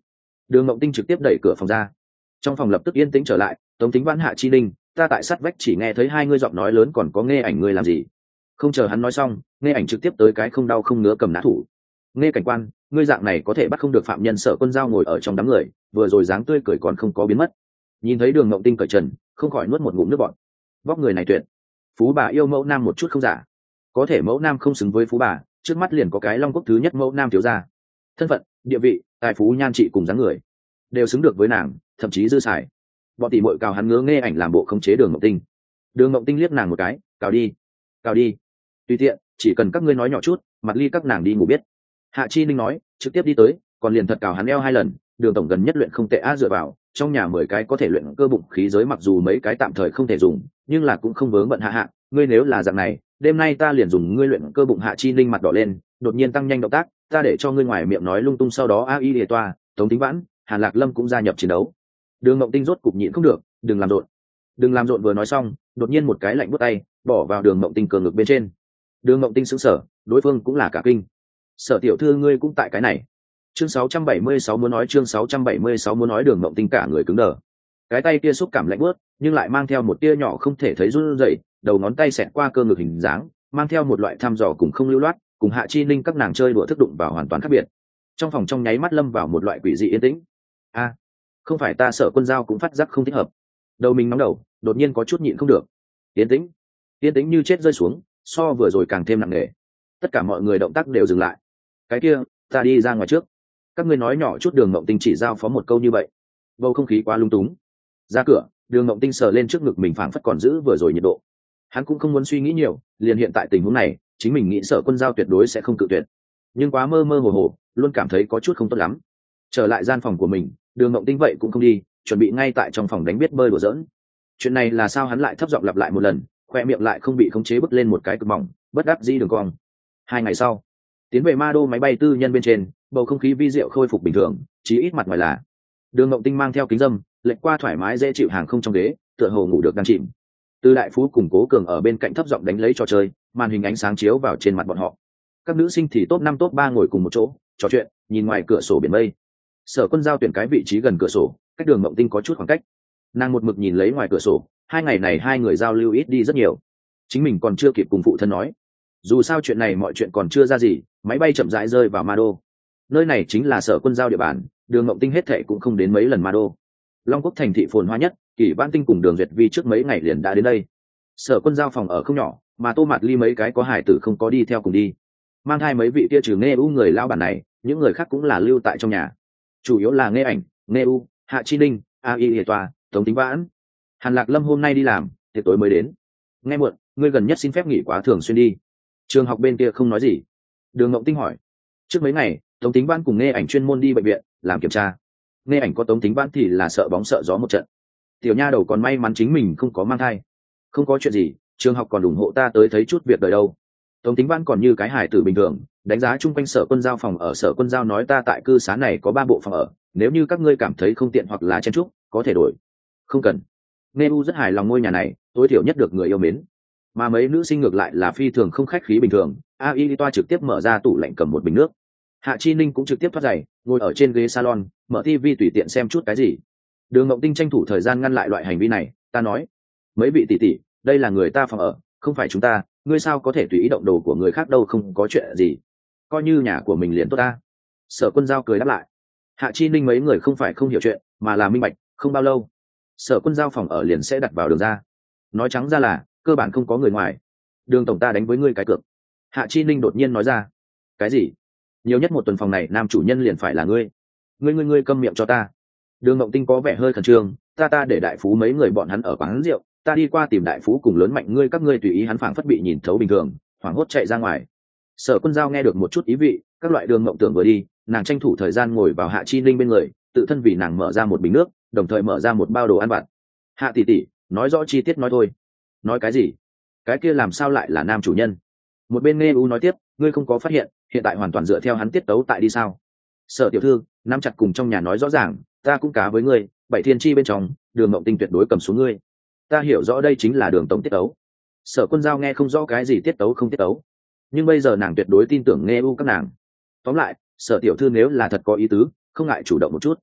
Đường Mộng Tinh trực tiếp đẩy cửa phòng ra, trong phòng lập tức yên tĩnh trở lại. Tống Tính Vãn, Hạ Chi Ninh, ta tại sát vách chỉ nghe thấy hai ngươi giọng nói lớn, còn có Nghe Ảnh ngươi làm gì? Không chờ hắn nói xong, Nghe Ảnh trực tiếp tới cái không đau không ngứa cầm nã thủ. Nghe cảnh quan, ngươi dạng này có thể bắt không được phạm nhân. Sở Quân Giao ngồi ở trong đám người, vừa rồi dáng tươi cười còn không có biến mất, nhìn thấy Đường Mộng Tinh cởi trần, không khỏi nuốt một ngụm nước bọt. Vóc người này tuyệt, phú bà yêu mẫu nam một chút không giả, có thể mẫu nam không xứng với phú bà, trước mắt liền có cái Long Quốc thứ nhất mẫu nam thiếu gia, thân phận, địa vị, tài phú, nhan trị cùng dáng người đều xứng được với nàng, thậm chí dư xài. Bọn tỷ muội cào hắn ngứa Nghe Ảnh làm bộ khống chế Đường Mộng Tinh. Đường Mộng Tinh liếc nàng một cái, cào đi, cào đi, tùy tiện, chỉ cần các ngươi nói nhỏ chút, mặt ly các nàng đi ngủ biết. Hạ Chi Ninh nói, trực tiếp đi tới, còn liền thật cào hắn eo hai lần. Đường tổng gần nhất luyện không tệ a, dựa vào trong nhà mười cái có thể luyện cơ bụng khí giới, mặc dù mấy cái tạm thời không thể dùng, nhưng là cũng không vướng bận. Hạ hạ, ngươi nếu là dạng này, đêm nay ta liền dùng ngươi luyện cơ bụng. Hạ Chi Ninh mặt đỏ lên, đột nhiên tăng nhanh động tác, ta để cho ngươi ngoài miệng nói lung tung. Sau đó a y lìa toa, Tống Tính Vãn, Hàn Lạc Lâm cũng gia nhập chiến đấu. Đường Mộng Tinh rốt cục nhịn không được, đừng làm rộn, đừng làm rộn vừa nói xong, đột nhiên một cái lạnh buốt tay bỏ vào Đường Mộng Tinh cường ngực bên trên. Đường Mộng Tinh sững sờ, đối phương cũng là cả kinh. Sở tiểu thư ngươi cũng tại cái này? Chương sáu trăm bảy mươi sáu muốn nói, chương sáu trăm bảy mươi sáu muốn nói. Đường Mộng Tinh cả người cứng đờ, cái tay kia xúc cảm lạnh buốt, nhưng lại mang theo một tia nhỏ không thể thấy run rẩy, đầu ngón tay xẹt qua cơ ngực hình dáng, mang theo một loại thăm dò cùng không lưu loát, cùng Hạ Chi Ninh các nàng chơi đùa thức đụng vào hoàn toàn khác biệt. Trong phòng trong nháy mắt lâm vào một loại quỷ dị yên tĩnh. A, không phải ta. Sở Quân Giao cũng phát giác không thích hợp, đầu mình nóng đầu, đột nhiên có chút nhịn không được. Yên tĩnh, yên tĩnh như chết rơi xuống, so vừa rồi càng thêm nặng nề. Tất cả mọi người động tác đều dừng lại. Cái kia, ta đi ra ngoài trước, các ngươi nói nhỏ chút. Đường Mộng Tinh chỉ giao phó một câu như vậy, bầu không khí quá lung túng. Ra cửa, Đường Mộng Tinh sờ lên trước ngực mình, phảng phất còn giữ vừa rồi nhiệt độ. Hắn cũng không muốn suy nghĩ nhiều, liền hiện tại tình huống này, chính mình nghĩ Sở Quân Giao tuyệt đối sẽ không cự tuyệt, nhưng quá mơ mơ hồ hồ, luôn cảm thấy có chút không tốt lắm. Trở lại gian phòng của mình, Đường Mộng Tinh vậy cũng không đi, chuẩn bị ngay tại trong phòng đánh biết bơi đùa giỡn. Chuyện này là sao? Hắn lại thấp giọng lặp lại một lần, khoe miệng lại không bị khống chế bứt lên một cái cực mỏng, bất đắc dĩ đường cong. Hai ngày sau, tiến về Ma Đô máy bay tư nhân bên trên, bầu không khí vi diệu khôi phục bình thường, chí ít mặt ngoài là. Đường Mộng Tinh mang theo kính dâm, lệch qua thoải mái dễ chịu hàng không trong ghế, tựa hồ ngủ được đang chìm. Từ Đại Phú cùng Cố Cường ở bên cạnh thấp giọng đánh lấy trò chơi, màn hình ánh sáng chiếu vào trên mặt bọn họ. Các nữ sinh thì top năm top ba ngồi cùng một chỗ, trò chuyện, nhìn ngoài cửa sổ biển mây. Sở Quân Giao tuyển cái vị trí gần cửa sổ, cách Đường Mộng Tinh có chút khoảng cách. Nàng một mực nhìn lấy ngoài cửa sổ, hai ngày này hai người giao lưu ít đi rất nhiều. Chính mình còn chưa kịp cùng phụ thân nói. Dù sao chuyện này mọi chuyện còn chưa ra gì, máy bay chậm rãi rơi vào Ma Đô. Nơi này chính là Sở Quân Giao địa bàn, Đường Mộng Tinh hết thệ cũng không đến mấy lần Ma Đô. Long Quốc thành thị phồn hoa nhất, Kỷ Vãn Tinh cùng Đường Duyệt Vi trước mấy ngày liền đã đến đây. Sở Quân Giao phòng ở không nhỏ, mà Tô Mạt Ly mấy cái có hải tử không có đi theo cùng đi. Mang hai mấy vị kia trừ Nghe U người lao bản này, những người khác cũng là lưu tại trong nhà. Chủ yếu là Nghe Ảnh, Nghe U, Hạ Chi Ninh, A Y Lìa Toa, Tống Tính Vãn. Hàn Lạc Lâm hôm nay đi làm, tiệc tối mới đến. Nghe muộn, ngươi gần nhất xin phép nghỉ quá thường xuyên đi. Trường học bên kia không nói gì. Đường Mộng Tinh hỏi. Trước mấy ngày, Tống Tính Vãn cùng Nghe Ảnh chuyên môn đi bệnh viện làm kiểm tra. Nghe Ảnh có Tống Tính Vãn thì là sợ bóng sợ gió một trận. Tiểu nha đầu còn may mắn chính mình không có mang thai. Không có chuyện gì, trường học còn ủng hộ ta tới thấy chút việc đời đâu. Tống Tính Vãn còn như cái hài tử bình thường, đánh giá chung quanh Sở Quân Giao phòng ở. Sở Quân Giao nói, ta tại cư xá này có ba bộ phòng ở, nếu như các ngươi cảm thấy không tiện hoặc là chen chúc, có thể đổi. Không cần. Nghe U rất hài lòng ngôi nhà này, tối thiểu nhất được người yêu mến. Mà mấy nữ sinh ngược lại là phi thường không khách khí bình thường. A Y Toa trực tiếp mở ra tủ lạnh cầm một bình nước. Hạ Chi Ninh cũng trực tiếp thoát giày, ngồi ở trên ghế salon, mở tivi tùy tiện xem chút cái gì. Đường Mộng Tinh tranh thủ thời gian ngăn lại loại hành vi này. Ta nói, mấy vị tỷ tỷ, đây là người ta phòng ở, không phải chúng ta, ngươi sao có thể tùy ý động đồ của người khác đâu, không có chuyện gì, coi như nhà của mình liền tốt ta. Sở Quân Giao cười đáp lại. Hạ Chi Ninh mấy người không phải không hiểu chuyện, mà là minh bạch, không bao lâu Sở Quân Giao phòng ở liền sẽ đặt vào đường ra. Nói trắng ra là cơ bản không có người ngoài. Đường tổng, ta đánh với ngươi cái cược. Hạ Chi Ninh đột nhiên nói ra. Cái gì? Nhiều nhất một tuần phòng này nam chủ nhân liền phải là ngươi. Ngươi ngươi ngươi câm miệng cho ta. Đường Mộng Tinh có vẻ hơi khẩn trương. Ta ta để Đại Phú mấy người bọn hắn ở quán rượu, ta đi qua tìm Đại Phú cùng lớn mạnh ngươi, các ngươi tùy ý. Hắn phảng phất bị nhìn thấu bình thường, hoảng hốt chạy ra ngoài. Sở Quân Giao nghe được một chút ý vị, các loại Đường Mộng tưởng vừa đi, nàng tranh thủ thời gian ngồi vào Hạ Chi Ninh bên người, tự thân vì nàng mở ra một bình nước, đồng thời mở ra một bao đồ ăn vặt. Hạ tỷ tỷ, nói rõ chi tiết nói thôi. Nói cái gì? Cái kia làm sao lại là nam chủ nhân? Một bên Nghe U nói tiếp, ngươi không có phát hiện hiện tại hoàn toàn dựa theo hắn tiết tấu tại đi sao? Sở tiểu thư, nắm chặt cùng trong nhà nói rõ ràng, ta cũng cá với ngươi, bảy thiên chi bên trong, Đường Mộng Tinh tuyệt đối cầm xuống ngươi. Ta hiểu rõ đây chính là Đường tổng tiết tấu. Sở Quân Giao nghe không rõ cái gì tiết tấu không tiết tấu, nhưng bây giờ nàng tuyệt đối tin tưởng Nghe U các nàng. Tóm lại, Sở tiểu thư nếu là thật có ý tứ, không ngại chủ động một chút.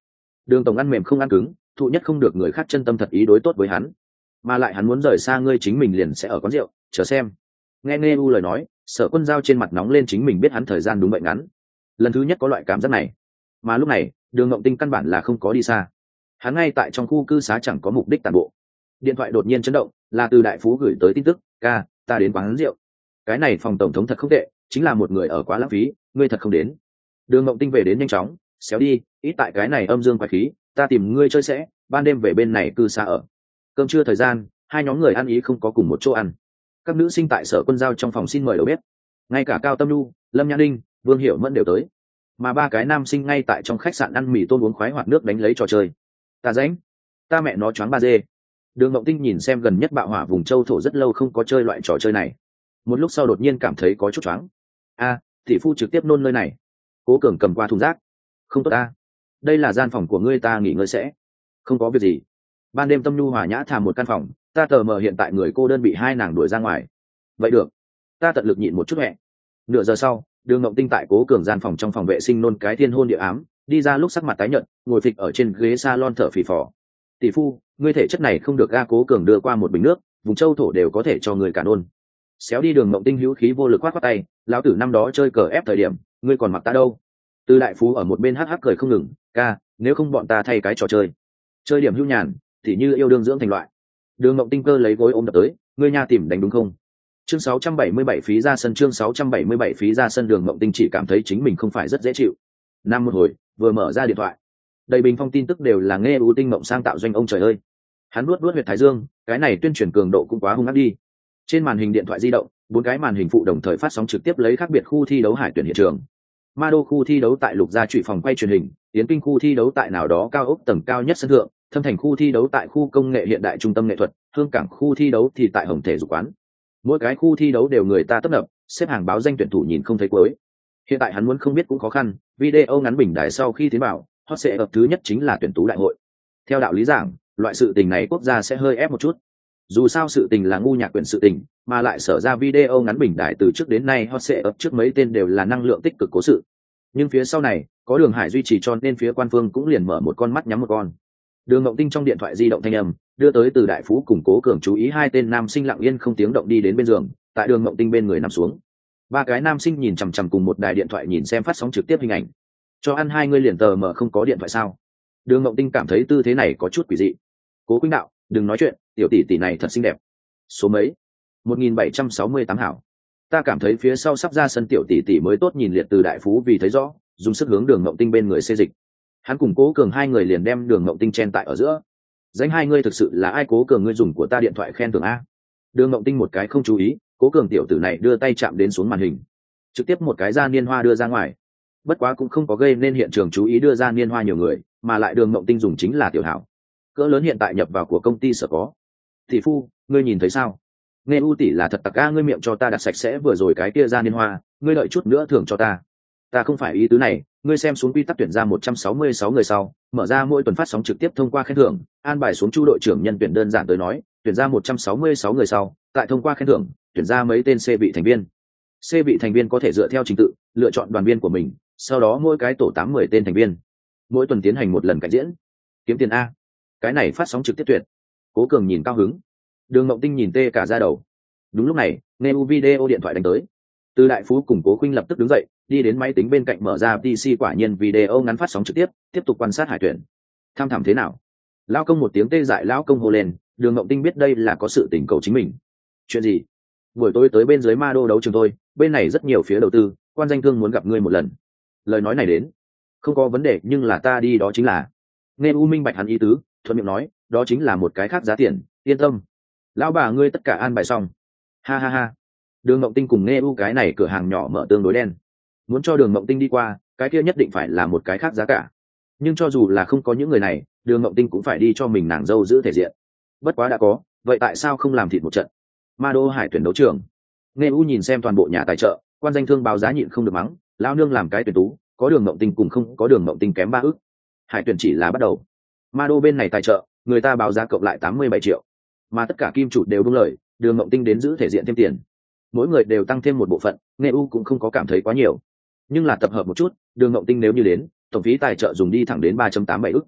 Đường tổng ăn mềm không ăn cứng, thụ nhất không được người khác chân tâm thật ý đối tốt với hắn, mà lại hắn muốn rời xa ngươi chính mình liền sẽ ở quán rượu chờ xem. Nghe nghe u lời nói, Sở Quân Giao trên mặt nóng lên, chính mình biết hắn thời gian đúng bệnh ngắn, lần thứ nhất có loại cảm giác này. Mà lúc này Đường Ngộng Tinh căn bản là không có đi xa, hắn ngay tại trong khu cư xá chẳng có mục đích tàn bộ. Điện thoại đột nhiên chấn động, là từ đại phú gửi tới tin tức: ca, ta đến quán rượu, cái này phòng tổng thống thật không tệ, chính là một người ở quá lãng phí, ngươi thật không đến. Đường Ngộng Tinh về đến nhanh chóng, xéo đi, ít tại cái này âm dương quái khí, ta tìm ngươi chơi sẽ, ban đêm về bên này cư xá ở. Cơm trưa thời gian, hai nhóm người ăn ý không có cùng một chỗ ăn. Các nữ sinh tại Sở Quân Giao trong phòng xin mời đầu bếp, ngay cả Cao Tâm Nhu, Lâm Nhã Ninh, Vương Hiểu Mẫn đều tới, mà ba cái nam sinh ngay tại trong khách sạn ăn mì tôm uống khoái hoạt nước đánh lấy trò chơi. Ta rãnh, ta mẹ nó choáng ba dê. Đường Ngộng Tinh nhìn xem gần nhất bạo hỏa vùng châu thổ rất lâu không có chơi loại trò chơi này, một lúc sau đột nhiên cảm thấy có chút choáng. A, tỷ phu trực tiếp nôn nơi này. Cố Cường cầm qua thùng rác. Không tốt ta, đây là gian phòng của ngươi, ta nghỉ ngơi sẽ. Không có việc gì. Ban đêm Tâm Nhu hòa nhã thả một căn phòng, ta tờ mờ hiện tại người cô đơn bị hai nàng đuổi ra ngoài. Vậy được, ta tận lực nhịn một chút hẹ. Nửa giờ sau, Đường Ngộng Tinh tại Cố Cường gian phòng trong phòng vệ sinh nôn cái thiên hôn địa ám, đi ra lúc sắc mặt tái nhợt, ngồi phịch ở trên ghế salon thở phì phò. Tỷ phu, ngươi thể chất này không được ga. Cố Cường đưa qua một bình nước, vùng châu thổ đều có thể cho người cả nôn. Xéo đi. Đường Ngộng Tinh hữu khí vô lực khoát khoát tay, lão tử năm đó chơi cờ ép thời điểm, ngươi còn mặc ta đâu. Từ đại phú ở một bên hắc hắc cười không ngừng, ca, nếu không bọn ta thay cái trò chơi, chơi điểm hữu nhàn, thì như yêu đương dưỡng thành loại. Đường Ngộng Tinh cơ lấy gối ôm đập tới, ngươi nha tìm đánh đúng không? Chương sáu trăm bảy mươi bảy phí ra sân. Chương sáu trăm bảy mươi bảy phí ra sân. Đường Ngộng Tinh chỉ cảm thấy chính mình không phải rất dễ chịu. Năm một hồi, vừa mở ra điện thoại, đầy bình phong tin tức đều là nghe ưu tinh mộng sang tạo doanh. Ông trời ơi, hắn nuốt nuốt huyệt thái dương, cái này tuyên truyền cường độ cũng quá hung ác đi. Trên màn hình điện thoại di động, bốn cái màn hình phụ đồng thời phát sóng trực tiếp lấy khác biệt khu thi đấu hải tuyển hiện trường. Ma Đô khu thi đấu tại Lục Gia Trụy phòng quay truyền hình, Yến Kinh khu thi đấu tại nào đó cao ốc tầng cao nhất sân thượng, Thâm Thành khu thi đấu tại khu công nghệ hiện đại trung tâm nghệ thuật, Hương Cảng khu thi đấu thì tại Hồng Thể dục quán. Mỗi cái khu thi đấu đều người ta tấp nập, xếp hàng báo danh tuyển thủ nhìn không thấy cuối. Hiện tại hắn muốn không biết cũng khó khăn, video ngắn bình đại sau khi tiến vào, hot sẽ ập thứ nhất chính là tuyển tú đại hội. Theo đạo lý giảng, loại sự tình này quốc gia sẽ hơi ép một chút. Dù sao sự tình là ngu nhạc quyền sự tình, mà lại sở ra video ngắn bình đại từ trước đến nay hot sẽ ập trước mấy tên đều là năng lượng tích cực cố sự. Nhưng phía sau này, có Đường Hải duy trì cho nên phía quan phương cũng liền mở một con mắt nhắm một con. Đường Ngộng Tinh trong điện thoại di động thanh âm đưa tới từ đại phú cùng Cố Cường chú ý hai tên nam sinh lặng yên không tiếng động đi đến bên giường, tại Đường Ngộng Tinh bên người nằm xuống. Ba cái nam sinh nhìn chằm chằm cùng một đài điện thoại nhìn xem phát sóng trực tiếp hình ảnh. Cho ăn hai người liền tờ mở không có điện thoại sao? Đường Ngộng Tinh cảm thấy tư thế này có chút quỷ dị. Cố Quýnh đạo, đừng nói chuyện, tiểu tỷ tỷ này thật xinh đẹp. Số mấy? một nghìn bảy trăm sáu mươi tám hảo. Ta cảm thấy phía sau sắp ra sân tiểu tỷ tỷ mới tốt nhìn. Liệt từ đại phú vì thấy rõ, dùng sức hướng Đường Ngộng Tinh bên người xê dịch. Hắn cùng Cố Cường hai người liền đem Đường Ngộng Tinh chen tại ở giữa. Danh hai ngươi thực sự là ai? Cố Cường, ngươi dùng của ta điện thoại khen thưởng a. Đường Ngộng Tinh một cái không chú ý, Cố Cường tiểu tử này đưa tay chạm đến xuống màn hình, trực tiếp một cái ra niên hoa đưa ra ngoài. Bất quá cũng không có gây nên hiện trường chú ý, đưa ra niên hoa nhiều người, mà lại Đường Ngộng Tinh dùng chính là tiểu hảo cỡ lớn hiện tại nhập vào của công ty sở có. Tỷ phu, ngươi nhìn thấy sao? Nghe u tỷ là thật tặc a, ngươi miệng cho ta đặt sạch sẽ vừa rồi cái kia ra niên hoa, ngươi đợi chút nữa thưởng cho ta. Ta không phải ý tứ này, ngươi xem xuống quy tắc tuyển ra một trăm sáu mươi sáu người sau, mở ra mỗi tuần phát sóng trực tiếp thông qua khen thưởng, an bài xuống chu đội trưởng nhân tuyển. Đơn giản tới nói, tuyển ra một trăm sáu mươi sáu người sau, tại thông qua khen thưởng, tuyển ra mấy tên C vị thành viên. C vị thành viên có thể dựa theo trình tự lựa chọn đoàn viên của mình, sau đó mỗi cái tổ tám mười tên thành viên, mỗi tuần tiến hành một lần cảnh diễn, kiếm tiền a. Cái này phát sóng trực tiếp tuyệt. Cố Cường nhìn cao hứng, Đường Ngộng Tinh nhìn tê cả da đầu. Đúng lúc này, nghe u video điện thoại đánh tới. Từ đại phú cùng Cố Khuynh lập tức đứng dậy, đi đến máy tính bên cạnh mở ra pê xê. Quả nhiên video ngắn phát sóng trực tiếp, tiếp tục quan sát hải tuyển. Tham thảm thế nào? Lão công một tiếng tê dại lão công hô lên. Đường Ngộng Tinh biết đây là có sự tình cầu chính mình. Chuyện gì? Buổi tối tới bên dưới Ma Đô đấu trường thôi, bên này rất nhiều phía đầu tư, quan danh thương muốn gặp ngươi một lần. Lời nói này đến, không có vấn đề, nhưng là ta đi đó chính là. Nghe u minh bạch hắn ý tứ, thuận miệng nói, đó chính là một cái khác giá tiền, yên tâm. Lão bà ngươi tất cả an bài xong. Ha ha ha. Đường Ngộng Tinh cùng nghe u cái này cửa hàng nhỏ mở tương đối đen. Muốn cho Đường Ngộng Tinh đi qua, cái kia nhất định phải là một cái khác giá cả. Nhưng cho dù là không có những người này, Đường Ngộng Tinh cũng phải đi cho mình nàng dâu giữ thể diện. Bất quá đã có, vậy tại sao không làm thịt một trận? Ma Đô hải tuyển đấu trường. Nghe u nhìn xem toàn bộ nhà tài trợ, quan danh thương báo giá nhịn không được mắng, lão nương làm cái tuyển tú, có Đường Ngộng Tinh cùng không có Đường Ngộng Tinh kém ba ức. Hải tuyển chỉ là bắt đầu. Ma Đô bên này tài trợ, người ta báo giá cộng lại tám mươi bảy triệu, mà tất cả kim chủ đều đúng lời, Đường Ngộng Tinh đến giữ thể diện thêm tiền, mỗi người đều tăng thêm một bộ phận. Nghe u cũng không có cảm thấy quá nhiều, nhưng là tập hợp một chút, Đường Ngộng Tinh nếu như đến, tổng phí tài trợ dùng đi thẳng đến ba phẩy tám bảy ức.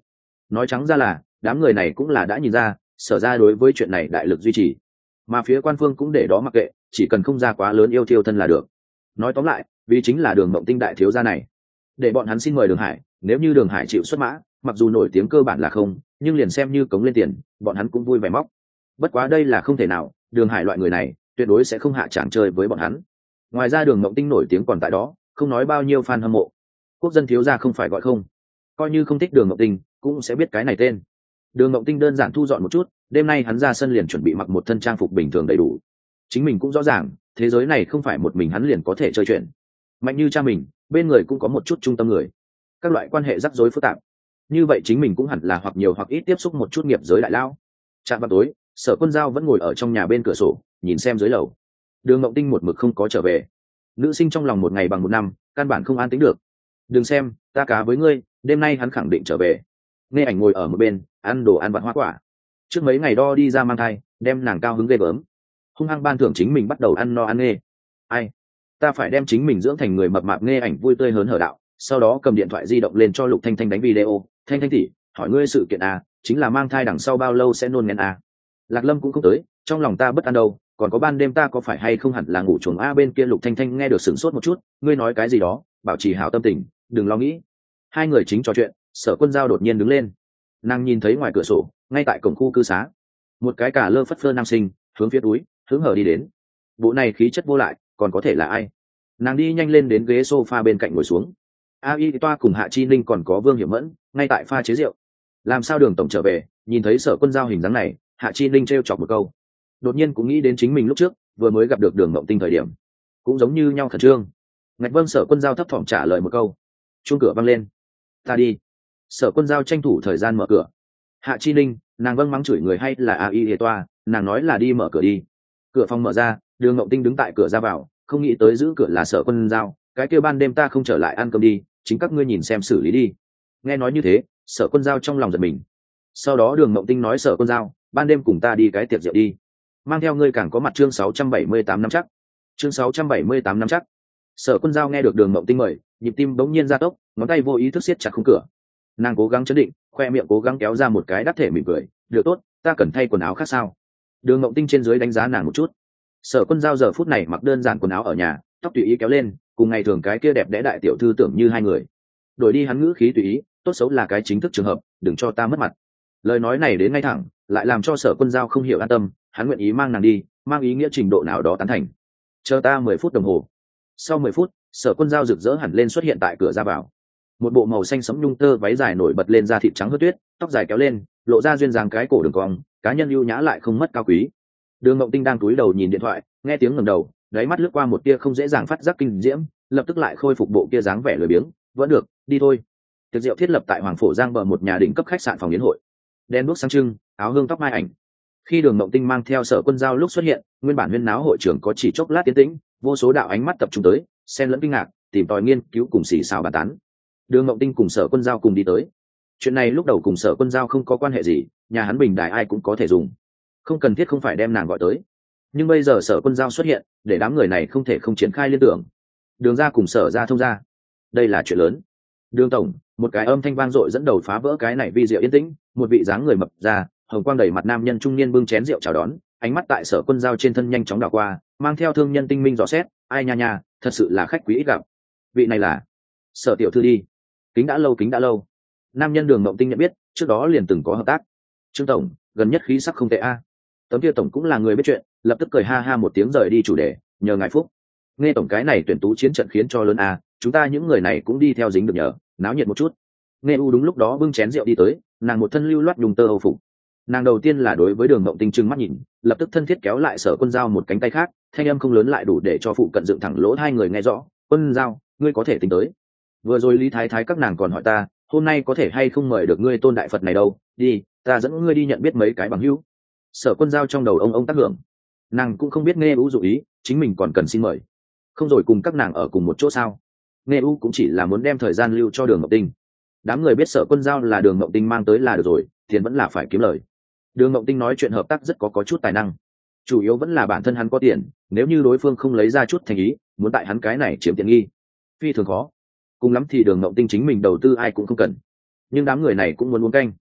nói trắng ra là đám người này cũng là đã nhìn ra sở ra đối với chuyện này đại lực duy trì, mà phía quan phương cũng để đó mặc kệ, chỉ cần không ra quá lớn yêu thiêu thân là được. Nói tóm lại, vì chính là Đường Mộng Tinh đại thiếu gia này để bọn hắn xin mời Đường Hải. Nếu như Đường Hải chịu xuất mã, mặc dù nổi tiếng cơ bản là không, nhưng liền xem như cống lên tiền, bọn hắn cũng vui vẻ móc. Bất quá đây là không thể nào, Đường Hải loại người này tuyệt đối sẽ không hạ tràng chơi với bọn hắn. Ngoài ra Đường Mộng Tinh nổi tiếng còn tại đó, không nói bao nhiêu fan hâm mộ. Quốc dân thiếu gia không phải gọi không, coi như không thích Đường Mộng Tinh cũng sẽ biết cái này tên. Đường Mộng Tinh đơn giản thu dọn một chút, đêm nay hắn ra sân liền chuẩn bị mặc một thân trang phục bình thường đầy đủ. Chính mình cũng rõ ràng, thế giới này không phải một mình hắn liền có thể chơi chuyện. Mạnh như cha mình, bên người cũng có một chút trung tâm người, các loại quan hệ rắc rối phức tạp. Như vậy chính mình cũng hẳn là hoặc nhiều hoặc ít tiếp xúc một chút nghiệp giới đại lao. Trạm vào tối, Sở Quân Giao vẫn ngồi ở trong nhà bên cửa sổ, nhìn xem dưới lầu. Đường Mộng Tinh một mực không có trở về. Nữ sinh trong lòng một ngày bằng một năm, căn bản không an tính được. Đừng xem, ta cá với ngươi, đêm nay hắn khẳng định trở về. Nghe Ảnh ngồi ở một bên, ăn đồ ăn vặt hoa quả. Trước mấy ngày đo đi ra mang thai, đem nàng cao hứng ghê gớm. Hung hăng ban thưởng chính mình bắt đầu ăn no ăn Nghe. Ai? Ta phải đem chính mình dưỡng thành người mập mạp. Nghe Ảnh vui tươi hớn hở đạo, sau đó cầm điện thoại di động lên cho Lục Thanh Thanh đánh video. Thanh Thanh tỷ, hỏi ngươi sự kiện à, chính là mang thai đằng sau bao lâu sẽ nôn nghén à? Lạc Lâm cũng không tới, trong lòng ta bất an đâu, còn có ban đêm ta có phải hay không hẳn là ngủ chuồng a. Bên kia Lục Thanh Thanh nghe được sửng sốt một chút, ngươi nói cái gì đó, bảo trì hảo tâm tình, đừng lo nghĩ. Hai người chính trò chuyện, Sở Quân Giao đột nhiên đứng lên. Nàng nhìn thấy ngoài cửa sổ, ngay tại cổng khu cư xá, một cái cả lơ phất phơ nam sinh hướng phía túi hướng hở đi đến. Bộ này khí chất vô lại, còn có thể là ai? Nàng đi nhanh lên đến ghế sofa bên cạnh ngồi xuống. A Y Toa cùng Hạ Chi Ninh còn có Vương Hiểu Mẫn ngay tại pha chế rượu. Làm sao Đường tổng trở về? Nhìn thấy Sở Quân Giao hình dáng này, Hạ Chi Ninh trêu chọc một câu, đột nhiên cũng nghĩ đến chính mình lúc trước vừa mới gặp được Đường Mộng Tinh thời điểm, cũng giống như nhau khẩn trương. Ngạch vâng. Sở Quân Giao thấp thỏm trả lời một câu. Chuông cửa vang lên. Ta đi. Sở Quân Giao tranh thủ thời gian mở cửa. Hạ Chi Ninh, nàng vâng mắng chửi người hay là A Y Toa, nàng nói là đi mở cửa đi. Cửa phòng mở ra, Đường Mộng Tinh đứng tại cửa ra vào, không nghĩ tới giữ cửa là Sở Quân Giao, cái kia ban đêm ta không trở lại ăn cơm đi, chính các ngươi nhìn xem xử lý đi. Nghe nói như thế, Sở Quân Giao trong lòng giật mình. Sau đó Đường Mộng Tinh nói Sở Quân Giao, ban đêm cùng ta đi cái tiệc rượu đi, mang theo ngươi càng có mặt. Chương sáu trăm bảy mươi tám năm chắc. Chương sáu trăm bảy mươi tám năm chắc. Sở Quân Giao nghe được Đường Mộng Tinh mời, nhịp tim bỗng nhiên gia tốc, ngón tay vô ý thức siết chặt khung cửa. Nàng cố gắng chấn định, khoe miệng cố gắng kéo ra một cái đắc thể mỉm cười. Được tốt, ta cần thay quần áo khác sao? Đường Mộng Tinh trên dưới đánh giá nàng một chút. Sở Quân Giao giờ phút này mặc đơn giản quần áo ở nhà, tóc tùy ý kéo lên, cùng ngày thường cái kia đẹp đẽ đại tiểu thư tưởng như hai người. Đổi đi hắn ngữ khí tùy ý, tốt xấu là cái chính thức trường hợp, đừng cho ta mất mặt. Lời nói này đến ngay thẳng, lại làm cho Sở Quân Giao không hiểu an tâm, hắn nguyện ý mang nàng đi, mang ý nghĩa trình độ nào đó tán thành. Chờ ta mười phút đồng hồ. Sau mười phút, Sở Quân Giao rực rỡ hẳn lên xuất hiện tại cửa ra vào. Một bộ màu xanh sẫm nhung tơ váy dài nổi bật lên da thịt trắng hớt tuyết, tóc dài kéo lên, lộ ra duyên dáng cái cổ đường cong, cá nhân ưu nhã lại không mất cao quý. Đường Mộng Tinh đang cúi đầu nhìn điện thoại, nghe tiếng ngẩng đầu, đáy mắt lướt qua một tia không dễ dàng phát giác kinh diễm, lập tức lại khôi phục bộ kia dáng vẻ lười biếng. Vẫn được, đi thôi. Tiệc rượu thiết lập tại Hoàng Phổ Giang bờ một nhà đỉnh cấp khách sạn phòng yến hội. Đèn đuốc sáng trưng, áo hương tóc mai ảnh. Khi Đường Mộng Tinh mang theo Sở Quân Giao lúc xuất hiện, nguyên bản huyên náo hội trường có chỉ chốc lát tiến tĩnh, vô số đạo ánh mắt tập trung tới, xen lẫn kinh ngạc, tìm tòi nghiên cứu cùng xì xào bàn tán. Đường Mộng Tinh cùng Sở Quân Giao cùng đi tới. Chuyện này lúc đầu cùng Sở Quân Giao không có quan hệ gì, nhà hắn bình đài ai cũng có thể dùng, không cần thiết không phải đem nàng gọi tới. Nhưng bây giờ Sở Quân Giao xuất hiện, để đám người này không thể không triển khai liên tưởng. Đường ra cùng Sở ra thông ra, đây là chuyện lớn. Đường tổng, một cái âm thanh vang dội dẫn đầu phá vỡ cái này vi diệu yên tĩnh. Một vị dáng người mập ra, hồng quang đầy mặt nam nhân trung niên bưng chén rượu chào đón, ánh mắt tại Sở Quân Giao trên thân nhanh chóng đảo qua, mang theo thương nhân tinh minh dò xét. Ai nha nha, thật sự là khách quý ít gặp. Vị này là Sở tiểu thư đi. Kính đã lâu kính đã lâu. Nam nhân Đường Mộng Tinh nhận biết, trước đó liền từng có hợp tác. Trương tổng, gần nhất khí sắc không tệ a. Tấm kia tổng cũng là người biết chuyện, lập tức cười ha ha một tiếng rời đi chủ đề, nhờ ngài phúc. Nghe tổng cái này tuyển tú chiến trận khiến cho lớn a, chúng ta những người này cũng đi theo dính được nhờ, náo nhiệt một chút. Nghe u đúng lúc đó bưng chén rượu đi tới, nàng một thân lưu loát nhung tơ âu phục. Nàng đầu tiên là đối với Đường Mộng Tinh trừng mắt nhìn, lập tức thân thiết kéo lại Sở Quân Giao một cánh tay khác, thanh âm không lớn lại đủ để cho phụ cận dựng thẳng lỗ hai người nghe rõ. Quân Giao, ngươi có thể tính tới. Vừa rồi Lý Thái Thái các nàng còn hỏi ta, hôm nay có thể hay không mời được ngươi tôn đại Phật này đâu, đi, ta dẫn ngươi đi nhận biết mấy cái bằng hữu. Sở Quân Giao trong đầu ông ông tác hưởng, nàng cũng không biết Nghe u dụ ý, chính mình còn cần xin mời, không rồi cùng các nàng ở cùng một chỗ sao? Nghe u cũng chỉ là muốn đem thời gian lưu cho Đường Mộng Tinh. Đám người biết Sở Quân Giao là Đường Mộng Tinh mang tới là được rồi, tiền vẫn là phải kiếm lời. Đường Mộng Tinh nói chuyện hợp tác rất có có chút tài năng, chủ yếu vẫn là bản thân hắn có tiền, nếu như đối phương không lấy ra chút thành ý, muốn tại hắn cái này chiếm tiện nghi, phi thường khó. Cùng lắm thì Đường Mộng Tinh chính mình đầu tư ai cũng không cần, nhưng đám người này cũng muốn uống canh.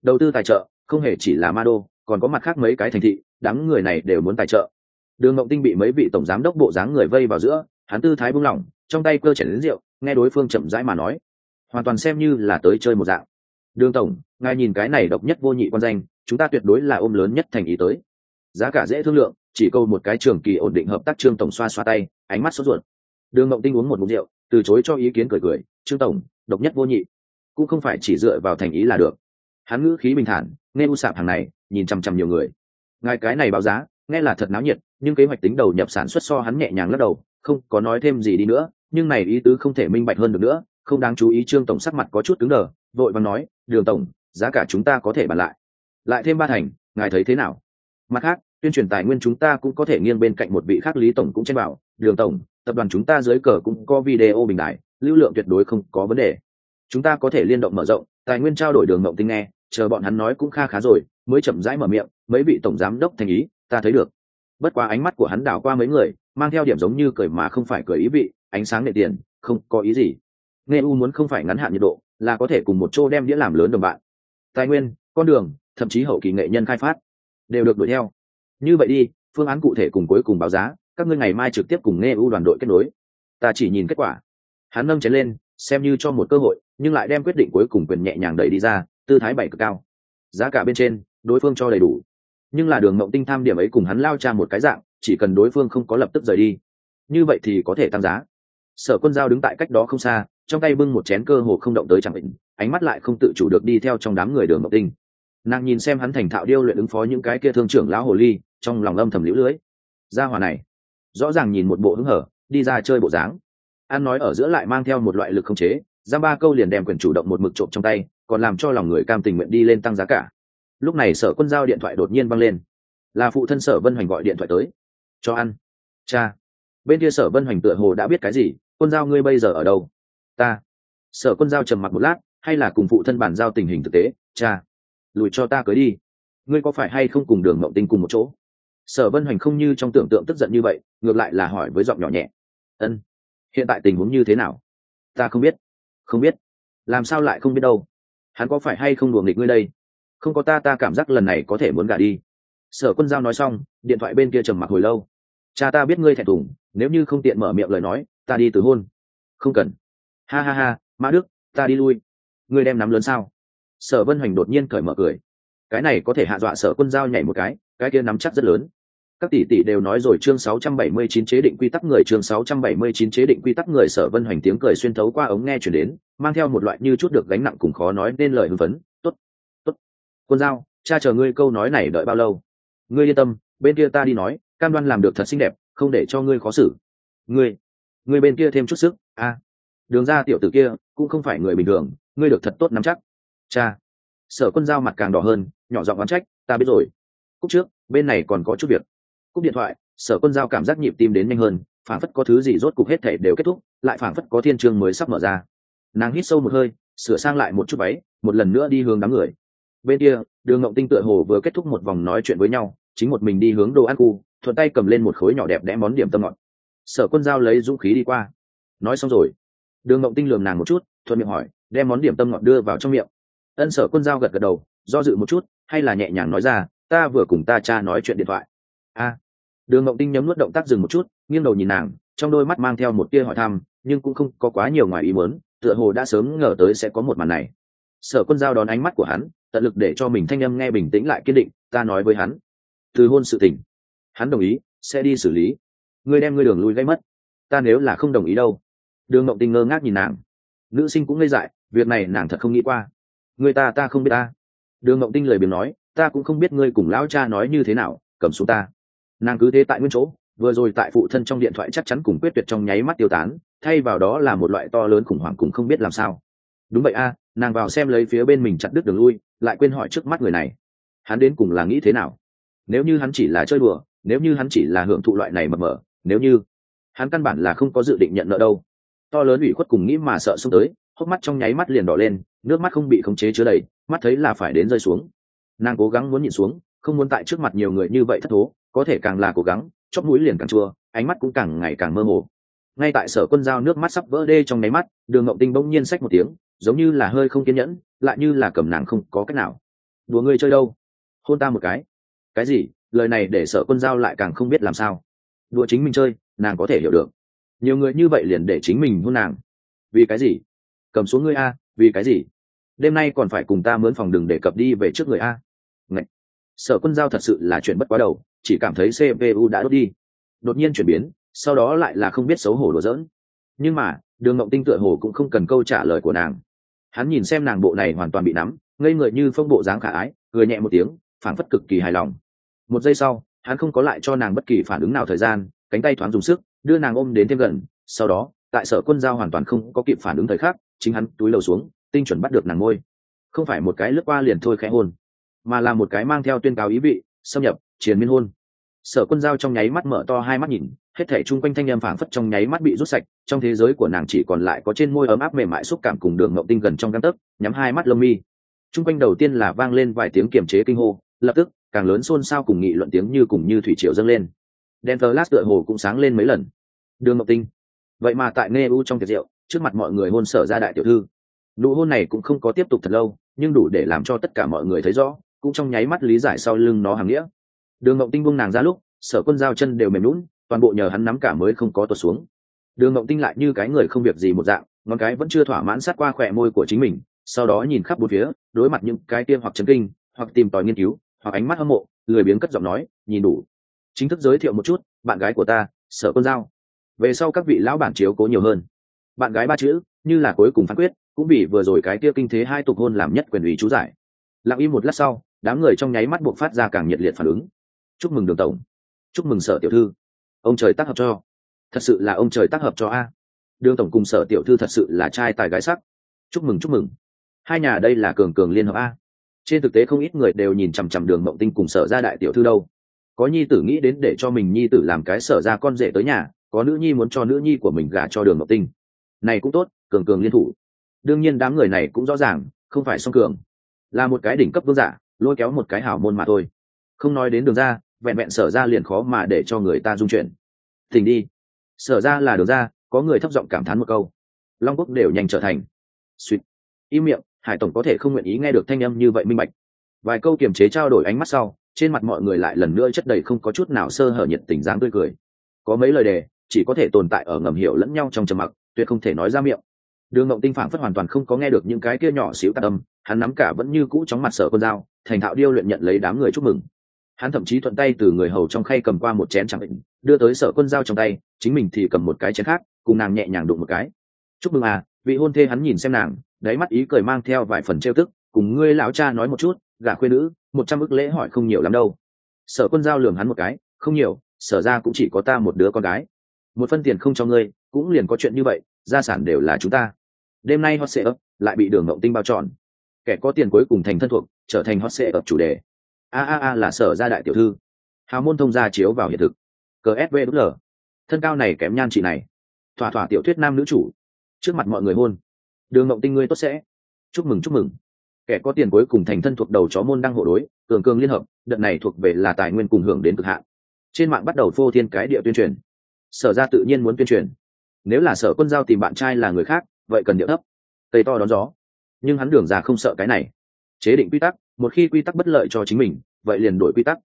đầu tư tài trợ không hề chỉ là ma đô, còn có mặt khác mấy cái thành thị, đám người này đều muốn tài trợ. Đường Ngộng Tinh bị mấy vị tổng giám đốc bộ dáng người vây vào giữa, hắn tư thái buông lỏng, trong tay cơ chén đến rượu, nghe đối phương chậm rãi mà nói, hoàn toàn xem như là tới chơi một dạng. Đường tổng, ngài nhìn cái này độc nhất vô nhị quan danh, chúng ta tuyệt đối là ôm lớn nhất thành ý tới. Giá cả dễ thương lượng, chỉ câu một cái trường kỳ ổn định hợp tác. Trương tổng xoa xoa tay, ánh mắt sốt ruột. Đường Ngộng Tinh uống một ngụm rượu, từ chối cho ý kiến cười cười, Trương tổng, độc nhất vô nhị, cũng không phải chỉ dựa vào thành ý là được. Hắn ngữ khí bình thản, nghe u sạp hàng này, nhìn chằm chằm nhiều người. Ngài cái này báo giá, nghe là thật náo nhiệt, nhưng kế hoạch tính đầu nhập sản xuất so hắn nhẹ nhàng lắc đầu, không có nói thêm gì đi nữa, nhưng này ý tứ không thể minh bạch hơn được nữa, không đáng chú ý. Trương tổng sắc mặt có chút cứng đờ, vội vàng nói, Đường tổng, giá cả chúng ta có thể bàn lại, lại thêm ba thành, ngài thấy thế nào? Mặt khác, tuyên truyền tài nguyên chúng ta cũng có thể nghiêng bên cạnh một vị khác. Lý tổng cũng chen bảo, Đường tổng, tập đoàn chúng ta dưới cờ cũng có video bình đại, lưu lượng tuyệt đối không có vấn đề, chúng ta có thể liên động mở rộng tài nguyên trao đổi. Đường Ngộng Tinh nghe, chờ bọn hắn nói cũng kha khá rồi, mới chậm rãi mở miệng, mấy vị tổng giám đốc thành ý, ta thấy được. Bất quá ánh mắt của hắn đảo qua mấy người, mang theo điểm giống như cười mà không phải cười ý vị, ánh sáng nệ tiền, không có ý gì. Nghe u muốn không phải ngắn hạn nhiệt độ, là có thể cùng một chỗ đem đĩa làm lớn đồng bạn. Tài nguyên, con đường, thậm chí hậu kỳ nghệ nhân khai phát đều được đuổi theo. Như vậy đi, phương án cụ thể cùng cuối cùng báo giá, các ngươi ngày mai trực tiếp cùng nghe u đoàn đội kết nối, ta chỉ nhìn kết quả. Hắn nâng chén lên, xem như cho một cơ hội, nhưng lại đem quyết định cuối cùng quyền nhẹ nhàng đẩy đi ra, tư thái bảy cực cao. Giá cả bên trên, đối phương cho đầy đủ, nhưng là Đường Ngộng Tinh tham điểm ấy cùng hắn lao cha một cái dạng, chỉ cần đối phương không có lập tức rời đi, như vậy thì có thể tăng giá. Sở Quân Giao đứng tại cách đó không xa, trong tay bưng một chén cơ hồ không động tới chẳng định, ánh mắt lại không tự chủ được đi theo trong đám người Đường Ngộng Tinh. Nàng nhìn xem hắn thành thạo điêu luyện ứng phó những cái kia thương trưởng lão hồ ly, trong lòng âm thầm liễu lưới. Gia hỏa này, rõ ràng nhìn một bộ hứng hở, đi ra chơi bộ dáng. An nói ở giữa lại mang theo một loại lực không chế, giam ba câu liền đem quyền chủ động một mực trộm trong tay, còn làm cho lòng người cam tình nguyện đi lên tăng giá cả. Lúc này Sở Quân Giao điện thoại đột nhiên văng lên, là phụ thân Sở Vân Hoành gọi điện thoại tới. Cho ăn. Cha. Bên kia Sở Vân Hoành tựa hồ đã biết cái gì. Quân Giao ngươi bây giờ ở đâu? Ta. Sở Quân Giao trầm mặc một lát, hay là cùng phụ thân bàn giao tình hình thực tế. Cha, lùi cho ta cưới đi. Ngươi có phải hay không cùng Đường Ngộng Tinh cùng một chỗ? Sở Vân Hoành không như trong tưởng tượng tức giận như vậy, ngược lại là hỏi với giọng nhỏ nhẹ. Ân. Hiện tại tình huống như thế nào? Ta không biết. Không biết? Làm sao lại không biết đâu? Hắn có phải hay không đùa nghịch ngươi đây? Không có ta ta cảm giác lần này có thể muốn gả đi. Sở Quân Giao nói xong, điện thoại bên kia trầm mặc hồi lâu. Cha ta biết ngươi thẹn thùng, nếu như không tiện mở miệng lời nói, ta đi từ hôn. Không cần. Ha ha ha, Mã Đức, ta đi lui. Ngươi đem nắm lớn sao? Sở Vân Hoành đột nhiên cởi mở cười. Cái này có thể hạ dọa Sở Quân Giao nhảy một cái, cái kia nắm chắc rất lớn. Các tỷ tỷ đều nói rồi, chương sáu trăm bảy mươi chín chế định quy tắc người, chương sáu trăm bảy mươi chín chế định quy tắc người. Sở Vân Hoành tiếng cười xuyên thấu qua ống nghe truyền đến, mang theo một loại như chút được gánh nặng cùng khó nói nên lời hưng phấn. Tốt, tốt. Quân Giao, cha chờ ngươi câu nói này đợi bao lâu? Ngươi yên tâm, bên kia ta đi nói, cam đoan làm được thật xinh đẹp, không để cho ngươi khó xử. Ngươi, ngươi bên kia thêm chút sức. A, à, Đường ra tiểu tử kia cũng không phải người bình thường, ngươi được thật tốt nắm chắc. Cha. Sở Quân Giao mặt càng đỏ hơn, nhỏ giọng oán trách, ta biết rồi. Cúp trước, bên này còn có chút việc. Cúp điện thoại, Sở Quân Giao cảm giác nhịp tim đến nhanh hơn, phảng phất có thứ gì rốt cục hết thể đều kết thúc, lại phảng phất có thiên chương mới sắp mở ra. Nàng hít sâu một hơi, sửa sang lại một chút váy, một lần nữa đi hướng đám người. Bên kia, Đường Ngộng Tinh tựa hồ vừa kết thúc một vòng nói chuyện với nhau, chính một mình đi hướng đồ ăn khu, thuận tay cầm lên một khối nhỏ đẹp đẽ món điểm tâm ngọt. Sở Quân Giao lấy dũng khí đi qua, nói xong rồi. Đường Ngộng Tinh lườm nàng một chút, thuận miệng hỏi, đem món điểm tâm ngọt đưa vào trong miệng. Ân. Sở Quân Giao gật gật đầu, do dự một chút, hay là nhẹ nhàng nói ra, ta vừa cùng ta cha nói chuyện điện thoại. A. À. Đường Ngộng Tinh nhấm nuốt động tác dừng một chút, nghiêng đầu nhìn nàng, trong đôi mắt mang theo một tia hỏi thăm, nhưng cũng không có quá nhiều ngoài ý muốn, tựa hồ đã sớm ngờ tới sẽ có một màn này. Sở Quân Giao đón ánh mắt của hắn, tận lực để cho mình thanh âm nghe bình tĩnh lại kiên định, ta nói với hắn, từ hôn sự tình, hắn đồng ý, sẽ đi xử lý. Ngươi đem ngươi đường lui gây mất, ta nếu là không đồng ý đâu? Đường Ngộng Tinh ngơ ngác nhìn nàng, nữ sinh cũng ngây dại, việc này nàng thật không nghĩ qua. Ngươi ta ta không biết ta. Đường Ngộng Tinh lời biếng nói, ta cũng không biết ngươi cùng lão cha nói như thế nào, cầm xuống ta. Nàng cứ thế tại nguyên chỗ, vừa rồi tại phụ thân trong điện thoại chắc chắn cùng quyết tuyệt trong nháy mắt tiêu tán, thay vào đó là một loại to lớn khủng hoảng cùng không biết làm sao. Đúng vậy a, nàng vào xem lấy phía bên mình chặt đứt đường lui, lại quên hỏi trước mắt người này, hắn đến cùng là nghĩ thế nào? Nếu như hắn chỉ là chơi đùa, nếu như hắn chỉ là hưởng thụ loại này mập mờ, nếu như hắn căn bản là không có dự định nhận nợ đâu. To lớn ủy khuất cùng nghĩ mà sợ xông tới, hốc mắt trong nháy mắt liền đỏ lên, nước mắt không bị khống chế chứa đầy, mắt thấy là phải đến rơi xuống. Nàng cố gắng muốn nhịn xuống, không muốn tại trước mặt nhiều người như vậy thất thố, có thể càng là cố gắng, chóp mũi liền càng chua, ánh mắt cũng càng ngày càng mơ hồ. Ngay tại Sở Quân Giao nước mắt sắp vỡ đê trong nháy mắt, Đường Ngộng Tinh bỗng nhiên xách một tiếng, giống như là hơi không kiên nhẫn, lại như là cầm nàng không có cách nào. đùa ngươi chơi đâu, hôn ta một cái. Cái gì? Lời này để Sở Quân Giao lại càng không biết làm sao. Đùa chính mình chơi, nàng có thể hiểu được. Nhiều người như vậy liền để chính mình hôn nàng, vì cái gì? Cầm xuống ngươi a, vì cái gì? Đêm nay còn phải cùng ta mướn phòng, đừng để cập đi về trước người a. Ngậy. Sở Quân Giao thật sự là chuyện bất quá đầu, chỉ cảm thấy xê pê u đã đốt đi. Đột nhiên chuyển biến, sau đó lại là không biết xấu hổ đùa giỡn. Nhưng mà Đường Mộng Tinh tựa hồ cũng không cần câu trả lời của nàng. Hắn nhìn xem nàng bộ này hoàn toàn bị nắm, ngây người như phong bộ dáng khả ái, cười nhẹ một tiếng, phảng phất cực kỳ hài lòng. Một giây sau, hắn không có lại cho nàng bất kỳ phản ứng nào thời gian, cánh tay thoáng dùng sức, đưa nàng ôm đến thêm gần. Sau đó, tại Sở Quân Giao hoàn toàn không có kịp phản ứng thời khắc, chính hắn túi lầu xuống, tinh chuẩn bắt được nàng môi. Không phải một cái lướt qua liền thôi khẽ hôn, mà là một cái mang theo tuyên cáo ý vị, xâm nhập, triền miên hôn. Sở Quân Giao trong nháy mắt mở to hai mắt nhìn, hết thảy chung quanh thanh âm phảng phất trong nháy mắt bị rút sạch, trong thế giới của nàng chỉ còn lại có trên môi ấm áp mềm mại xúc cảm cùng Đường Mộng Tinh gần trong gang tấc, nhắm hai mắt lông mi. Chung quanh đầu tiên là vang lên vài tiếng kiềm chế kinh hô, lập tức, càng lớn xôn xao cùng nghị luận tiếng như cùng như thủy triều dâng lên. Đèn flash tựa hồ cũng sáng lên mấy lần. Đường Mộng Tinh, vậy mà tại nghe u trong tiệc rượu, trước mặt mọi người hôn Sở gia đại tiểu thư. Nụ hôn này cũng không có tiếp tục thật lâu, nhưng đủ để làm cho tất cả mọi người thấy rõ, cũng trong nháy mắt lý giải sau lưng nó hàng nghĩa. Đường Mộng Tinh buông nàng ra lúc, Sở Quân Giao chân đều mềm nhũn, toàn bộ nhờ hắn nắm cả mới không có tuột xuống. Đường Mộng Tinh lại như cái người không việc gì một dạng, ngón cái vẫn chưa thỏa mãn sát qua khỏe môi của chính mình, sau đó nhìn khắp bốn phía, đối mặt những cái kia hoặc chấn kinh, hoặc tìm tòi nghiên cứu, hoặc ánh mắt hâm mộ, lười biếng cất giọng nói, nhìn đủ. Chính thức giới thiệu một chút, bạn gái của ta, Sở Quân Giao. Về sau các vị lão bản chiếu cố nhiều hơn. Bạn gái ba chữ, như là cuối cùng phán quyết, cũng bị vừa rồi cái kia kinh thế hai tục hôn làm nhất quyền ủy chú giải. Lặng im một lát sau, đám người trong nháy mắt buộc phát ra càng nhiệt liệt phản ứng. Chúc mừng Đường tổng, chúc mừng Sở tiểu thư, ông trời tác hợp cho, thật sự là ông trời tác hợp cho a. Đường tổng cùng Sở tiểu thư thật sự là trai tài gái sắc, chúc mừng chúc mừng, hai nhà đây là cường cường liên hợp a. Trên thực tế không ít người đều nhìn chằm chằm Đường Mộng Tinh cùng Sở gia đại tiểu thư đâu. Có nhi tử nghĩ đến để cho mình nhi tử làm cái Sở gia con rể tới nhà, có nữ nhi muốn cho nữ nhi của mình gả cho Đường Mộng Tinh, này cũng tốt, cường cường liên thủ. Đương nhiên đám người này cũng rõ ràng, không phải song cường, là một cái đỉnh cấp vương giả lôi kéo một cái hảo môn mà thôi. Không nói đến Đường gia, vẹn vẹn Sở gia liền khó mà để cho người ta dung chuyển. Thỉnh đi, Sở gia là Đường gia, có người thấp giọng cảm thán một câu. Long Quốc đều nhanh trở thành. Suýt, im miệng, Hải tổng có thể không nguyện ý nghe được thanh âm như vậy minh bạch. Vài câu kiềm chế trao đổi ánh mắt sau, trên mặt mọi người lại lần nữa chất đầy không có chút nào sơ hở nhiệt tình dáng tươi cười. Có mấy lời đề chỉ có thể tồn tại ở ngầm hiểu lẫn nhau trong trầm mặc, tuyệt không thể nói ra miệng. Đường Mộng Tinh phảng phất hoàn toàn không có nghe được những cái kia nhỏ xíu tạp âm, hắn nắm cả vẫn như cũ chóng mặt Sở Quân Giao, thành thạo điêu luyện nhận lấy đám người chúc mừng. Hắn thậm chí thuận tay từ người hầu trong khay cầm qua một chén chẳng định, đưa tới Sở Quân Giao trong tay, chính mình thì cầm một cái chén khác, cùng nàng nhẹ nhàng đụng một cái. Chúc mừng à, vị hôn thê. Hắn nhìn xem nàng, đáy mắt ý cười mang theo vài phần trêu tức, cùng ngươi lão cha nói một chút, gả khuê nữ, một trăm ức lễ hỏi không nhiều lắm đâu. Sở Quân Giao lườm hắn một cái, không nhiều, Sở ra cũng chỉ có ta một đứa con gái, một phân tiền không cho ngươi, cũng liền có chuyện như vậy, gia sản đều là chúng ta. Đêm nay hot sale ấp lại bị Đường Mộng Tinh bao trọn, kẻ có tiền cuối cùng thành thân thuộc, trở thành hot sale ấp chủ đề. A a a là Sở gia đại tiểu thư, hào môn thông gia chiếu vào hiện thực. cờ ét vê lờ, thân cao này kém nhan chị này, thỏa thỏa tiểu thuyết nam nữ chủ, trước mặt mọi người hôn. Đường Mộng Tinh ngươi tốt sẽ, chúc mừng chúc mừng, kẻ có tiền cuối cùng thành thân thuộc đầu chó môn đang hộ đối, cường cường liên hợp, đợt này thuộc về là tài nguyên cùng hưởng đến cực hạn. Trên mạng bắt đầu phô thiên cái địa tuyên truyền. Sở ra tự nhiên muốn tuyên truyền, nếu là Sở Quân Giao tìm bạn trai là người khác, vậy cần điệu thấp, tây to đón gió. Nhưng hắn Đường ra không sợ cái này, chế định quy tắc, một khi quy tắc bất lợi cho chính mình, vậy liền đổi quy tắc.